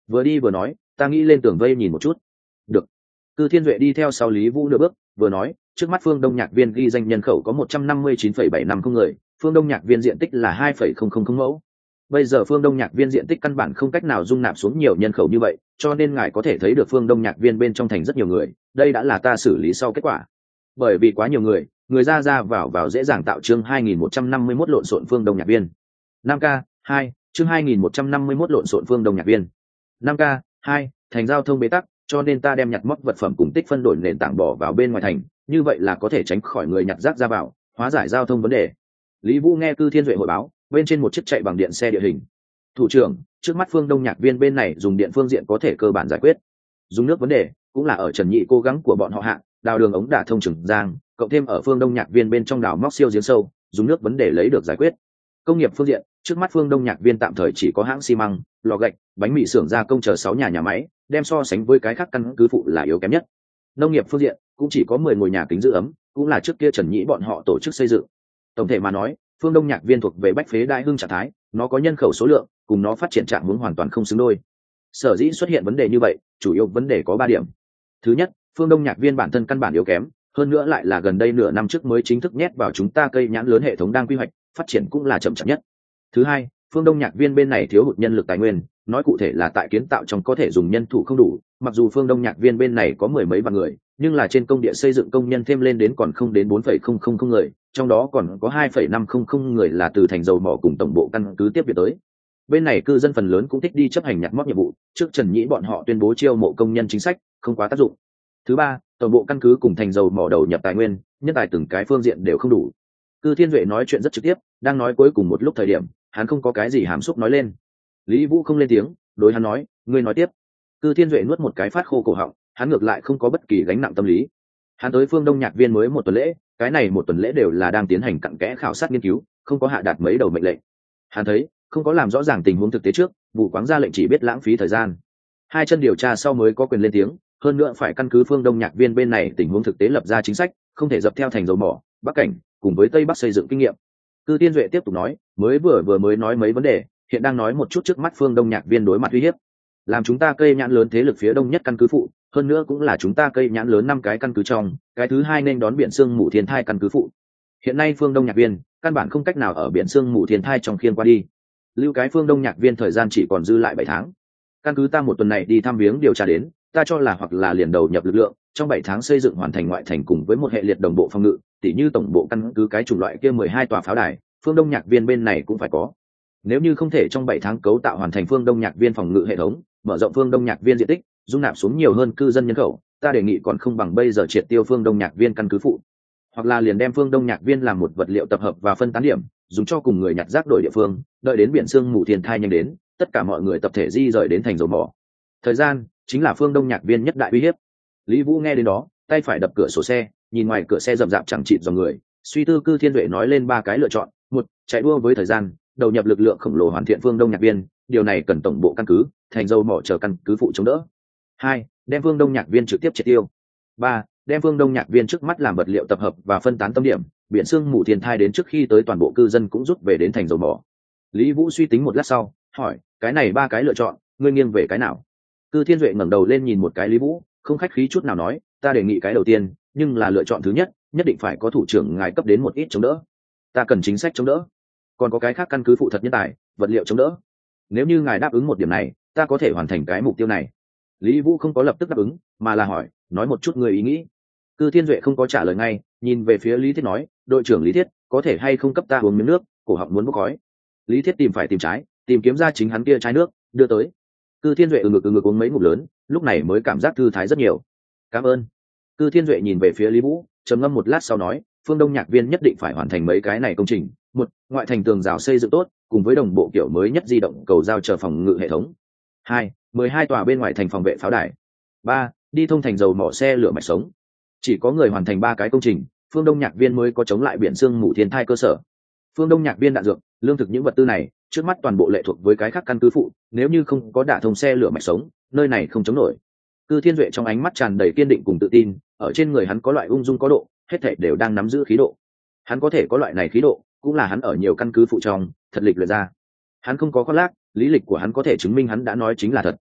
Vừa đi vừa nói, ta nghĩ lên tường vây nhìn một chút. Được. Cư Thiên Duệ đi theo sau Lý Vũ nửa bước, vừa nói, trước mắt phương đông nhạc viên ghi danh nhân khẩu có một trăm năm mươi chín phẩy bảy năm không người, phương đông nhạc viên diện tích là hai phẩy không không không mẫu. Bây giờ phương đông nhạc viên diện tích căn bản không cách nào dung nạp xuống nhiều nhân khẩu như vậy, cho nên ngài có thể thấy được phương đông nhạc viên bên trong thành rất nhiều người, đây đã là ta xử lý sau kết quả. Bởi vì quá nhiều người, người ra ra vào vào dễ dàng tạo chương hai nghìn một trăm năm mươi mốt lộn xộn phương đông nhạc viên. năm k hai, chương hai nghìn một trăm năm mươi mốt lộn xộn phương đông nhạc viên. năm k hai, thành giao thông bế tắc, cho nên ta đem nhặt móc vật phẩm cùng tích phân đổi nền tảng bỏ vào bên ngoài thành, như vậy là có thể tránh khỏi người nhặt rác ra vào, hóa giải giao thông vấn đề. Lý Vũ nghe Cư Thiên Duệ hội báo, bên trên một chiếc chạy bằng điện xe địa hình. Thủ trưởng, trước mắt phương đông nhạc viên bên này dùng điện phương diện có thể cơ bản giải quyết, dùng nước vấn đề cũng là ở Trần Nhị cố gắng của bọn họ hạ, đào đường ống đả thông Trường Giang, cộng thêm ở phương đông nhạc viên bên trong đào móc siêu giếng sâu, dùng nước vấn đề lấy được giải quyết. Công nghiệp phương diện, trước mắt phương đông nhạc viên tạm thời chỉ có hãng xi măng, lò gạch, bánh mì xưởng gia công chờ sáu nhà nhà máy, đem so sánh với cái khác căn cứ phụ là yếu kém nhất. Nông nghiệp phương diện cũng chỉ có mười ngôi nhà kính giữ ấm, cũng là trước kia Trần Nhĩ bọn họ tổ chức xây dựng. Tổng thể mà nói, phương đông nhạc viên thuộc về bách phế đại hưng trạng thái, nó có nhân khẩu số lượng cùng nó phát triển trạng hướng hoàn toàn không xứng đôi. Sở dĩ xuất hiện vấn đề như vậy, chủ yếu vấn đề có ba điểm. Thứ nhất, phương đông nhạc viên bản thân căn bản yếu kém, hơn nữa lại là gần đây nửa năm trước mới chính thức nhét vào chúng ta cây nhãn lớn hệ thống đang quy hoạch, phát triển cũng là chậm chậm nhất. Thứ hai, phương đông nhạc viên bên này thiếu hụt nhân lực tài nguyên, nói cụ thể là tại kiến tạo trong có thể dùng nhân thủ không đủ, mặc dù phương đông nhạc viên bên này có mười mấy vạn người, nhưng là trên công địa xây dựng công nhân thêm lên đến còn không đến bốn phẩy không không không người, trong đó còn có hai phẩy năm không không người là từ thành dầu mỏ cùng tổng bộ căn cứ tiếp viện tới. Bên này cư dân phần lớn cũng thích đi chấp hành nhặt móc nhiệm vụ, trước Trần Nhĩ bọn họ tuyên bố chiêu mộ công nhân chính sách, không quá tác dụng. Thứ ba, tổng bộ căn cứ cùng thành dầu mỏ đầu nhập tài nguyên, nhân tài từng cái phương diện đều không đủ. Cư Thiên Duệ nói chuyện rất trực tiếp, đang nói cuối cùng một lúc thời điểm, hắn không có cái gì hàm xúc nói lên. Lý Vũ không lên tiếng, đối hắn nói, ngươi nói tiếp. Cư Thiên Duệ nuốt một cái phát khô cổ họng, hắn ngược lại không có bất kỳ gánh nặng tâm lý. Hắn tới phương đông nhạc viên mới một tuần lễ, cái này một tuần lễ đều là đang tiến hành cặn kẽ khảo sát nghiên cứu, không có hạ đạt mấy đầu mệnh lệnh. Hắn thấy không có làm rõ ràng tình huống thực tế trước, vụ quáng ra lệnh chỉ biết lãng phí thời gian. Hai chân điều tra sau mới có quyền lên tiếng, hơn nữa phải căn cứ phương đông nhạc viên bên này tình huống thực tế lập ra chính sách, không thể dập theo thành dầu mỏ, bắc cảnh cùng với tây bắc xây dựng kinh nghiệm. Cư Thiên Duệ tiếp tục nói, mới vừa vừa mới nói mấy vấn đề, hiện đang nói một chút trước mắt phương đông nhạc viên đối mặt uy hiếp, làm chúng ta cây nhãn lớn thế lực phía đông nhất căn cứ phụ, hơn nữa cũng là chúng ta cây nhãn lớn năm cái căn cứ trong, cái thứ hai nên đón biển sương mù thiên thai căn cứ phụ. Hiện nay phương đông nhạc viên căn bản không cách nào ở biển sương mù thiên thai trong khiên qua đi, lưu cái phương đông nhạc viên thời gian chỉ còn dư lại bảy tháng. Căn cứ ta một tuần này đi thăm viếng điều tra đến, ta cho là hoặc là liền đầu nhập lực lượng trong bảy tháng xây dựng hoàn thành ngoại thành cùng với một hệ liệt đồng bộ phòng ngự, tỉ như tổng bộ căn cứ cái chủng loại kia mười hai tòa pháo đài, phương đông nhạc viên bên này cũng phải có. Nếu như không thể trong bảy tháng cấu tạo hoàn thành phương đông nhạc viên phòng ngự hệ thống, mở rộng phương đông nhạc viên diện tích, dung nạp xuống nhiều hơn cư dân nhân khẩu, ta đề nghị còn không bằng bây giờ triệt tiêu phương đông nhạc viên căn cứ phụ, hoặc là liền đem phương đông nhạc viên làm một vật liệu tập hợp và phân tán điểm, dùng cho cùng người nhặt rác đổi địa phương, đợi đến biển sương mù thiên thai nhanh đến, tất cả mọi người tập thể di rời đến thành dầu mỏ. Thời gian chính là phương đông nhạc viên nhất đại uy hiếp. Lý Vũ nghe đến đó, tay phải đập cửa sổ xe, nhìn ngoài cửa xe rậm rạp chẳng chịt dòng người, suy tư. Cư Thiên Duệ nói lên ba cái lựa chọn: một, chạy đua với thời gian, đầu nhập lực lượng khổng lồ hoàn thiện phương đông nhạc viên, điều này cần tổng bộ căn cứ, thành dầu mỏ chờ căn cứ phụ chống đỡ. Hai, đem phương đông nhạc viên trực tiếp triệt tiêu. Ba, đem phương đông nhạc viên trước mắt làm vật liệu tập hợp và phân tán tâm điểm, biển sương mù thiên thai đến trước khi tới toàn bộ cư dân cũng rút về đến thành dầu mỏ. Lý Vũ suy tính một lát sau, hỏi, cái này ba cái lựa chọn, ngươi nghiêng về cái nào? Cư Thiên Duệ ngẩng đầu lên nhìn một cái Lý Vũ, không khách khí chút nào nói, ta đề nghị cái đầu tiên, nhưng là lựa chọn thứ nhất, nhất định phải có thủ trưởng ngài cấp đến một ít chống đỡ. Ta cần chính sách chống đỡ, còn có cái khác căn cứ phụ thật nhân tài, vật liệu chống đỡ. Nếu như ngài đáp ứng một điểm này, ta có thể hoàn thành cái mục tiêu này. Lý Vũ không có lập tức đáp ứng, mà là hỏi, nói một chút người ý nghĩ. Cư Thiên Duệ không có trả lời ngay, nhìn về phía Lý Thiết nói, đội trưởng Lý Thiết, có thể hay không cấp ta uống miếng nước, cổ họng muốn bốc khói. Lý Thiết tìm phải tìm trái, tìm kiếm ra chính hắn kia chai nước, đưa tới. Cư Thiên Duệ ừ ngực ừ ngực uống mấy ngụm lớn, lúc này mới cảm giác thư thái rất nhiều. Cảm ơn. Cư Thiên Duệ nhìn về phía Lý Vũ, trầm ngâm một lát sau nói, phương đông nhạc viên nhất định phải hoàn thành mấy cái này công trình. Một, ngoại thành tường rào xây dựng tốt, cùng với đồng bộ kiểu mới nhất di động cầu giao chờ phòng ngự hệ thống. Hai, mười hai tòa bên ngoài thành phòng vệ pháo đài. Ba, đi thông thành dầu mỏ xe lửa mạch sống. Chỉ có người hoàn thành ba cái công trình, phương đông nhạc viên mới có chống lại biển sương mù thiên thai cơ sở. Phương đông nhạc viên đạn dược, lương thực những vật tư này, trước mắt toàn bộ lệ thuộc với cái khác căn cứ phụ, nếu như không có đả thông xe lửa mạch sống, nơi này không chống nổi. Cư Thiên Duệ trong ánh mắt tràn đầy kiên định cùng tự tin, ở trên người hắn có loại ung dung có độ, hết thảy đều đang nắm giữ khí độ. Hắn có thể có loại này khí độ, cũng là hắn ở nhiều căn cứ phụ trong thật lịch luyện ra. Hắn không có khoác lác, lý lịch của hắn có thể chứng minh hắn đã nói chính là thật.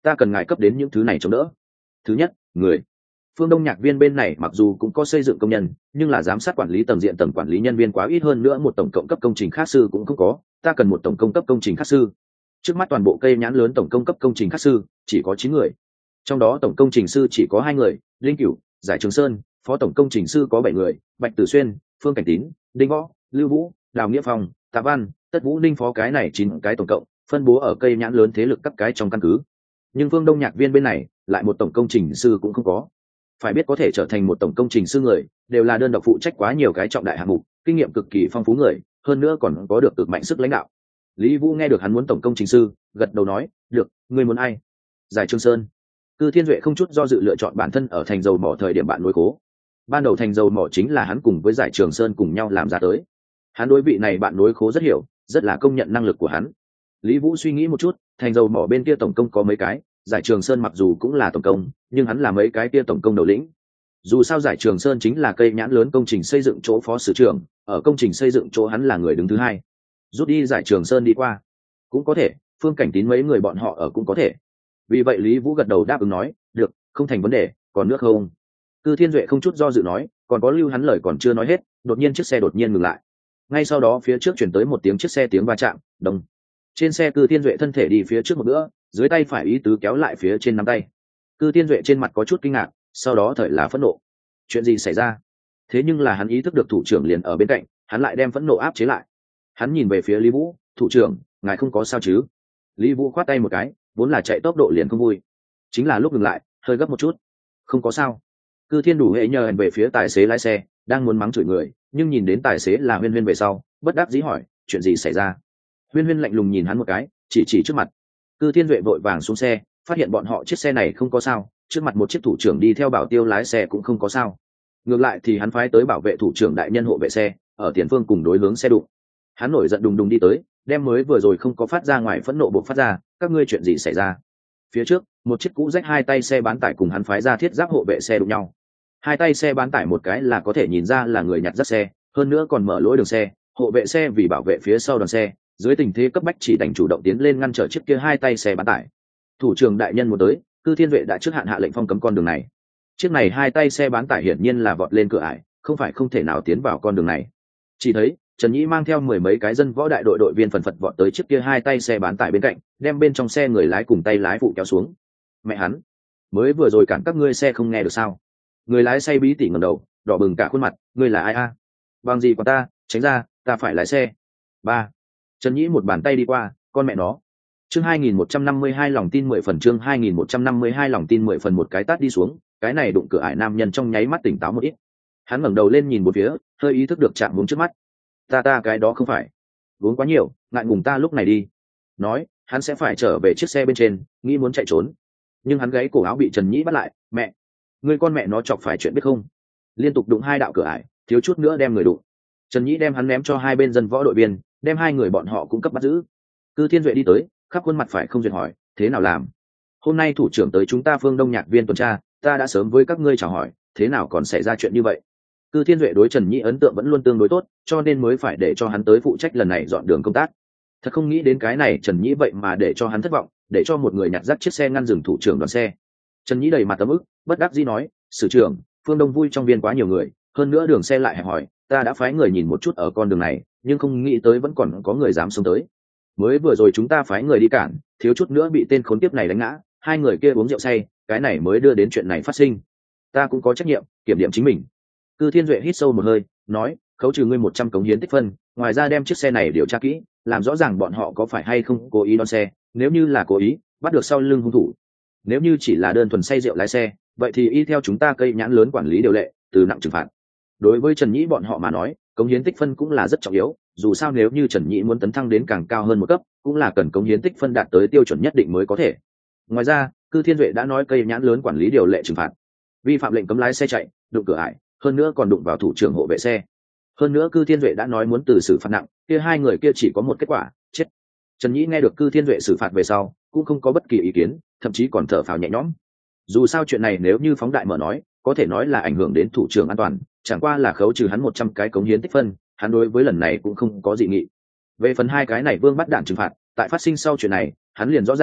ta cần ngài cấp đến những thứ này chống đỡ. Thứ nhất, người. Phương Đông Nhạc Viên bên này mặc dù cũng có xây dựng công nhân, nhưng là giám sát quản lý tầng diện tầng quản lý nhân viên quá ít, hơn nữa một tổng cộng cấp công trình khác sư cũng không có, ta cần một tổng công cấp công trình khác sư. Trước mắt toàn bộ cây nhãn lớn tổng công cấp công trình khác sư chỉ có chín người, trong đó tổng công trình sư chỉ có hai người, Linh Cửu, Giải Trường Sơn, phó tổng công trình sư có bảy người, Bạch Tử Xuyên, Phương Cảnh Tín, Đinh Võ, Lưu Vũ, Đào Nghĩa Phong, Tạ Văn, Tất Vũ Ninh, phó cái này chín cái tổng cộng, phân bố ở cây nhãn lớn thế lực các cái trong căn cứ. Nhưng Phương Đông Nhạc Viên bên này lại một tổng công trình sư cũng không có. Phải biết có thể trở thành một tổng công trình sư người đều là đơn độc phụ trách quá nhiều cái trọng đại hạng mục, kinh nghiệm cực kỳ phong phú người, hơn nữa còn có được cực mạnh sức lãnh đạo. Lý Vũ nghe được hắn muốn tổng công trình sư, gật đầu nói, được, ngươi muốn ai? Giải Trường Sơn. Cư Thiên Duệ không chút do dự lựa chọn bản thân ở thành dầu mỏ thời điểm bạn nối cố. Ban đầu thành dầu mỏ chính là hắn cùng với Giải Trường Sơn cùng nhau làm ra tới. Hắn đối vị này bạn nối khố rất hiểu, rất là công nhận năng lực của hắn. Lý Vũ suy nghĩ một chút, thành dầu mỏ bên kia tổng công có mấy cái, Giải Trường Sơn mặc dù cũng là tổng công, nhưng hắn là mấy cái kia tổng công đầu lĩnh. Dù sao Giải Trường Sơn chính là cây nhãn lớn công trình xây dựng chỗ phó sử trưởng, ở công trình xây dựng chỗ hắn là người đứng thứ hai. Rút đi Giải Trường Sơn đi qua cũng có thể, Phương Cảnh Tín mấy người bọn họ ở cũng có thể. Vì vậy Lý Vũ gật đầu đáp ứng nói, được, không thành vấn đề, còn nước không? Cư Thiên Duệ không chút do dự nói, còn có lưu hắn lời còn chưa nói hết, đột nhiên chiếc xe đột nhiên ngừng lại. Ngay sau đó phía trước chuyển tới một tiếng chiếc xe tiếng va chạm, đồng. Trên xe Cư Thiên Duệ thân thể đi phía trước một bữa, dưới tay phải ý tứ kéo lại phía trên nắm tay. Cư Thiên Duệ trên mặt có chút kinh ngạc, sau đó thời là phẫn nộ. Chuyện gì xảy ra? Thế nhưng là hắn ý thức được thủ trưởng liền ở bên cạnh, hắn lại đem phẫn nộ áp chế lại. Hắn nhìn về phía Lý Vũ, thủ trưởng, ngài không có sao chứ? Lý Vũ khoát tay một cái, vốn là chạy tốc độ liền không vui, chính là lúc ngừng lại hơi gấp một chút. Không có sao. Cư Thiên đủ hệ nhờ hẹn về phía tài xế lái xe, đang muốn mắng chửi người, nhưng nhìn đến tài xế là Huyên Huyên về sau, bất đắc dĩ hỏi, chuyện gì xảy ra? Huyên Huyên lạnh lùng nhìn hắn một cái, chỉ chỉ trước mặt. Cư Thiên Duệ vội vàng xuống xe, phát hiện bọn họ chiếc xe này không có sao, trước mặt một chiếc thủ trưởng đi theo bảo tiêu lái xe cũng không có sao. Ngược lại thì hắn phái tới bảo vệ thủ trưởng đại nhân hộ vệ xe, ở tiền phương cùng đối hướng xe đụng. Hắn nổi giận đùng đùng đi tới, đem mới vừa rồi không có phát ra ngoài phẫn nộ buộc phát ra, các ngươi chuyện gì xảy ra? Phía trước, một chiếc cũ rách hai tay xe bán tải cùng hắn phái ra thiết giáp hộ vệ xe đụng nhau. Hai tay xe bán tải một cái là có thể nhìn ra là người nhặt dắt xe, hơn nữa còn mở lỗi đường xe, hộ vệ xe vì bảo vệ phía sau đoàn xe, dưới tình thế cấp bách chỉ đành chủ động tiến lên ngăn trở chiếc kia hai tay xe bán tải. Thủ trưởng đại nhân muốn tới, Cư Thiên Duệ đã trước hạn hạ lệnh phong cấm con đường này. Chiếc này hai tay xe bán tải hiển nhiên là vọt lên cửa ải, không phải không thể nào tiến vào con đường này. Chỉ thấy Trần Nhĩ mang theo mười mấy cái dân võ đại đội đội viên phần phật vọt tới chiếc kia hai tay xe bán tải bên cạnh, đem bên trong xe người lái cùng tay lái phụ kéo xuống. Mẹ hắn, mới vừa rồi cản các ngươi xe không nghe được sao? Người lái xe bí tỉ ngẩng đầu, đỏ bừng cả khuôn mặt, ngươi là ai a? Bằng gì của ta, tránh ra, ta phải lái xe. Ba. Trần Nhĩ một bàn tay đi qua, con mẹ nó. Chương hai nghìn một trăm năm mươi hai lòng tin mười phần, chương hai nghìn một trăm năm mươi hai lòng tin mười phần, một cái tát đi xuống, cái này đụng cửa ải nam nhân trong nháy mắt tỉnh táo một ít. Hắn ngẩng đầu lên nhìn một phía, hơi ý thức được chạm uống trước mắt. Ta ta cái đó không phải. Uống quá nhiều, ngại ngùng ta lúc này đi. Nói, hắn sẽ phải trở về chiếc xe bên trên, nghĩ muốn chạy trốn. Nhưng hắn gáy cổ áo bị Trần Nhĩ bắt lại, mẹ, ngươi con mẹ nó chọc phải chuyện biết không? Liên tục đụng hai đạo cửa ải, thiếu chút nữa đem người đụng. Trần Nhĩ đem hắn ném cho hai bên dân võ đội viên, đem hai người bọn họ cũng cấp bắt giữ. Cư Thiên Duệ đi tới, khắp khuôn mặt phải không duyệt hỏi, thế nào làm? Hôm nay thủ trưởng tới chúng ta Phương Đông Nhạc Viên tuần tra, ta đã sớm với các ngươi chào hỏi, thế nào còn xảy ra chuyện như vậy? Cư Thiên Duệ đối Trần Nhĩ ấn tượng vẫn luôn tương đối tốt, cho nên mới phải để cho hắn tới phụ trách lần này dọn đường công tác. Thật không nghĩ đến cái này Trần Nhĩ vậy mà để cho hắn thất vọng, để cho một người nhặt rác chiếc xe ngăn dừng thủ trưởng đoàn xe. Trần Nhĩ đầy mặt tấm ức, bất đắc dĩ nói, sử trưởng, Phương Đông vui trong viên quá nhiều người, hơn nữa đường xe lại hẹp hòi, ta đã phái người nhìn một chút ở con đường này, nhưng không nghĩ tới vẫn còn có người dám xông tới. Mới vừa rồi chúng ta phái người đi cản, thiếu chút nữa bị tên khốn kiếp này đánh ngã, hai người kia uống rượu say, cái này mới đưa đến chuyện này phát sinh. Ta cũng có trách nhiệm, kiểm điểm chính mình. Cư Thiên Duệ hít sâu một hơi, nói, khấu trừ ngươi một trăm cống hiến tích phân, ngoài ra đem chiếc xe này điều tra kỹ, làm rõ ràng bọn họ có phải hay không cố ý đón xe, nếu như là cố ý, bắt được sau lưng hung thủ. Nếu như chỉ là đơn thuần say rượu lái xe, vậy thì y theo chúng ta cây nhãn lớn quản lý điều lệ, từ nặng trừng phạt. Đối với Trần Nhĩ bọn họ mà nói, cống hiến tích phân cũng là rất trọng yếu, dù sao nếu như Trần Nhĩ muốn tấn thăng đến càng cao hơn một cấp, cũng là cần cống hiến tích phân đạt tới tiêu chuẩn nhất định mới có thể. Ngoài ra, Cư Thiên Duệ đã nói cây nhãn lớn quản lý điều lệ trừng phạt, vi phạm lệnh cấm lái xe chạy, đụng cửa ải, hơn nữa còn đụng vào thủ trưởng hộ vệ xe. Hơn nữa Cư Thiên Duệ đã nói muốn từ xử phạt nặng, kia hai người kia chỉ có một kết quả, chết. Trần Nhĩ nghe được Cư Thiên Duệ xử phạt về sau, cũng không có bất kỳ ý kiến, thậm chí còn thở phào nhẹ nhõm. Dù sao chuyện này nếu như phóng đại mở nói, có thể nói là ảnh hưởng đến thủ trưởng an toàn, chẳng qua là khấu trừ hắn một trăm cái cống hiến tích phân, hắn đối với lần này cũng không có dị nghị. Về phần hai cái này Vương bắt đạn trừng phạt, tại phát sinh sau chuyện này, hắn liền rõ ràng,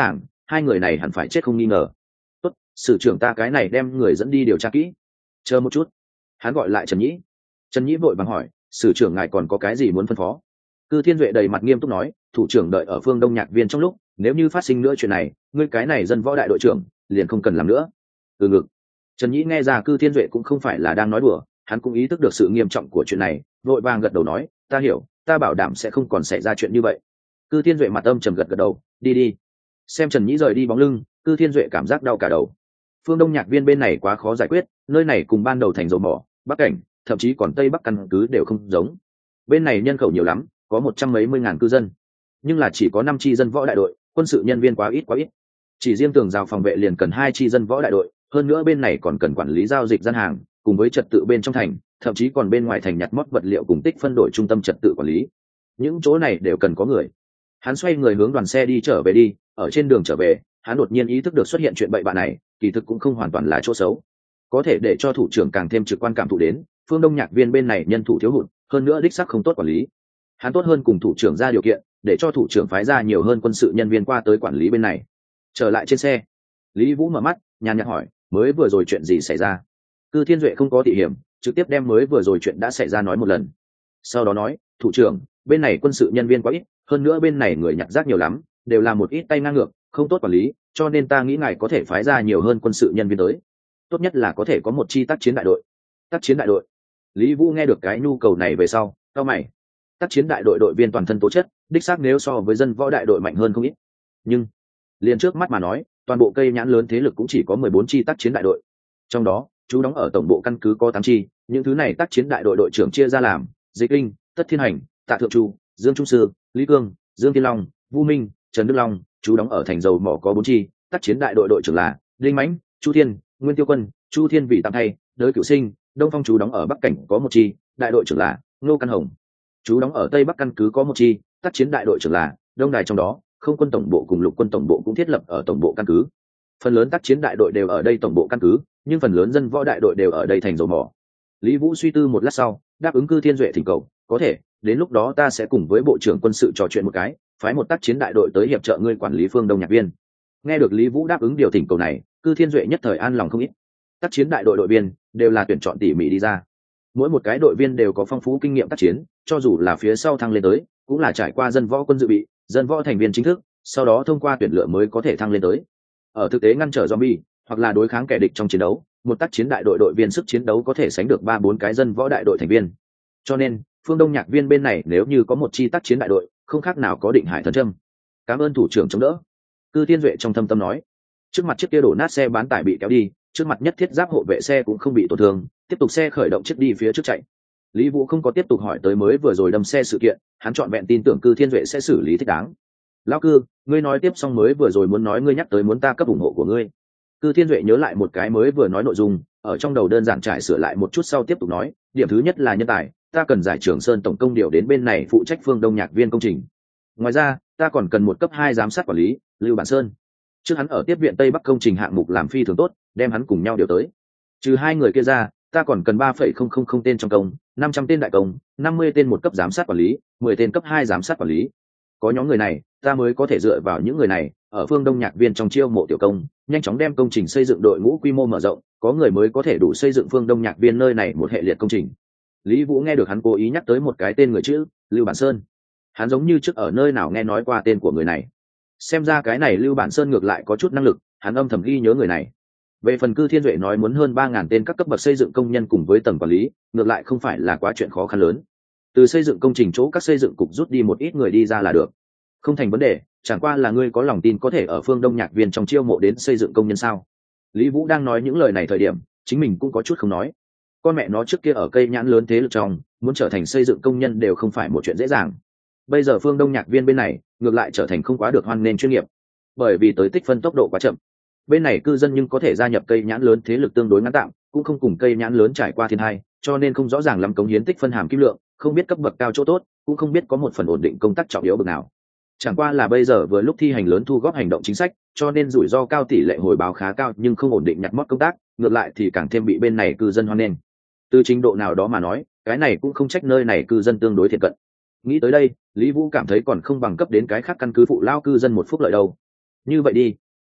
hai người này hẳn phải chết không nghi ngờ. Tốt, sử trưởng ta cái này đem người dẫn đi điều tra kỹ. Chờ một chút. Hắn gọi lại Trần Nhĩ. Trần Nhĩ vội vàng hỏi, sử trưởng ngài còn có cái gì muốn phân phó? Cư Thiên Duệ đầy mặt nghiêm túc nói, thủ trưởng đợi ở Phương Đông Nhạc Viên trong lúc, nếu như phát sinh nữa chuyện này, ngươi cái này dân võ đại đội trưởng liền không cần làm nữa. Từ ngực. Trần Nhĩ nghe ra Cư Thiên Duệ cũng không phải là đang nói đùa, hắn cũng ý thức được sự nghiêm trọng của chuyện này, vội vàng gật đầu nói, ta hiểu, ta bảo đảm sẽ không còn xảy ra chuyện như vậy. Cư Thiên Duệ mặt âm trầm gật gật đầu, đi đi. Xem Trần Nhĩ rời đi bóng lưng, Cư Thiên Duệ cảm giác đau cả đầu. Phương Đông Nhạc Viên bên này quá khó giải quyết, nơi này cùng ban đầu thành dầu mỏ, Bắc Cảnh, thậm chí còn Tây Bắc căn cứ đều không giống. Bên này nhân khẩu nhiều lắm, có một trăm mấy mươi ngàn cư dân, nhưng là chỉ có năm chi dân võ đại đội, quân sự nhân viên quá ít quá ít. Chỉ riêng tường rào phòng vệ liền cần hai chi dân võ đại đội, hơn nữa bên này còn cần quản lý giao dịch gian hàng, cùng với trật tự bên trong thành, thậm chí còn bên ngoài thành nhặt mót vật liệu cùng tích phân đổi trung tâm trật tự quản lý. Những chỗ này đều cần có người. Hắn xoay người hướng đoàn xe đi trở về đi, ở trên đường trở về, hắn đột nhiên ý thức được xuất hiện chuyện bậy bạ này, kỳ thực cũng không hoàn toàn là chỗ xấu, có thể để cho thủ trưởng càng thêm trực quan cảm thụ đến Phương Đông Nhạc Viên bên này nhân thủ thiếu hụt, hơn nữa đích xác không tốt quản lý. Hắn tốt hơn cùng thủ trưởng ra điều kiện, để cho thủ trưởng phái ra nhiều hơn quân sự nhân viên qua tới quản lý bên này. Trở lại trên xe, Lý Vũ mở mắt, nhàn nhạt hỏi, mới vừa rồi chuyện gì xảy ra? Cư Thiên Duệ không có tỉ hiểm, trực tiếp đem mới vừa rồi chuyện đã xảy ra nói một lần. Sau đó nói, thủ trưởng, bên này quân sự nhân viên quá ít, hơn nữa bên này người nhặt rác nhiều lắm, đều là một ít tay ngang ngược, không tốt quản lý, cho nên ta nghĩ ngài có thể phái ra nhiều hơn quân sự nhân viên tới. Tốt nhất là có thể có một chi tác chiến đại đội. Tác chiến đại đội? Lý Vũ nghe được cái nhu cầu này về sau, cau mày. Tác chiến đại đội đội viên toàn thân tố chất, đích xác nếu so với dân võ đại đội mạnh hơn không ít. Nhưng liền trước mắt mà nói, toàn bộ cây nhãn lớn thế lực cũng chỉ có mười bốn chi tác chiến đại đội. Trong đó, chú đóng ở tổng bộ căn cứ có tám chi, những thứ này tác chiến đại đội đội trưởng chia ra làm: Dịch Linh, Tất Thiên Hành, Tạ Thượng Chu, Dương Trung Sư, Lý Cương, Dương Thiên Long, Vu Minh, Trần Đức Long. Chú đóng ở thành dầu mỏ có bốn chi, tác chiến đại đội đội trưởng là Linh Mãnh, Chu Thiên, Nguyên Tiêu Quân, Chu Thiên Vị tạm thay, Đới Cửu Sinh. Đông Phong chú đóng ở Bắc Cảnh có một chi, đại đội trưởng là Ngô Căn Hồng. Chú đóng ở Tây Bắc căn cứ có một chi, tác chiến đại đội trưởng là Đông Đài, trong đó không quân tổng bộ cùng lục quân tổng bộ cũng thiết lập ở tổng bộ căn cứ. Phần lớn tác chiến đại đội đều ở đây tổng bộ căn cứ, nhưng phần lớn dân võ đại đội đều ở đây thành dầu mỏ. Lý Vũ suy tư một lát sau, đáp ứng Cư Thiên Duệ thỉnh cầu, có thể, đến lúc đó ta sẽ cùng với bộ trưởng quân sự trò chuyện một cái, phái một tác chiến đại đội tới hiệp trợ ngươi quản lý Phương Đông Nhạc Viên. Nghe được Lý Vũ đáp ứng điều thỉnh cầu này, Cư Thiên Duệ nhất thời an lòng không ít. Tác chiến đại đội đội viên đều là tuyển chọn tỉ mỉ đi ra, mỗi một cái đội viên đều có phong phú kinh nghiệm tác chiến, cho dù là phía sau thăng lên tới, cũng là trải qua dân võ quân dự bị, dân võ thành viên chính thức, sau đó thông qua tuyển lựa mới có thể thăng lên tới. Ở thực tế ngăn trở zombie hoặc là đối kháng kẻ địch trong chiến đấu, một tác chiến đại đội đội viên sức chiến đấu có thể sánh được ba bốn cái dân võ đại đội thành viên. Cho nên, Phương Đông Nhạc Viên bên này nếu như có một chi tác chiến đại đội, không khác nào có Định Hải thần châm. Cảm ơn thủ trưởng chống đỡ. Cư Thiên Duệ trong thâm tâm nói. Trước mặt chiếc kia đổ nát xe bán tải bị kéo đi, trước mặt nhất thiết giáp hộ vệ xe cũng không bị tổn thương, tiếp tục xe khởi động chiếc đi phía trước chạy. Lý Vũ không có tiếp tục hỏi tới mới vừa rồi đâm xe sự kiện, hắn chọn vẹn tin tưởng Cư Thiên Duệ sẽ xử lý thích đáng. Lão Cư, ngươi nói tiếp xong mới vừa rồi muốn nói ngươi nhắc tới muốn ta cấp ủng hộ của ngươi. Cư Thiên Duệ nhớ lại một cái mới vừa nói nội dung, ở trong đầu đơn giản trải sửa lại một chút sau tiếp tục nói, điểm thứ nhất là nhân tài, ta cần giải Trường Sơn tổng công điều đến bên này phụ trách Phương Đông Nhạc Viên công trình. Ngoài ra, ta còn cần một cấp hai giám sát quản lý, Lưu Bản Sơn. Trước hắn ở tiếp viện Tây Bắc công trình hạng mục làm phi thường tốt, đem hắn cùng nhau điều tới. Trừ hai người kia ra, ta còn cần ba phẩy không không không tên trong công, năm trăm tên đại công, năm mươi tên một cấp giám sát quản lý, mười tên cấp hai giám sát quản lý. Có nhóm người này, ta mới có thể dựa vào những người này, ở Phương Đông Nhạc Viên trong chiêu mộ tiểu công, nhanh chóng đem công trình xây dựng đội ngũ quy mô mở rộng, có người mới có thể đủ xây dựng Phương Đông Nhạc Viên nơi này một hệ liệt công trình. Lý Vũ nghe được hắn cố ý nhắc tới một cái tên người chữ, Lưu Bản Sơn. Hắn giống như trước ở nơi nào nghe nói qua tên của người này. Xem ra cái này Lưu Bản Sơn ngược lại có chút năng lực, hắn âm thầm ghi nhớ người này. Về phần Cư Thiên Duệ nói muốn hơn ba ngàn tên các cấp bậc xây dựng công nhân cùng với tầng quản lý, ngược lại không phải là quá chuyện khó khăn lớn. Từ xây dựng công trình chỗ các xây dựng cục rút đi một ít người đi ra là được. Không thành vấn đề, chẳng qua là ngươi có lòng tin có thể ở Phương Đông Nhạc Viên trong chiêu mộ đến xây dựng công nhân sao? Lý Vũ đang nói những lời này thời điểm, chính mình cũng có chút không nói. Con mẹ nó trước kia ở cây nhãn lớn thế lực trong, muốn trở thành xây dựng công nhân đều không phải một chuyện dễ dàng. Bây giờ Phương Đông Nhạc Viên bên này, ngược lại trở thành không quá được hoan nghênh chuyên nghiệp, bởi vì tới tích phân tốc độ quá chậm. Bên này cư dân nhưng có thể gia nhập cây nhãn lớn thế lực tương đối ngắn tạm, cũng không cùng cây nhãn lớn trải qua thiên hai, cho nên không rõ ràng lắm cống hiến tích phân hàm kim lượng, không biết cấp bậc cao chỗ tốt, cũng không biết có một phần ổn định công tác trọng yếu bậc nào. Chẳng qua là bây giờ vừa lúc thi hành lớn thu góp hành động chính sách, cho nên rủi ro cao, tỷ lệ hồi báo khá cao, nhưng không ổn định nhặt mót công tác, ngược lại thì càng thêm bị bên này cư dân hoan nghênh. Từ trình độ nào đó mà nói, cái này cũng không trách nơi này cư dân tương đối thiện cận. Nghĩ tới đây, Lý Vũ cảm thấy còn không bằng cấp đến cái khác căn cứ phụ lao cư dân một phúc lợi đâu. Như vậy đi,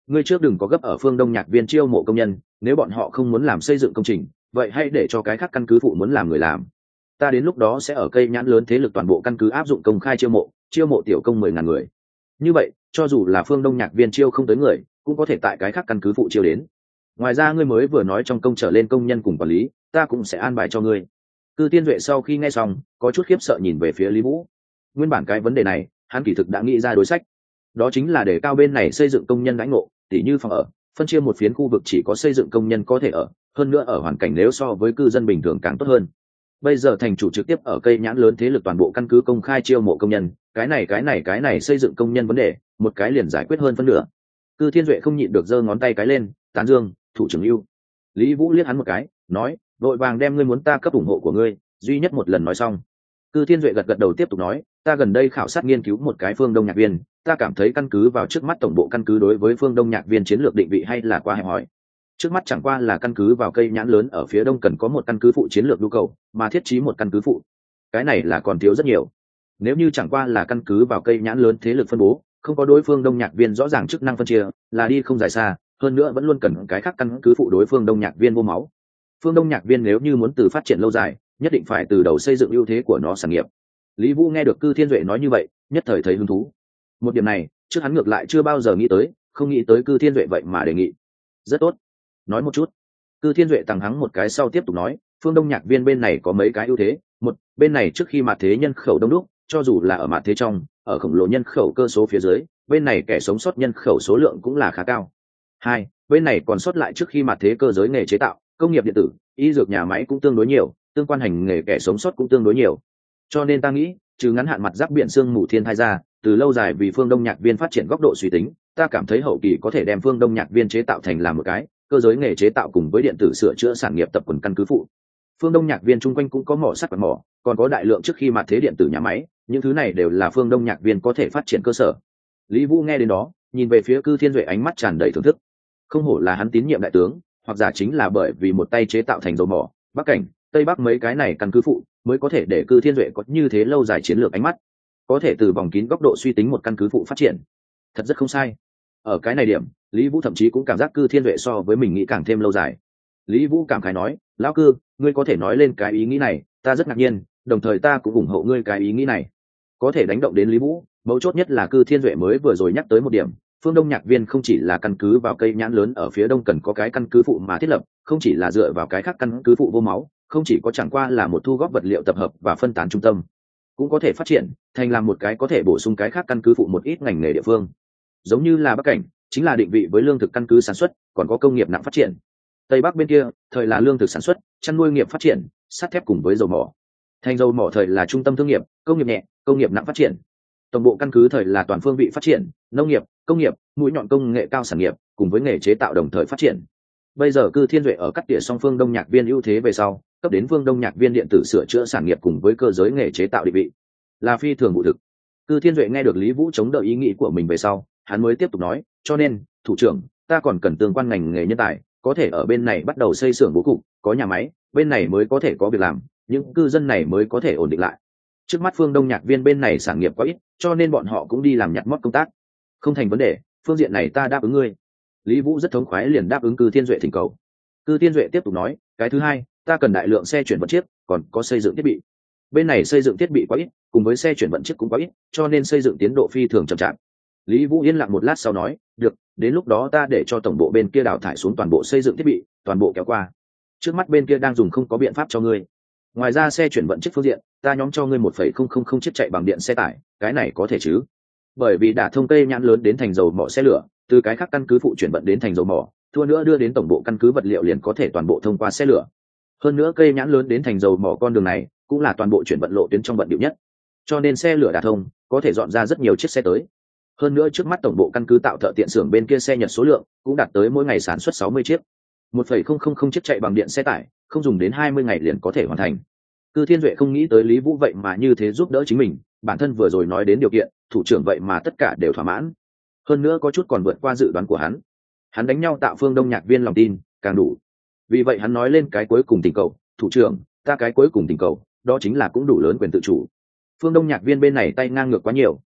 ngươi trước đừng có gấp ở phương đông nhạc viên chiêu mộ công nhân, nếu bọn họ không muốn làm xây dựng công trình, vậy hãy để cho cái khác căn cứ phụ muốn làm người làm. Ta đến lúc đó sẽ ở cây nhãn lớn thế lực toàn bộ căn cứ áp dụng công khai chiêu mộ, chiêu mộ tiểu công mười ngàn người. Như vậy cho dù là phương đông nhạc viên chiêu không tới người, cũng có thể tại cái khác căn cứ phụ chiêu đến. Ngoài ra ngươi mới vừa nói trong công trở lên công nhân cùng quản lý, ta cũng sẽ an bài cho ngươi. Cư Thiên Duệ sau khi nghe xong có chút khiếp sợ nhìn về phía Lý Vũ. Nguyên bản cái vấn đề này hắn kỳ thực đã nghĩ ra đối sách, đó chính là để cao bên này xây dựng công nhân đãi ngộ, tỉ như phòng ở phân chia một phiến khu vực chỉ có xây dựng công nhân có thể ở, hơn nữa ở hoàn cảnh nếu so với cư dân bình thường càng tốt hơn. Bây giờ thành chủ trực tiếp ở cây nhãn lớn thế lực toàn bộ căn cứ công khai chiêu mộ công nhân, cái này cái này cái này xây dựng công nhân vấn đề một cái liền giải quyết hơn phân nửa. Cư Thiên Duệ không nhịn được giơ ngón tay cái lên, tán dương, thủ trưởng ưu. Lý Vũ liếc hắn một cái, nói, vội vàng đem ngươi muốn ta cấp ủng hộ của ngươi duy nhất một lần nói xong. Cư Thiên Duệ gật gật đầu tiếp tục nói, ta gần đây khảo sát nghiên cứu một cái phương đông nhạc viên, ta cảm thấy căn cứ vào trước mắt tổng bộ căn cứ đối với phương đông nhạc viên chiến lược định vị hay là qua hẹp hỏi. Trước mắt chẳng qua là căn cứ vào cây nhãn lớn ở phía đông cần có một căn cứ phụ chiến lược nhu cầu, mà thiết trí một căn cứ phụ, cái này là còn thiếu rất nhiều. Nếu như chẳng qua là căn cứ vào cây nhãn lớn thế lực phân bố, không có đối phương đông nhạc viên rõ ràng chức năng phân chia, là đi không dài xa, hơn nữa vẫn luôn cần cái khác căn cứ phụ đối phương đông nhạc viên vô máu. Phương đông nhạc viên nếu như muốn từ phát triển lâu dài, nhất định phải từ đầu xây dựng ưu thế của nó sản nghiệp. Lý Vũ nghe được Cư Thiên Duệ nói như vậy, nhất thời thấy hứng thú. Một điểm này trước hắn ngược lại chưa bao giờ nghĩ tới, không nghĩ tới Cư Thiên Duệ vậy mà đề nghị. Rất tốt, nói một chút. Cư Thiên Duệ tằng hắng một cái sau tiếp tục nói, phương đông nhạc viên bên này có mấy cái ưu thế. Một, bên này trước khi mạt thế nhân khẩu đông đúc, cho dù là ở mạt thế trong, ở khổng lồ nhân khẩu cơ số phía dưới, bên này kẻ sống sót nhân khẩu số lượng cũng là khá cao. Hai, bên này còn sót lại trước khi mạt thế cơ giới nghề chế tạo, công nghiệp điện tử, y dược nhà máy cũng tương đối nhiều, tương quan hành nghề kẻ sống sót cũng tương đối nhiều. Cho nên ta nghĩ, trừ ngắn hạn mặt giáp biển xương mù thiên thai ra, từ lâu dài vì phương đông nhạc viên phát triển góc độ suy tính, ta cảm thấy hậu kỳ có thể đem phương đông nhạc viên chế tạo thành làm một cái cơ giới nghề chế tạo cùng với điện tử sửa chữa sản nghiệp tập quần căn cứ phụ. Phương đông nhạc viên chung quanh cũng có mỏ sắt và mỏ, còn có đại lượng trước khi mặt thế điện tử nhà máy, những thứ này đều là phương đông nhạc viên có thể phát triển cơ sở. Lý Vũ nghe đến đó, nhìn về phía Cư Thiên Duệ ánh mắt tràn đầy thưởng thức. Không hổ là hắn tín nhiệm đại tướng, hoặc giả chính là bởi vì một tay chế tạo thành dầu mỏ, bắc cảnh, tây bắc mấy cái này căn cứ phụ, mới có thể để Cư Thiên Duệ có như thế lâu dài chiến lược ánh mắt, có thể từ vòng kín góc độ suy tính một căn cứ phụ phát triển. Thật rất không sai. Ở cái này điểm, Lý Vũ thậm chí cũng cảm giác Cư Thiên Duệ so với mình nghĩ càng thêm lâu dài. Lý Vũ cảm khái nói, lão Cư, ngươi có thể nói lên cái ý nghĩ này, ta rất ngạc nhiên, đồng thời ta cũng ủng hộ ngươi cái ý nghĩ này. Có thể đánh động đến Lý Vũ, mấu chốt nhất là Cư Thiên Duệ mới vừa rồi nhắc tới một điểm, phương đông nhạc viên không chỉ là căn cứ vào cây nhãn lớn ở phía đông cần có cái căn cứ phụ mà thiết lập, không chỉ là dựa vào cái khác căn cứ phụ vô máu, không chỉ có chẳng qua là một thu góp vật liệu tập hợp và phân tán trung tâm, cũng có thể phát triển thành làm một cái có thể bổ sung cái khác căn cứ phụ một ít ngành nghề địa phương. Giống như là bắc cảnh chính là định vị với lương thực căn cứ sản xuất, còn có công nghiệp nặng phát triển. Tây bắc bên kia thời là lương thực sản xuất, chăn nuôi nghiệp phát triển, sắt thép cùng với dầu mỏ. Thành dầu mỏ thời là trung tâm thương nghiệp, công nghiệp nhẹ, công nghiệp nặng phát triển. Tổng bộ căn cứ thời là toàn phương vị phát triển, nông nghiệp, công nghiệp, mũi nhọn công nghệ cao sản nghiệp cùng với nghề chế tạo đồng thời phát triển. Bây giờ Cư Thiên Duệ ở cắt tỉa song phương đông nhạc viên ưu thế về sau, cấp đến phương đông nhạc viên điện tử sửa chữa sản nghiệp cùng với cơ giới nghề chế tạo định vị, là phi thường vụ thực. Cư Thiên Duệ nghe được Lý Vũ chống đỡ ý nghĩ của mình về sau, hắn mới tiếp tục nói, cho nên thủ trưởng, ta còn cần tương quan ngành nghề nhân tài, có thể ở bên này bắt đầu xây xưởng bố cục, có nhà máy, bên này mới có thể có việc làm, những cư dân này mới có thể ổn định lại. Trước mắt phương đông nhạc viên bên này sản nghiệp quá ít, cho nên bọn họ cũng đi làm nhặt mót công tác. Không thành vấn đề, phương diện này ta đáp ứng ngươi. Lý Vũ rất thống khoái liền đáp ứng Cư Thiên Duệ thỉnh cầu. Cư Thiên Duệ tiếp tục nói, cái thứ hai, ta cần đại lượng xe chuyển vận chiếc, còn có xây dựng thiết bị. Bên này xây dựng thiết bị quá ít, cùng với xe chuyển vận chiếc cũng quá ít, cho nên xây dựng tiến độ phi thường chậm chạp. Lý Vũ yên lặng một lát sau nói, được, đến lúc đó ta để cho tổng bộ bên kia đào thải xuống toàn bộ xây dựng thiết bị, toàn bộ kéo qua. Trước mắt bên kia đang dùng không có biện pháp cho ngươi. Ngoài ra xe chuyển vận chiếc phương diện, ta nhóm cho ngươi một phẩy không không không chiếc chạy bằng điện xe tải, cái này có thể chứ? Bởi vì đã thông cây nhãn lớn đến thành dầu mỏ xe lửa, từ cái khác căn cứ phụ chuyển vận đến thành dầu mỏ, thua nữa đưa đến tổng bộ căn cứ vật liệu liền có thể toàn bộ thông qua xe lửa. Hơn nữa cây nhãn lớn đến thành dầu mỏ con đường này cũng là toàn bộ chuyển vận lộ tuyến trong vận điệu nhất, cho nên xe lửa đả thông có thể dọn ra rất nhiều chiếc xe tới. Hơn nữa trước mắt tổng bộ căn cứ tạo thợ tiện xưởng bên kia xe Nhật số lượng cũng đạt tới mỗi ngày sản xuất sáu mươi chiếc, một phẩy không không không chiếc chạy bằng điện xe tải, không dùng đến hai mươi ngày liền có thể hoàn thành. Cư Thiên Duệ không nghĩ tới Lý Vũ vậy mà như thế giúp đỡ chính mình, bản thân vừa rồi nói đến điều kiện, thủ trưởng vậy mà tất cả đều thỏa mãn, hơn nữa có chút còn vượt qua dự đoán của hắn. Hắn đánh nhau tạo phương đông nhạc viên lòng tin càng đủ, vì vậy hắn nói lên cái cuối cùng tình cầu, thủ trưởng, ta cái cuối cùng tình cầu đó chính là cũng đủ lớn quyền tự chủ. Phương đông nhạc viên bên này tay ngang ngược quá nhiều,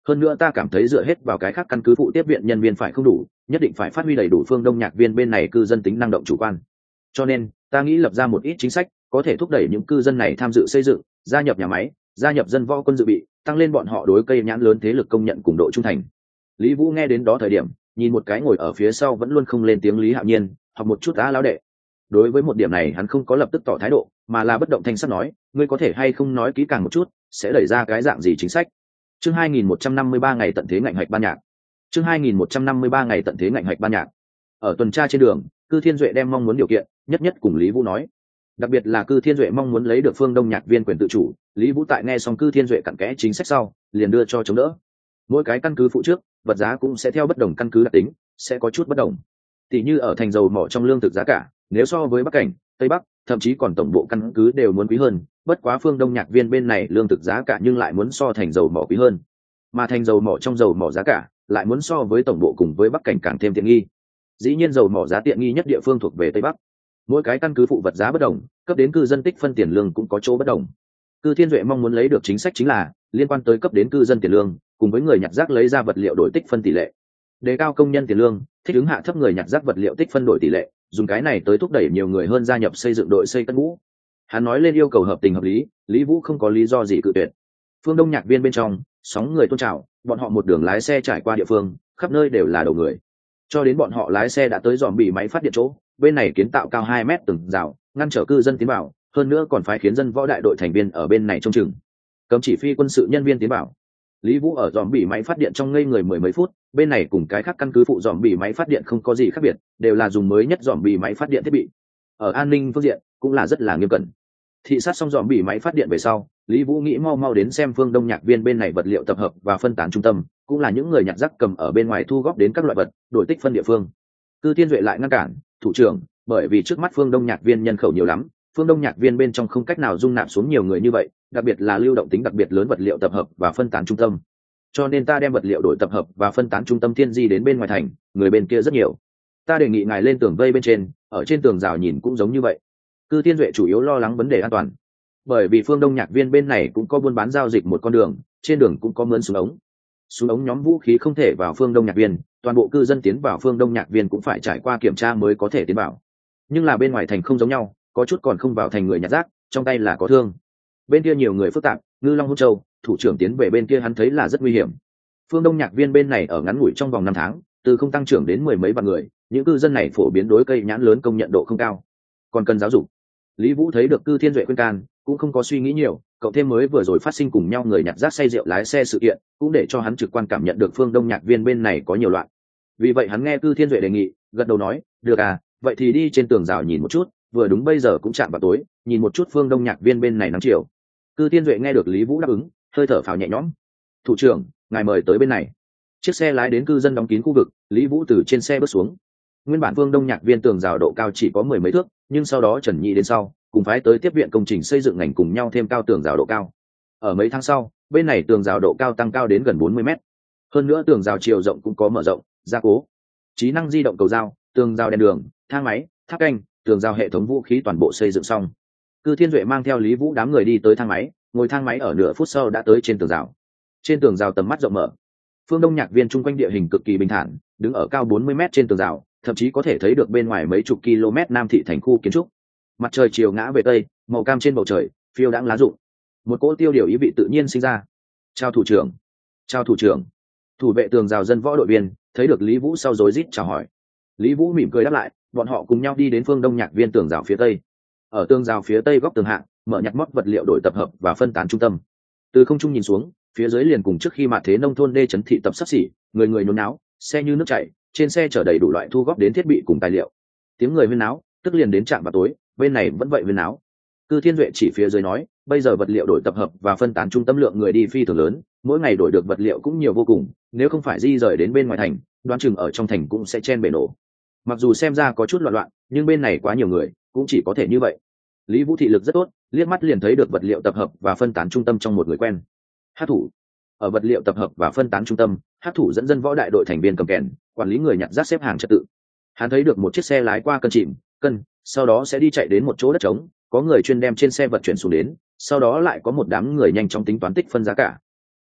hơn nữa ta cảm thấy dựa hết vào cái khác căn cứ phụ tiếp viện nhân viên phải không đủ, nhất định phải phát huy đầy đủ phương đông nhạc viên bên này cư dân tính năng động chủ quan. Cho nên ta nghĩ lập ra một ít chính sách có thể thúc đẩy những cư dân này tham dự xây dựng, gia nhập nhà máy, gia nhập dân võ quân dự bị, tăng lên bọn họ đối cây nhãn lớn thế lực công nhận cùng độ trung thành. Lý Vũ nghe đến đó thời điểm, nhìn một cái ngồi ở phía sau vẫn luôn không lên tiếng Lý Hạo Nhiên, học một chút á lão đệ. Đối với một điểm này hắn không có lập tức tỏ thái độ, mà là bất động thanh sắc nói, ngươi có thể hay không nói kỹ càng một chút, sẽ đẩy ra cái dạng gì chính sách. Chương hai nghìn một trăm năm mươi ba ngày tận thế ngạnh hạch ban nhạc. Chương hai nghìn một trăm năm mươi ba ngày tận thế ngạnh hạch ban nhạc. Ở tuần tra trên đường, Cư Thiên Duệ đem mong muốn điều kiện, nhất nhất cùng Lý Vũ nói. Đặc biệt là Cư Thiên Duệ mong muốn lấy được phương Đông nhạc viên quyền tự chủ, Lý Vũ tại nghe xong Cư Thiên Duệ cặn kẽ chính sách sau, liền đưa cho chống đỡ. Mỗi cái căn cứ phụ trước, vật giá cũng sẽ theo bất đồng căn cứ đặc tính, sẽ có chút bất đồng. Tỷ như ở thành dầu mỏ trong lương thực giá cả, nếu so với Bắc Cảnh, Tây Bắc, thậm chí còn tổng bộ căn cứ đều muốn quý hơn, bất quá phương Đông nhạc viên bên này lương thực giá cả nhưng lại muốn so thành dầu mỏ quý hơn. Mà thành dầu mỏ trong dầu mỏ giá cả lại muốn so với tổng bộ cùng với Bắc Cảnh càng thêm tiện nghi. Dĩ nhiên dầu mỏ giá tiện nghi nhất địa phương thuộc về Tây Bắc. Mỗi cái căn cứ phụ vật giá bất đồng, cấp đến cư dân tích phân tiền lương cũng có chỗ bất đồng. Cư Thiên Duệ mong muốn lấy được chính sách chính là liên quan tới cấp đến cư dân tiền lương, cùng với người nhặt rác lấy ra vật liệu đổi tích phân tỷ lệ. Đề cao công nhân tiền lương, thích ứng hạ thấp người nhặt rác vật liệu tích phân đổi tỷ lệ, dùng cái này tới thúc đẩy nhiều người hơn gia nhập xây dựng đội xây cất ngũ. Hắn nói lên yêu cầu hợp tình hợp lý, Lý Vũ không có lý do gì cự tuyệt. Phương Đông nhạc viên bên trong, sóng người tôn trào, bọn họ một đường lái xe trải qua địa phương, khắp nơi đều là đầu người. Cho đến bọn họ lái xe đã tới dòm bị máy phát điện chỗ, bên này kiến tạo cao hai mét từng rào, ngăn trở cư dân tiến vào, hơn nữa còn phái khiến dân võ đại đội thành viên ở bên này trông chừng. Cấm chỉ phi quân sự nhân viên tiến vào. Lý Vũ ở dòm bị máy phát điện trong ngây người mười mấy phút, bên này cùng cái khác căn cứ phụ dòm bị máy phát điện không có gì khác biệt, đều là dùng mới nhất dòm bị máy phát điện thiết bị. Ở an ninh phương diện cũng là rất là nghiêm cẩn. Thị sát xong dòm bị máy phát điện về sau, Lý Vũ nghĩ mau mau đến xem phương Đông nhạc viên bên này vật liệu tập hợp và phân tán trung tâm, cũng là những người nhặt rác cầm ở bên ngoài thu góp đến các loại vật, đổi tích phân địa phương. Cư Thiên Duệ lại ngăn cản, thủ trưởng, bởi vì trước mắt phương Đông nhạc viên nhân khẩu nhiều lắm, phương Đông nhạc viên bên trong không cách nào dung nạp xuống nhiều người như vậy, đặc biệt là lưu động tính đặc biệt lớn vật liệu tập hợp và phân tán trung tâm. Cho nên ta đem vật liệu đổi tập hợp và phân tán trung tâm thiên di đến bên ngoài thành, người bên kia rất nhiều. Ta đề nghị ngài lên tường vây bên trên, ở trên tường rào nhìn cũng giống như vậy. Cư Thiên Duệ chủ yếu lo lắng vấn đề an toàn, bởi vì phương Đông nhạc viên bên này cũng có buôn bán giao dịch một con đường, trên đường cũng có mướn súng ống. Súng ống nhóm vũ khí không thể vào phương Đông nhạc viên, toàn bộ cư dân tiến vào phương Đông nhạc viên cũng phải trải qua kiểm tra mới có thể tiến vào. Nhưng là bên ngoài thành không giống nhau, có chút còn không vào thành người nhặt rác, trong tay là có thương. Bên kia nhiều người phức tạp, Ngư Long Hôn Châu, thủ trưởng tiến về bên kia hắn thấy là rất nguy hiểm. Phương Đông nhạc viên bên này ở ngắn ngủi trong vòng năm tháng, từ không tăng trưởng đến mười mấy vạn người, những cư dân này phổ biến đối cây nhãn lớn công nhận độ không cao, còn cần giáo dục. Lý Vũ thấy được Cư Thiên Duệ khuyên can, cũng không có suy nghĩ nhiều, cậu thêm mới vừa rồi phát sinh cùng nhau người nhặt rác say rượu lái xe sự kiện, cũng để cho hắn trực quan cảm nhận được phương Đông nhạc viên bên này có nhiều loạn. Vì vậy hắn nghe Cư Thiên Duệ đề nghị, gật đầu nói, được à, vậy thì đi trên tường rào nhìn một chút, vừa đúng bây giờ cũng chạm vào tối, nhìn một chút phương Đông nhạc viên bên này nắng chiều. Cư Thiên Duệ nghe được Lý Vũ đáp ứng, hơi thở phào nhẹ nhõm. Thủ trưởng, ngài mời tới bên này. Chiếc xe lái đến cư dân đóng kín khu vực, Lý Vũ từ trên xe bước xuống. Nguyên bản phương Đông nhạc viên tường rào độ cao chỉ có mười mấy thước, nhưng sau đó Trần Nhị đến sau, cùng phái tới tiếp viện công trình xây dựng ngành cùng nhau thêm cao tường rào độ cao. Ở mấy tháng sau, bên này tường rào độ cao tăng cao đến gần bốn mươi mét. Hơn nữa tường rào chiều rộng cũng có mở rộng, gia cố. Trí năng di động cầu dao, tường rào đèn đường, thang máy, tháp canh, tường rào hệ thống vũ khí toàn bộ xây dựng xong. Cư Thiên Duệ mang theo Lý Vũ đám người đi tới thang máy, ngồi thang máy ở nửa phút sau đã tới trên tường rào. Trên tường rào tầm mắt rộng mở. Phương Đông nhạc viên chung quanh địa hình cực kỳ bình thản, đứng ở cao bốn mươi mét trên tường rào, thậm chí có thể thấy được bên ngoài mấy chục km nam thị thành khu kiến trúc. Mặt trời chiều ngã về tây, màu cam trên bầu trời, phiêu đãng lá rụng. Một cỗ tiêu điều ý vị tự nhiên sinh ra. Chào thủ trưởng. Chào thủ trưởng. Thủ vệ tường rào dân võ đội viên thấy được Lý Vũ sau rối rít chào hỏi. Lý Vũ mỉm cười đáp lại, bọn họ cùng nhau đi đến phương Đông nhạc viên tường rào phía tây. Ở tường rào phía tây góc tường hạng, mở nhặt mót vật liệu đổi tập hợp và phân tán trung tâm. Từ không trung nhìn xuống, phía dưới liền cùng trước khi mạt thế nông thôn đê chấn thị tập sắp xỉ, người người nhốn náo, xe như nước chảy, trên xe chở đầy đủ loại thu góp đến thiết bị cùng tài liệu. Tiếng người huyên náo, tức liền đến trạm vào tối, bên này vẫn vậy huyên náo. Cư Thiên Duệ chỉ phía dưới nói, bây giờ vật liệu đổi tập hợp và phân tán trung tâm lượng người đi phi thường lớn, mỗi ngày đổi được vật liệu cũng nhiều vô cùng, nếu không phải di rời đến bên ngoài thành, đoán chừng ở trong thành cũng sẽ chen bể nổ. Mặc dù xem ra có chút loạn loạn, nhưng bên này quá nhiều người, cũng chỉ có thể như vậy. Lý Vũ thị lực rất tốt, liếc mắt liền thấy được vật liệu tập hợp và phân tán trung tâm trong một người quen. Hát thủ. Ở vật liệu tập hợp và phân tán trung tâm, hát thủ dẫn dân võ đại đội thành viên cầm kèn, quản lý người nhặt rác xếp hàng trật tự. Hắn thấy được một chiếc xe lái qua cân chìm, cân, sau đó sẽ đi chạy đến một chỗ đất trống, có người chuyên đem trên xe vật chuyển xuống đến, sau đó lại có một đám người nhanh chóng tính toán tích phân giá cả.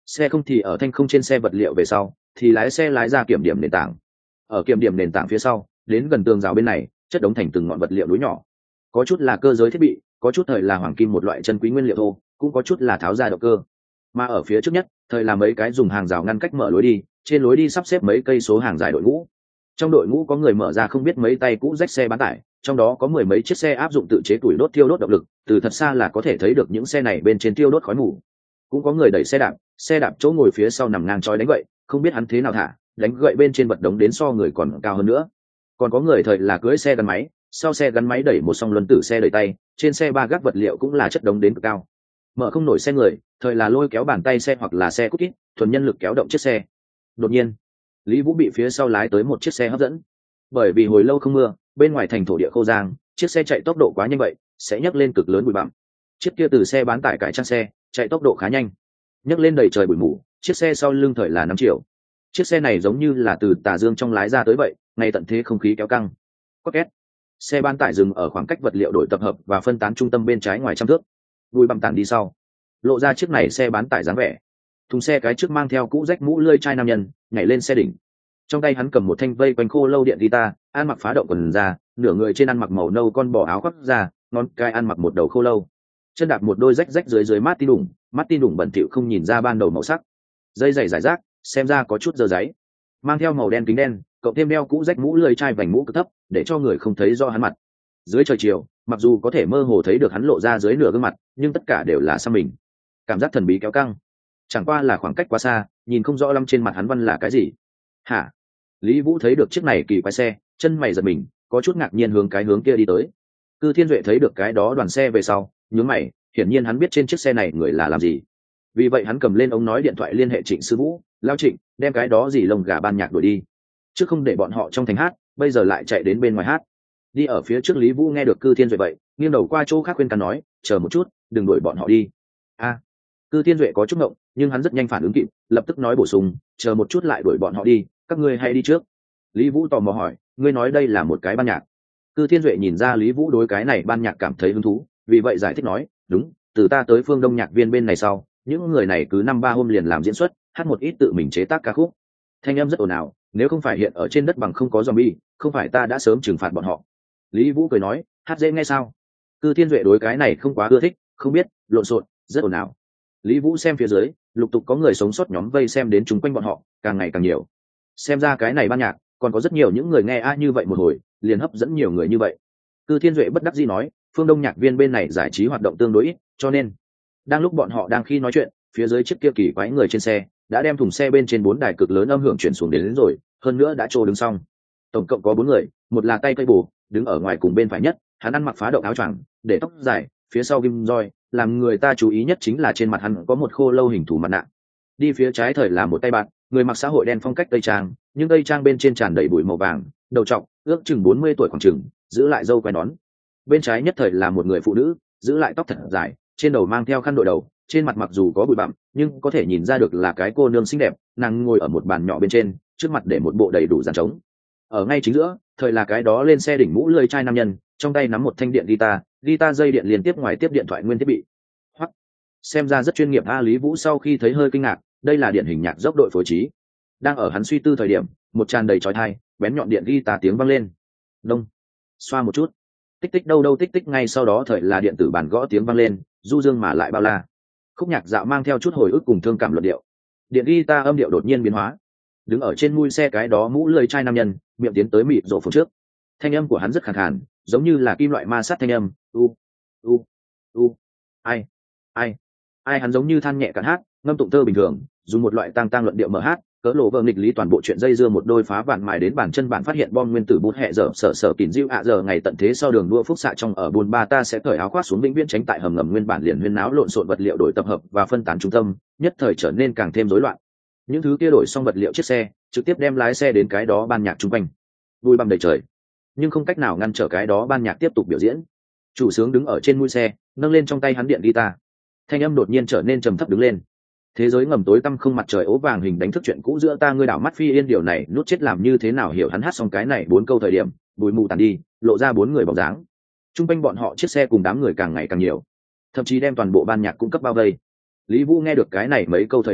xe không thì ở thanh không trên xe vật liệu về sau thì lái xe lái ra kiểm điểm nền tảng. Ở kiểm điểm nền tảng phía sau đến gần tường rào bên này chất đống thành từng ngọn vật liệu núi nhỏ, có chút là cơ giới thiết bị, có chút thời là hoàng kim một loại chân quý nguyên liệu thô, cũng có chút là tháo ra động cơ. Mà ở phía trước nhất thời là mấy cái dùng hàng rào ngăn cách mở lối đi, trên lối đi sắp xếp mấy cây số hàng dài đội ngũ. Trong đội ngũ có người mở ra không biết mấy tay cũ rách xe bán tải, trong đó có mười mấy chiếc xe áp dụng tự chế tuổi đốt thiêu đốt động lực, từ thật xa là có thể thấy được những xe này bên trên thiêu đốt khói mù. Cũng có người đẩy xe đạp, xe đạp chỗ ngồi phía sau nằm ngang chói đánh gậy, không biết hắn thế nào thả, đánh gậy bên trên vật đống đến so người còn cao hơn nữa. Còn có người thời là cưỡi xe gắn máy, sau xe gắn máy đẩy một song luân tử xe đẩy tay, trên xe ba gác vật liệu cũng là chất đống đến cực cao. Mở không nổi xe người, thời là lôi kéo bàn tay xe hoặc là xe cút kít, thuần nhân lực kéo động chiếc xe. Đột nhiên, Lý Vũ bị phía sau lái tới một chiếc xe hấp dẫn. Bởi vì hồi lâu không mưa, bên ngoài thành thổ địa khô giang, chiếc xe chạy tốc độ quá nhanh vậy, sẽ nhấc lên cực lớn bụi bặm. Chiếc kia từ xe bán tải cải trang xe, chạy tốc độ khá nhanh, nhấc lên đầy trời bụi mù, chiếc xe sau lưng thời là năm triệu. Chiếc xe này giống như là từ tà dương trong lái ra tới vậy, ngay tận thế không khí kéo căng. Quắc két. Xe bán tải dừng ở khoảng cách vật liệu đổi tập hợp và phân tán trung tâm bên trái ngoài trăm thước. Bụi bặm tản đi sau, lộ ra chiếc này xe bán tải dáng vẻ. Thùng xe cái trước mang theo cũ rách mũ lươi chai nam nhân, nhảy lên xe đỉnh. Trong tay hắn cầm một thanh vây quanh khô lâu điện guitar, ăn mặc phá động quần ra, nửa người trên ăn mặc màu nâu con bò áo khoác ra, ngón cái ăn mặc một đầu khô lâu. Chân đạp một đôi rách rách dưới dưới mát tin đủng, mắt tin đủng bẩn thỉu không nhìn ra ban đầu màu sắc. Dây giày giải rác, xem ra có chút dơ giấy. Mang theo màu đen kính đen, cậu thêm đeo cũ rách mũ lười chai vành mũ cực thấp, để cho người không thấy rõ hắn mặt. Dưới trời chiều, mặc dù có thể mơ hồ thấy được hắn lộ ra dưới nửa gương mặt, nhưng tất cả đều là xăm mình. Cảm giác thần bí kéo căng. Chẳng qua là khoảng cách quá xa, nhìn không rõ lắm trên mặt hắn văn là cái gì. Hả? Lý Vũ thấy được chiếc này kỳ quái xe, chân mày giật mình, có chút ngạc nhiên hướng cái hướng kia đi tới. Cư Thiên Duệ thấy được cái đó đoàn xe về sau, nhướng mày, hiển nhiên hắn biết trên chiếc xe này người là làm gì. Vì vậy hắn cầm lên ống nói điện thoại liên hệ Trịnh Sư Vũ, lao Trịnh, đem cái đó gì lồng gà ban nhạc đuổi đi. Trước không để bọn họ trong thành hát, bây giờ lại chạy đến bên ngoài hát. Đi ở phía trước Lý Vũ nghe được Cư Thiên Duệ vậy, nghiêng đầu qua chỗ khác khuyên can nói, chờ một chút, đừng đuổi bọn họ đi. A. À, Cư Thiên Duệ có chút ngộng, nhưng hắn rất nhanh phản ứng kịp, lập tức nói bổ sung, chờ một chút lại đuổi bọn họ đi, các ngươi hãy đi trước. Lý Vũ tò mò hỏi, ngươi nói đây là một cái ban nhạc? Cư Thiên Duệ nhìn ra Lý Vũ đối cái này ban nhạc cảm thấy hứng thú, vì vậy giải thích nói, đúng, từ ta tới Phương Đông nhạc viên bên này sau, những người này cứ năm ba hôm liền làm diễn xuất, hát một ít tự mình chế tác ca khúc. Thanh âm rất ồn ào, nếu không phải hiện ở trên đất bằng không có zombie, không phải ta đã sớm trừng phạt bọn họ. Lý Vũ cười nói, hát dễ nghe sao? Cư Thiên Duệ đối cái này không quá ưa thích, không biết, lộn xộn, rất ồn ào. Lý Vũ xem phía dưới, lục tục có người sống sót nhóm vây xem đến chúng quanh bọn họ, càng ngày càng nhiều. Xem ra cái này ban nhạc, còn có rất nhiều những người nghe a như vậy một hồi, liền hấp dẫn nhiều người như vậy. Cư Thiên Duệ bất đắc dĩ nói, Phương Đông nhạc viên bên này giải trí hoạt động tương đối ít, cho nên đang lúc bọn họ đang khi nói chuyện, phía dưới chiếc kia kỳ quái người trên xe đã đem thùng xe bên trên bốn đài cực lớn âm hưởng chuyển xuống đến, đến rồi, hơn nữa đã trô đứng xong. Tổng cộng có bốn người, một là tay cây bù, đứng ở ngoài cùng bên phải nhất, hắn ăn mặc phá động áo choàng, để tóc dài, phía sau ghim roi, làm người ta chú ý nhất chính là trên mặt hắn có một khô lâu hình thù mặt nạ. Đi phía trái thời là một tay bạn, người mặc xã hội đen phong cách tây trang, nhưng tây trang bên trên tràn đầy bụi màu vàng, đầu trọc, ước chừng bốn mươi tuổi khoảng chừng, giữ lại râu quai nón. Bên trái nhất thời là một người phụ nữ, giữ lại tóc thật dài, trên đầu mang theo khăn đội đầu, trên mặt mặc dù có bụi bặm, nhưng có thể nhìn ra được là cái cô nương xinh đẹp, nàng ngồi ở một bàn nhỏ bên trên, trước mặt để một bộ đầy đủ dàn trống. Ở ngay chính giữa, thời là cái đó lên xe đỉnh mũ lưỡi chai nam nhân, trong tay nắm một thanh điện guitar, guitar dây điện liên tiếp ngoài tiếp điện thoại nguyên thiết bị. Hoặc xem ra rất chuyên nghiệp. A Lý Vũ sau khi thấy hơi kinh ngạc, đây là điển hình nhạc dốc đội phối trí. Đang ở hắn suy tư thời điểm, một tràn đầy chói tai, bén nhọn điện guitar tiếng vang lên. Đông, xoa một chút, tích tích đâu đâu tích tích, ngay sau đó thời là điện tử bàn gõ tiếng vang lên, du dương mà lại bao la. Khúc nhạc dạo mang theo chút hồi ức cùng thương cảm luận điệu. Điện guitar âm điệu đột nhiên biến hóa. Đứng ở trên mui xe cái đó mũ lưỡi chai nam nhân, miệng tiến tới mịt rộ phồng trước. Thanh âm của hắn rất khàn khàn, giống như là kim loại ma sát thanh âm. U u u, ai ai ai, hắn giống như than nhẹ cạn hát, ngâm tụng thơ bình thường, dùng một loại tang tang luận điệu mở hát, cỡ lộ vợ nghịch lý toàn bộ chuyện dây dưa một đôi phá vạn mài đến bàn chân bạn phát hiện bom nguyên tử bút hẹ dở sở sở kín diêu ạ giờ ngày tận thế sau đường đua phúc xạ trong ở buôn ba ta sẽ cởi áo khoác xuống vĩnh viễn tránh tại hầm ngầm nguyên bản liền huyên náo lộn xộn vật liệu đổi tập hợp và phân tán trung tâm, nhất thời trở nên càng thêm rối loạn. Những thứ kia đổi xong vật liệu chiếc xe, trực tiếp đem lái xe đến cái đó ban nhạc chung quanh. Bụi bặm đầy trời, nhưng không cách nào ngăn trở cái đó ban nhạc tiếp tục biểu diễn. Chủ sướng đứng ở trên mui xe, nâng lên trong tay hắn điện guitar. Thanh âm đột nhiên trở nên trầm thấp đứng lên. Thế giới ngầm tối tăm không mặt trời ố vàng hình đánh thức chuyện cũ giữa ta ngươi đảo mắt phi yên, điều này nút chết làm như thế nào hiểu. Hắn hát xong cái này bốn câu thời điểm, bụi mù tàn đi, lộ ra bốn người bóng dáng. Trung quanh bọn họ chiếc xe cùng đám người càng ngày càng nhiều, thậm chí đem toàn bộ ban nhạc cung cấp bao vây. Lý Vũ nghe được cái này mấy câu thời điểm,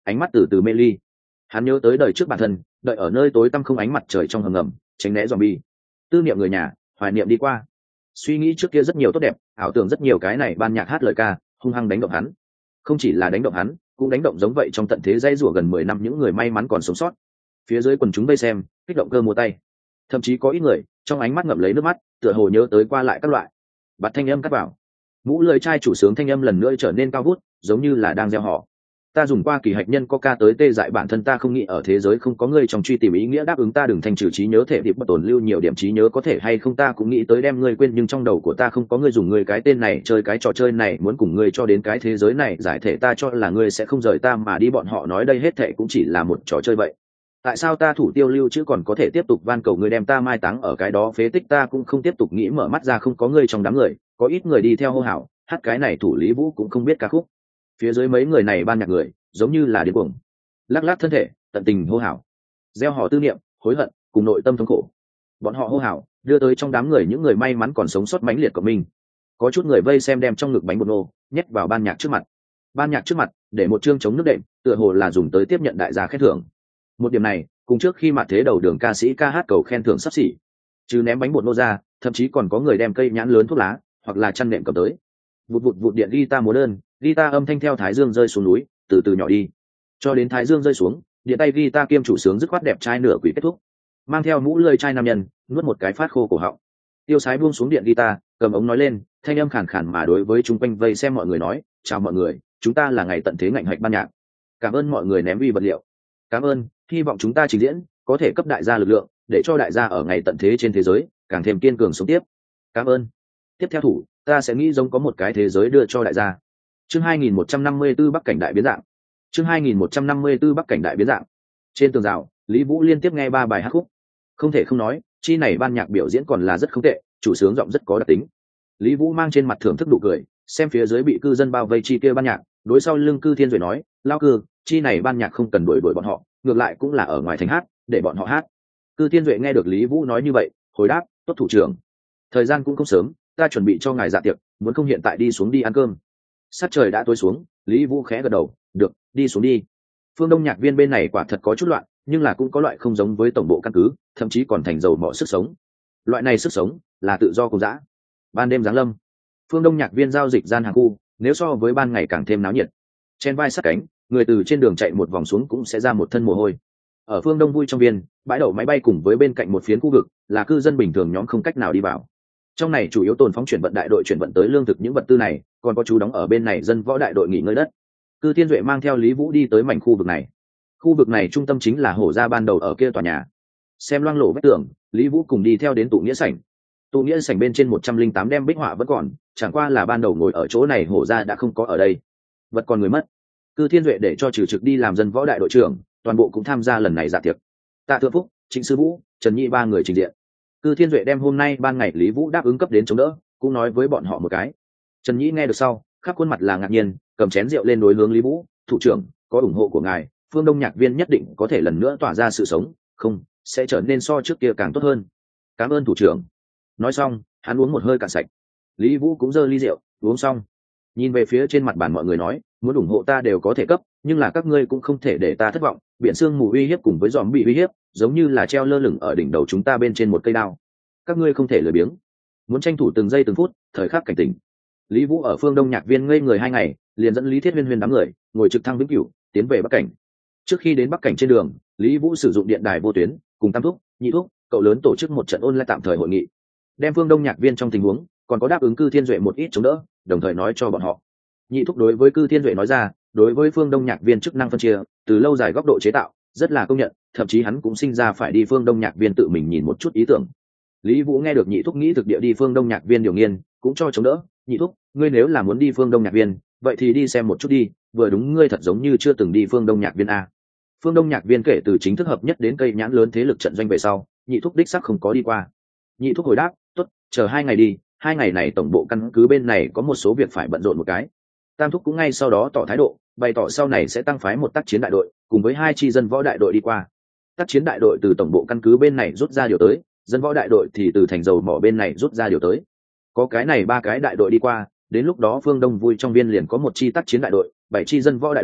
ánh mắt từ từ mê ly. Hắn nhớ tới đời trước bản thân, đợi ở nơi tối tăm không ánh mặt trời trong hầm ngầm, tránh né zombie. Tư niệm người nhà, hoài niệm đi qua. Suy nghĩ trước kia rất nhiều tốt đẹp, ảo tưởng rất nhiều cái này ban nhạc hát lời ca, hung hăng đánh động hắn. Không chỉ là đánh động hắn, cũng đánh động giống vậy trong tận thế dây rủa gần mười năm những người may mắn còn sống sót. Phía dưới quần chúng vây xem, kích động cơ mua tay. Thậm chí có ít người, trong ánh mắt ngậm lấy nước mắt, tựa hồ nhớ tới qua lại các loại. Bạt thanh âm cắt vào. Mũ lưỡi chai chủ sướng thanh âm lần nữa trở nên cao vút, giống như là đang gieo họ. Ta dùng qua kỳ hạch nhân coca tới tê dại bản thân ta, không nghĩ ở thế giới không có ngươi trong truy tìm ý nghĩa đáp ứng ta, đừng thành trừ trí nhớ thể điệp bất tồn lưu nhiều điểm trí nhớ có thể hay không, ta cũng nghĩ tới đem ngươi quên nhưng trong đầu của ta không có ngươi, dùng ngươi cái tên này chơi cái trò chơi này, muốn cùng ngươi cho đến cái thế giới này giải thể, ta cho là ngươi sẽ không rời ta mà đi, bọn họ nói đây hết thệ cũng chỉ là một trò chơi vậy. Tại sao ta thủ tiêu lưu chứ còn có thể tiếp tục van cầu ngươi đem ta mai táng ở cái đó phế tích, ta cũng không tiếp tục nghĩ, mở mắt ra không có ngươi trong đám người, có ít người đi theo hô hào hát cái này thủ Lý Vũ cũng không biết ca khúc. Phía dưới mấy người này ban nhạc người giống như là điên cuồng, lắc lắc thân thể tận tình hô hào, gieo họ tư niệm, hối hận cùng nội tâm thống khổ. Bọn họ hô hào đưa tới trong đám người những người may mắn còn sống sót mãnh liệt của mình. Có chút người vây xem đem trong ngực bánh bột nô nhét vào ban nhạc trước mặt. Ban nhạc trước mặt để một chương chống nước đệm, tựa hồ là dùng tới tiếp nhận đại gia khen thưởng. Một điểm này cùng trước khi mặt thế đầu đường ca sĩ ca hát cầu khen thưởng sắp xỉ. Chứ ném bánh bột nô ra, thậm chí còn có người đem cây nhãn lớn thuốc lá hoặc là chăn nệm cầm tới. Vụt vụt vụt điện guitar múa đơn, guitar âm thanh theo thái dương rơi xuống núi, từ từ nhỏ đi, cho đến thái dương rơi xuống, điện tay guitar kiêm chủ sướng dứt khoát đẹp trai nửa quỷ kết thúc. Mang theo mũ lưỡi chai nam nhân, nuốt một cái phát khô cổ họng. Tiêu Sái buông xuống điện guitar, cầm ống nói lên, thanh âm khàn khàn mà đối với chúng quanh vây xem mọi người nói, chào mọi người, chúng ta là ngày tận thế ngạnh hạch ban nhạc. Cảm ơn mọi người ném vi vật liệu. Cảm ơn, hy vọng chúng ta trình diễn có thể cấp đại gia lực lượng, để cho đại gia ở ngày tận thế trên thế giới càng thêm kiên cường sống tiếp. Cảm ơn. Tiếp theo thủ, ta sẽ nghĩ giống có một cái thế giới đưa cho đại gia. Chương hai nghìn một trăm năm mươi tư Bắc cảnh đại biến dạng. Chương hai nghìn một trăm năm mươi tư Bắc cảnh đại biến dạng. Trên tường rào, Lý Vũ liên tiếp nghe ba bài hát khúc. Không thể không nói, chi này ban nhạc biểu diễn còn là rất không tệ, chủ sướng giọng rất có đặc tính. Lý Vũ mang trên mặt thưởng thức nụ cười, xem phía dưới bị cư dân bao vây chi kia ban nhạc, đối sau lưng Cư Thiên Duệ nói, lao cư, chi này ban nhạc không cần đuổi đuổi bọn họ, ngược lại cũng là ở ngoài thành hát, để bọn họ hát. Cư Thiên Duệ nghe được Lý Vũ nói như vậy, hồi đáp, tốt thủ trưởng. Thời gian cũng không sớm, ta chuẩn bị cho ngài dạ tiệc, muốn không hiện tại đi xuống đi ăn cơm. Sát trời đã tối xuống, Lý Vũ khẽ gật đầu, được, đi xuống đi. Phương Đông nhạc viên bên này quả thật có chút loạn, nhưng là cũng có loại không giống với tổng bộ căn cứ, thậm chí còn thành dầu mỏ sức sống. Loại này sức sống là tự do cùng dã. Ban đêm giáng lâm, Phương Đông nhạc viên giao dịch gian hàng khu, nếu so với ban ngày càng thêm náo nhiệt. Trên vai sát cánh, người từ trên đường chạy một vòng xuống cũng sẽ ra một thân mồ hôi. Ở Phương Đông vui trong viên, bãi đậu máy bay cùng với bên cạnh một phiến khu vực, là cư dân bình thường nhóm không cách nào đi vào. Trong này chủ yếu tồn phóng chuyển vận đại đội chuyển vận tới lương thực những vật tư này, còn có chú đóng ở bên này dân võ đại đội nghỉ ngơi đất. Cư Thiên Duệ mang theo Lý Vũ đi tới mảnh khu vực này. Khu vực này trung tâm chính là hổ gia ban đầu ở kia tòa nhà. Xem loang lổ vách tường, Lý Vũ cùng đi theo đến tụ nghĩa sảnh. Tụ nghĩa sảnh bên trên một trăm linh tám đem bích họa vẫn còn, chẳng qua là ban đầu ngồi ở chỗ này hổ gia đã không có ở đây. Vật còn người mất. Cư Thiên Duệ để cho trừ trực đi làm dân võ đại đội trưởng, toàn bộ cũng tham gia lần này dạ tiệc. Tạ Thượng Phúc, Trịnh Sư Vũ, Trần Nhi ba người trình diện. Cư Thiên Duệ đem hôm nay ban ngày Lý Vũ đáp ứng cấp đến chống đỡ, cũng nói với bọn họ một cái. Trần Nhĩ nghe được sau, khắp khuôn mặt là ngạc nhiên, cầm chén rượu lên đối hướng Lý Vũ, thủ trưởng, có ủng hộ của ngài, Phương Đông nhạc viên nhất định có thể lần nữa tỏa ra sự sống, không, sẽ trở nên so trước kia càng tốt hơn. Cảm ơn thủ trưởng. Nói xong, hắn uống một hơi cạn sạch. Lý Vũ cũng giơ ly rượu, uống xong, nhìn về phía trên mặt bàn mọi người nói, muốn ủng hộ ta đều có thể cấp, nhưng là các ngươi cũng không thể để ta thất vọng, biển sương mù uy hiếp cùng với giòm bị uy hiếp, giống như là treo lơ lửng ở đỉnh đầu chúng ta bên trên một cây đao. Các ngươi không thể lười biếng, muốn tranh thủ từng giây từng phút, thời khắc cảnh tỉnh. Lý Vũ ở Phương Đông nhạc viên ngây người hai ngày, liền dẫn Lý Thiết Huyên Huyên đám người ngồi trực thăng vĩnh cửu tiến về Bắc cảnh. Trước khi đến Bắc cảnh trên đường, Lý Vũ sử dụng điện đài vô tuyến, cùng Tam Thúc, Nhị Thúc, cậu lớn tổ chức một trận ôn lại tạm thời hội nghị, đem Phương Đông nhạc viên trong tình huống, còn có đáp ứng Cư Thiên Duệ một ít chống đỡ, đồng thời nói cho bọn họ. Nhị Thúc đối với Cư Thiên Duệ nói ra, đối với Phương Đông nhạc viên chức năng phân chia, từ lâu dài góc độ chế tạo, rất là công nhận, thậm chí hắn cũng sinh ra phải đi Phương Đông nhạc viên tự mình nhìn một chút ý tưởng. Lý Vũ nghe được Nhị Thúc nghĩ thực địa đi Phương Đông nhạc viên điều nghiên, cũng cho chống đỡ. Nhị Thúc, ngươi nếu là muốn đi Phương Đông nhạc viên, vậy thì đi xem một chút đi, vừa đúng ngươi thật giống như chưa từng đi Phương Đông nhạc viên a. Phương Đông nhạc viên kể từ chính thức hợp nhất đến cây nhãn lớn thế lực trận doanh về sau, Nhị Thúc đích xác không có đi qua. Nhị Thúc hồi đáp, tốt, chờ hai ngày đi, hai ngày này tổng bộ căn cứ bên này có một số việc phải bận rộn một cái. Tam Thúc cũng ngay sau đó tỏ thái độ, bày tỏ sau này sẽ tăng phái một tác chiến đại đội, cùng với hai chi dân võ đại đội đi qua. Tác chiến đại đội từ tổng bộ căn cứ bên này rút ra điều tới, dân võ đại đội thì từ thành dầu mỏ bên này rút ra điều tới. Có cái này ba cái đại đội đi qua, đến lúc đó Phương Đông vui trong viên liền có một chi tác chiến đại đội, bảy chi dân võ đại đội,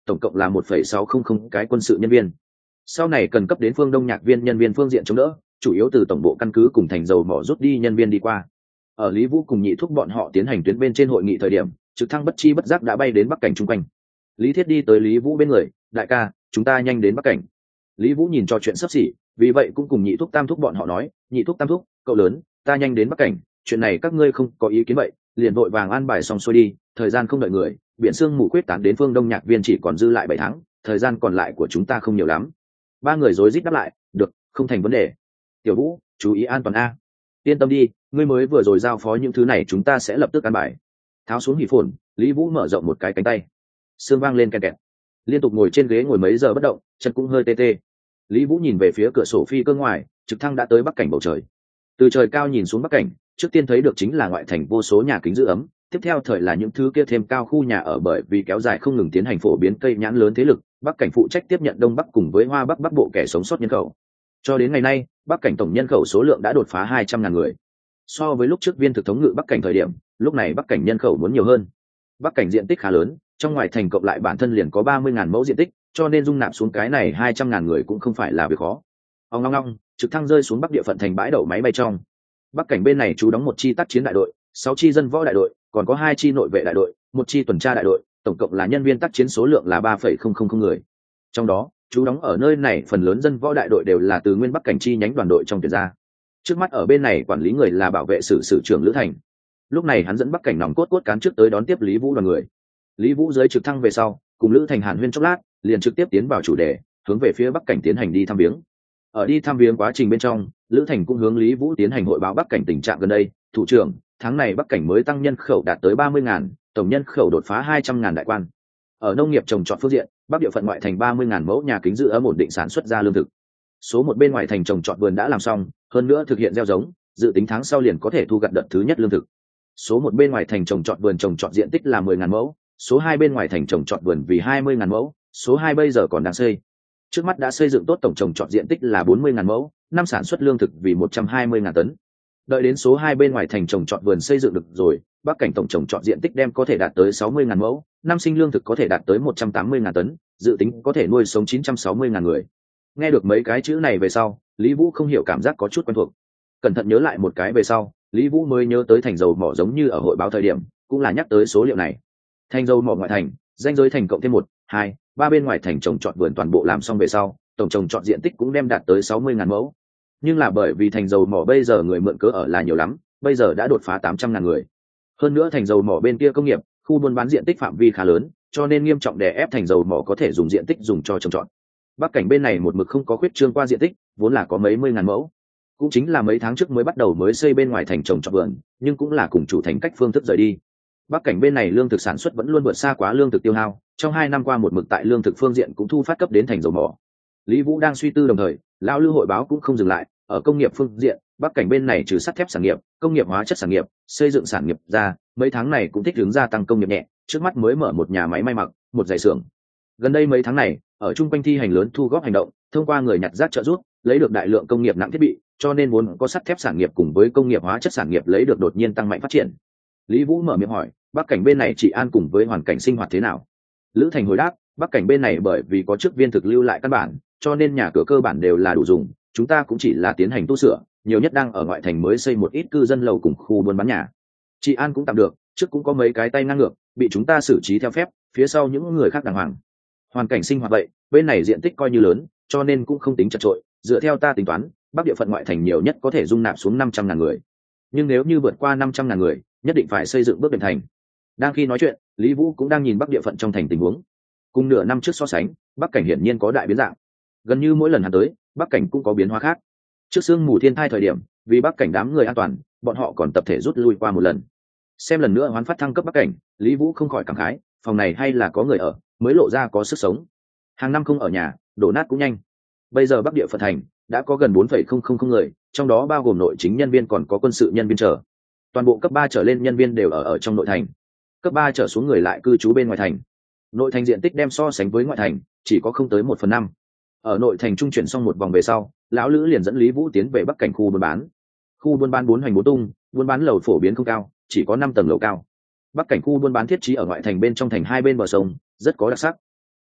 tổng cộng là một phẩy sáu không không cái quân sự nhân viên. Sau này cần cấp đến phương Đông Nhạc Viên nhân viên phương diện chống đỡ, chủ yếu từ tổng bộ căn cứ cùng thành dầu mỏ rút đi nhân viên đi qua. Ở Lý Vũ cùng Nhị Thúc bọn họ tiến hành tuyến bên trên hội nghị thời điểm, trực thăng bất chi bất giác đã bay đến Bắc Cảnh chung quanh. Lý Thiết đi tới Lý Vũ bên người, đại ca, chúng ta nhanh đến Bắc Cảnh. Lý Vũ nhìn trò chuyện sắp xỉ, vì vậy cũng cùng Nhị Thúc Tam Thúc bọn họ nói, Nhị Thúc Tam Thúc, cậu lớn, ta nhanh đến Bắc Cảnh, chuyện này các ngươi không có ý kiến vậy, liền vội vàng an bài xong xuôi đi, thời gian không đợi người, biển sương mù quyết tán đến phương Đông Nhạc Viên chỉ còn dư lại bảy tháng, thời gian còn lại của chúng ta không nhiều lắm. Ba người rối rít đáp lại, được, không thành vấn đề. Tiểu Vũ, chú ý an toàn a. Yên tâm đi, ngươi mới vừa rồi giao phó những thứ này chúng ta sẽ lập tức an bài. Tháo xuống hỉ phồn, Lý Vũ mở rộng một cái cánh tay, xương vang lên kẹt kẹt, liên tục ngồi trên ghế ngồi mấy giờ bất động, chân cũng hơi tê tê. Lý Vũ nhìn về phía cửa sổ phi cơ ngoài, trực thăng đã tới Bắc Cảnh bầu trời. Từ trời cao nhìn xuống Bắc Cảnh, trước tiên thấy được chính là ngoại thành vô số nhà kính giữ ấm, tiếp theo thời là những thứ kia thêm cao khu nhà ở, bởi vì kéo dài không ngừng tiến hành phổ biến cây nhãn lớn thế lực, Bắc Cảnh phụ trách tiếp nhận Đông Bắc cùng với Hoa Bắc Bắc bộ kẻ sống sót nhân khẩu. Cho đến ngày nay, Bắc Cảnh tổng nhân khẩu số lượng đã đột phá hai trăm ngàn người. So với lúc trước viên thực thống ngự Bắc Cảnh thời điểm, lúc này Bắc Cảnh nhân khẩu muốn nhiều hơn. Bắc Cảnh diện tích khá lớn, trong ngoài thành cộng lại bản thân liền có ba mươi ngàn mẫu diện tích, cho nên dung nạp xuống cái này hai trăm ngàn người cũng không phải là việc khó. Ong ong ong, trực thăng rơi xuống Bắc địa phận thành bãi đậu máy bay trong. Bắc Cảnh bên này trú đóng một chi tác chiến đại đội, sáu chi dân võ đại đội, còn có hai chi nội vệ đại đội, một chi tuần tra đại đội, tổng cộng là nhân viên tác chiến số lượng là ba phẩy không không không người. Trong đó, trú đóng ở nơi này phần lớn dân võ đại đội đều là từ nguyên Bắc Cảnh chi nhánh đoàn đội trong tuyển ra. Trước mắt ở bên này quản lý người là bảo vệ sử sử trưởng Lữ Thành. Lúc này hắn dẫn Bắc Cảnh nòng cốt cốt cán trước tới đón tiếp Lý Vũ đoàn người. Lý Vũ dưới trực thăng về sau, cùng Lữ Thành hàn huyên chốc lát, liền trực tiếp tiến vào chủ đề, hướng về phía Bắc Cảnh tiến hành đi thăm viếng. Ở đi thăm viếng quá trình bên trong, Lữ Thành cũng hướng Lý Vũ tiến hành hội báo Bắc Cảnh tình trạng gần đây. Thủ trưởng, tháng này Bắc Cảnh mới tăng nhân khẩu đạt tới ba mươi ngàn, tổng nhân khẩu đột phá hai trăm ngàn đại quan. Ở nông nghiệp trồng trọt phương diện, Bắc địa phận ngoại thành ba mươi ngàn mẫu nhà kính giữ ấm ổn định sản xuất ra lương thực. Số một bên ngoài thành trồng trọt vườn đã làm xong, hơn nữa thực hiện gieo giống, dự tính tháng sau liền có thể thu gặt đợt thứ nhất lương thực. Số một bên ngoài thành trồng trọt vườn trồng trọt diện tích là mười ngàn mẫu, số hai bên ngoài thành trồng trọt vườn vì hai mươi ngàn mẫu, số hai bây giờ còn đang xây. Trước mắt đã xây dựng tốt tổng trồng trọt diện tích là bốn mươi ngàn mẫu, năm sản xuất lương thực vì một trăm hai mươi ngàn tấn. Đợi đến số hai bên ngoài thành trồng trọt vườn xây dựng được rồi, Bắc Cảnh tổng trồng trọt diện tích đem có thể đạt tới sáu mươi ngàn mẫu, năm sinh lương thực có thể đạt tới một trăm tám mươi ngàn tấn, dự tính có thể nuôi sống chín trăm sáu mươi ngàn người. Nghe được mấy cái chữ này về sau, Lý Vũ không hiểu cảm giác có chút quen thuộc. Cẩn thận nhớ lại một cái về sau, Lý Vũ mới nhớ tới thành dầu mỏ giống như ở hội báo thời điểm, cũng là nhắc tới số liệu này. Thành dầu mỏ ngoại thành, danh giới thành cộng thêm một, hai, ba bên ngoài thành trồng trọt vườn toàn bộ làm xong về sau, tổng trồng trọt diện tích cũng đem đạt tới sáu mươi ngàn mẫu. Nhưng là bởi vì thành dầu mỏ bây giờ người mượn cớ ở là nhiều lắm, bây giờ đã đột phá tám trăm ngàn người. Hơn nữa thành dầu mỏ bên kia công nghiệp, khu buôn bán diện tích phạm vi khá lớn, cho nên nghiêm trọng đè ép thành dầu mỏ có thể dùng diện tích dùng cho trồng trọt. Bắc Cảnh bên này một mực không có khuyết trương qua diện tích, vốn là có mấy mươi ngàn mẫu, cũng chính là mấy tháng trước mới bắt đầu mới xây bên ngoài thành trồng trọt vườn, nhưng cũng là cùng chủ thành cách phương thức rời đi. Bắc Cảnh bên này lương thực sản xuất vẫn luôn vượt xa quá lương thực tiêu hao, trong hai năm qua một mực tại lương thực phương diện cũng thu phát cấp đến thành dầu mỏ. Lý Vũ đang suy tư đồng thời, lão Lư hội báo cũng không dừng lại, ở công nghiệp phương diện, Bắc Cảnh bên này trừ sắt thép sản nghiệp, công nghiệp hóa chất sản nghiệp, xây dựng sản nghiệp ra, mấy tháng này cũng thích hướng gia tăng công nghiệp nhẹ, trước mắt mới mở một nhà máy may mặc, một dày xưởng. Gần đây mấy tháng này, ở trung quanh thi hành lớn thu góp hành động, thông qua người nhặt rác trợ giúp, lấy được đại lượng công nghiệp nặng thiết bị, cho nên vốn có sắt thép sản nghiệp cùng với công nghiệp hóa chất sản nghiệp lấy được đột nhiên tăng mạnh phát triển. Lý Vũ mở miệng hỏi, Bắc Cảnh bên này trị an cùng với hoàn cảnh sinh hoạt thế nào? Lữ Thành hồi đáp, Bắc Cảnh bên này bởi vì có chức viên thực lưu lại căn bản, cho nên nhà cửa cơ bản đều là đủ dùng, chúng ta cũng chỉ là tiến hành tu sửa, nhiều nhất đang ở ngoại thành mới xây một ít cư dân lầu cùng khu buôn bán nhà. Trị an cũng tạm được, trước cũng có mấy cái tay ngang ngược, bị chúng ta xử trí theo phép, phía sau những người khác đàng hoàng. Hoàn cảnh sinh hoạt vậy, bên này diện tích coi như lớn, cho nên cũng không tính chật trội, dựa theo ta tính toán, Bắc địa phận ngoại thành nhiều nhất có thể dung nạp xuống năm trăm ngàn người. Nhưng nếu như vượt qua năm trăm ngàn người, nhất định phải xây dựng bước đệm thành. Đang khi nói chuyện, Lý Vũ cũng đang nhìn Bắc địa phận trong thành tình huống. Cùng nửa năm trước so sánh, Bắc Cảnh hiển nhiên có đại biến dạng. Gần như mỗi lần hắn tới, Bắc Cảnh cũng có biến hóa khác. Trước sương mù thiên thai thời điểm, vì Bắc Cảnh đám người an toàn, bọn họ còn tập thể rút lui qua một lần. Xem lần nữa hoán phát thăng cấp Bắc Cảnh, Lý Vũ không khỏi cảm khái, phòng này hay là có người ở, mới lộ ra có sức sống. Hàng năm không ở nhà, đổ nát cũng nhanh. Bây giờ Bắc địa phận thành đã có gần bốn phẩy không không không người, trong đó bao gồm nội chính nhân viên còn có quân sự nhân viên trở. Toàn bộ cấp ba trở lên nhân viên đều ở ở trong nội thành. Cấp ba trở xuống người lại cư trú bên ngoài thành. Nội thành diện tích đem so sánh với ngoại thành, chỉ có không tới một phần năm. Ở nội thành trung chuyển xong một vòng về sau, lão Lữ liền dẫn Lý Vũ tiến về Bắc Cảnh khu buôn bán. Khu buôn bán bốn hoành bốn tung, buôn bán lầu phổ biến không cao, chỉ có năm tầng lầu cao. Bắc Cảnh khu buôn bán thiết trí ở ngoại thành bên trong thành hai bên bờ sông, rất có đặc sắc.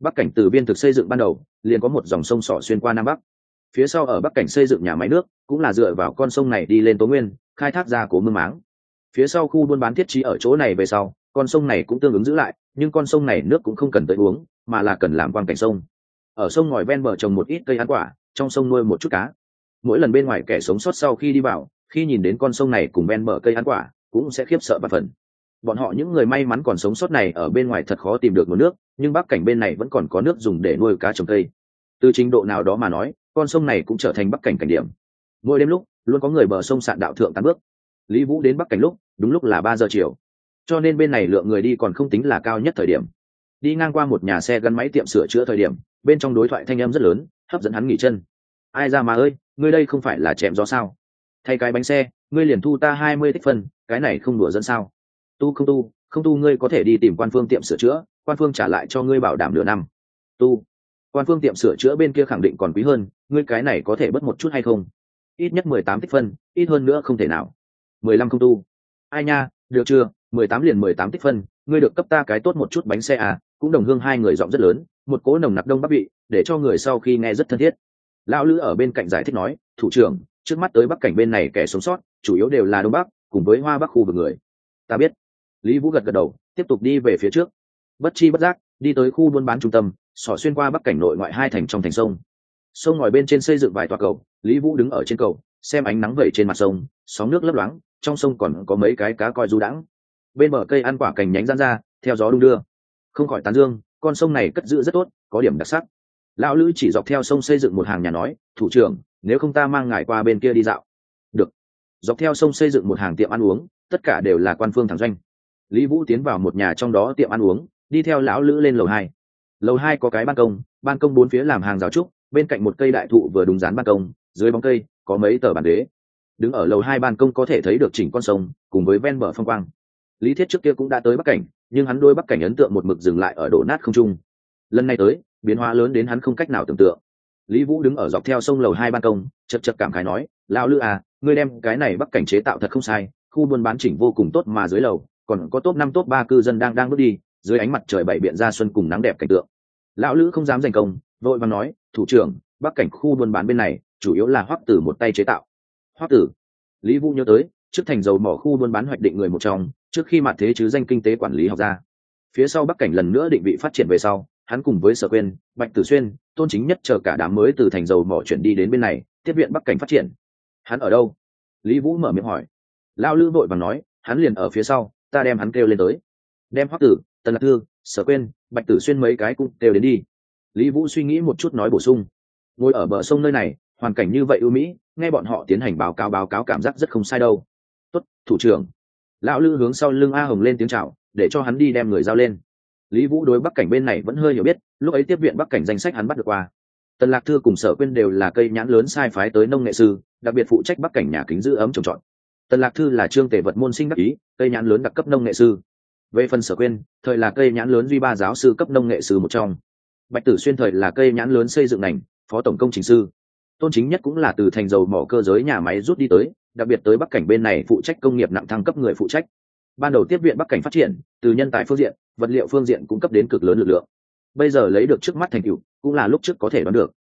Bắc cảnh từ biên thực xây dựng ban đầu liền có một dòng sông sỏ xuyên qua nam bắc, phía sau ở Bắc cảnh xây dựng nhà máy nước cũng là dựa vào con sông này đi lên Tố Nguyên, khai thác ra Cố Mương Máng. Phía sau khu buôn bán thiết trí ở chỗ này về sau, con sông này cũng tương ứng giữ lại, nhưng con sông này nước cũng không cần tới uống, mà là cần làm quang cảnh sông. Ở sông ngòi ven bờ trồng một ít cây ăn quả, trong sông nuôi một chút cá. Mỗi lần bên ngoài kẻ sống sót sau khi đi vào, khi nhìn đến con sông này cùng ven bờ cây ăn quả, cũng sẽ khiếp sợ và phần. Bọn họ những người may mắn còn sống sót này ở bên ngoài thật khó tìm được nguồn nước, nhưng Bắc cảnh bên này vẫn còn có nước dùng để nuôi cá trồng cây. Từ trình độ nào đó mà nói, con sông này cũng trở thành Bắc cảnh cảnh điểm. Mỗi đêm lúc luôn có người bờ sông sạn đạo thượng tán bước. Lý Vũ đến Bắc cảnh lúc đúng lúc là ba giờ chiều, cho nên bên này lượng người đi còn không tính là cao nhất thời điểm. Đi ngang qua một nhà xe gắn máy tiệm sửa chữa thời điểm, bên trong đối thoại thanh âm rất lớn, hấp dẫn hắn nghỉ chân. Ai ra mà ơi, ngươi đây không phải là chém gió sao? Thay cái bánh xe, ngươi liền thu ta hai mươi tích phân, cái này không đùa dẫn sao? Tu không tu, không tu ngươi có thể đi tìm quan phương tiệm sửa chữa, quan phương trả lại cho ngươi bảo đảm nửa năm. Tu, quan phương tiệm sửa chữa bên kia khẳng định còn quý hơn, ngươi cái này có thể bớt một chút hay không? Ít nhất mười tám tích phân, ít hơn nữa không thể nào. Mười lăm không tu. Ai nha, được chưa, mười tám liền mười tám tích phân, ngươi được cấp ta cái tốt một chút bánh xe à? Cũng đồng hương hai người giọng rất lớn, một cỗ nồng nặc đông bắc vị, để cho người sau khi nghe rất thân thiết. Lão Lữ ở bên cạnh giải thích nói, thủ trưởng, trước mắt tới Bắc cảnh bên này kẻ sống sót chủ yếu đều là đông bắc cùng với hoa bắc khu vực người. Ta biết. Lý Vũ gật gật đầu, tiếp tục đi về phía trước. Bất chi bất giác đi tới khu buôn bán trung tâm, xỏ xuyên qua Bắc cảnh nội ngoại hai thành trong thành sông. Sông ngòi bên trên xây dựng vài tòa cầu, Lý Vũ đứng ở trên cầu, xem ánh nắng vẩy trên mặt sông, sóng nước lấp loáng, trong sông còn có mấy cái cá coi du đãng. Bên bờ cây ăn quả cành nhánh giãn ra, theo gió đung đưa. Không khỏi tán dương, con sông này cất giữ rất tốt, có điểm đặc sắc. Lão Lữ chỉ dọc theo sông xây dựng một hàng nhà nói, thủ trưởng, nếu không ta mang ngài qua bên kia đi dạo. Được. Dọc theo sông xây dựng một hàng tiệm ăn uống, tất cả đều là quan phương thẳng doanh. Lý Vũ tiến vào một nhà trong đó tiệm ăn uống, đi theo lão Lữ lên lầu hai. Lầu hai có cái ban công, ban công bốn phía làm hàng rào trúc, bên cạnh một cây đại thụ vừa đúng dán ban công, dưới bóng cây có mấy tờ bàn ghế. Đứng ở lầu hai ban công có thể thấy được chỉnh con sông, cùng với ven bờ phong quang. Lý Thiết trước kia cũng đã tới Bắc cảnh, nhưng hắn đôi Bắc cảnh ấn tượng một mực dừng lại ở đổ nát không trung. Lần này tới, biến hóa lớn đến hắn không cách nào tưởng tượng. Lý Vũ đứng ở dọc theo sông lầu hai ban công, chật chật cảm khái nói, lão Lữ à, ngươi đem cái này Bắc cảnh chế tạo thật không sai, khu buôn bán chỉnh vô cùng tốt, mà dưới lầu còn có top năm top ba cư dân đang đang bước đi, dưới ánh mặt trời bảy biện ra xuân cùng nắng đẹp cảnh tượng. Lão Lữ không dám giành công, vội vàng nói, thủ trưởng, Bắc cảnh khu buôn bán bên này chủ yếu là Hoắc Tử một tay chế tạo. Hoắc Tử. Lý Vũ nhớ tới, trước thành dầu mỏ khu buôn bán hoạch định người một trong, trước khi mặt thế chứ danh kinh tế quản lý học ra. Phía sau Bắc cảnh lần nữa định vị phát triển về sau, hắn cùng với Sở Quyên, Bạch Tử Xuyên, Tôn Chính Nhất chờ cả đám mới từ thành dầu mỏ chuyển đi đến bên này, tiếp viện Bắc cảnh phát triển. Hắn ở đâu? Lý Vũ mở miệng hỏi. Lão Lữ vội vàng nói, hắn liền ở phía sau, ta đem hắn kêu lên tới. Đem Hoắc Tử, Tần Lạc Thư, Sở Quyên, Bạch Tử Xuyên mấy cái cũng kêu đến đi. Lý Vũ suy nghĩ một chút nói bổ sung, ngồi ở bờ sông nơi này, hoàn cảnh như vậy ưu mỹ, nghe bọn họ tiến hành báo cáo báo cáo cảm giác rất không sai đâu. Tốt, thủ trưởng. Lão Lữ hướng sau lưng A Hồng lên tiếng chào, để cho hắn đi đem người giao lên. Lý Vũ đối Bắc cảnh bên này vẫn hơi hiểu biết, lúc ấy tiếp viện Bắc cảnh danh sách hắn bắt được qua. Tần Lạc Thư cùng Sở Quyên đều là cây nhãn lớn sai phái tới nông nghệ sư, đặc biệt phụ trách Bắc cảnh nhà kính giữ ấm trồng trọt. Tần Lạc Thư là Trương Tề Vật môn sinh đắc ý, cây nhãn lớn đặc cấp nông nghệ sư. Về phần Sở Quyên, thời là cây nhãn lớn duy ba giáo sư cấp nông nghệ sư một trong. Bạch Tử Xuyên thời là cây nhãn lớn xây dựng ngành, phó tổng công trình sư. Tôn Chính Nhất cũng là từ thành dầu mỏ cơ giới nhà máy rút đi tới, đặc biệt tới Bắc cảnh bên này phụ trách công nghiệp nặng thăng cấp người phụ trách. Ban đầu tiếp viện Bắc cảnh phát triển, từ nhân tài phương diện, vật liệu phương diện cung cấp đến cực lớn lực lượng. Bây giờ lấy được trước mắt thành tựu, cũng là lúc trước có thể đoán được.